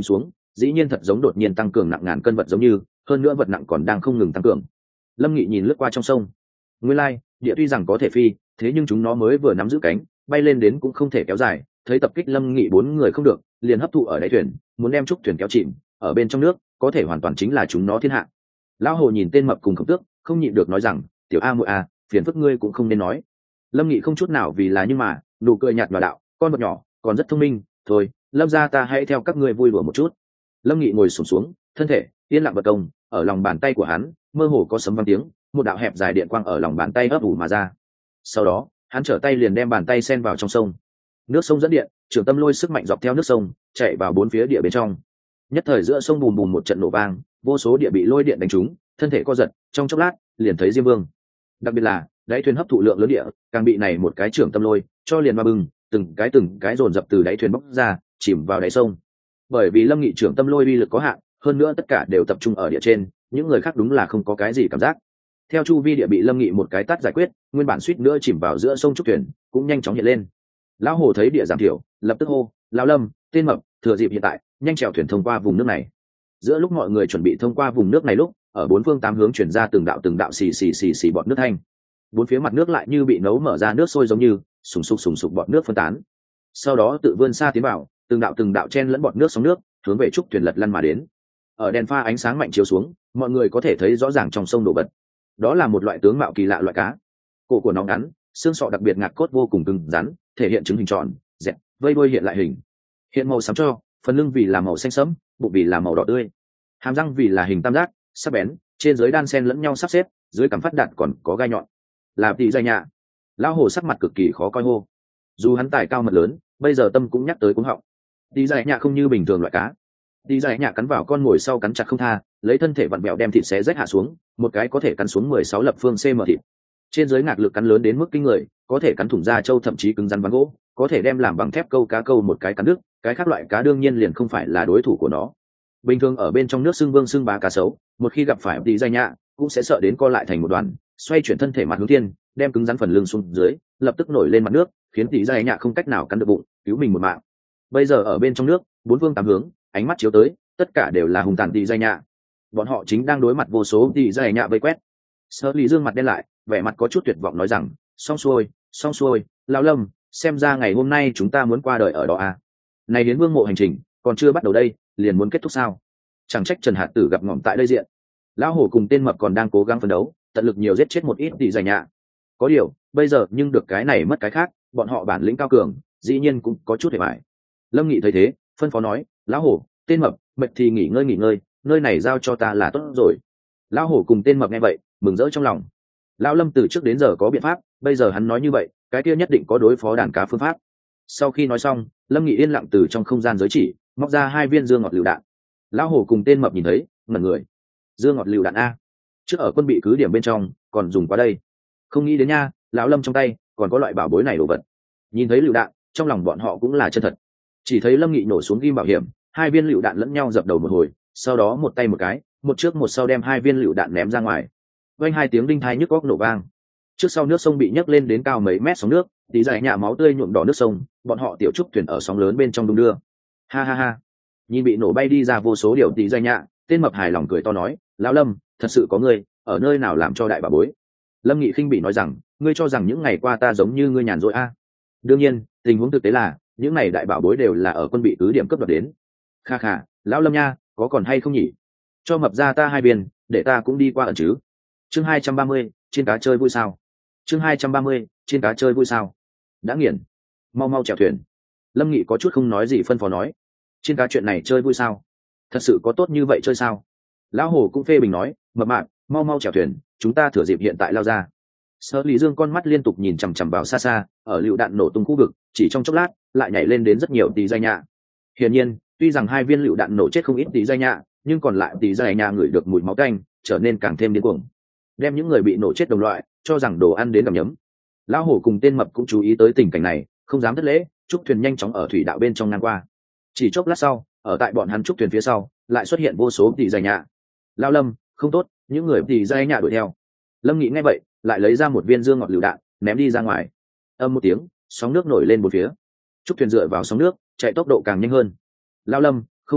dĩ nhiên thật giống đột nhiên tăng cường nặng ngàn cân vật giống như, hơn nữa vật nặng còn đang không ngừng tăng cường. Lâm Nghị nhìn lướt qua trong sông, nguyên lai địa tuy rằng có thể phi, thế nhưng chúng nó mới vừa nắm giữ cánh, bay lên đến cũng không thể kéo dài. Thấy tập kích Lâm Nghị 4 người không được, liền hấp thụ ở đáy thuyền, muốn đem trúc thuyền kéo chìm ở bên trong nước, có thể hoàn toàn chính là chúng nó thiên hạ. Lão Hồ nhìn tên mập cùng Khổng Tước, không nhịn được nói rằng, tiểu a muội a, phiền phức ngươi cũng không nên nói. Lâm Nghị không chút nào vì là nhưng mà, nụ cười nhạt và đạo, con vật nhỏ còn rất thông minh, thôi Lâm gia ta hãy theo các ngươi vui đùa một chút. Lâm Nghị ngồi xổm xuống, thân thể yên lặng bật công, ở lòng bàn tay của hắn mơ hồ có sấm vang tiếng, một đạo hẹp dài điện quang ở lòng bàn tay ấp ủ mà ra. Sau đó hắn trở tay liền đem bàn tay sen vào trong sông, nước sông dẫn điện, Trường Tâm Lôi sức mạnh dọc theo nước sông chạy vào bốn phía địa bên trong. Nhất thời giữa sông bùm bùm một trận nổ vang, vô số địa bị lôi điện đánh trúng, thân thể co giật, trong chốc lát liền thấy Diêm Vương. Đặc biệt là đáy thuyền hấp thụ lượng lớn địa, càng bị này một cái Trường Tâm Lôi cho liền ma bừng, từng cái dồn dập từ đáy thuyền bốc ra, chìm vào đáy sông. Bởi vì Lâm Nghị Trường Tâm Lôi uy lực có hạn, hơn nữa tất cả đều tập trung ở địa trên, những người khác đúng là không có cái gì cảm giác. Theo chu vi địa bị Lâm Nghị một cái tát giải quyết, nguyên bản suýt nữa chìm vào giữa sông trúc thuyền cũng nhanh chóng hiện lên. Lão Hồ thấy địa giảm thiểu, lập tức hô, lão Lâm, tên mập, thừa dịp hiện tại nhanh chèo thuyền thông qua vùng nước này. Giữa lúc mọi người chuẩn bị thông qua vùng nước này lúc, ở bốn phương tám hướng chuyển ra từng đạo xì bọt nước thanh. Bốn phía mặt nước lại như bị nấu mở ra nước sôi giống như sùng sục bọt nước phân tán. Sau đó tự vươn xa tiến vào, từng đạo chen lẫn bọt nước sóng nước hướng về trúc thuyền lật lăn mà đến. Ở đèn pha ánh sáng mạnh chiếu xuống, mọi người có thể thấy rõ ràng trong sông đổ vật. Đó là một loại tướng mạo kỳ lạ loại cá. Cổ của nó ngắn, xương sọ đặc biệt ngạt cốt vô cùng cứng rắn, thể hiện trứng hình tròn, dẹt, vây đuôi hiện lại hình. Hiện màu xám cho, phần lưng vì là màu xanh sẫm, bụng vì là màu đỏ tươi. Hàm răng vì là hình tam giác, sắc bén, trên dưới đan xen lẫn nhau sắp xếp, dưới cằm phát đạt còn có gai nhọn. Là tỷ dày nhạ. Lão Hồ sắc mặt cực kỳ khó coi hô. Dù hắn tài cao mật lớn, bây giờ tâm cũng nhắc tới cuống họng. Tỷ dày nhạ không như bình thường loại cá. Tỷ dày nhạ cắn vào con mồi sau cắn chặt không tha, lấy thân thể vặn vẹo đem thịt xé rách hạ xuống, một cái có thể cắn xuống 16 lập phương cm thịt. Trên dưới ngạc lực cắn lớn đến mức kinh người, có thể cắn thủng da trâu thậm chí cứng rắn ván gỗ, có thể đem làm bằng thép câu cá câu một cái cắn đứt, cái khác loại cá đương nhiên liền không phải là đối thủ của nó. Bình thường ở bên trong nước xương vương xương bá cá sấu, một khi gặp phải tỷ dày nhạ, cũng sẽ sợ đến co lại thành một đoàn, xoay chuyển thân thể mặt hướng thiên, đem cứng rắn phần lưng xuống dưới, lập tức nổi lên mặt nước, khiến tỷ dày nhạ không cách nào cắn được bụng, cứu mình một mạng. Bây giờ ở bên trong nước, bốn phương tám hướng, ánh mắt chiếu tới, tất cả đều là hung tàn tỷ dày nhạ. Bọn họ chính đang đối mặt vô số tỷ dày nhạ vây quét. Sở Lý dương mặt đen lại, vẻ mặt có chút tuyệt vọng nói rằng, xong xuôi, lão Lâm, xem ra ngày hôm nay chúng ta muốn qua đời ở đó à? Này đến Vương mộ hành trình còn chưa bắt đầu đây, liền muốn kết thúc sao? Chẳng trách Trần Hạt Tử gặp ngỏm tại đây diện. Lão Hổ cùng tên mập còn đang cố gắng phấn đấu, tận lực nhiều giết chết một ít tỷ dày nhạ. Có điều, bây giờ nhưng được cái này mất cái khác, bọn họ bản lĩnh cao cường, dĩ nhiên cũng có chút hề bại. Lâm Nghị thấy thế, phân phó nói, lão Hổ, tên mập, mệt thì nghỉ ngơi, nơi này giao cho ta là tốt rồi. Lão Hổ cùng tên mập nghe vậy, mừng rỡ trong lòng. Lão Lâm từ trước đến giờ có biện pháp, bây giờ hắn nói như vậy, cái kia nhất định có đối phó đàn cá phương pháp. Sau khi nói xong, Lâm Nghị yên lặng từ trong không gian giới chỉ móc ra 2 viên dương ngọt lựu đạn. Lão Hổ cùng tên mập nhìn thấy, ngẩn người. Dương ngọt lựu đạn a? Trước ở quân bị cứ điểm bên trong, còn dùng qua đây. Không nghĩ đến nha, lão Lâm trong tay còn có loại bảo bối này đồ vật. Nhìn thấy lựu đạn, trong lòng bọn họ cũng là chân thật. Chỉ thấy Lâm Nghị nổ xuống ghim bảo hiểm, 2 viên lựu đạn lẫn nhau dập đầu một hồi, sau đó một tay một cái, một trước một sau đem 2 viên lựu đạn ném ra ngoài. Vang 2 tiếng đinh tai nhức óc nổ vang. Trước sau nước sông bị nhấc lên đến cao mấy mét sóng nước, tí dày nhạ máu tươi nhuộm đỏ nước sông, bọn họ tiểu trúc thuyền ở sóng lớn bên trong đung đưa. Ha ha ha. Nhìn bị nổ bay đi ra vô số điều tí dày nhạ, tên mập hài lòng cười to nói, lão Lâm, thật sự có ngươi, ở nơi nào làm cho đại bà bối. Lâm Nghị khinh bị nói rằng, ngươi cho rằng những ngày qua ta giống như ngươi nhàn rỗi a? Đương nhiên, tình huống thực tế là, những này đại bảo bối đều là ở quân bị cứ điểm cấp đoạt đến. Kha kha, lão Lâm nha, có còn hay không nhỉ? Cho mập ra ta 2 viên, để ta cũng đi qua ẩn chứ. Chương 230, trên cá chơi vui sao? Chương 230, trên cá chơi vui sao? Đã nghiền, mau chèo thuyền. Lâm Nghị có chút không nói gì phân phó nói, trên cá chuyện này chơi vui sao? Thật sự có tốt như vậy chơi sao? Lão Hổ cũng phê bình nói, mập mạp, mau chèo thuyền, chúng ta thừa dịp hiện tại lao ra. Sở Lý Dương con mắt liên tục nhìn chằm chằm vào xa xa, ở lựu đạn nổ tung khu vực, chỉ trong chốc lát, lại nhảy lên đến rất nhiều tỷ dày nhạ. Hiển nhiên, tuy rằng 2 viên lựu đạn nổ chết không ít tỷ dày nhạ, nhưng còn lại tỷ dày nhạ ngửi được mùi máu tanh, trở nên càng thêm điên cuồng. Đem những người bị nổ chết đồng loại, cho rằng đồ ăn đến gặm nhấm. Lão Hổ cùng tên mập cũng chú ý tới tình cảnh này, không dám thất lễ, trúc thuyền nhanh chóng ở thủy đạo bên trong ngang qua. Chỉ chốc lát sau, ở tại bọn hắn trúc thuyền phía sau, lại xuất hiện vô số tỷ dày nhạ. Lão Lâm, không tốt, những người tỷ dày nhạ đuổi theo. Lâm Nghị nghe vậy, lại lấy ra một viên dương ngọt lựu đạn, ném đi ra ngoài. Âm một tiếng, sóng nước nổi lên bốn phía. Trúc thuyền dựa vào sóng nước, chạy tốc độ càng nhanh hơn. Lão Lâm, không tốt,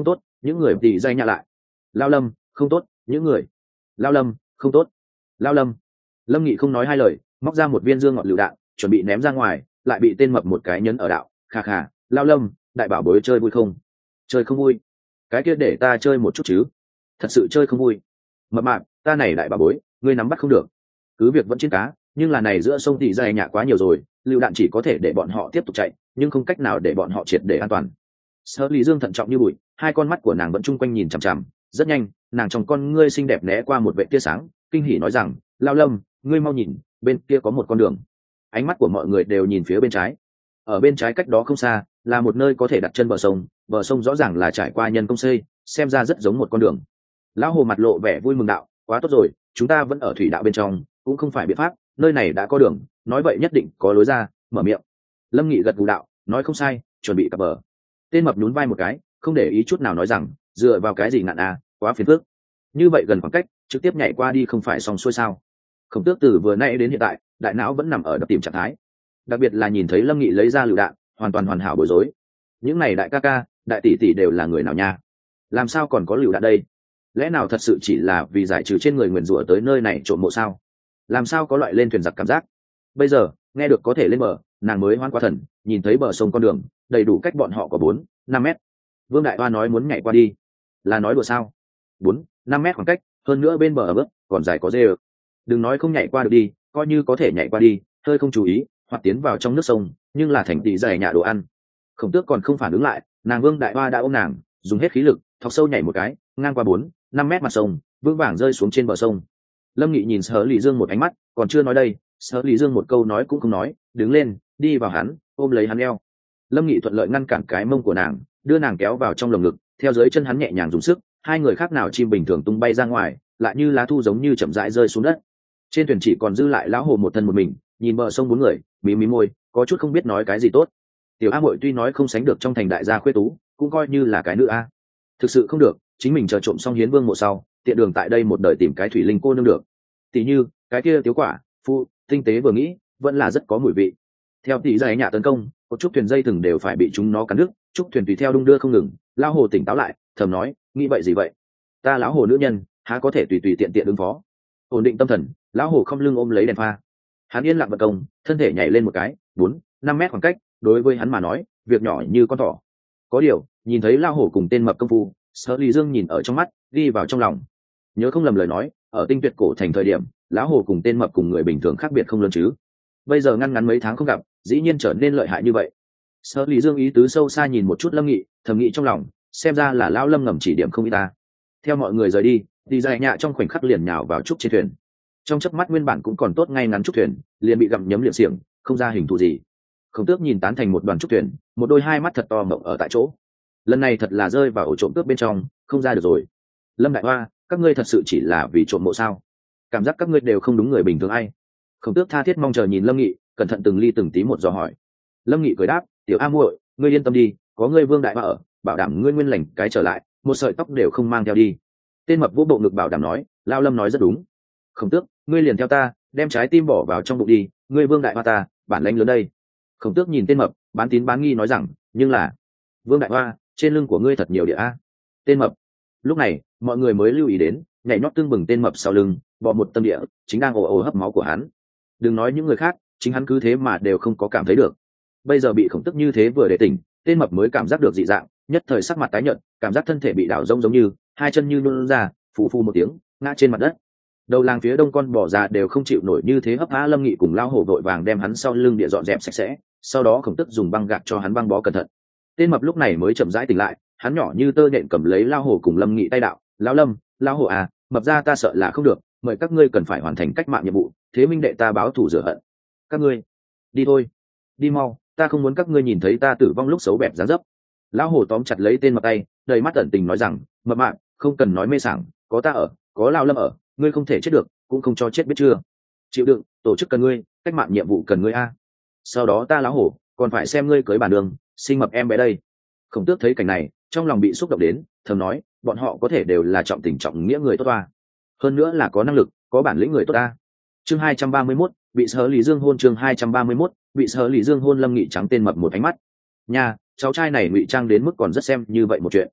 những người tỉ dây nhạ lại. Lao Lâm, không tốt, những người. Lao Lâm, không tốt. Lao Lâm. Lâm Nghị không nói hai lời, móc ra một viên dương ngọt lựu đạn, chuẩn bị ném ra ngoài, lại bị tên mập một cái nhấn ở đạo. Khà khà, Lao Lâm, đại bảo bối chơi vui không? Chơi không vui. Cái kia để ta chơi một chút chứ. Thật sự chơi không vui. Mập mạp, ta này đại bảo bối, ngươi nắm bắt không được. Cứ việc vẫn chiến cá, nhưng là này giữa sông tỉ dày nhạ quá nhiều rồi, lựu đạn chỉ có thể để bọn họ tiếp tục chạy, nhưng không cách nào để bọn họ triệt để an toàn. Sở Lý Dương thận trọng như bụi, hai con mắt của nàng vẫn chung quanh nhìn chằm chằm. Rất nhanh, nàng trong con ngươi xinh đẹp né qua một vệ tia sáng, kinh hỉ nói rằng, Lao Lâm, ngươi mau nhìn, bên kia có một con đường. Ánh mắt của mọi người đều nhìn phía bên trái. Ở bên trái cách đó không xa là một nơi có thể đặt chân bờ sông rõ ràng là trải qua nhân công xây, xem ra rất giống một con đường. Lão Hồ mặt lộ vẻ vui mừng đạo, quá tốt rồi, chúng ta vẫn ở thủy đạo bên trong, cũng không phải biện pháp, nơi này đã có đường, nói vậy nhất định có lối ra. Mở miệng. Lâm Nghị gật gù đạo, nói không sai, chuẩn bị cập bờ. Tên mập nhún vai một cái, không để ý chút nào nói rằng, dựa vào cái gì ngạn à, quá phiền phức. Như vậy gần khoảng cách, trực tiếp nhảy qua đi không phải xong xuôi sao? Khổng Tước từ vừa nãy đến hiện tại, đại não vẫn nằm ở đập tìm trạng thái. Đặc biệt là nhìn thấy Lâm Nghị lấy ra lựu đạn, hoàn toàn hoàn hảo bối rối. Những này đại ca ca, đại tỷ tỷ đều là người nào nha? Làm sao còn có lựu đạn đây? Lẽ nào thật sự chỉ là vì giải trừ trên người nguyền rủa tới nơi này trộm mộ sao? Làm sao có loại lên thuyền giặc cảm giác? Bây giờ, nghe được có thể lên bờ, nàng mới hoan qua thần, nhìn thấy bờ sông con đường, đầy đủ cách bọn họ có 4-5 mét. Vương Đại Hoa nói muốn nhảy qua đi, là nói đùa sao? 4-5 mét khoảng cách, hơn nữa bên bờ ở bước, còn dài có dê. Đừng nói không nhảy qua được đi, coi như có thể nhảy qua đi, hơi không chú ý, hoặc tiến vào trong nước sông, nhưng là thành tỷ dày nhà đồ ăn. Khổng Tước còn không phản ứng lại, nàng Vương Đại Hoa đã ôm nàng, dùng hết khí lực, thọc sâu nhảy một cái, ngang qua 4-5 mét mặt sông, vững vàng rơi xuống trên bờ sông. Lâm Nghị nhìn Sở Lý Dương một ánh mắt, còn chưa nói đây, Sở Lý Dương một câu nói cũng không nói, đứng lên, đi vào hắn, ôm lấy hắn eo. Lâm Nghị thuận lợi ngăn cản cái mông của nàng, đưa nàng kéo vào trong lồng ngực, theo dưới chân hắn nhẹ nhàng dùng sức, hai người khác nào chim bình thường tung bay ra ngoài, lại như lá thu giống như chậm rãi rơi xuống đất. Trên thuyền chỉ còn dư lại lão Hồ một thân một mình, nhìn bờ sông bốn người, mí mí môi, có chút không biết nói cái gì tốt. Tiểu A Muội tuy nói không sánh được trong thành đại gia khuê tú, cũng coi như là cái nữ a. Thực sự không được, chính mình chờ trộm xong Hiến Vương mộ sau, tiện đường tại đây một đời tìm cái thủy linh cô nương được. Tỷ như cái kia Tiếu Quả, phu, tinh tế vừa nghĩ, vẫn là rất có mùi vị. Theo tỷ giày nhà tấn công, một chút thuyền dây thừng đều phải bị chúng nó cắn đứt, chút thuyền tùy theo đung đưa không ngừng. Lão Hồ tỉnh táo lại, thầm nói, nghĩ vậy gì vậy? Ta lão Hồ nữ nhân, há có thể tùy tùy tiện tiện ứng phó. Ổn định tâm thần, lão Hồ không lưng ôm lấy đèn pha. Hắn yên lặng vận công, thân thể nhảy lên một cái, 4-5 mét khoảng cách, đối với hắn mà nói, việc nhỏ như con thỏ. Có điều, nhìn thấy lão Hồ cùng tên mập công phu, Sở Lý Dương nhìn ở trong mắt, đi vào trong lòng. Nhớ không lầm lời nói, ở Tinh Tuyệt cổ thành thời điểm, lão Hồ cùng tên mập cùng người bình thường khác biệt không lớn chứ. Bây giờ ngăn ngắn mấy tháng không gặp, dĩ nhiên trở nên lợi hại như vậy. Sở Lý Dương ý tứ sâu xa nhìn một chút Lâm Nghị, thầm nghĩ trong lòng, xem ra là lão Lâm ngầm chỉ điểm không ít ta. Theo mọi người rời đi, thì dài nhạ trong khoảnh khắc liền nhào vào trúc trên thuyền. Trong chớp mắt nguyên bản cũng còn tốt ngay ngắn trúc thuyền, liền bị gặm nhấm liệng xiềng, không ra hình thù gì. Khổng Tước nhìn tán thành một đoàn trúc thuyền, một đôi hai mắt thật to mộng ở tại chỗ. Lần này thật là rơi vào ổ trộm cướp bên trong, không ra được rồi. Lâm Đại Hoa, các ngươi thật sự chỉ là vì trộm mộ sao? Cảm giác các ngươi đều không đúng người bình thường ai. Khổng Tước tha thiết mong chờ nhìn Lâm Nghị, cẩn thận từng ly từng tí một dò hỏi. Lâm Nghị cười đáp, tiểu A Muội, ngươi yên tâm đi, có ngươi Vương Đại Hoa ở, bảo đảm ngươi nguyên lành cái trở lại, một sợi tóc đều không mang theo đi. Tên mập vỗ bộ ngực bảo đảm nói, Lao Lâm nói rất đúng. Khổng Tước, ngươi liền theo ta, đem trái tim bỏ vào trong bụng đi, ngươi Vương Đại Hoa ta, bản lãnh lớn đây. Khổng Tước nhìn tên mập, bán tín bán nghi nói rằng, nhưng là Vương Đại Hoa, trên lưng của ngươi thật nhiều địa a. Tên mập. Lúc này, mọi người mới lưu ý đến, nhảy nhót tương bừng tên mập sau lưng, bò một tâm địa, chính đang ồ ồ hấp máu của hắn. Đừng nói những người khác, chính hắn cứ thế mà đều không có cảm thấy được. Bây giờ bị Khổng Tước như thế vừa để tỉnh, tên mập mới cảm giác được dị dạng, nhất thời sắc mặt tái nhợt, cảm giác thân thể bị đảo rông giống như, hai chân như nhũn ra, phù phù một tiếng, ngã trên mặt đất. Đầu làng phía đông con bò già đều không chịu nổi như thế hấp há. Lâm Nghị cùng lao hổ vội vàng đem hắn sau lưng địa dọn dẹp sạch sẽ, sau đó Khổng Tước dùng băng gạc cho hắn băng bó cẩn thận. Tên mập lúc này mới chậm rãi tỉnh lại, hắn nhỏ như tơ nhện cầm lấy lao hổ cùng Lâm Nghị tay đạo, lão Lâm, lao hổ à, mập ra ta sợ là không được, mời các ngươi cần phải hoàn thành cách mạng nhiệm vụ, thế minh đệ ta báo thù rửa hận. Các ngươi đi thôi, đi mau, ta không muốn các ngươi nhìn thấy ta tử vong lúc xấu bẹp dáng dấp. Lão hổ tóm chặt lấy tên mập tay, đầy mắt ẩn tình nói rằng, mập mạp, không cần nói mê sảng, có ta ở, có lao Lâm ở, ngươi không thể chết được, cũng không cho chết biết chưa? Chịu đựng, tổ chức cần ngươi, cách mạng nhiệm vụ cần ngươi a. Sau đó ta lão hổ còn phải xem ngươi cưới bản đường, sinh mập em bé đây. Khổng Tước thấy cảnh này, trong lòng bị xúc động đến, thầm nói, bọn họ có thể đều là trọng tình trọng nghĩa người tốt ta, hơn nữa là có năng lực, có bản lĩnh người tốt ta. Chương 231, bị Sở Lý Dương hôn. Chương 231, bị Sở Lý Dương hôn. Lâm Nghị trắng tên mập một ánh mắt. Nha, cháu trai này ngụy trang đến mức còn rất xem như vậy một chuyện.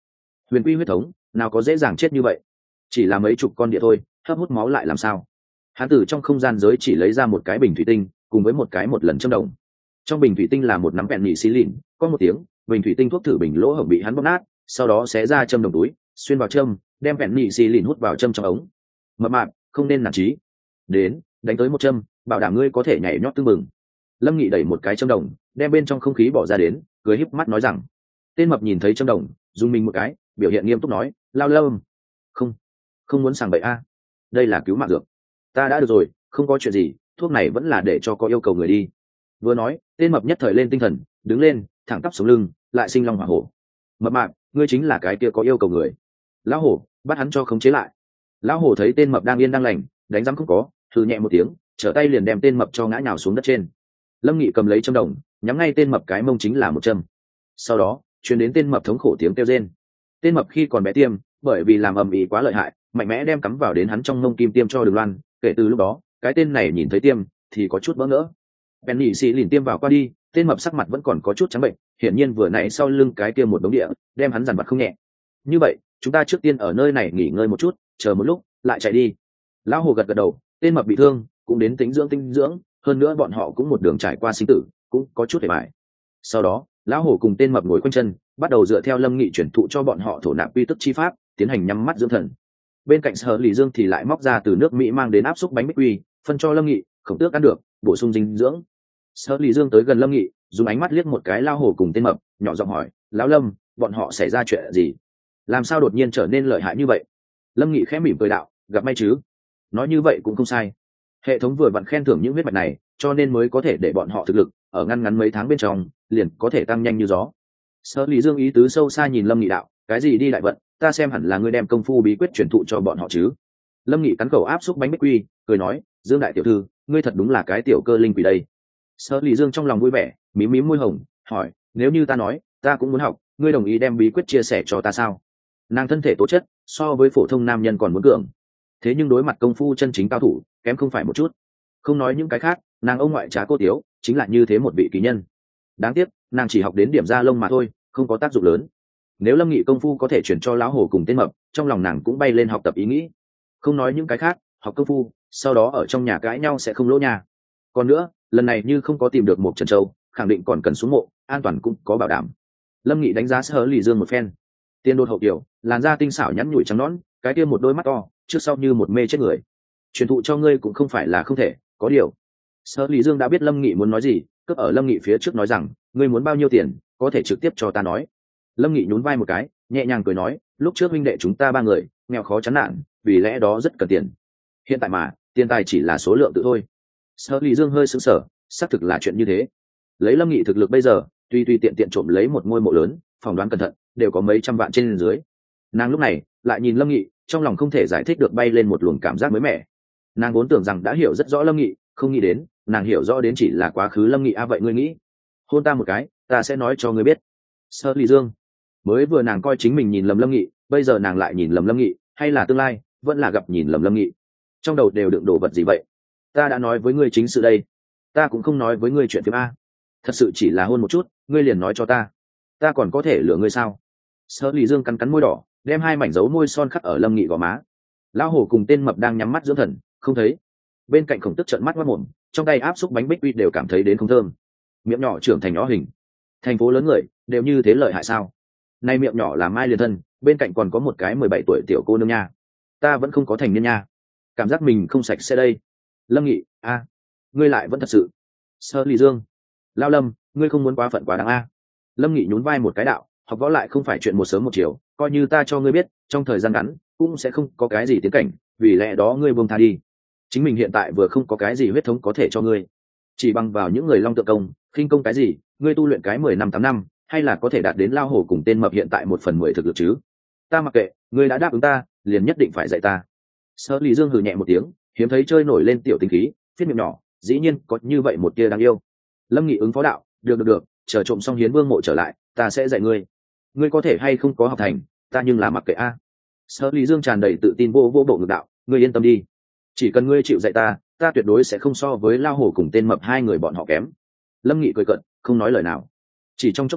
huyền quy huyết thống nào có dễ dàng chết như vậy, chỉ là mấy chục con địa thôi, hấp hút máu lại làm sao. Hắn từ trong không gian giới chỉ lấy ra một cái bình thủy tinh cùng với một cái một lần châm đồng. Trong bình thủy tinh là một nắm vẹn nhị xí lìn, có một tiếng bình thủy tinh thuốc thử bình lỗ hổng bị hắn bóp nát, sau đó xé ra châm đồng túi, xuyên vào châm, đem vẹn nhị xí lìn hút vào châm trong ống. Mập mạp, không nên nản chí, đến đánh tới một châm, bảo đảm ngươi có thể nhảy nhót tưng bừng. Lâm Nghị đẩy một cái châm đồng, đem bên trong không khí bỏ ra đến, cười híp mắt nói rằng. Tên mập nhìn thấy châm đồng, dùng mình một cái, biểu hiện nghiêm túc nói, lao lâm, không muốn sảng bậy a, đây là cứu mạng dược. Ta đã được rồi, không có chuyện gì, thuốc này vẫn là để cho có yêu cầu người đi. Vừa nói, tên mập nhất thời lên tinh thần, đứng lên, thẳng tắp sống lưng, lại sinh long hỏa hổ. Mập mạp, ngươi chính là cái kia có yêu cầu người. Lão hổ, bắt hắn cho khống chế lại. Lão hổ thấy tên mập đang yên đang lành, đánh rắm không có, thử nhẹ một tiếng, trở tay liền đem tên mập cho ngã nhào xuống đất trên. Lâm Nghị cầm lấy châm đồng, nhắm ngay tên mập cái mông chính là một châm. Sau đó, truyền đến tên mập thống khổ tiếng kêu rên. Tên mập khi còn bé tiêm, bởi vì làm ầm ĩ quá lợi hại, mạnh mẽ đem cắm vào đến hắn trong mông kim tiêm cho Đường Loan. Kể từ lúc đó, cái tên này nhìn thấy tiêm thì có chút bỡ ngỡ. Penny xì lìn tiêm vào qua đi, tên mập sắc mặt vẫn còn có chút trắng bệnh, hiển nhiên vừa nãy sau lưng cái tiêm một đống địa, đem hắn dằn vặt không nhẹ. Như vậy, chúng ta trước tiên ở nơi này nghỉ ngơi một chút, chờ một lúc lại chạy đi. Lão hồ gật gật đầu, tên mập bị thương, cũng đến tính dưỡng, hơn nữa bọn họ cũng một đường trải qua sinh tử, cũng có chút để bại. Sau đó, lão hồ cùng tên mập ngồi quanh chân, bắt đầu dựa theo Lâm Nghị chuyển thụ cho bọn họ thổ nạp quy tức chi pháp, tiến hành nhắm mắt dưỡng thần. Bên cạnh Sở Lý Dương thì lại móc ra từ nước Mỹ mang đến áp xúc bánh bích quy, phân cho Lâm Nghị, Khổng Tước ăn được, bổ sung dinh dưỡng. Sở Lý Dương tới gần Lâm Nghị, dùng ánh mắt liếc một cái lao hổ cùng tên mập, nhỏ giọng hỏi, lão Lâm, bọn họ xảy ra chuyện gì? Làm sao đột nhiên trở nên lợi hại như vậy? Lâm Nghị khẽ mỉm cười đạo, gặp may chứ? Nói như vậy cũng không sai. Hệ thống vừa vặn khen thưởng những huyết mạch này, cho nên mới có thể để bọn họ thực lực ở ngăn ngắn mấy tháng bên trong liền có thể tăng nhanh như gió. Sở Lý Dương ý tứ sâu xa nhìn Lâm Nghị đạo, cái gì đi đại vận, ta xem hẳn là ngươi đem công phu bí quyết truyền thụ cho bọn họ chứ. Lâm Nghị cắn khẩu áp xúc bánh bích quy, cười nói, Dương đại tiểu thư, ngươi thật đúng là cái tiểu cơ linh quỷ đây. Sở Lý Dương trong lòng vui vẻ, mím mím môi hồng, hỏi, nếu như ta nói ta cũng muốn học, ngươi đồng ý đem bí quyết chia sẻ cho ta sao? Nàng thân thể tố chất so với phổ thông nam nhân còn muốn cường, thế nhưng đối mặt công phu chân chính cao thủ kém không phải một chút. Không nói những cái khác, nàng ông ngoại trá cô tiếu chính là như thế một vị kỳ nhân. Đáng tiếc nàng chỉ học đến điểm da lông mà thôi, không có tác dụng lớn. Nếu Lâm Nghị công phu có thể chuyển cho lão hồ cùng tên mập, trong lòng nàng cũng bay lên học tập ý nghĩ. Không nói những cái khác, học công phu sau đó ở trong nhà cãi nhau sẽ không lỗ nhà. Còn nữa, lần này như không có tìm được một Trần Châu, khẳng định còn cần xuống mộ, an toàn cũng có bảo đảm. Lâm Nghị đánh giá Sở Lý Dương một phen. Tiên đột hậu kiểu, làn da tinh xảo nhắn nhủi trắng nõn, cái kia một đôi mắt to trước sau như một mê chết người. Truyền thụ cho ngươi cũng không phải là không thể, có điều. Sở Lý Dương đã biết Lâm Nghị muốn nói gì, cướp ở Lâm Nghị phía trước nói rằng, ngươi muốn bao nhiêu tiền, có thể trực tiếp cho ta nói. Lâm Nghị nhún vai một cái, nhẹ nhàng cười nói, lúc trước huynh đệ chúng ta ba người nghèo khó chán nản, vì lẽ đó rất cần tiền. Hiện tại mà, tiền tài chỉ là số lượng tự thôi. Sở Lý Dương hơi sững sờ, xác thực là chuyện như thế. Lấy Lâm Nghị thực lực bây giờ, tuy tiện tiện trộm lấy một ngôi mộ lớn, phỏng đoán cẩn thận đều có mấy trăm vạn trên dưới. Nàng lúc này lại nhìn Lâm Nghị, trong lòng không thể giải thích được bay lên một luồng cảm giác mới mẻ. Nàng vốn tưởng rằng đã hiểu rất rõ Lâm Nghị, không nghĩ đến nàng hiểu rõ đến chỉ là quá khứ Lâm Nghị. Vậy ngươi nghĩ, hôn ta một cái, ta sẽ nói cho ngươi biết. Sở Lý Dương mới vừa nàng coi chính mình nhìn lầm Lâm Nghị, bây giờ nàng lại nhìn lầm Lâm Nghị, hay là tương lai vẫn là gặp nhìn lầm Lâm Nghị, trong đầu đều đựng đồ vật gì vậy? Ta đã nói với ngươi chính sự đây, ta cũng không nói với ngươi chuyện phim a. Thật sự chỉ là hôn một chút, ngươi liền nói cho ta còn có thể lừa ngươi sao? Sở Lý Dương cắn cắn môi đỏ, đem hai mảnh dấu môi son khắc ở Lâm Nghị gò má. Lão hổ cùng tên mập đang nhắm mắt dưỡng thần, không thấy. Bên cạnh Khổng Tước trợn mắt ngoác mồm, trong tay áp xúc bánh bích quy đều cảm thấy đến không thơm. Miệng nhỏ trưởng thành nhỏ hình, thành phố lớn người đều như thế lợi hại sao? Nay miệng nhỏ là mai liền thân, bên cạnh còn có một cái 17 tuổi tiểu cô nương nha. Ta vẫn không có thành niên nha, cảm giác mình không sạch sẽ đây. Lâm Nghị, a, ngươi lại vẫn thật sự. Sở Lý Dương, Lao Lâm, ngươi không muốn quá phận quá đáng a. Lâm Nghị nhún vai một cái đạo, học võ lại không phải chuyện một sớm một chiều, coi như ta cho ngươi biết, trong thời gian ngắn cũng sẽ không có cái gì tiến cảnh, vì lẽ đó ngươi buông tha đi. Chính mình hiện tại vừa không có cái gì huyết thống có thể cho ngươi, chỉ bằng vào những người long tượng công, khinh công cái gì, ngươi tu luyện cái 10 năm 8 năm, hay là có thể đạt đến Lao hổ cùng tên mập hiện tại 1/10 thực lực chứ? Ta mặc kệ, ngươi đã đáp ứng ta, liền nhất định phải dạy ta. Sở Lý Dương hừ nhẹ một tiếng, hiếm thấy chơi nổi lên tiểu tính khí, phiết miệng nhỏ, dĩ nhiên có như vậy một tia đáng yêu. Lâm Nghị ứng phó đạo, được, chờ trộm xong Hiến Vương mộ trở lại, ta sẽ dạy ngươi. Ngươi có thể hay không có học thành, ta nhưng là mặc kệ a. Sở Lý Dương tràn đầy tự tin vô bộ ngực đạo, ngươi yên tâm đi, chỉ cần ngươi chịu dạy ta tuyệt đối sẽ không so với Lao hổ cùng tên mập hai người bọn họ kém. Lâm Nghị cười cợt, không nói lời nào. Chỉ trong chốc lát,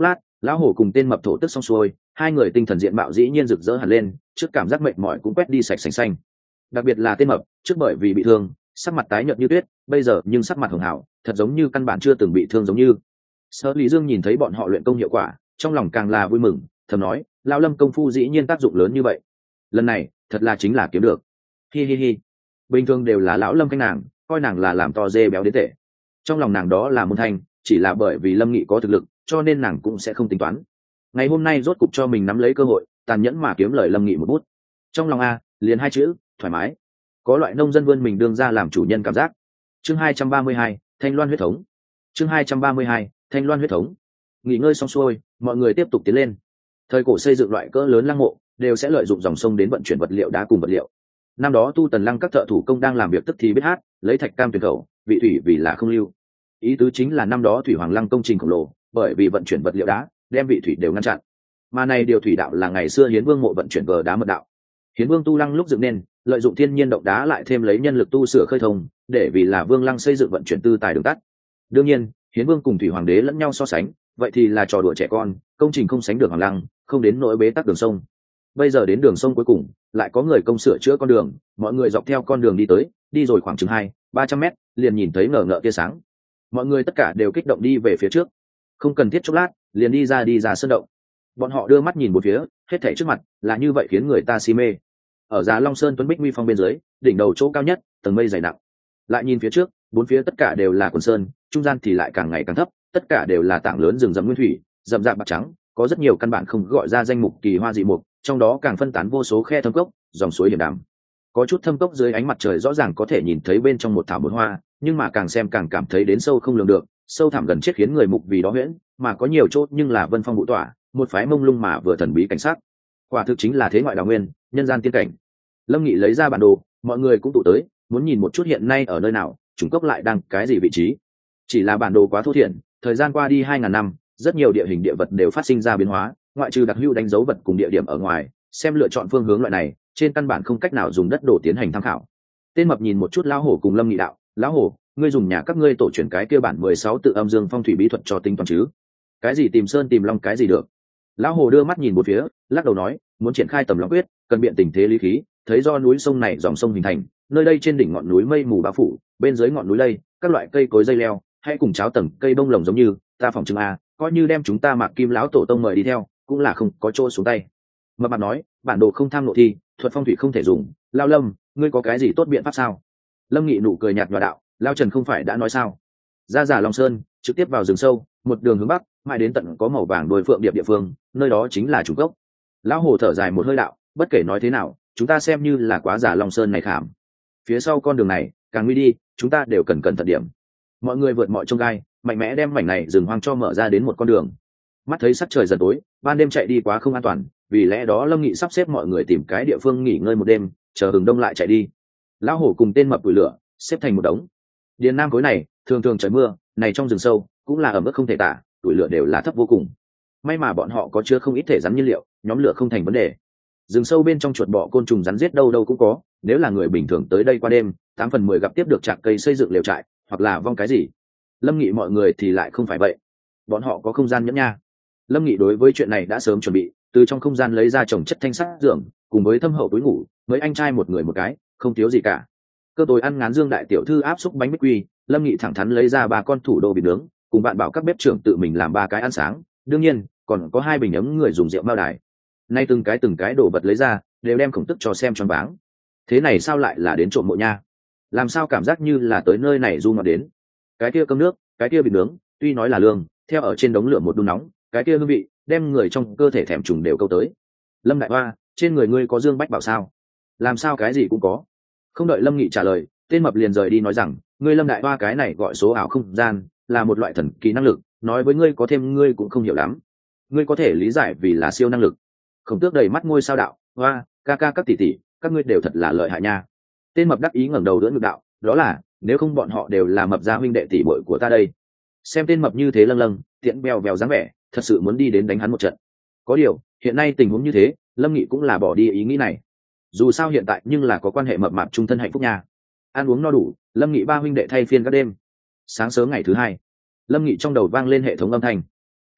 Lão hổ cùng tên mập thổ tức xong xuôi, hai người tinh thần diện mạo dĩ nhiên rực rỡ hẳn lên, trước cảm giác mệt mỏi cũng quét đi sạch sành xanh. Đặc biệt là tên mập, trước bởi vì bị thương, sắc mặt tái nhợt như tuyết, bây giờ nhưng sắc mặt hường hảo, thật giống như căn bản chưa từng bị thương giống như. Sở Lý Dương nhìn thấy bọn họ luyện công hiệu quả, trong lòng càng là vui mừng, thầm nói, lão Lâm công phu dĩ nhiên tác dụng lớn như vậy. Lần này, thật là chính là kiếm được. Hi hi hi. Bình thường đều là lão Lâm canh nàng, coi nàng là làm to dê béo đến tệ. Trong lòng nàng đó là môn thanh, chỉ là bởi vì Lâm Nghị có thực lực, cho nên nàng cũng sẽ không tính toán. Ngày hôm nay rốt cục cho mình nắm lấy cơ hội, tàn nhẫn mà kiếm lời Lâm Nghị một bút. Trong lòng a, liền hai chữ, thoải mái. Có loại nông dân vươn mình đương ra làm chủ nhân cảm giác. Chương 232, Thanh Loan huyết thống. Chương 232, Thanh Loan huyết thống. Nghỉ ngơi xong xuôi, mọi người tiếp tục tiến lên. Thời cổ xây dựng loại cỡ lớn lăng mộ, đều sẽ lợi dụng dòng sông đến vận chuyển vật liệu đá cùng vật liệu. Năm đó Tu Tần Lăng các thợ thủ công đang làm việc tức thì biết hát, lấy thạch cam tuyển khẩu, vị thủy vì là không lưu. Ý tứ chính là năm đó thủy hoàng lăng công trình khổng lồ, bởi vì vận chuyển vật liệu đá, đem vị thủy đều ngăn chặn. Mà này điều thủy đạo là ngày xưa Hiến Vương mộ vận chuyển vờ đá mật đạo. Hiến Vương tu lăng lúc dựng nên, lợi dụng thiên nhiên động đá lại thêm lấy nhân lực tu sửa khơi thông, để vì là Vương lăng xây dựng vận chuyển tư tài đường tắt. Đương nhiên, Hiến Vương cùng thủy hoàng đế lẫn nhau so sánh, vậy thì là trò đùa trẻ con, công trình không sánh được hoàng lăng, không đến nỗi bế tắc đường sông. Bây giờ đến đường sông cuối cùng, lại có người công sửa chữa con đường, mọi người dọc theo con đường đi tới, đi rồi khoảng chừng 200-300 mét, liền nhìn thấy ngờ ngợ tia sáng. Mọi người tất cả đều kích động đi về phía trước, không cần thiết chốc lát, liền đi ra sơn động. Bọn họ đưa mắt nhìn một phía, hết thảy trước mặt là như vậy khiến người ta si mê. Ở Giá Long Sơn tuấn bích nguy phong bên dưới, đỉnh đầu chỗ cao nhất, tầng mây dày nặng. Lại nhìn phía trước, bốn phía tất cả đều là quần sơn, trung gian thì lại càng ngày càng thấp, tất cả đều là tảng lớn rừng rậm nguyên thủy, rậm rạp bạc trắng, có rất nhiều căn bản không gọi ra danh mục kỳ hoa dị mục, trong đó càng phân tán vô số khe thâm cốc, dòng suối hiểm đàm. Có chút thâm cốc dưới ánh mặt trời rõ ràng có thể nhìn thấy bên trong một thảo một hoa, nhưng mà càng xem càng cảm thấy đến sâu không lường được, sâu thẳm gần chết khiến người mục vì đó huyễn, mà có nhiều chỗ nhưng là vân phong vũ tỏa, một phái mông lung mà vừa thần bí cảnh sát. Quả thực chính là thế ngoại đào nguyên, nhân gian tiên cảnh. Lâm Nghị lấy ra bản đồ, mọi người cũng tụ tới, muốn nhìn một chút hiện nay ở nơi nào, chủng cốc lại đang cái gì vị trí. Chỉ là bản đồ quá thô thiển, thời gian qua đi 2000 năm, rất nhiều địa hình địa vật đều phát sinh ra biến hóa, ngoại trừ đặc hữu đánh dấu vật cùng địa điểm ở ngoài, xem lựa chọn phương hướng loại này, trên căn bản không cách nào dùng đất đổ tiến hành tham khảo. Tên mập nhìn một chút lão hổ cùng Lâm Nghị đạo, lão hổ, ngươi dùng nhà các ngươi tổ truyền cái kia bản 16 tự âm dương phong thủy bí thuật cho tính toán chứ? Cái gì tìm sơn tìm long cái gì được? Lão hổ đưa mắt nhìn một phía, lắc đầu nói, muốn triển khai tầm long quyết, cần biện tình thế lý khí, thấy do núi sông này dòng sông hình thành, nơi đây trên đỉnh ngọn núi mây mù bao phủ, bên dưới ngọn núi đây, các loại cây cối dây leo, hay cùng cháo tầng cây bông lồng giống như, ta phòng chừng a, coi như đem chúng ta Mạc Kim lão tổ tông mời đi theo, cũng là không có chỗ xuống tay. Mập mạp nói, bản đồ không tham nội thi, thuật phong thủy không thể dùng. Lao Lâm, ngươi có cái gì tốt biện pháp sao? Lâm Nghị nụ cười nhạt nhòa đạo, Lao Trần không phải đã nói sao? Ra giả Long Sơn, trực tiếp vào rừng sâu, một đường hướng bắc, mãi đến tận có màu vàng đồi phượng điệp địa phương, nơi đó chính là chủ gốc. Lão Hồ thở dài một hơi đạo, bất kể nói thế nào, chúng ta xem như là quá giả Long Sơn này khảm. Phía sau con đường này, càng nguy đi, chúng ta đều cần cẩn thận điểm. Mọi người vượt mọi chông gai, mạnh mẽ đem mảnh này rừng hoang cho mở ra đến một con đường. Mắt thấy sắc trời dần tối, ban đêm chạy đi quá không an toàn, vì lẽ đó Lâm Nghị sắp xếp mọi người tìm cái địa phương nghỉ ngơi một đêm, chờ hừng đông lại chạy đi. Lão hổ cùng tên mập củi lửa xếp thành một đống. Điền Nam khối này thường thường trời mưa, này trong rừng sâu cũng là ẩm ướt không thể tả, củi lửa đều là thấp vô cùng. May mà bọn họ có chứa không ít thể rắn nhiên liệu, nhóm lửa không thành vấn đề. Rừng sâu bên trong chuột bọ côn trùng rắn giết đâu đâu cũng có, nếu là người bình thường tới đây qua đêm, 8/10 gặp tiếp được trạc cây xây dựng lều trại, hoặc là vong cái gì. Lâm Nghị mọi người thì lại không phải vậy, bọn họ có không gian nhẫn nha. Lâm Nghị đối với chuyện này đã sớm chuẩn bị, từ trong không gian lấy ra chồng chất thanh sắt giường, cùng với thâm hậu túi ngủ, mấy anh trai một người một cái, không thiếu gì cả. Cơ tối ăn ngán Dương đại tiểu thư áp xúc bánh bích quy, Lâm Nghị thẳng thắn lấy ra 3 con thủ đô vịt nướng, cùng bạn bảo các bếp trưởng tự mình làm 3 cái ăn sáng, đương nhiên còn có 2 bình ấm người dùng rượu mao đài. Nay từng cái đồ vật lấy ra, đều đem Khổng Tức cho xem choáng váng. Thế này sao lại là đến trộm mộ nha? Làm sao cảm giác như là tới nơi này du ngoạn đến? Cái kia cơm nước, cái kia vịt nướng, tuy nói là lương, theo ở trên đống lửa một đun nóng, cái kia hương vị đem người trong cơ thể thèm trùng đều câu tới. Lâm đại hoa, trên người ngươi có dương bách bảo sao? Làm sao cái gì cũng có? Không đợi Lâm Nghị trả lời, tên mập liền rời đi nói rằng, ngươi Lâm đại hoa cái này gọi số ảo không gian, là một loại thần kỳ năng lực, nói với ngươi có thêm ngươi cũng không hiểu lắm. Ngươi có thể lý giải vì là siêu năng lực. Khổng Tước đầy mắt ngôi sao đạo, hoa, ca ca các tỷ tỷ, các ngươi đều thật là lợi hại nha. Tên mập đắc ý ngẩng đầu đỡ ngực đạo, đó là, nếu không bọn họ đều là mập gia huynh đệ tỷ muội của ta đây. Xem tên mập như thế lâng lâng, tiện bèo bèo dáng vẻ, thật sự muốn đi đến đánh hắn một trận. Có điều, hiện nay tình huống như thế, Lâm Nghị cũng là bỏ đi ý nghĩ này. Dù sao hiện tại nhưng là có quan hệ mập mạp chung thân hạnh phúc nha. Ăn uống no đủ, Lâm Nghị 3 huynh đệ thay phiên các đêm. Sáng sớm ngày thứ 2, Lâm Nghị trong đầu vang lên hệ thống âm thanh. Keng,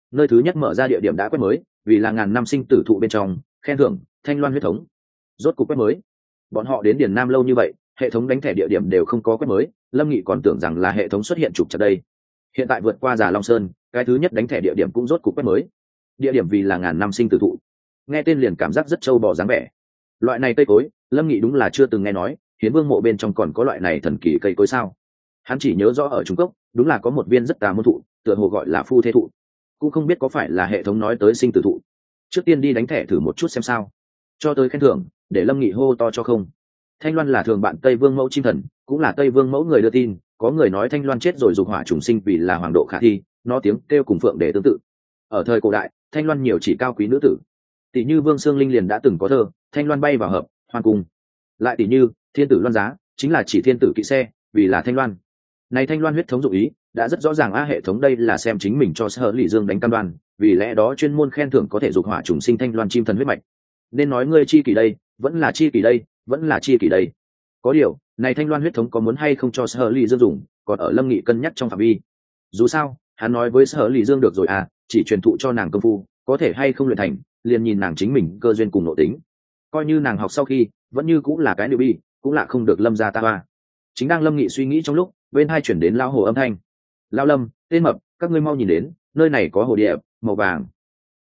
nơi thứ nhất mở ra địa điểm đã quét mới, vì là ngàn năm sinh tử thụ bên trong, khen thưởng Thanh Loan huyết thống. Rốt cục quét mới. Bọn họ đến Điền Nam lâu như vậy, hệ thống đánh thẻ địa điểm đều không có quét mới, Lâm Nghị còn tưởng rằng là hệ thống xuất hiện trục chặt đây. Hiện tại vượt qua Già Long Sơn, cái thứ nhất đánh thẻ địa điểm cũng rốt cục quét mới. Địa điểm vì là ngàn năm sinh tử thụ. Nghe tên liền cảm giác rất trâu bò dáng vẻ. Loại này cây cối, Lâm Nghị đúng là chưa từng nghe nói, Hiến Vương mộ bên trong còn có loại này thần kỳ cây cối sao? Hắn chỉ nhớ rõ ở Trung Cốc, đúng là có một viên rất tà môn thụ, tựa hồ gọi là phu thế thụ, cũng không biết có phải là hệ thống nói tới sinh tử thụ. Trước tiên đi đánh thẻ thử một chút xem sao. Cho tới khen thưởng, để Lâm Nghị hô to cho không. Thanh Loan là thường bạn Tây Vương mẫu chim thần, cũng là Tây Vương mẫu người đưa tin, có người nói Thanh Loan chết rồi dục hỏa trùng sinh vì là hoàng độ khả thi, nó tiếng kêu cùng phượng để tương tự. Ở thời cổ đại, Thanh Loan nhiều chỉ cao quý nữ tử. Tỷ như Vương Sương Linh liền đã từng có thơ, Thanh Loan bay vào hợp, hoan cung. Lại tỷ như Thiên tử Loan giá, chính là chỉ thiên tử kỵ xe, vì là Thanh Loan. Này Thanh Loan huyết thống dụng ý, đã rất rõ ràng hệ thống đây là xem chính mình cho Sở Lý Dương đánh cam đoan, vì lẽ đó chuyên môn khen thưởng có thể dục hỏa trùng sinh Thanh Loan chim thần huyết mạch. Nên nói ngươi chi kỳ đây, vẫn là chi kỳ đây, vẫn là chi kỳ đây. Có điều, này Thanh Loan huyết thống có muốn hay không cho Sở Lý Dương dùng, còn ở Lâm Nghị cân nhắc trong phạm vi. Dù sao, hắn nói với Sở Lý Dương được rồi chỉ truyền thụ cho nàng công phu, có thể hay không luyện thành, liền nhìn nàng chính mình cơ duyên cùng nội tính. Coi như nàng học sau khi, vẫn như cũng là cái newbie, cũng là không được Lâm gia ta ba. Chính đang Lâm Nghị suy nghĩ trong lúc, bên hai chuyển đến lao hồ âm thanh. Lao Lâm, tên mập, các ngươi mau nhìn đến, nơi này có hồ điệp màu vàng.